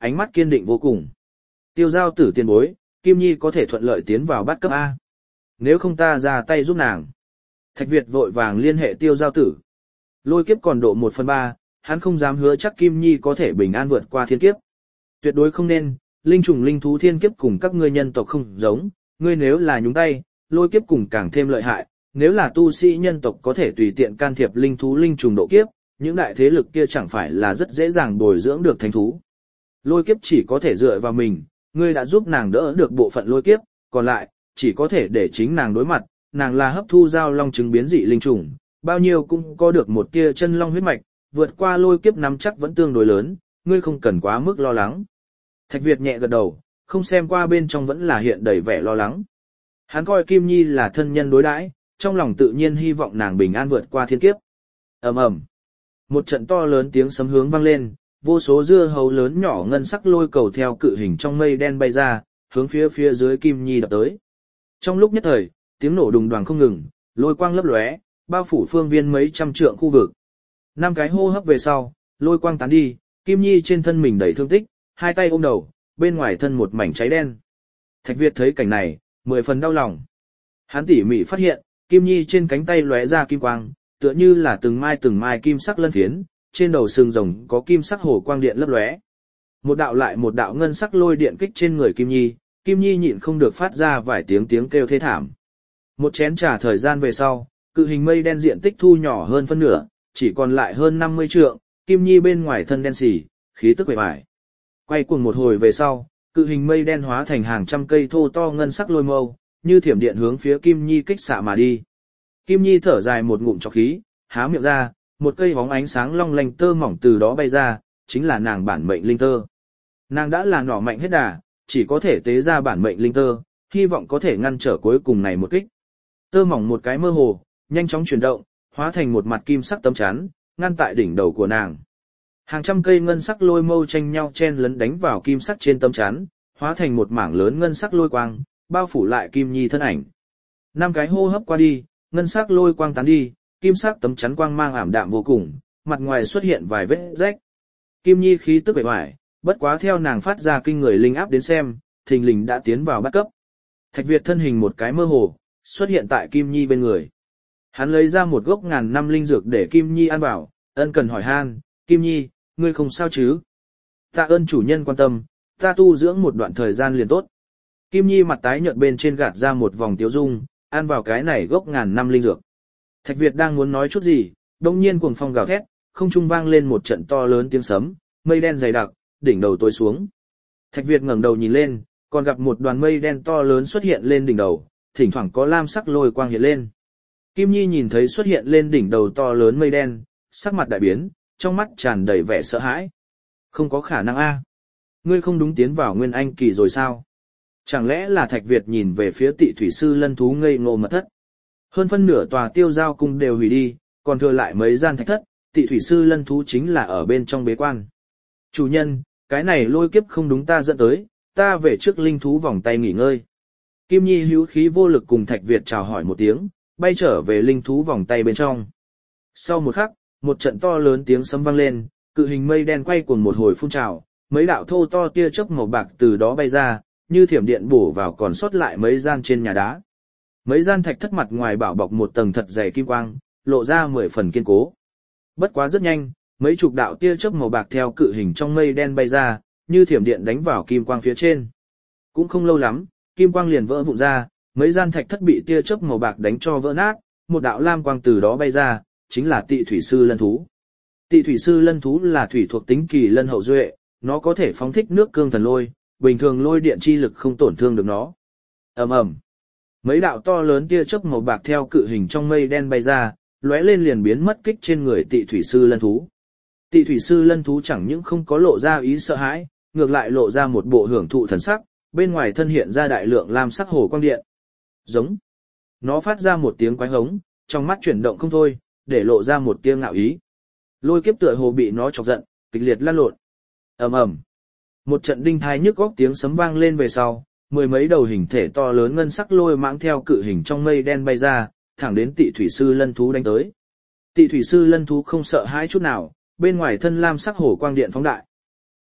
S1: ánh mắt kiên định vô cùng. Tiêu giao tử tiền bối, Kim Nhi có thể thuận lợi tiến vào bát cấp A. Nếu không ta ra tay giúp nàng. Thạch Việt vội vàng liên hệ tiêu giao tử. Lôi kiếp còn độ một phần ba, hắn không dám hứa chắc Kim Nhi có thể bình an vượt qua thiên kiếp. Tuyệt đối không nên, linh trùng linh thú thiên kiếp cùng các ngươi nhân tộc không giống, ngươi nếu là nhúng tay, lôi kiếp cùng càng thêm lợi hại, nếu là tu sĩ nhân tộc có thể tùy tiện can thiệp linh thú linh trùng độ kiếp, những đại thế lực kia chẳng phải là rất dễ dàng bồi dưỡng được thánh thú. Lôi kiếp chỉ có thể dựa vào mình, ngươi đã giúp nàng đỡ được bộ phận lôi kiếp, còn lại, chỉ có thể để chính nàng đối mặt, nàng là hấp thu giao long trứng biến dị linh trùng, bao nhiêu cũng có được một tia chân long huyết mạch, vượt qua lôi kiếp nắm chắc vẫn tương đối lớn, ngươi không cần quá mức lo lắng. Thạch Việt nhẹ gật đầu, không xem qua bên trong vẫn là hiện đầy vẻ lo lắng. Hắn coi Kim Nhi là thân nhân đối đãi, trong lòng tự nhiên hy vọng nàng bình an vượt qua thiên kiếp. Ầm ầm. Một trận to lớn tiếng sấm hướng vang lên, vô số dưa hấu lớn nhỏ ngân sắc lôi cầu theo cự hình trong mây đen bay ra, hướng phía phía dưới Kim Nhi đập tới. Trong lúc nhất thời, tiếng nổ đùng đoàng không ngừng, lôi quang lấp lóe, bao phủ phương viên mấy trăm trượng khu vực. Năm cái hô hấp về sau, lôi quang tán đi, Kim Nhi trên thân mình đầy thương tích, hai tay ôm đầu, bên ngoài thân một mảnh cháy đen. Thạch Việt thấy cảnh này, mười phần đau lòng. Hắn tỉ mỉ phát hiện, Kim Nhi trên cánh tay lóe ra kim quang, tựa như là từng mai từng mai kim sắc lân phiến, trên đầu sừng rồng có kim sắc hồ quang điện lấp lóe. Một đạo lại một đạo ngân sắc lôi điện kích trên người Kim Nhi, Kim Nhi nhịn không được phát ra vài tiếng tiếng kêu thê thảm. Một chén trà thời gian về sau, cự hình mây đen diện tích thu nhỏ hơn phân nửa, chỉ còn lại hơn năm mươi trượng, Kim Nhi bên ngoài thân đen xỉ, khí tức bề bại. Quay cuồng một hồi về sau, cự hình mây đen hóa thành hàng trăm cây thô to ngân sắc lôi mâu, như thiểm điện hướng phía Kim Nhi kích xạ mà đi. Kim Nhi thở dài một ngụm trọc khí, há miệng ra, một cây bóng ánh sáng long lanh tơ mỏng từ đó bay ra, chính là nàng bản mệnh linh tơ. Nàng đã là nỏ mạnh hết đà, chỉ có thể tế ra bản mệnh linh tơ, hy vọng có thể ngăn trở cuối cùng này một kích. Tơ mỏng một cái mơ hồ, nhanh chóng chuyển động, hóa thành một mặt kim sắc tấm chắn, ngăn tại đỉnh đầu của nàng. Hàng trăm cây ngân sắc lôi mâu tranh nhau chen lấn đánh vào kim sắc trên tấm chắn, hóa thành một mảng lớn ngân sắc lôi quang, bao phủ lại Kim Nhi thân ảnh. Năm cái hô hấp qua đi, ngân sắc lôi quang tán đi, kim sắc tấm chắn quang mang ảm đạm vô cùng, mặt ngoài xuất hiện vài vết rách. Kim Nhi khí tức bề ngoài, bất quá theo nàng phát ra kinh người linh áp đến xem, thình lình đã tiến vào bát cấp. Thạch Việt thân hình một cái mơ hồ, xuất hiện tại Kim Nhi bên người. Hắn lấy ra một gốc ngàn năm linh dược để Kim Nhi ăn vào, ân cần hỏi han, Kim Nhi, ngươi không sao chứ? Tạ ơn chủ nhân quan tâm, ta tu dưỡng một đoạn thời gian liền tốt. Kim Nhi mặt tái nhợt bên trên gạt ra một vòng tiếu dung, ăn vào cái này gốc ngàn năm linh dược. Thạch Việt đang muốn nói chút gì, đông nhiên cuồng phong gào thét, không trung vang lên một trận to lớn tiếng sấm, mây đen dày đặc, đỉnh đầu tối xuống. Thạch Việt ngẩng đầu nhìn lên, còn gặp một đoàn mây đen to lớn xuất hiện lên đỉnh đầu, thỉnh thoảng có lam sắc lôi quang hiện lên. Kim Nhi nhìn thấy xuất hiện lên đỉnh đầu to lớn mây đen, sắc mặt đại biến, trong mắt tràn đầy vẻ sợ hãi. Không có khả năng a, ngươi không đúng tiến vào nguyên anh kỳ rồi sao? Chẳng lẽ là Thạch Việt nhìn về phía Tị thủy sư lân thú ngây ngô mật thất? Hơn phân nửa tòa tiêu giao cung đều hủy đi, còn thừa lại mấy gian thạch thất, Tị thủy sư lân thú chính là ở bên trong bế quan. Chủ nhân, cái này lôi kiếp không đúng ta dẫn tới, ta về trước linh thú vòng tay nghỉ ngơi. Kim Nhi hữu khí vô lực cùng Thạch Việt chào hỏi một tiếng, bay trở về linh thú vòng tay bên trong. Sau một khắc, một trận to lớn tiếng sấm vang lên, cự hình mây đen quay cuồng một hồi phun trào, mấy đạo thô to tia chớp màu bạc từ đó bay ra, như thiểm điện bổ vào còn sót lại mấy gian trên nhà đá. Mấy gian thạch thất mặt ngoài bảo bọc một tầng thật dày kim quang, lộ ra mười phần kiên cố. Bất quá rất nhanh, mấy chục đạo tia chớp màu bạc theo cự hình trong mây đen bay ra, như thiểm điện đánh vào kim quang phía trên. Cũng không lâu lắm, kim quang liền vỡ vụn ra, mấy gian thạch thất bị tia chớp màu bạc đánh cho vỡ nát, một đạo lam quang từ đó bay ra, chính là Tị thủy sư lân thú. Tị thủy sư lân thú là thủy thuộc tính kỳ lân hậu duệ, nó có thể phóng thích nước cương thần lôi, bình thường lôi điện chi lực không tổn thương được nó. Ầm ầm. Mấy đạo to lớn tia chớp màu bạc theo cự hình trong mây đen bay ra, lóe lên liền biến mất kích trên người Tị thủy sư lân thú. Tị thủy sư lân thú chẳng những không có lộ ra ý sợ hãi, ngược lại lộ ra một bộ hưởng thụ thần sắc, bên ngoài thân hiện ra đại lượng lam sắc hồ quang điện. Giống. Nó phát ra một tiếng quái hống, trong mắt chuyển động không thôi, để lộ ra một tia ngạo ý. Lôi kiếp tựa hồ bị nó chọc giận, kịch liệt lăn lộn. Ầm ầm. Một trận đinh thai nhức góc tiếng sấm vang lên về sau, mười mấy đầu hình thể to lớn ngân sắc lôi mãng theo cự hình trong mây đen bay ra, thẳng đến Tị thủy sư lân thú đánh tới. Tị thủy sư lân thú không sợ hãi chút nào, bên ngoài thân lam sắc hổ quang điện phóng đại.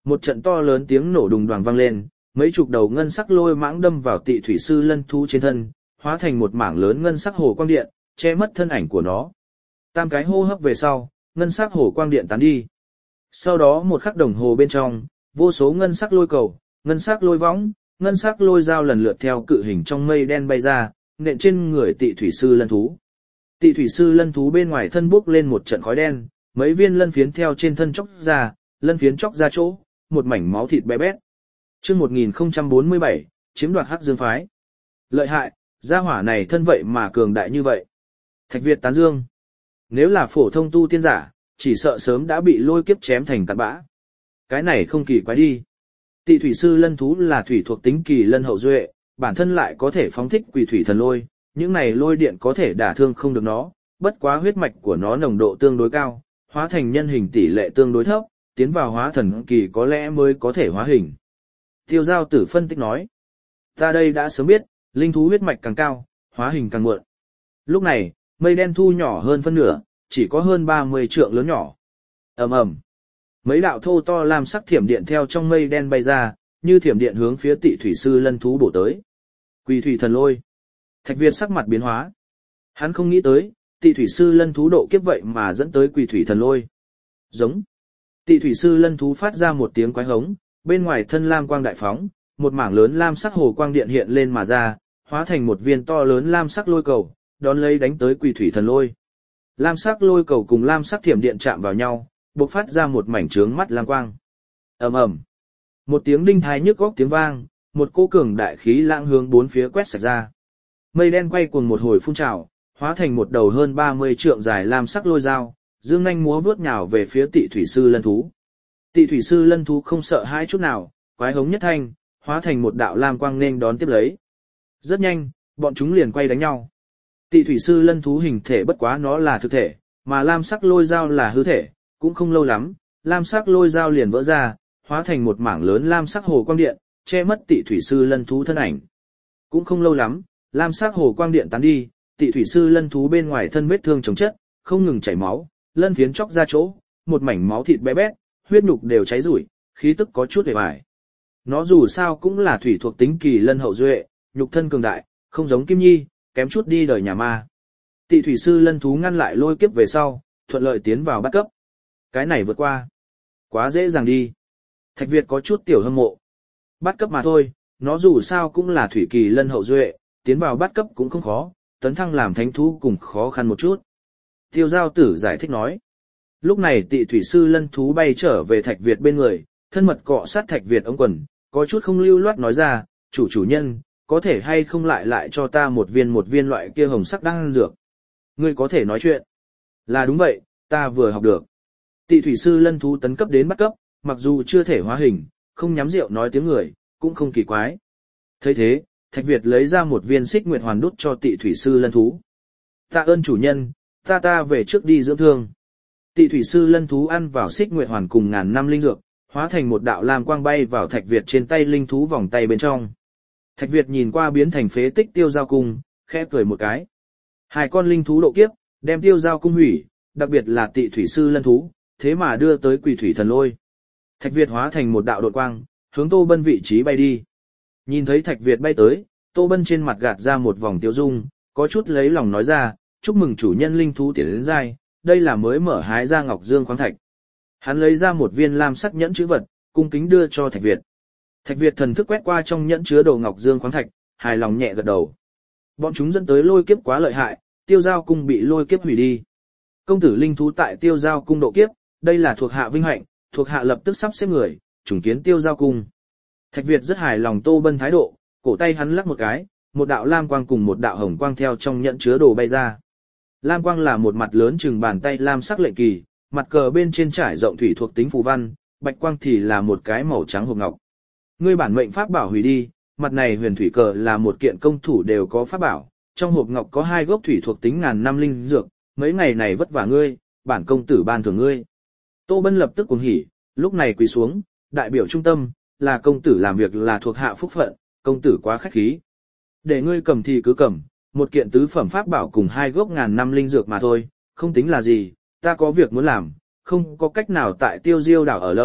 S1: Một trận to lớn tiếng nổ đùng đoàng vang lên, mấy chục đầu ngân sắc lôi mãng đâm vào Tị thủy sư lân thú trên thân, hóa thành một mảng lớn ngân sắc hồ quang điện, che mất thân ảnh của nó. Tam cái hô hấp về sau, ngân sắc hồ quang điện tán đi. Sau đó một khắc đồng hồ bên trong, vô số ngân sắc lôi cầu, ngân sắc lôi võng, ngân sắc lôi dao lần lượt theo cự hình trong mây đen bay ra, nện trên người Tị thủy sư lân thú. Tị thủy sư lân thú bên ngoài thân bốc lên một trận khói đen, mấy viên lân phiến theo trên thân chóc ra, lân phiến chóc ra chỗ, một mảnh máu thịt bé bét. Chương một nghìn không trăm bốn mươi bảy, chiếm đoạt Hắc Dương phái. Lợi hại, gia hỏa này thân vậy mà cường đại như vậy. Thạch Việt tán dương. Nếu là phổ thông tu tiên giả, chỉ sợ sớm đã bị lôi kiếp chém thành tạt bã. Cái này không kỳ quái đi. Tị thủy sư lân thú là thủy thuộc tính kỳ lân hậu duệ, bản thân lại có thể phóng thích quỷ thủy thần lôi, những này lôi điện có thể đả thương không được nó, bất quá huyết mạch của nó nồng độ tương đối cao, hóa thành nhân hình tỷ lệ tương đối thấp, tiến vào hóa thần kỳ có lẽ mới có thể hóa hình. Tiêu Giao Tử phân tích nói, ta đây đã sớm biết, linh thú huyết mạch càng cao, hóa hình càng muộn. Lúc này, mây đen thu nhỏ hơn phân nửa, chỉ có hơn ba mươi trượng lớn nhỏ. Ầm ầm, mấy đạo thô to lam sắc thiểm điện theo trong mây đen bay ra, như thiểm điện hướng phía Tị thủy sư lân thú bổ tới. Quỷ thủy thần lôi. Thạch Việt sắc mặt biến hóa. Hắn không nghĩ tới, Tị thủy sư lân thú độ kiếp vậy mà dẫn tới quỷ thủy thần lôi. Giống. Tị thủy sư lân thú phát ra một tiếng quái hống, bên ngoài thân lam quang đại phóng, một mảng lớn lam sắc hồ quang điện hiện lên mà ra, hóa thành một viên to lớn lam sắc lôi cầu, đón lấy đánh tới quỷ thủy thần lôi. Lam sắc lôi cầu cùng lam sắc thiểm điện chạm vào nhau, bộc phát ra một mảnh trướng mắt lam quang. Ầm ầm. Một tiếng đinh thái nhức óc tiếng vang, một cỗ cường đại khí lãng hướng bốn phía quét sạch ra. Mây đen quay cuồng một hồi phun trào, hóa thành một đầu hơn ba mươi trượng dài lam sắc lôi dao, dương nhanh múa vướt nhào về phía Tị thủy sư lân thú. Tị thủy sư lân thú không sợ hãi chút nào, quái hống nhất thanh, hóa thành một đạo lam quang nên đón tiếp lấy. Rất nhanh, bọn chúng liền quay đánh nhau. Tị thủy sư lân thú hình thể bất quá nó là thực thể, mà lam sắc lôi dao là hư thể, cũng không lâu lắm, lam sắc lôi dao liền vỡ ra, hóa thành một mảng lớn lam sắc hồ quang điện, che mất Tị thủy sư lân thú thân ảnh. Cũng không lâu lắm, lam sắc hồ quang điện tán đi, Tị thủy sư lân thú bên ngoài thân vết thương chồng chất, không ngừng chảy máu, lân phiến chóc ra chỗ, một mảnh máu thịt bé bét, huyết nhục đều cháy rủi, khí tức có chút hề bại. Nó dù sao cũng là thủy thuộc tính kỳ lân hậu duệ, nhục thân cường đại, không giống Kim Nhi, kém chút đi đời nhà ma. Tị thủy sư lân thú ngăn lại lôi kiếp về sau, thuận lợi tiến vào bắt cấp. Cái này vượt qua, quá dễ dàng đi. Thạch Việt có chút tiểu hâm mộ. Bắt cấp mà thôi, nó dù sao cũng là thủy kỳ lân hậu duệ, tiến vào bắt cấp cũng không khó, tấn thăng làm thánh thú cũng khó khăn một chút. Tiêu Giao Tử giải thích nói. Lúc này Tị thủy sư lân thú bay trở về Thạch Việt bên người, thân mật cọ sát Thạch Việt ống quần, có chút không lưu loát nói ra, chủ chủ nhân, có thể hay không lại lại cho ta một viên một viên loại kia hồng sắc đan dược. Ngươi có thể nói chuyện. Là đúng vậy, ta vừa học được. Tị thủy sư lân thú tấn cấp đến bắt cấp, mặc dù chưa thể hóa hình, không nhắm rượu nói tiếng người, cũng không kỳ quái. Thấy thế, Thạch Việt lấy ra một viên xích nguyệt hoàn đút cho Tị thủy sư lân thú. Tạ ơn chủ nhân, ta ta về trước đi dưỡng thương. Tị thủy sư lân thú ăn vào xích nguyệt hoàn cùng ngàn năm linh dược, hóa thành một đạo lam quang bay vào Thạch Việt trên tay linh thú vòng tay bên trong. Thạch Việt nhìn qua biến thành phế tích Tiêu Giao cung, khẽ cười một cái. Hai con linh thú độ kiếp, đem Tiêu Giao cung hủy, đặc biệt là Tị thủy sư lân thú, thế mà đưa tới quỷ thủy thần lôi. Thạch Việt hóa thành một đạo đột quang, hướng Tô Bân vị trí bay đi. Nhìn thấy Thạch Việt bay tới, Tô Bân trên mặt gạt ra một vòng tiêu dung, có chút lấy lòng nói ra, chúc mừng chủ nhân linh thú tiến đến giai, đây là mới mở hái ra ngọc dương khoáng thạch. Hắn lấy ra một viên lam sắc nhẫn chữ vật, cung kính đưa cho Thạch Việt. Thạch Việt thần thức quét qua trong nhẫn chứa đồ ngọc dương khoáng thạch, hài lòng nhẹ gật đầu. Bọn chúng dẫn tới lôi kiếp quá lợi hại, Tiêu Giao cung bị lôi kiếp hủy đi. Công tử linh thú tại Tiêu Giao cung độ kiếp, đây là thuộc hạ vinh hạnh, thuộc hạ lập tức sắp xếp người, trùng kiến Tiêu Giao cung. Thạch Việt rất hài lòng Tô Bân thái độ, cổ tay hắn lắc một cái, một đạo lam quang cùng một đạo hồng quang theo trong nhẫn chứa đồ bay ra. Lam quang là một mặt lớn chừng bàn tay lam sắc lệnh kỳ, mặt cờ bên trên trải rộng thủy thuộc tính phù văn, bạch quang thì là một cái màu trắng hộp ngọc. Ngươi bản mệnh pháp bảo hủy đi, mặt này huyền thủy cờ là một kiện công thủ đều có pháp bảo, trong hộp ngọc có hai gốc thủy thuộc tính ngàn năm linh dược, mấy ngày này vất vả ngươi, bản công tử ban thưởng ngươi. Tô Bân lập tức cuồng hỉ, lúc này quỳ xuống, đại biểu trung tâm, là công tử làm việc là thuộc hạ phúc phận, công tử quá khách khí. Để ngươi cầm thì cứ cầm, một kiện tứ phẩm pháp bảo cùng hai gốc ngàn năm linh dược mà thôi, không tính là gì, ta có việc muốn làm, không có cách nào tại Tiêu Diêu đảo ở lâu,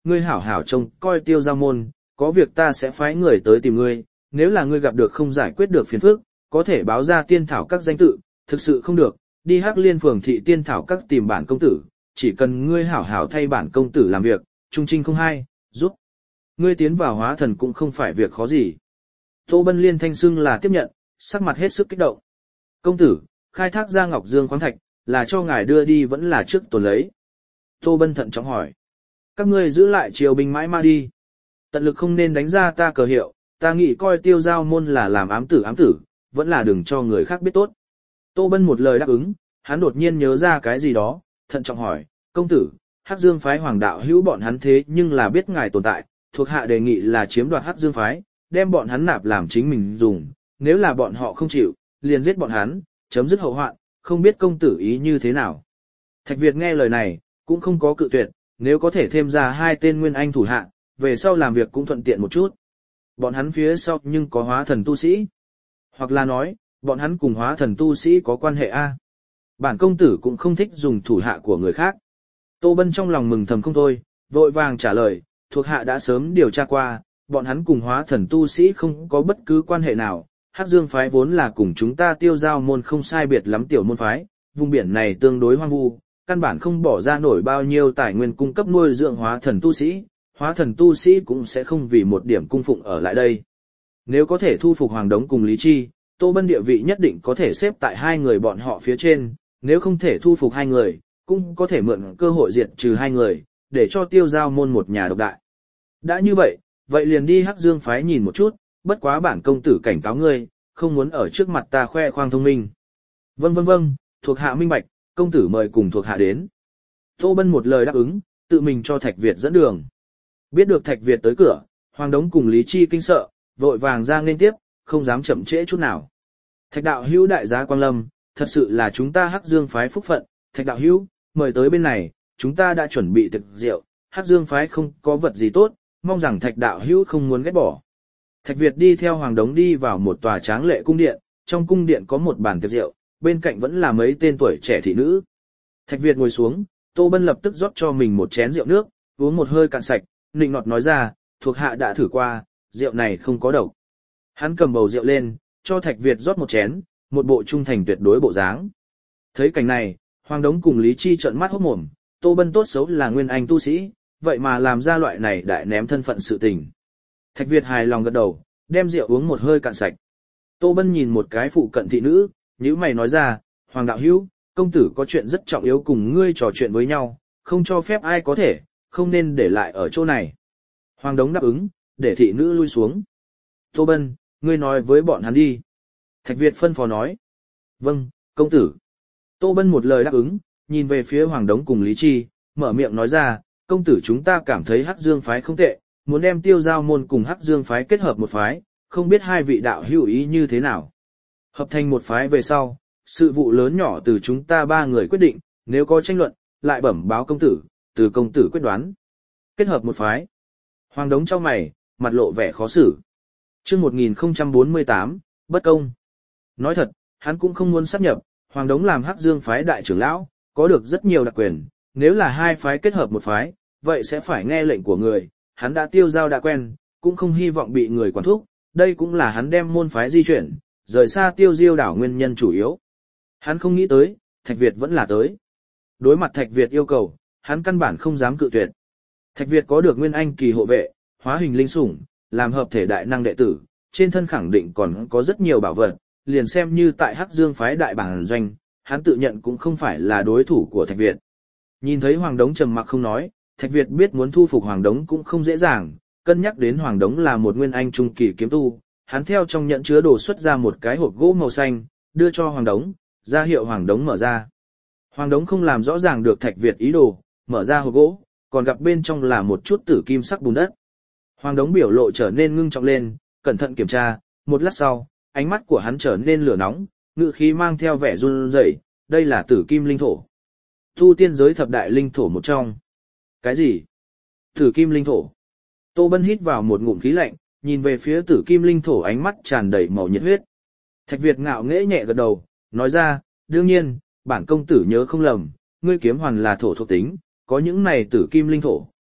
S1: ngươi hảo hảo trông coi Tiêu Giao môn, có việc ta sẽ phái người tới tìm ngươi, nếu là ngươi gặp được không giải quyết được phiền phức, có thể báo ra tiên thảo các danh tự, thực sự không được, đi Hắc Liên phường thị tiên thảo các tìm bản công tử, chỉ cần ngươi hảo hảo thay bản công tử làm việc, trung trinh không hai, giúp ngươi tiến vào hóa thần cũng không phải việc khó gì. Tô Bân liên thanh xưng là tiếp nhận, sắc mặt hết sức kích động. Công tử, khai thác ra Ngọc Dương khoáng thạch, là cho ngài đưa đi vẫn là trước tồn lấy. Tô Bân thận trọng hỏi. Các ngươi giữ lại triều binh mãi ma đi. Tận lực không nên đánh ra ta cờ hiệu, ta nghĩ coi Tiêu Giao môn là làm ám tử ám tử, vẫn là đừng cho người khác biết tốt. Tô Bân một lời đáp ứng, hắn đột nhiên nhớ ra cái gì đó, thận trọng hỏi, công tử, Hắc Dương phái hoàng đạo hữu bọn hắn thế nhưng là biết ngài tồn tại, thuộc hạ đề nghị là chiếm đoạt Hắc Dương phái, đem bọn hắn nạp làm chính mình dùng, nếu là bọn họ không chịu, liền giết bọn hắn, chấm dứt hậu hoạn, không biết công tử ý như thế nào. Thạch Việt nghe lời này, cũng không có cự tuyệt, nếu có thể thêm ra hai tên nguyên anh thủ hạ, về sau làm việc cũng thuận tiện một chút. Bọn hắn phía sau nhưng có hóa thần tu sĩ. Hoặc là nói, bọn hắn cùng hóa thần tu sĩ có quan hệ A. Bản công tử cũng không thích dùng thủ hạ của người khác. Tô Bân trong lòng mừng thầm không thôi, vội vàng trả lời, thuộc hạ đã sớm điều tra qua, bọn hắn cùng hóa thần tu sĩ không có bất cứ quan hệ nào. Hắc Dương phái vốn là cùng chúng ta Tiêu Giao môn không sai biệt lắm tiểu môn phái, vùng biển này tương đối hoang vu, căn bản không bỏ ra nổi bao nhiêu tài nguyên cung cấp nuôi dưỡng hóa thần tu sĩ, hóa thần tu sĩ cũng sẽ không vì một điểm cung phụng ở lại đây. Nếu có thể thu phục Hoàng Đống cùng Lý Chi, Tô Bân địa vị nhất định có thể xếp tại hai người bọn họ phía trên, nếu không thể thu phục hai người, cũng có thể mượn cơ hội diệt trừ hai người, để cho Tiêu Giao môn một nhà độc đại. Đã như vậy, vậy liền đi Hắc Dương phái nhìn một chút, bất quá bản công tử cảnh cáo ngươi, không muốn ở trước mặt ta khoe khoang thông minh. Vâng vâng vâng, thuộc hạ minh bạch, công tử mời cùng thuộc hạ đến. Tô Bân một lời đáp ứng, tự mình cho Thạch Việt dẫn đường. Biết được Thạch Việt tới cửa, Hoàng Đống cùng Lý Chi kinh sợ, vội vàng ra nên tiếp, không dám chậm trễ chút nào. Thạch đạo hữu đại giá Quang Lâm, thật sự là chúng ta Hắc Dương phái phúc phận, Thạch đạo hữu, mời tới bên này, chúng ta đã chuẩn bị thực rượu, Hắc Dương phái không có vật gì tốt, mong rằng Thạch đạo hữu không muốn ghét bỏ. Thạch Việt đi theo Hoàng Đống đi vào một tòa tráng lệ cung điện, trong cung điện có một bàn tiệc rượu, bên cạnh vẫn là mấy tên tuổi trẻ thị nữ. Thạch Việt ngồi xuống, Tô Bân lập tức rót cho mình một chén rượu nước, uống một hơi cạn sạch, nịnh nọt nói ra, thuộc hạ đã thử qua, rượu này không có độc. Hắn cầm bầu rượu lên, cho Thạch Việt rót một chén, một bộ trung thành tuyệt đối bộ dáng. Thấy cảnh này, Hoàng Đống cùng Lý Chi trợn mắt hốt mồm, Tô Bân tốt xấu là nguyên anh tu sĩ, vậy mà làm ra loại này đại ném thân phận sự tình. Thạch Việt hài lòng gật đầu, đem rượu uống một hơi cạn sạch. Tô Bân nhìn một cái phụ cận thị nữ, nhíu mày nói ra, Hoàng đạo hữu, công tử có chuyện rất trọng yếu cùng ngươi trò chuyện với nhau, không cho phép ai có thể, không nên để lại ở chỗ này. Hoàng Đống đáp ứng, để thị nữ lui xuống. Tô Bân, ngươi nói với bọn hắn đi. Thạch Việt phân phó nói. Vâng, công tử. Tô Bân một lời đáp ứng, nhìn về phía Hoàng Đống cùng Lý Chi, mở miệng nói ra, công tử chúng ta cảm thấy Hắc Dương phái không tệ, muốn đem Tiêu Giao môn cùng Hắc Dương phái kết hợp một phái, không biết hai vị đạo hữu ý như thế nào. Hợp thành một phái về sau, sự vụ lớn nhỏ từ chúng ta ba người quyết định, nếu có tranh luận, lại bẩm báo công tử, từ công tử quyết đoán. Kết hợp một phái. Hoàng Đống trong mày, mặt lộ vẻ khó xử. Chương một nghìn không trăm bốn mươi tám, bất công. Nói thật, hắn cũng không muốn sáp nhập, Hoàng Đống làm Hắc Dương phái đại trưởng lão, có được rất nhiều đặc quyền, nếu là hai phái kết hợp một phái, vậy sẽ phải nghe lệnh của người, hắn đã tiêu giao đã quen, cũng không hy vọng bị người quản thúc, đây cũng là hắn đem môn phái di chuyển, rời xa Tiêu Diêu đảo nguyên nhân chủ yếu. Hắn không nghĩ tới, Thạch Việt vẫn là tới. Đối mặt Thạch Việt yêu cầu, hắn căn bản không dám cự tuyệt. Thạch Việt có được nguyên anh kỳ hộ vệ, hóa hình linh sủng, làm hợp thể đại năng đệ tử, trên thân khẳng định còn có rất nhiều bảo vật, liền xem như tại Hắc Dương phái đại bản doanh, hắn tự nhận cũng không phải là đối thủ của Thạch Việt. Nhìn thấy Hoàng Đống trầm mặc không nói, Thạch Việt biết muốn thu phục Hoàng Đống cũng không dễ dàng, cân nhắc đến Hoàng Đống là một nguyên anh trung kỳ kiếm tu, hắn theo trong nhận chứa đồ xuất ra một cái hộp gỗ màu xanh, đưa cho Hoàng Đống, ra hiệu Hoàng Đống mở ra. Hoàng Đống không làm rõ ràng được Thạch Việt ý đồ, mở ra hộp gỗ, còn gặp bên trong là một chút tử kim sắc bùn đất. Hoàng Đống biểu lộ trở nên ngưng trọng lên, cẩn thận kiểm tra, một lát sau, ánh mắt của hắn trở nên lửa nóng, ngữ khí mang theo vẻ run rẩy, đây là tử kim linh thổ. Tu tiên giới thập đại linh thổ một trong. Cái gì? Tử kim linh thổ. Tô Bân hít vào một ngụm khí lạnh, nhìn về phía tử kim linh thổ ánh mắt tràn đầy màu nhiệt huyết. Thạch Việt ngạo nghễ nhẹ gật đầu, nói ra, đương nhiên, bản công tử nhớ không lầm, ngươi kiếm hoàn là thổ thuộc tính, có những này tử kim linh thổ,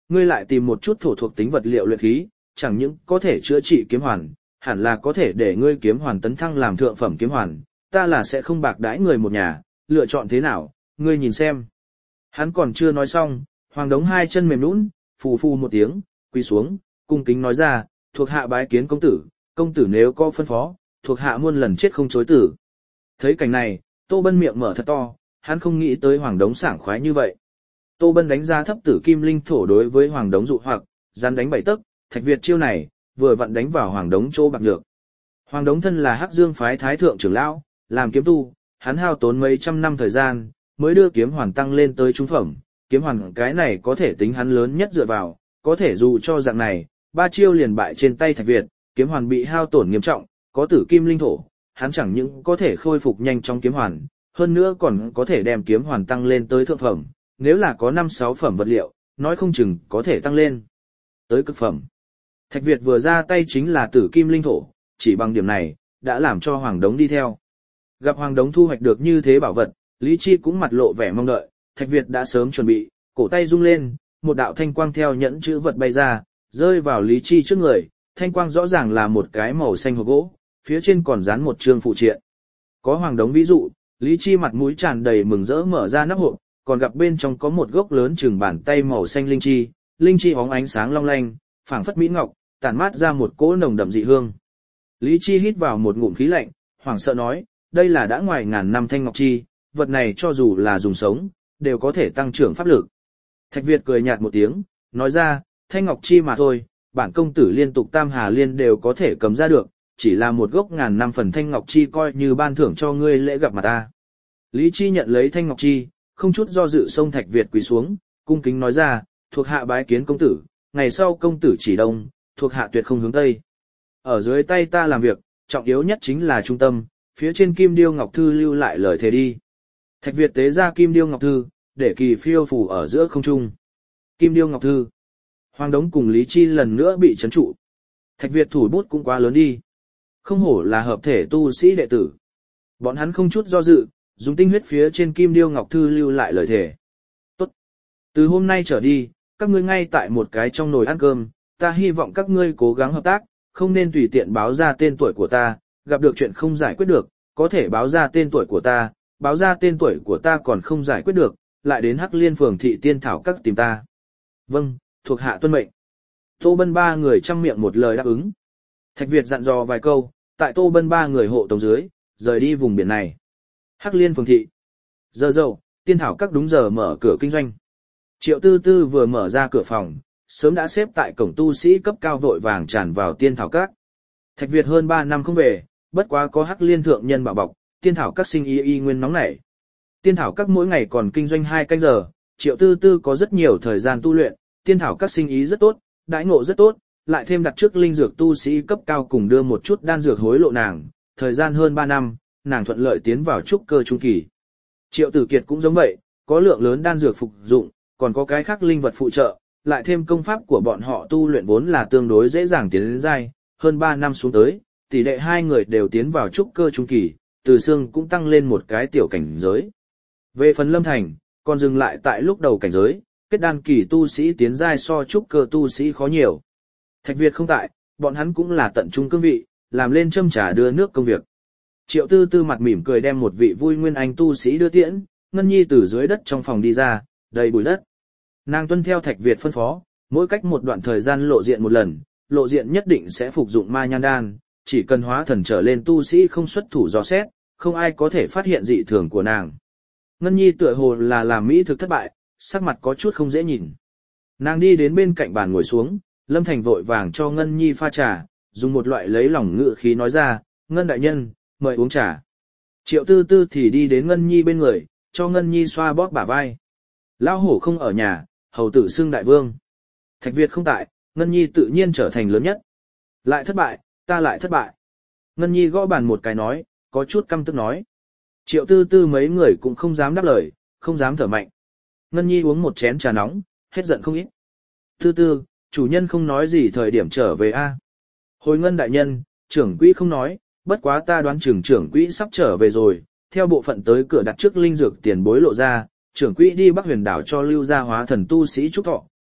S1: ngươi lại tìm một chút thổ thuộc tính vật liệu luyện khí, chẳng những có thể chữa trị kiếm hoàn, hẳn là có thể để ngươi kiếm hoàn tấn thăng làm thượng phẩm kiếm hoàn, ta là sẽ không bạc đãi người một nhà, lựa chọn thế nào, ngươi nhìn xem. Hắn còn chưa nói xong, Hoàng Đống hai chân mềm nhũn, phù phù một tiếng, quỳ xuống, cung kính nói ra, thuộc hạ bái kiến công tử, công tử nếu có phân phó, thuộc hạ muôn lần chết không chối tử. Thấy cảnh này, Tô Bân miệng mở thật to, hắn không nghĩ tới Hoàng Đống sảng khoái như vậy. Tô Bân đánh giá thấp tử kim linh thổ đối với Hoàng Đống dụ hoặc, gian đánh bảy tấc, Thạch Việt chiêu này, vừa vặn đánh vào Hoàng Đống chỗ bạc được. Hoàng Đống thân là Hắc Dương phái thái thượng trưởng lão, làm kiếm tu, hắn hao tốn mấy trăm năm thời gian, mới đưa kiếm hoàn tăng lên tới trung phẩm, kiếm hoàn cái này có thể tính hắn lớn nhất dựa vào, có thể dù cho dạng này, ba chiêu liền bại trên tay Thạch Việt, kiếm hoàn bị hao tổn nghiêm trọng, có tử kim linh thổ, hắn chẳng những có thể khôi phục nhanh trong kiếm hoàn, hơn nữa còn có thể đem kiếm hoàn tăng lên tới thượng phẩm, nếu là có năm sáu phẩm vật liệu, nói không chừng có thể tăng lên tới cực phẩm. Thạch Việt vừa ra tay chính là tử kim linh thổ, chỉ bằng điểm này, đã làm cho Hoàng Đống đi theo. Gặp Hoàng Đống thu hoạch được như thế bảo vật, Lý Chi cũng mặt lộ vẻ mong đợi, Thạch Việt đã sớm chuẩn bị, cổ tay rung lên, một đạo thanh quang theo nhẫn chữ vật bay ra, rơi vào Lý Chi trước người, thanh quang rõ ràng là một cái màu xanh hộp gỗ, phía trên còn dán một chương phụ triện. Có Hoàng Đống ví dụ, Lý Chi mặt mũi tràn đầy mừng rỡ mở ra nắp hộp, còn gặp bên trong có một gốc lớn chừng bàn tay màu xanh linh chi, linh chi bóng ánh sáng long lanh, phảng phất mỹ ngọc, tản mát ra một cỗ nồng đậm dị hương. Lý Chi hít vào một ngụm khí lạnh, hoảng sợ nói, đây là đã ngoài ngàn năm thanh ngọc chi, vật này cho dù là dùng sống, đều có thể tăng trưởng pháp lực. Thạch Việt cười nhạt một tiếng, nói ra, thanh ngọc chi mà thôi, bản công tử liên tục tam hà liên đều có thể cầm ra được, chỉ là một gốc ngàn năm phần thanh ngọc chi coi như ban thưởng cho ngươi lễ gặp mặt ta. Lý Chi nhận lấy thanh ngọc chi, không chút do dự xông Thạch Việt quỳ xuống, cung kính nói ra, thuộc hạ bái kiến công tử, ngày sau công tử chỉ đông, thuộc hạ tuyệt không hướng tây. Ở dưới tay ta làm việc, trọng yếu nhất chính là trung tâm, phía trên kim điêu ngọc thư lưu lại lời thề đi. Thạch Việt tế ra kim điêu ngọc thư, để kỳ phiêu phù ở giữa không trung. Kim điêu ngọc thư. Hoàng Đống cùng Lý Chi lần nữa bị chấn trụ. Thạch Việt thủ bút cũng quá lớn đi. Không hổ là hợp thể tu sĩ đệ tử. Bọn hắn không chút do dự, dùng tinh huyết phía trên kim điêu ngọc thư lưu lại lời thề. Tốt. Từ hôm nay trở đi, các ngươi ngay tại một cái trong nồi ăn cơm, ta hy vọng các ngươi cố gắng hợp tác, không nên tùy tiện báo ra tên tuổi của ta, gặp được chuyện không giải quyết được, có thể báo ra tên tuổi của ta, báo ra tên tuổi của ta còn không giải quyết được, lại đến Hắc Liên phường thị tiên thảo các tìm ta. Vâng, thuộc hạ tuân mệnh. Tô Bân ba người trăm miệng một lời đáp ứng. Thạch Việt dặn dò vài câu, tại Tô Bân ba người hộ tống dưới, rời đi vùng biển này. Hắc Liên phường thị. Giờ dậu, tiên thảo các đúng giờ mở cửa kinh doanh. Triệu Tư Tư vừa mở ra cửa phòng, sớm đã xếp tại cổng tu sĩ cấp cao vội vàng tràn vào tiên thảo các. Thạch Việt hơn ba năm không về, bất quá có Hắc Liên thượng nhân bảo bọc, tiên thảo các sinh y y nguyên nóng nảy. Tiên thảo các mỗi ngày còn kinh doanh hai canh giờ, Triệu Tư Tư có rất nhiều thời gian tu luyện, tiên thảo các sinh ý rất tốt, đãi ngộ rất tốt, lại thêm đặt trước linh dược tu sĩ cấp cao cùng đưa một chút đan dược hối lộ nàng, thời gian hơn ba năm, nàng thuận lợi tiến vào trúc cơ trung kỳ. Triệu Tử Kiệt cũng giống vậy, có lượng lớn đan dược phục dụng, còn có cái khác linh vật phụ trợ, lại thêm công pháp của bọn họ tu luyện vốn là tương đối dễ dàng tiến đến giai, hơn ba năm xuống tới, tỷ lệ hai người đều tiến vào trúc cơ trung kỳ, Từ Xương cũng tăng lên một cái tiểu cảnh giới. Về phần Lâm Thành, còn dừng lại tại lúc đầu cảnh giới, kết đan kỳ tu sĩ tiến giai so trúc cơ tu sĩ khó nhiều. Thạch Việt không tại, bọn hắn cũng là tận trung cương vị, làm lên châm trà đưa nước công việc. Triệu Tư Tư mặt mỉm cười đem một vị vui nguyên anh tu sĩ đưa tiễn, Ngân Nhi từ dưới đất trong phòng đi ra, đầy bụi đất. Nàng tuân theo Thạch Việt phân phó, mỗi cách một đoạn thời gian lộ diện một lần, lộ diện nhất định sẽ phục dụng ma nhan đan, chỉ cần hóa thần trở lên tu sĩ không xuất thủ dò xét, không ai có thể phát hiện dị thường của nàng. Ngân Nhi tựa hồ là làm mỹ thực thất bại, sắc mặt có chút không dễ nhìn. Nàng đi đến bên cạnh bàn ngồi xuống, Lâm Thành vội vàng cho Ngân Nhi pha trà, dùng một loại lấy lòng ngự khí nói ra, Ngân đại nhân, mời uống trà. Triệu Tư Tư thì đi đến Ngân Nhi bên người, cho Ngân Nhi xoa bóp bả vai. Lão hổ không ở nhà, hầu tử xưng đại vương. Thạch Việt không tại, Ngân Nhi tự nhiên trở thành lớn nhất. Lại thất bại, ta lại thất bại. Ngân Nhi gõ bàn một cái nói, có chút căm tức nói. Triệu Tư Tư mấy người cũng không dám đáp lời, không dám thở mạnh. Ngân Nhi uống một chén trà nóng, hết giận không ít. Tư Tư, chủ nhân không nói gì thời điểm trở về a. Hồi Ngân đại nhân, trưởng quỹ không nói, bất quá ta đoán trưởng trưởng quỹ sắp trở về rồi, theo bộ phận tới cửa đặt trước linh dược tiền bối lộ ra, trưởng quỹ đi Bắc Huyền đảo cho lưu gia hóa thần tu sĩ trúc thọ,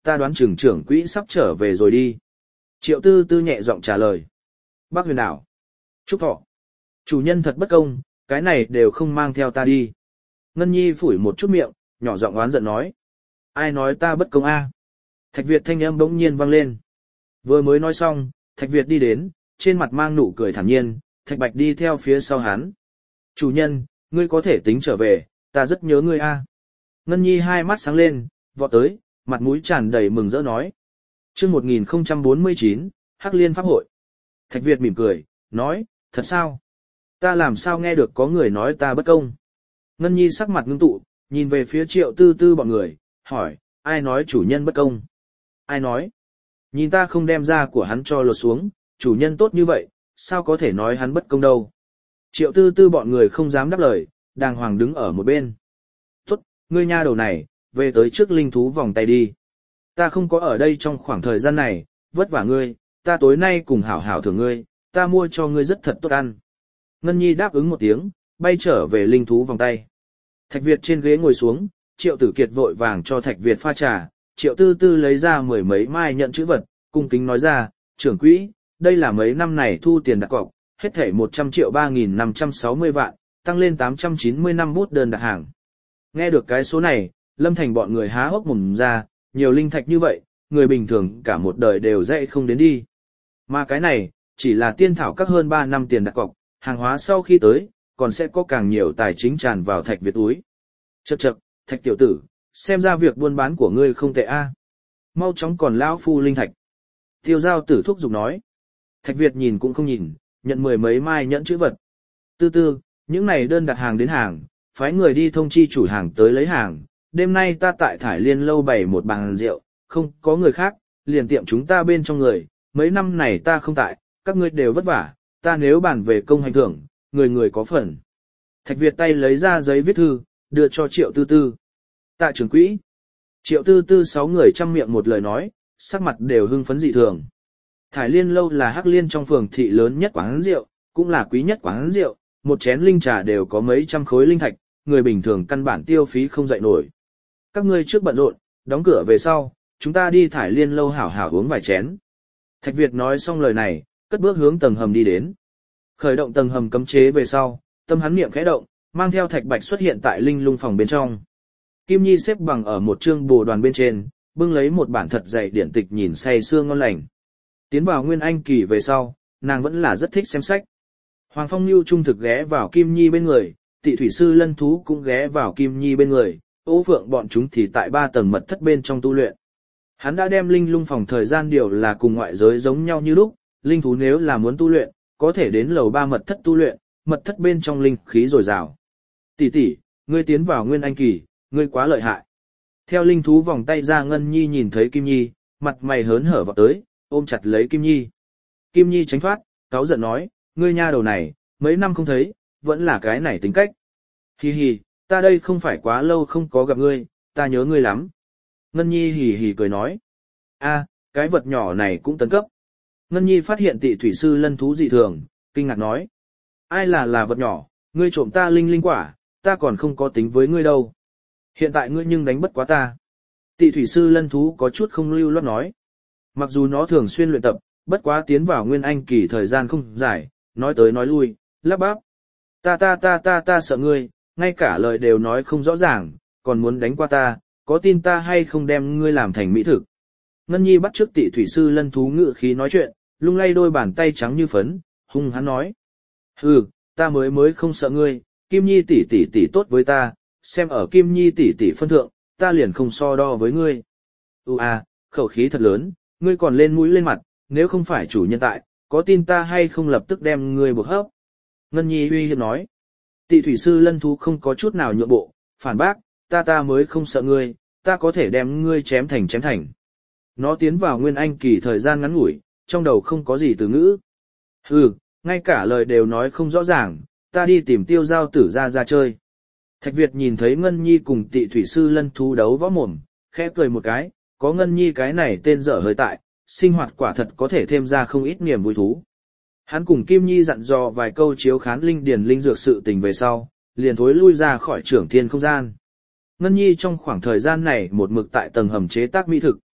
S1: ta đoán trưởng trưởng quỹ sắp trở về rồi đi. Triệu Tư Tư nhẹ giọng trả lời. Bác Huyền đảo. Trúc Thọ. Chủ nhân thật bất công, cái này đều không mang theo ta đi. Ngân Nhi phủi một chút miệng, nhỏ giọng oán giận nói. Ai nói ta bất công a? Thạch Việt thanh âm bỗng nhiên vang lên. Vừa mới nói xong, Thạch Việt đi đến, trên mặt mang nụ cười thản nhiên, Thạch Bạch đi theo phía sau hắn. Chủ nhân, ngươi có thể tính trở về, ta rất nhớ ngươi a. Ngân Nhi hai mắt sáng lên, vọt tới, mặt mũi tràn đầy mừng rỡ nói. Chương một nghìn không trăm bốn mươi chín, Hắc Liên Pháp hội. Thạch Việt mỉm cười, nói, thật sao? Ta làm sao nghe được có người nói ta bất công? Ngân Nhi sắc mặt ngưng tụ, nhìn về phía Triệu Tư Tư bọn người, hỏi, ai nói chủ nhân bất công? Ai nói? Nhìn ta không đem da của hắn cho lột xuống, chủ nhân tốt như vậy, sao có thể nói hắn bất công đâu? Triệu Tư Tư bọn người không dám đáp lời, đàng hoàng đứng ở một bên. Tốt, ngươi nha đầu này, về tới trước linh thú vòng tay đi. Ta không có ở đây trong khoảng thời gian này, vất vả ngươi, ta tối nay cùng hảo hảo thưởng ngươi, ta mua cho ngươi rất thật tốt ăn. Ngân Nhi đáp ứng một tiếng, bay trở về linh thú vòng tay. Thạch Việt trên ghế ngồi xuống, Triệu Tử Kiệt vội vàng cho Thạch Việt pha trà, Triệu Tư Tư lấy ra mười mấy mai nhận chữ vật, cung kính nói ra, trưởng quỹ, đây là mấy năm này thu tiền đặt cọc, hết thảy một trăm triệu ba nghìn năm trăm sáu mươi vạn, tăng lên tám trăm chín mươi năm bút đơn đặt hàng. Nghe được cái số này, Lâm Thành bọn người há hốc mồm ra, nhiều linh thạch như vậy, người bình thường cả một đời đều dạy không đến đi. Mà cái này, chỉ là tiên thảo các hơn ba năm tiền đặt cọc, hàng hóa sau khi tới, còn sẽ có càng nhiều tài chính tràn vào Thạch Việt túi. Chậc chậc, Thạch tiểu tử, xem ra việc buôn bán của ngươi không tệ a. Mau chóng còn lão phu linh thạch. Tiêu Giao Tử thúc giục nói. Thạch Việt nhìn cũng không nhìn, nhận mười mấy mai nhẫn chữ vật. Tư Tư, những này đơn đặt hàng đến hàng, phái người đi thông chi chủ hàng tới lấy hàng. Đêm nay ta tại Thải Liên lâu bày một bàn rượu, không có người khác, liền tiệm chúng ta bên trong người. Mấy năm này ta không tại, các ngươi đều vất vả, ta nếu bàn về công hành thưởng, người người có phần. Thạch Việt tay lấy ra giấy viết thư, đưa cho Triệu Tư Tư. Tạ trưởng quỹ. Triệu Tư Tư sáu người chăm miệng một lời nói, sắc mặt đều hưng phấn dị thường. Thải Liên lâu là Hắc Liên trong phường thị lớn nhất quán rượu, cũng là quý nhất quán rượu, một chén linh trà đều có mấy trăm khối linh thạch, người bình thường căn bản tiêu phí không dậy nổi. Các ngươi trước bận rộn, đóng cửa về sau, chúng ta đi Thải Liên lâu hảo hảo uống vài chén. Thạch Việt nói xong lời này, cất bước hướng tầng hầm đi đến. Khởi động tầng hầm cấm chế về sau, tâm hắn niệm khẽ động, mang theo Thạch Bạch xuất hiện tại linh lung phòng bên trong. Kim Nhi xếp bằng ở một chương bồ đoàn bên trên, bưng lấy một bản thật dày điển tịch nhìn say sưa ngon lành. Tiến vào Nguyên Anh kỳ về sau, nàng vẫn là rất thích xem sách. Hoàng Phong Nưu trung thực ghé vào Kim Nhi bên người, Tị Thủy Sư Lân Thú cũng ghé vào Kim Nhi bên người, Ô Phượng bọn chúng thì tại ba tầng mật thất bên trong tu luyện. Hắn đã đem linh lung phòng thời gian điều là cùng ngoại giới giống nhau như lúc, linh thú nếu là muốn tu luyện, có thể đến lầu ba mật thất tu luyện, mật thất bên trong linh khí dồi dào. Tỷ tỷ, ngươi tiến vào Nguyên Anh kỳ, ngươi quá lợi hại. Theo linh thú vòng tay ra, Ngân Nhi nhìn thấy Kim Nhi, mặt mày hớn hở vào tới, ôm chặt lấy Kim Nhi. Kim Nhi tránh thoát, cáu giận nói, ngươi nha đầu này, mấy năm không thấy, vẫn là cái này tính cách. Hì hì, ta đây không phải quá lâu không có gặp ngươi, ta nhớ ngươi lắm. Ngân Nhi hì hì cười nói, a, cái vật nhỏ này cũng tấn cấp. Ngân Nhi phát hiện Tị Thủy Sư Lân Thú dị thường, kinh ngạc nói, ai là là vật nhỏ, ngươi trộm ta linh linh quả, ta còn không có tính với ngươi đâu. Hiện tại ngươi nhưng đánh bất quá ta. Tị Thủy Sư Lân Thú có chút không lưu loát nói. Mặc dù nó thường xuyên luyện tập, bất quá tiến vào Nguyên Anh kỳ thời gian không dài, nói tới nói lui, lắp bắp. Ta ta ta ta ta sợ ngươi, ngay cả lời đều nói không rõ ràng, còn muốn đánh qua ta, có tin ta hay không đem ngươi làm thành mỹ thực. Ngân Nhi bắt trước Tị Thủy Sư Lân Thú ngự khí nói chuyện, lung lay đôi bàn tay trắng như phấn, hung hắn nói. Hừ, ta mới mới không sợ ngươi, Kim Nhi tỷ tỷ tỷ tốt với ta, xem ở Kim Nhi tỷ tỷ phân thượng, ta liền không so đo với ngươi. U à, khẩu khí thật lớn, ngươi còn lên mũi lên mặt, nếu không phải chủ nhân tại, có tin ta hay không lập tức đem ngươi buộc hấp. Ngân Nhi uy hiếp nói. Tị Thủy Sư Lân Thú không có chút nào nhượng bộ, phản bác, ta ta mới không sợ ngươi, ta có thể đem ngươi chém thành chém thành. Nó tiến vào Nguyên Anh kỳ thời gian ngắn ngủi, trong đầu không có gì từ ngữ. Hừ, ngay cả lời đều nói không rõ ràng, ta đi tìm Tiêu Giao Tử ra ra chơi. Thạch Việt nhìn thấy Ngân Nhi cùng Tị Thủy Sư Lân Thú đấu võ mồm, khẽ cười một cái, có Ngân Nhi cái này tên dở hơi tại, sinh hoạt quả thật có thể thêm ra không ít niềm vui thú. Hắn cùng Kim Nhi dặn dò vài câu chiếu khán linh điển linh dược sự tình về sau, liền thối lui ra khỏi trưởng thiên không gian. Ngân Nhi trong khoảng thời gian này một mực tại tầng hầm chế tác mỹ thực,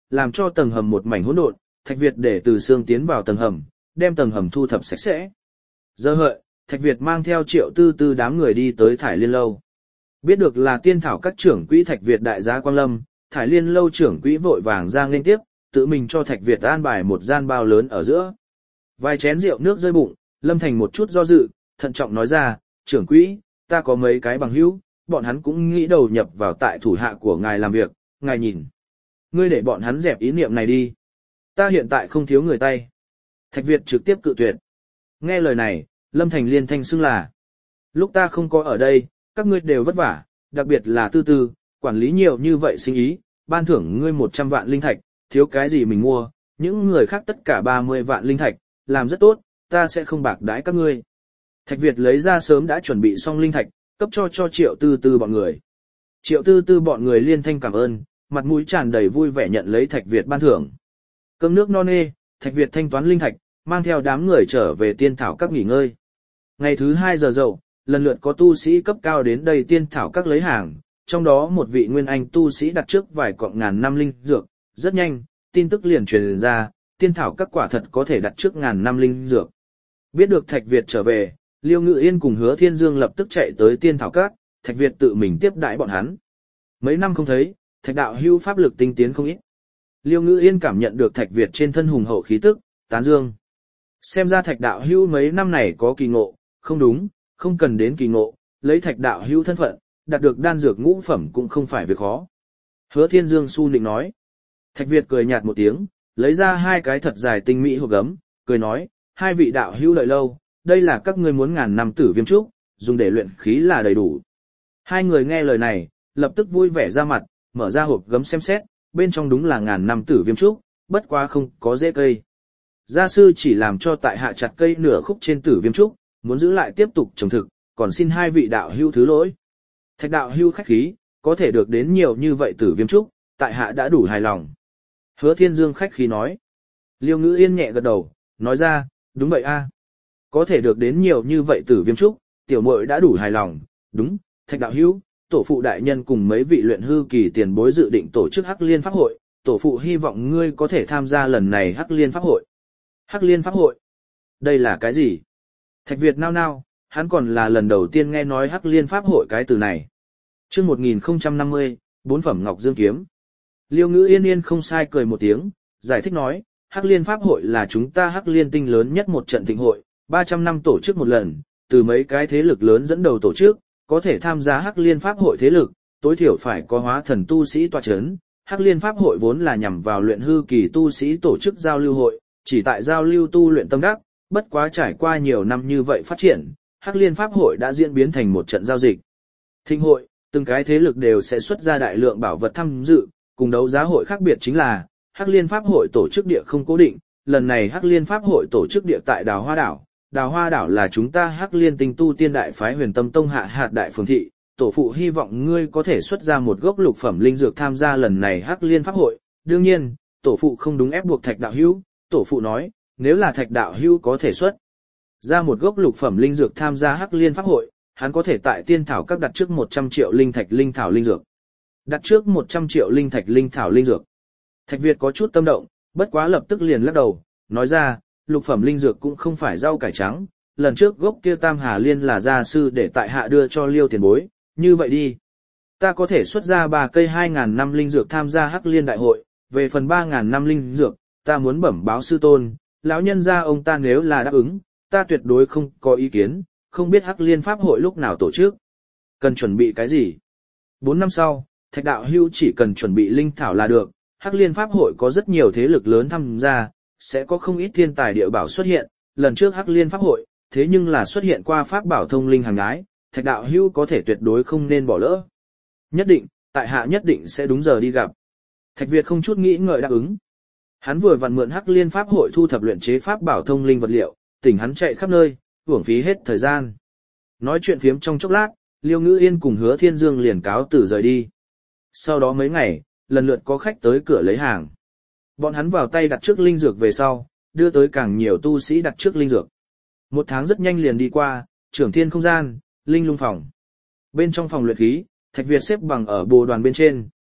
S1: làm cho tầng hầm một mảnh hỗn độn, Thạch Việt để Từ Sương tiến vào tầng hầm, đem tầng hầm thu thập sạch sẽ. Giờ hợi, Thạch Việt mang theo Triệu Tư Tư đám người đi tới Thải Liên lâu. Biết được là tiên thảo các trưởng quỹ Thạch Việt đại gia Quang Lâm, Thải Liên lâu trưởng quỹ vội vàng ra nghênh tiếp, tự mình cho Thạch Việt an bài một gian bao lớn ở giữa. Vài chén rượu nước rơi bụng, Lâm Thành một chút do dự, thận trọng nói ra, trưởng quỹ, ta có mấy cái bằng hữu, bọn hắn cũng nghĩ đầu nhập vào tại thủ hạ của ngài làm việc, ngài nhìn. Ngươi để bọn hắn dẹp ý niệm này đi. Ta hiện tại không thiếu người tay. Thạch Việt trực tiếp cự tuyệt. Nghe lời này, Lâm Thành liên thanh xưng là. Lúc ta không có ở đây, các ngươi đều vất vả, đặc biệt là Tư Tư, quản lý nhiều như vậy sinh ý, ban thưởng ngươi một trăm vạn linh thạch, thiếu cái gì mình mua, những người khác tất cả ba mươi vạn linh thạch, làm rất tốt, ta sẽ không bạc đãi các ngươi. Thạch Việt lấy ra sớm đã chuẩn bị xong linh thạch, cấp cho cho Triệu Tư Tư bọn người. Triệu Tư Tư bọn người liên thanh cảm ơn, mặt mũi tràn đầy vui vẻ nhận lấy Thạch Việt ban thưởng. Cơm nước no nê, Thạch Việt thanh toán linh thạch, mang theo đám người trở về tiên thảo các nghỉ ngơi. Ngày thứ hai giờ dậu, lần lượt có tu sĩ cấp cao đến đây tiên thảo các lấy hàng, trong đó một vị nguyên anh tu sĩ đặt trước vài cọng ngàn năm linh dược, rất nhanh, tin tức liền truyền ra, tiên thảo các quả thật có thể đặt trước ngàn năm linh dược. Biết được Thạch Việt trở về, Liêu Ngự Yên cùng Hứa Thiên Dương lập tức chạy tới tiên thảo các, Thạch Việt tự mình tiếp đãi bọn hắn. Mấy năm không thấy, Thạch đạo hưu pháp lực tinh tiến không ít. Liêu Ngự Yên cảm nhận được Thạch Việt trên thân hùng hậu khí tức, tán dương. Xem ra Thạch đạo hưu mấy năm này có kỳ ngộ, không đúng, không cần đến kỳ ngộ, lấy Thạch đạo hưu thân phận, đạt được đan dược ngũ phẩm cũng không phải việc khó. Hứa Thiên Dương su nịnh nói. Thạch Việt cười nhạt một tiếng, lấy ra hai cái thật dài tinh mỹ hộp gấm, cười nói, hai vị đạo hưu đợi lâu, đây là các ngươi muốn ngàn năm tử viêm trúc, dùng để luyện khí là đầy đủ. Hai người nghe lời này, lập tức vui vẻ ra mặt, mở ra hộp gấm xem xét, bên trong đúng là ngàn năm tử viêm trúc, bất quá không có rễ cây. Gia sư chỉ làm cho tại hạ chặt cây nửa khúc trên tử viêm trúc, muốn giữ lại tiếp tục trồng thực, còn xin hai vị đạo hưu thứ lỗi. Thạch đạo hưu khách khí, có thể được đến nhiều như vậy tử viêm trúc, tại hạ đã đủ hài lòng. Hứa Thiên Dương khách khí nói. Liêu Ngữ Yên nhẹ gật đầu, nói ra, đúng vậy a, có thể được đến nhiều như vậy tử viêm trúc, tiểu muội đã đủ hài lòng, đúng, Thạch đạo hữu, tổ phụ đại nhân cùng mấy vị luyện hư kỳ tiền bối dự định tổ chức Hắc Liên Pháp hội, tổ phụ hy vọng ngươi có thể tham gia lần này Hắc Liên Pháp hội. Hắc Liên Pháp hội? Đây là cái gì? Thạch Việt nao nao, hắn còn là lần đầu tiên nghe nói Hắc Liên Pháp hội cái từ này. Chương một nghìn không trăm năm mươi, bốn phẩm Ngọc Dương kiếm. Liêu Ngữ Yên Yên không sai cười một tiếng, giải thích nói, Hắc Liên Pháp hội là chúng ta Hắc Liên tinh lớn nhất một trận thịnh hội, ba trăm năm tổ chức một lần, từ mấy cái thế lực lớn dẫn đầu tổ chức, có thể tham gia Hắc Liên Pháp hội thế lực, tối thiểu phải có hóa thần tu sĩ tọa chấn. Hắc Liên Pháp hội vốn là nhằm vào luyện hư kỳ tu sĩ tổ chức giao lưu hội, chỉ tại giao lưu tu luyện tâm đắc, bất quá trải qua nhiều năm như vậy phát triển, Hắc Liên Pháp hội đã diễn biến thành một trận giao dịch. Thịnh hội, từng cái thế lực đều sẽ xuất ra đại lượng bảo vật tham dự, cùng đấu giá hội khác biệt chính là, Hắc Liên Pháp hội tổ chức địa không cố định, lần này Hắc Liên Pháp hội tổ chức địa tại Đào Hoa đảo. Đào Hoa đảo là chúng ta Hắc Liên tinh tu tiên đại phái Huyền Tâm Tông hạ hạt đại phường thị, tổ phụ hy vọng ngươi có thể xuất ra một gốc lục phẩm linh dược tham gia lần này Hắc Liên Pháp hội. Đương nhiên, tổ phụ không đúng ép buộc Thạch đạo hữu, tổ phụ nói, nếu là Thạch đạo hữu có thể xuất ra một gốc lục phẩm linh dược tham gia Hắc Liên Pháp hội, hắn có thể tại tiên thảo các đặt trước một trăm triệu linh thạch linh thảo linh dược. Đặt trước một trăm triệu linh thạch linh thảo linh dược. Thạch Việt có chút tâm động, bất quá lập tức liền lắc đầu, nói ra, lục phẩm linh dược cũng không phải rau cải trắng, lần trước gốc kia Tam Hà Liên là gia sư để tại hạ đưa cho Liêu tiền bối, như vậy đi. Ta có thể xuất ra ba cây hai ngàn năm linh dược tham gia Hắc Liên đại hội, về phần ba ngàn năm linh dược, ta muốn bẩm báo sư tôn, lão nhân gia ông ta nếu là đáp ứng, ta tuyệt đối không có ý kiến, không biết Hắc Liên Pháp hội lúc nào tổ chức. Cần chuẩn bị cái gì? Bốn năm sau, Thạch đạo hưu chỉ cần chuẩn bị linh thảo là được, Hắc Liên Pháp hội có rất nhiều thế lực lớn tham gia, sẽ có không ít thiên tài địa bảo xuất hiện, lần trước Hắc Liên Pháp hội, thế nhưng là xuất hiện qua pháp bảo thông linh hàng ái, Thạch đạo hưu có thể tuyệt đối không nên bỏ lỡ. Nhất định, tại hạ nhất định sẽ đúng giờ đi gặp. Thạch Việt không chút nghĩ ngợi đáp ứng. Hắn vừa vặn mượn Hắc Liên Pháp hội thu thập luyện chế pháp bảo thông linh vật liệu, tỉnh hắn chạy khắp nơi, uổng phí hết thời gian. Nói chuyện phiếm trong chốc lát, Liêu Ngữ Yên cùng Hứa Thiên Dương liền cáo từ rời đi. Sau đó mấy ngày, lần lượt có khách tới cửa lấy hàng. Bọn hắn vào tay đặt trước linh dược về sau, đưa tới càng nhiều tu sĩ đặt trước linh dược. Một tháng rất nhanh liền đi qua, trưởng thiên không gian, linh lung phòng. Bên trong phòng luyện khí, Thạch Việt xếp bằng ở bồ đoàn bên trên,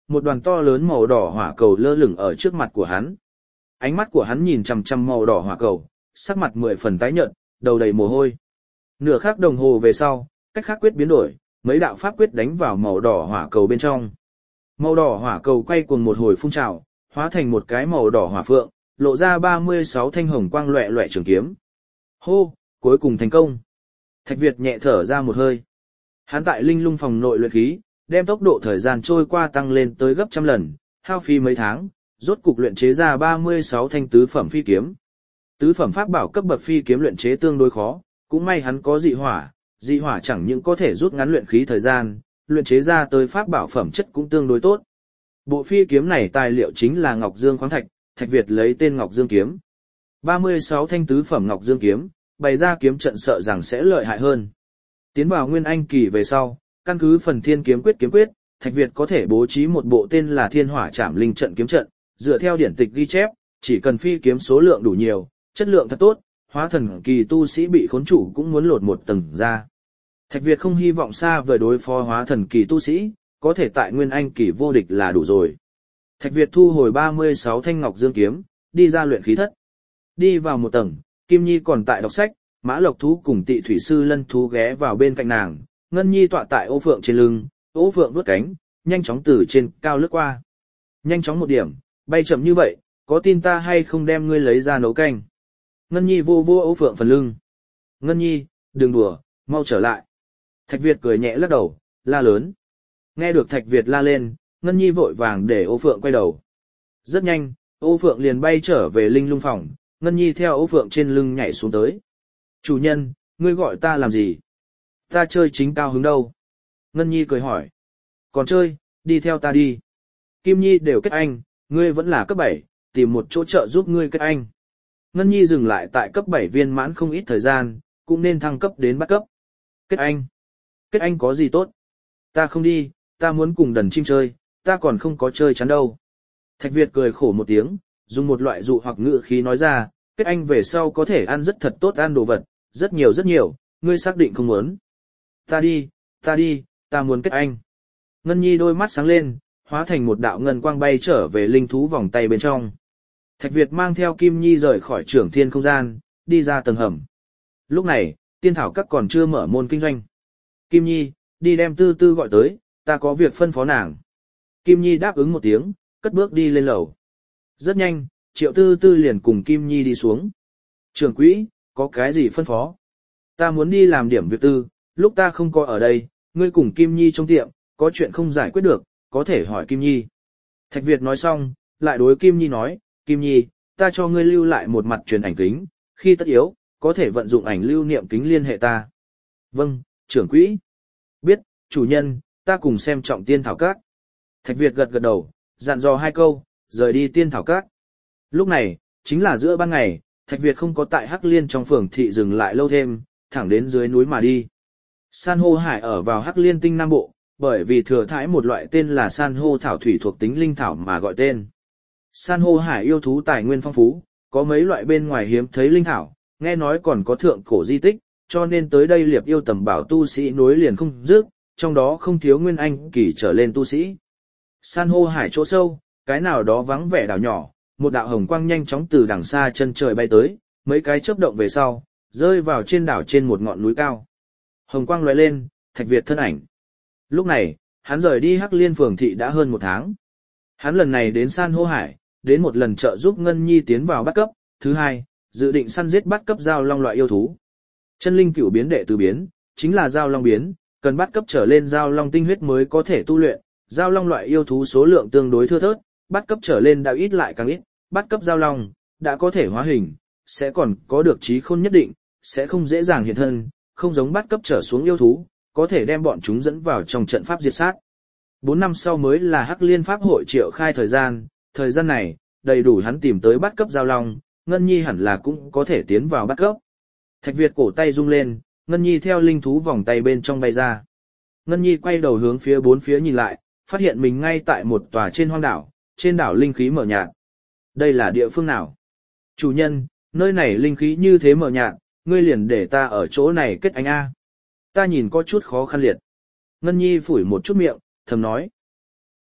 S1: một đoàn to lớn màu đỏ hỏa cầu lơ lửng ở trước mặt của hắn. Ánh mắt của hắn nhìn chằm chằm màu đỏ hỏa cầu, sắc mặt mười phần tái nhợt, đầu đầy mồ hôi. Nửa khắc đồng hồ về sau, cách khắc quyết biến đổi, mấy đạo pháp quyết đánh vào màu đỏ hỏa cầu bên trong. Màu đỏ hỏa cầu quay cuồng một hồi phun trào, hóa thành một cái màu đỏ hỏa phượng, lộ ra ba mươi sáu thanh hồng quang loẹt loẹt trường kiếm. Hô, cuối cùng thành công. Thạch Việt nhẹ thở ra một hơi. Hắn tại linh lung phòng nội luyện khí, đem tốc độ thời gian trôi qua tăng lên tới gấp trăm lần, hao phí mấy tháng, rốt cục luyện chế ra ba mươi sáu thanh tứ phẩm phi kiếm. Tứ phẩm pháp bảo cấp bậc phi kiếm luyện chế tương đối khó, cũng may hắn có dị hỏa, dị hỏa chẳng những có thể rút ngắn luyện khí thời gian, luyện chế ra tới pháp bảo phẩm chất cũng tương đối tốt. Bộ phi kiếm này tài liệu chính là Ngọc Dương khoáng thạch, Thạch Việt lấy tên Ngọc Dương kiếm. ba mươi sáu thanh tứ phẩm Ngọc Dương kiếm, bày ra kiếm trận sợ rằng sẽ lợi hại hơn. Tiến vào Nguyên Anh kỳ về sau, căn cứ phần Thiên kiếm quyết kiếm quyết, Thạch Việt có thể bố trí một bộ tên là Thiên Hỏa Trảm Linh trận kiếm trận, dựa theo điển tịch ghi chép, chỉ cần phi kiếm số lượng đủ nhiều, chất lượng thật tốt, hóa thần kỳ tu sĩ bị khốn trụ cũng muốn lột một tầng ra. Thạch Việt không hy vọng xa vời đối phó hóa thần kỳ tu sĩ, có thể tại Nguyên Anh kỳ vô địch là đủ rồi. Thạch Việt thu hồi ba mươi sáu thanh Ngọc Dương kiếm, đi ra luyện khí thất. Đi vào một tầng, Kim Nhi còn tại đọc sách, Mã Lộc Thú cùng Tị Thủy Sư Lân Thú ghé vào bên cạnh nàng, Ngân Nhi tọa tại ô phượng trên lưng, ô phượng vuốt cánh, nhanh chóng từ trên cao lướt qua. Nhanh chóng một điểm, bay chậm như vậy, có tin ta hay không đem ngươi lấy ra nấu canh. Ngân Nhi vô vô ô phượng phần lưng. Ngân Nhi, đừng đùa, mau trở lại. Thạch Việt cười nhẹ lắc đầu, la lớn. Nghe được Thạch Việt la lên, Ngân Nhi vội vàng để ô phượng quay đầu. Rất nhanh, ô phượng liền bay trở về linh lung phòng, Ngân Nhi theo ô phượng trên lưng nhảy xuống tới. Chủ nhân, ngươi gọi ta làm gì? Ta chơi chính cao hứng đâu? Ngân Nhi cười hỏi. Còn chơi, đi theo ta đi. Kim Nhi đều kết anh, ngươi vẫn là cấp bảy, tìm một chỗ trợ giúp ngươi kết anh. Ngân Nhi dừng lại tại cấp bảy viên mãn không ít thời gian, cũng nên thăng cấp đến bắt cấp. Kết anh. Kết anh có gì tốt? Ta không đi, ta muốn cùng đần chim chơi, ta còn không có chơi chán đâu. Thạch Việt cười khổ một tiếng, dùng một loại dụ hoặc ngữ khí nói ra, kết anh về sau có thể ăn rất thật tốt ăn đồ vật, rất nhiều rất nhiều, ngươi xác định không muốn. Ta đi, ta đi, ta muốn kết anh. Ngân Nhi đôi mắt sáng lên, hóa thành một đạo ngân quang bay trở về linh thú vòng tay bên trong. Thạch Việt mang theo Kim Nhi rời khỏi trưởng thiên không gian, đi ra tầng hầm. Lúc này, tiên thảo các còn chưa mở môn kinh doanh. Kim Nhi, đi đem Tư Tư gọi tới, ta có việc phân phó nàng. Kim Nhi đáp ứng một tiếng, cất bước đi lên lầu. Rất nhanh, Triệu Tư Tư liền cùng Kim Nhi đi xuống. Trưởng quỹ, có cái gì phân phó? Ta muốn đi làm điểm việc tư, lúc ta không có ở đây, ngươi cùng Kim Nhi trong tiệm, có chuyện không giải quyết được, có thể hỏi Kim Nhi. Thạch Việt nói xong, lại đối Kim Nhi nói, Kim Nhi, ta cho ngươi lưu lại một mặt truyền ảnh kính, khi tất yếu, có thể vận dụng ảnh lưu niệm kính liên hệ ta. Vâng, trưởng quỹ. Biết, chủ nhân, ta cùng xem trọng tiên thảo các. Thạch Việt gật gật đầu, dặn dò hai câu, rời đi tiên thảo các. Lúc này, chính là giữa ban ngày, Thạch Việt không có tại Hắc Liên trong phường thị dừng lại lâu thêm, thẳng đến dưới núi mà đi. San hô hải ở vào Hắc Liên tinh Nam Bộ, bởi vì thừa thãi một loại tên là san hô thảo thủy thuộc tính linh thảo mà gọi tên. San hô hải yêu thú tài nguyên phong phú, có mấy loại bên ngoài hiếm thấy linh thảo, nghe nói còn có thượng cổ di tích, cho nên tới đây liệp yêu tầm bảo tu sĩ nối liền không dứt, trong đó không thiếu nguyên anh kỳ trở lên tu sĩ. San hô hải chỗ sâu, cái nào đó vắng vẻ đảo nhỏ, một đạo hồng quang nhanh chóng từ đằng xa chân trời bay tới, mấy cái chớp động về sau, rơi vào trên đảo trên một ngọn núi cao. Hồng quang lóe lên, Thạch Việt thân ảnh. Lúc này, hắn rời đi Hắc Liên phường thị đã hơn một tháng. Hắn lần này đến San hô hải, đến một lần trợ giúp Ngân Nhi tiến vào bắt cấp, thứ hai, dự định săn giết bắt cấp giao long loại yêu thú. Chân linh cửu biến đệ tứ biến, chính là giao long biến, cần bắt cấp trở lên giao long tinh huyết mới có thể tu luyện, giao long loại yêu thú số lượng tương đối thưa thớt, bắt cấp trở lên đã ít lại càng ít, bắt cấp giao long đã có thể hóa hình, sẽ còn có được trí khôn nhất định, sẽ không dễ dàng hiện thân, không giống bắt cấp trở xuống yêu thú, có thể đem bọn chúng dẫn vào trong trận pháp diệt sát. Bốn năm sau mới là Hắc Liên pháp hội triệu khai thời gian, thời gian này, đầy đủ hắn tìm tới bắt cấp giao long, Ngân Nhi hẳn là cũng có thể tiến vào bắt cấp. Thạch Việt cổ tay rung lên, Ngân Nhi theo linh thú vòng tay bên trong bay ra. Ngân Nhi quay đầu hướng phía bốn phía nhìn lại, phát hiện mình ngay tại một tòa trên hoang đảo, trên đảo linh khí mờ nhạt. Đây là địa phương nào? Chủ nhân, nơi này linh khí như thế mờ nhạt, ngươi liền để ta ở chỗ này kết anh A. Ta nhìn có chút khó khăn liệt. Ngân Nhi phủi một chút miệng, thầm nói.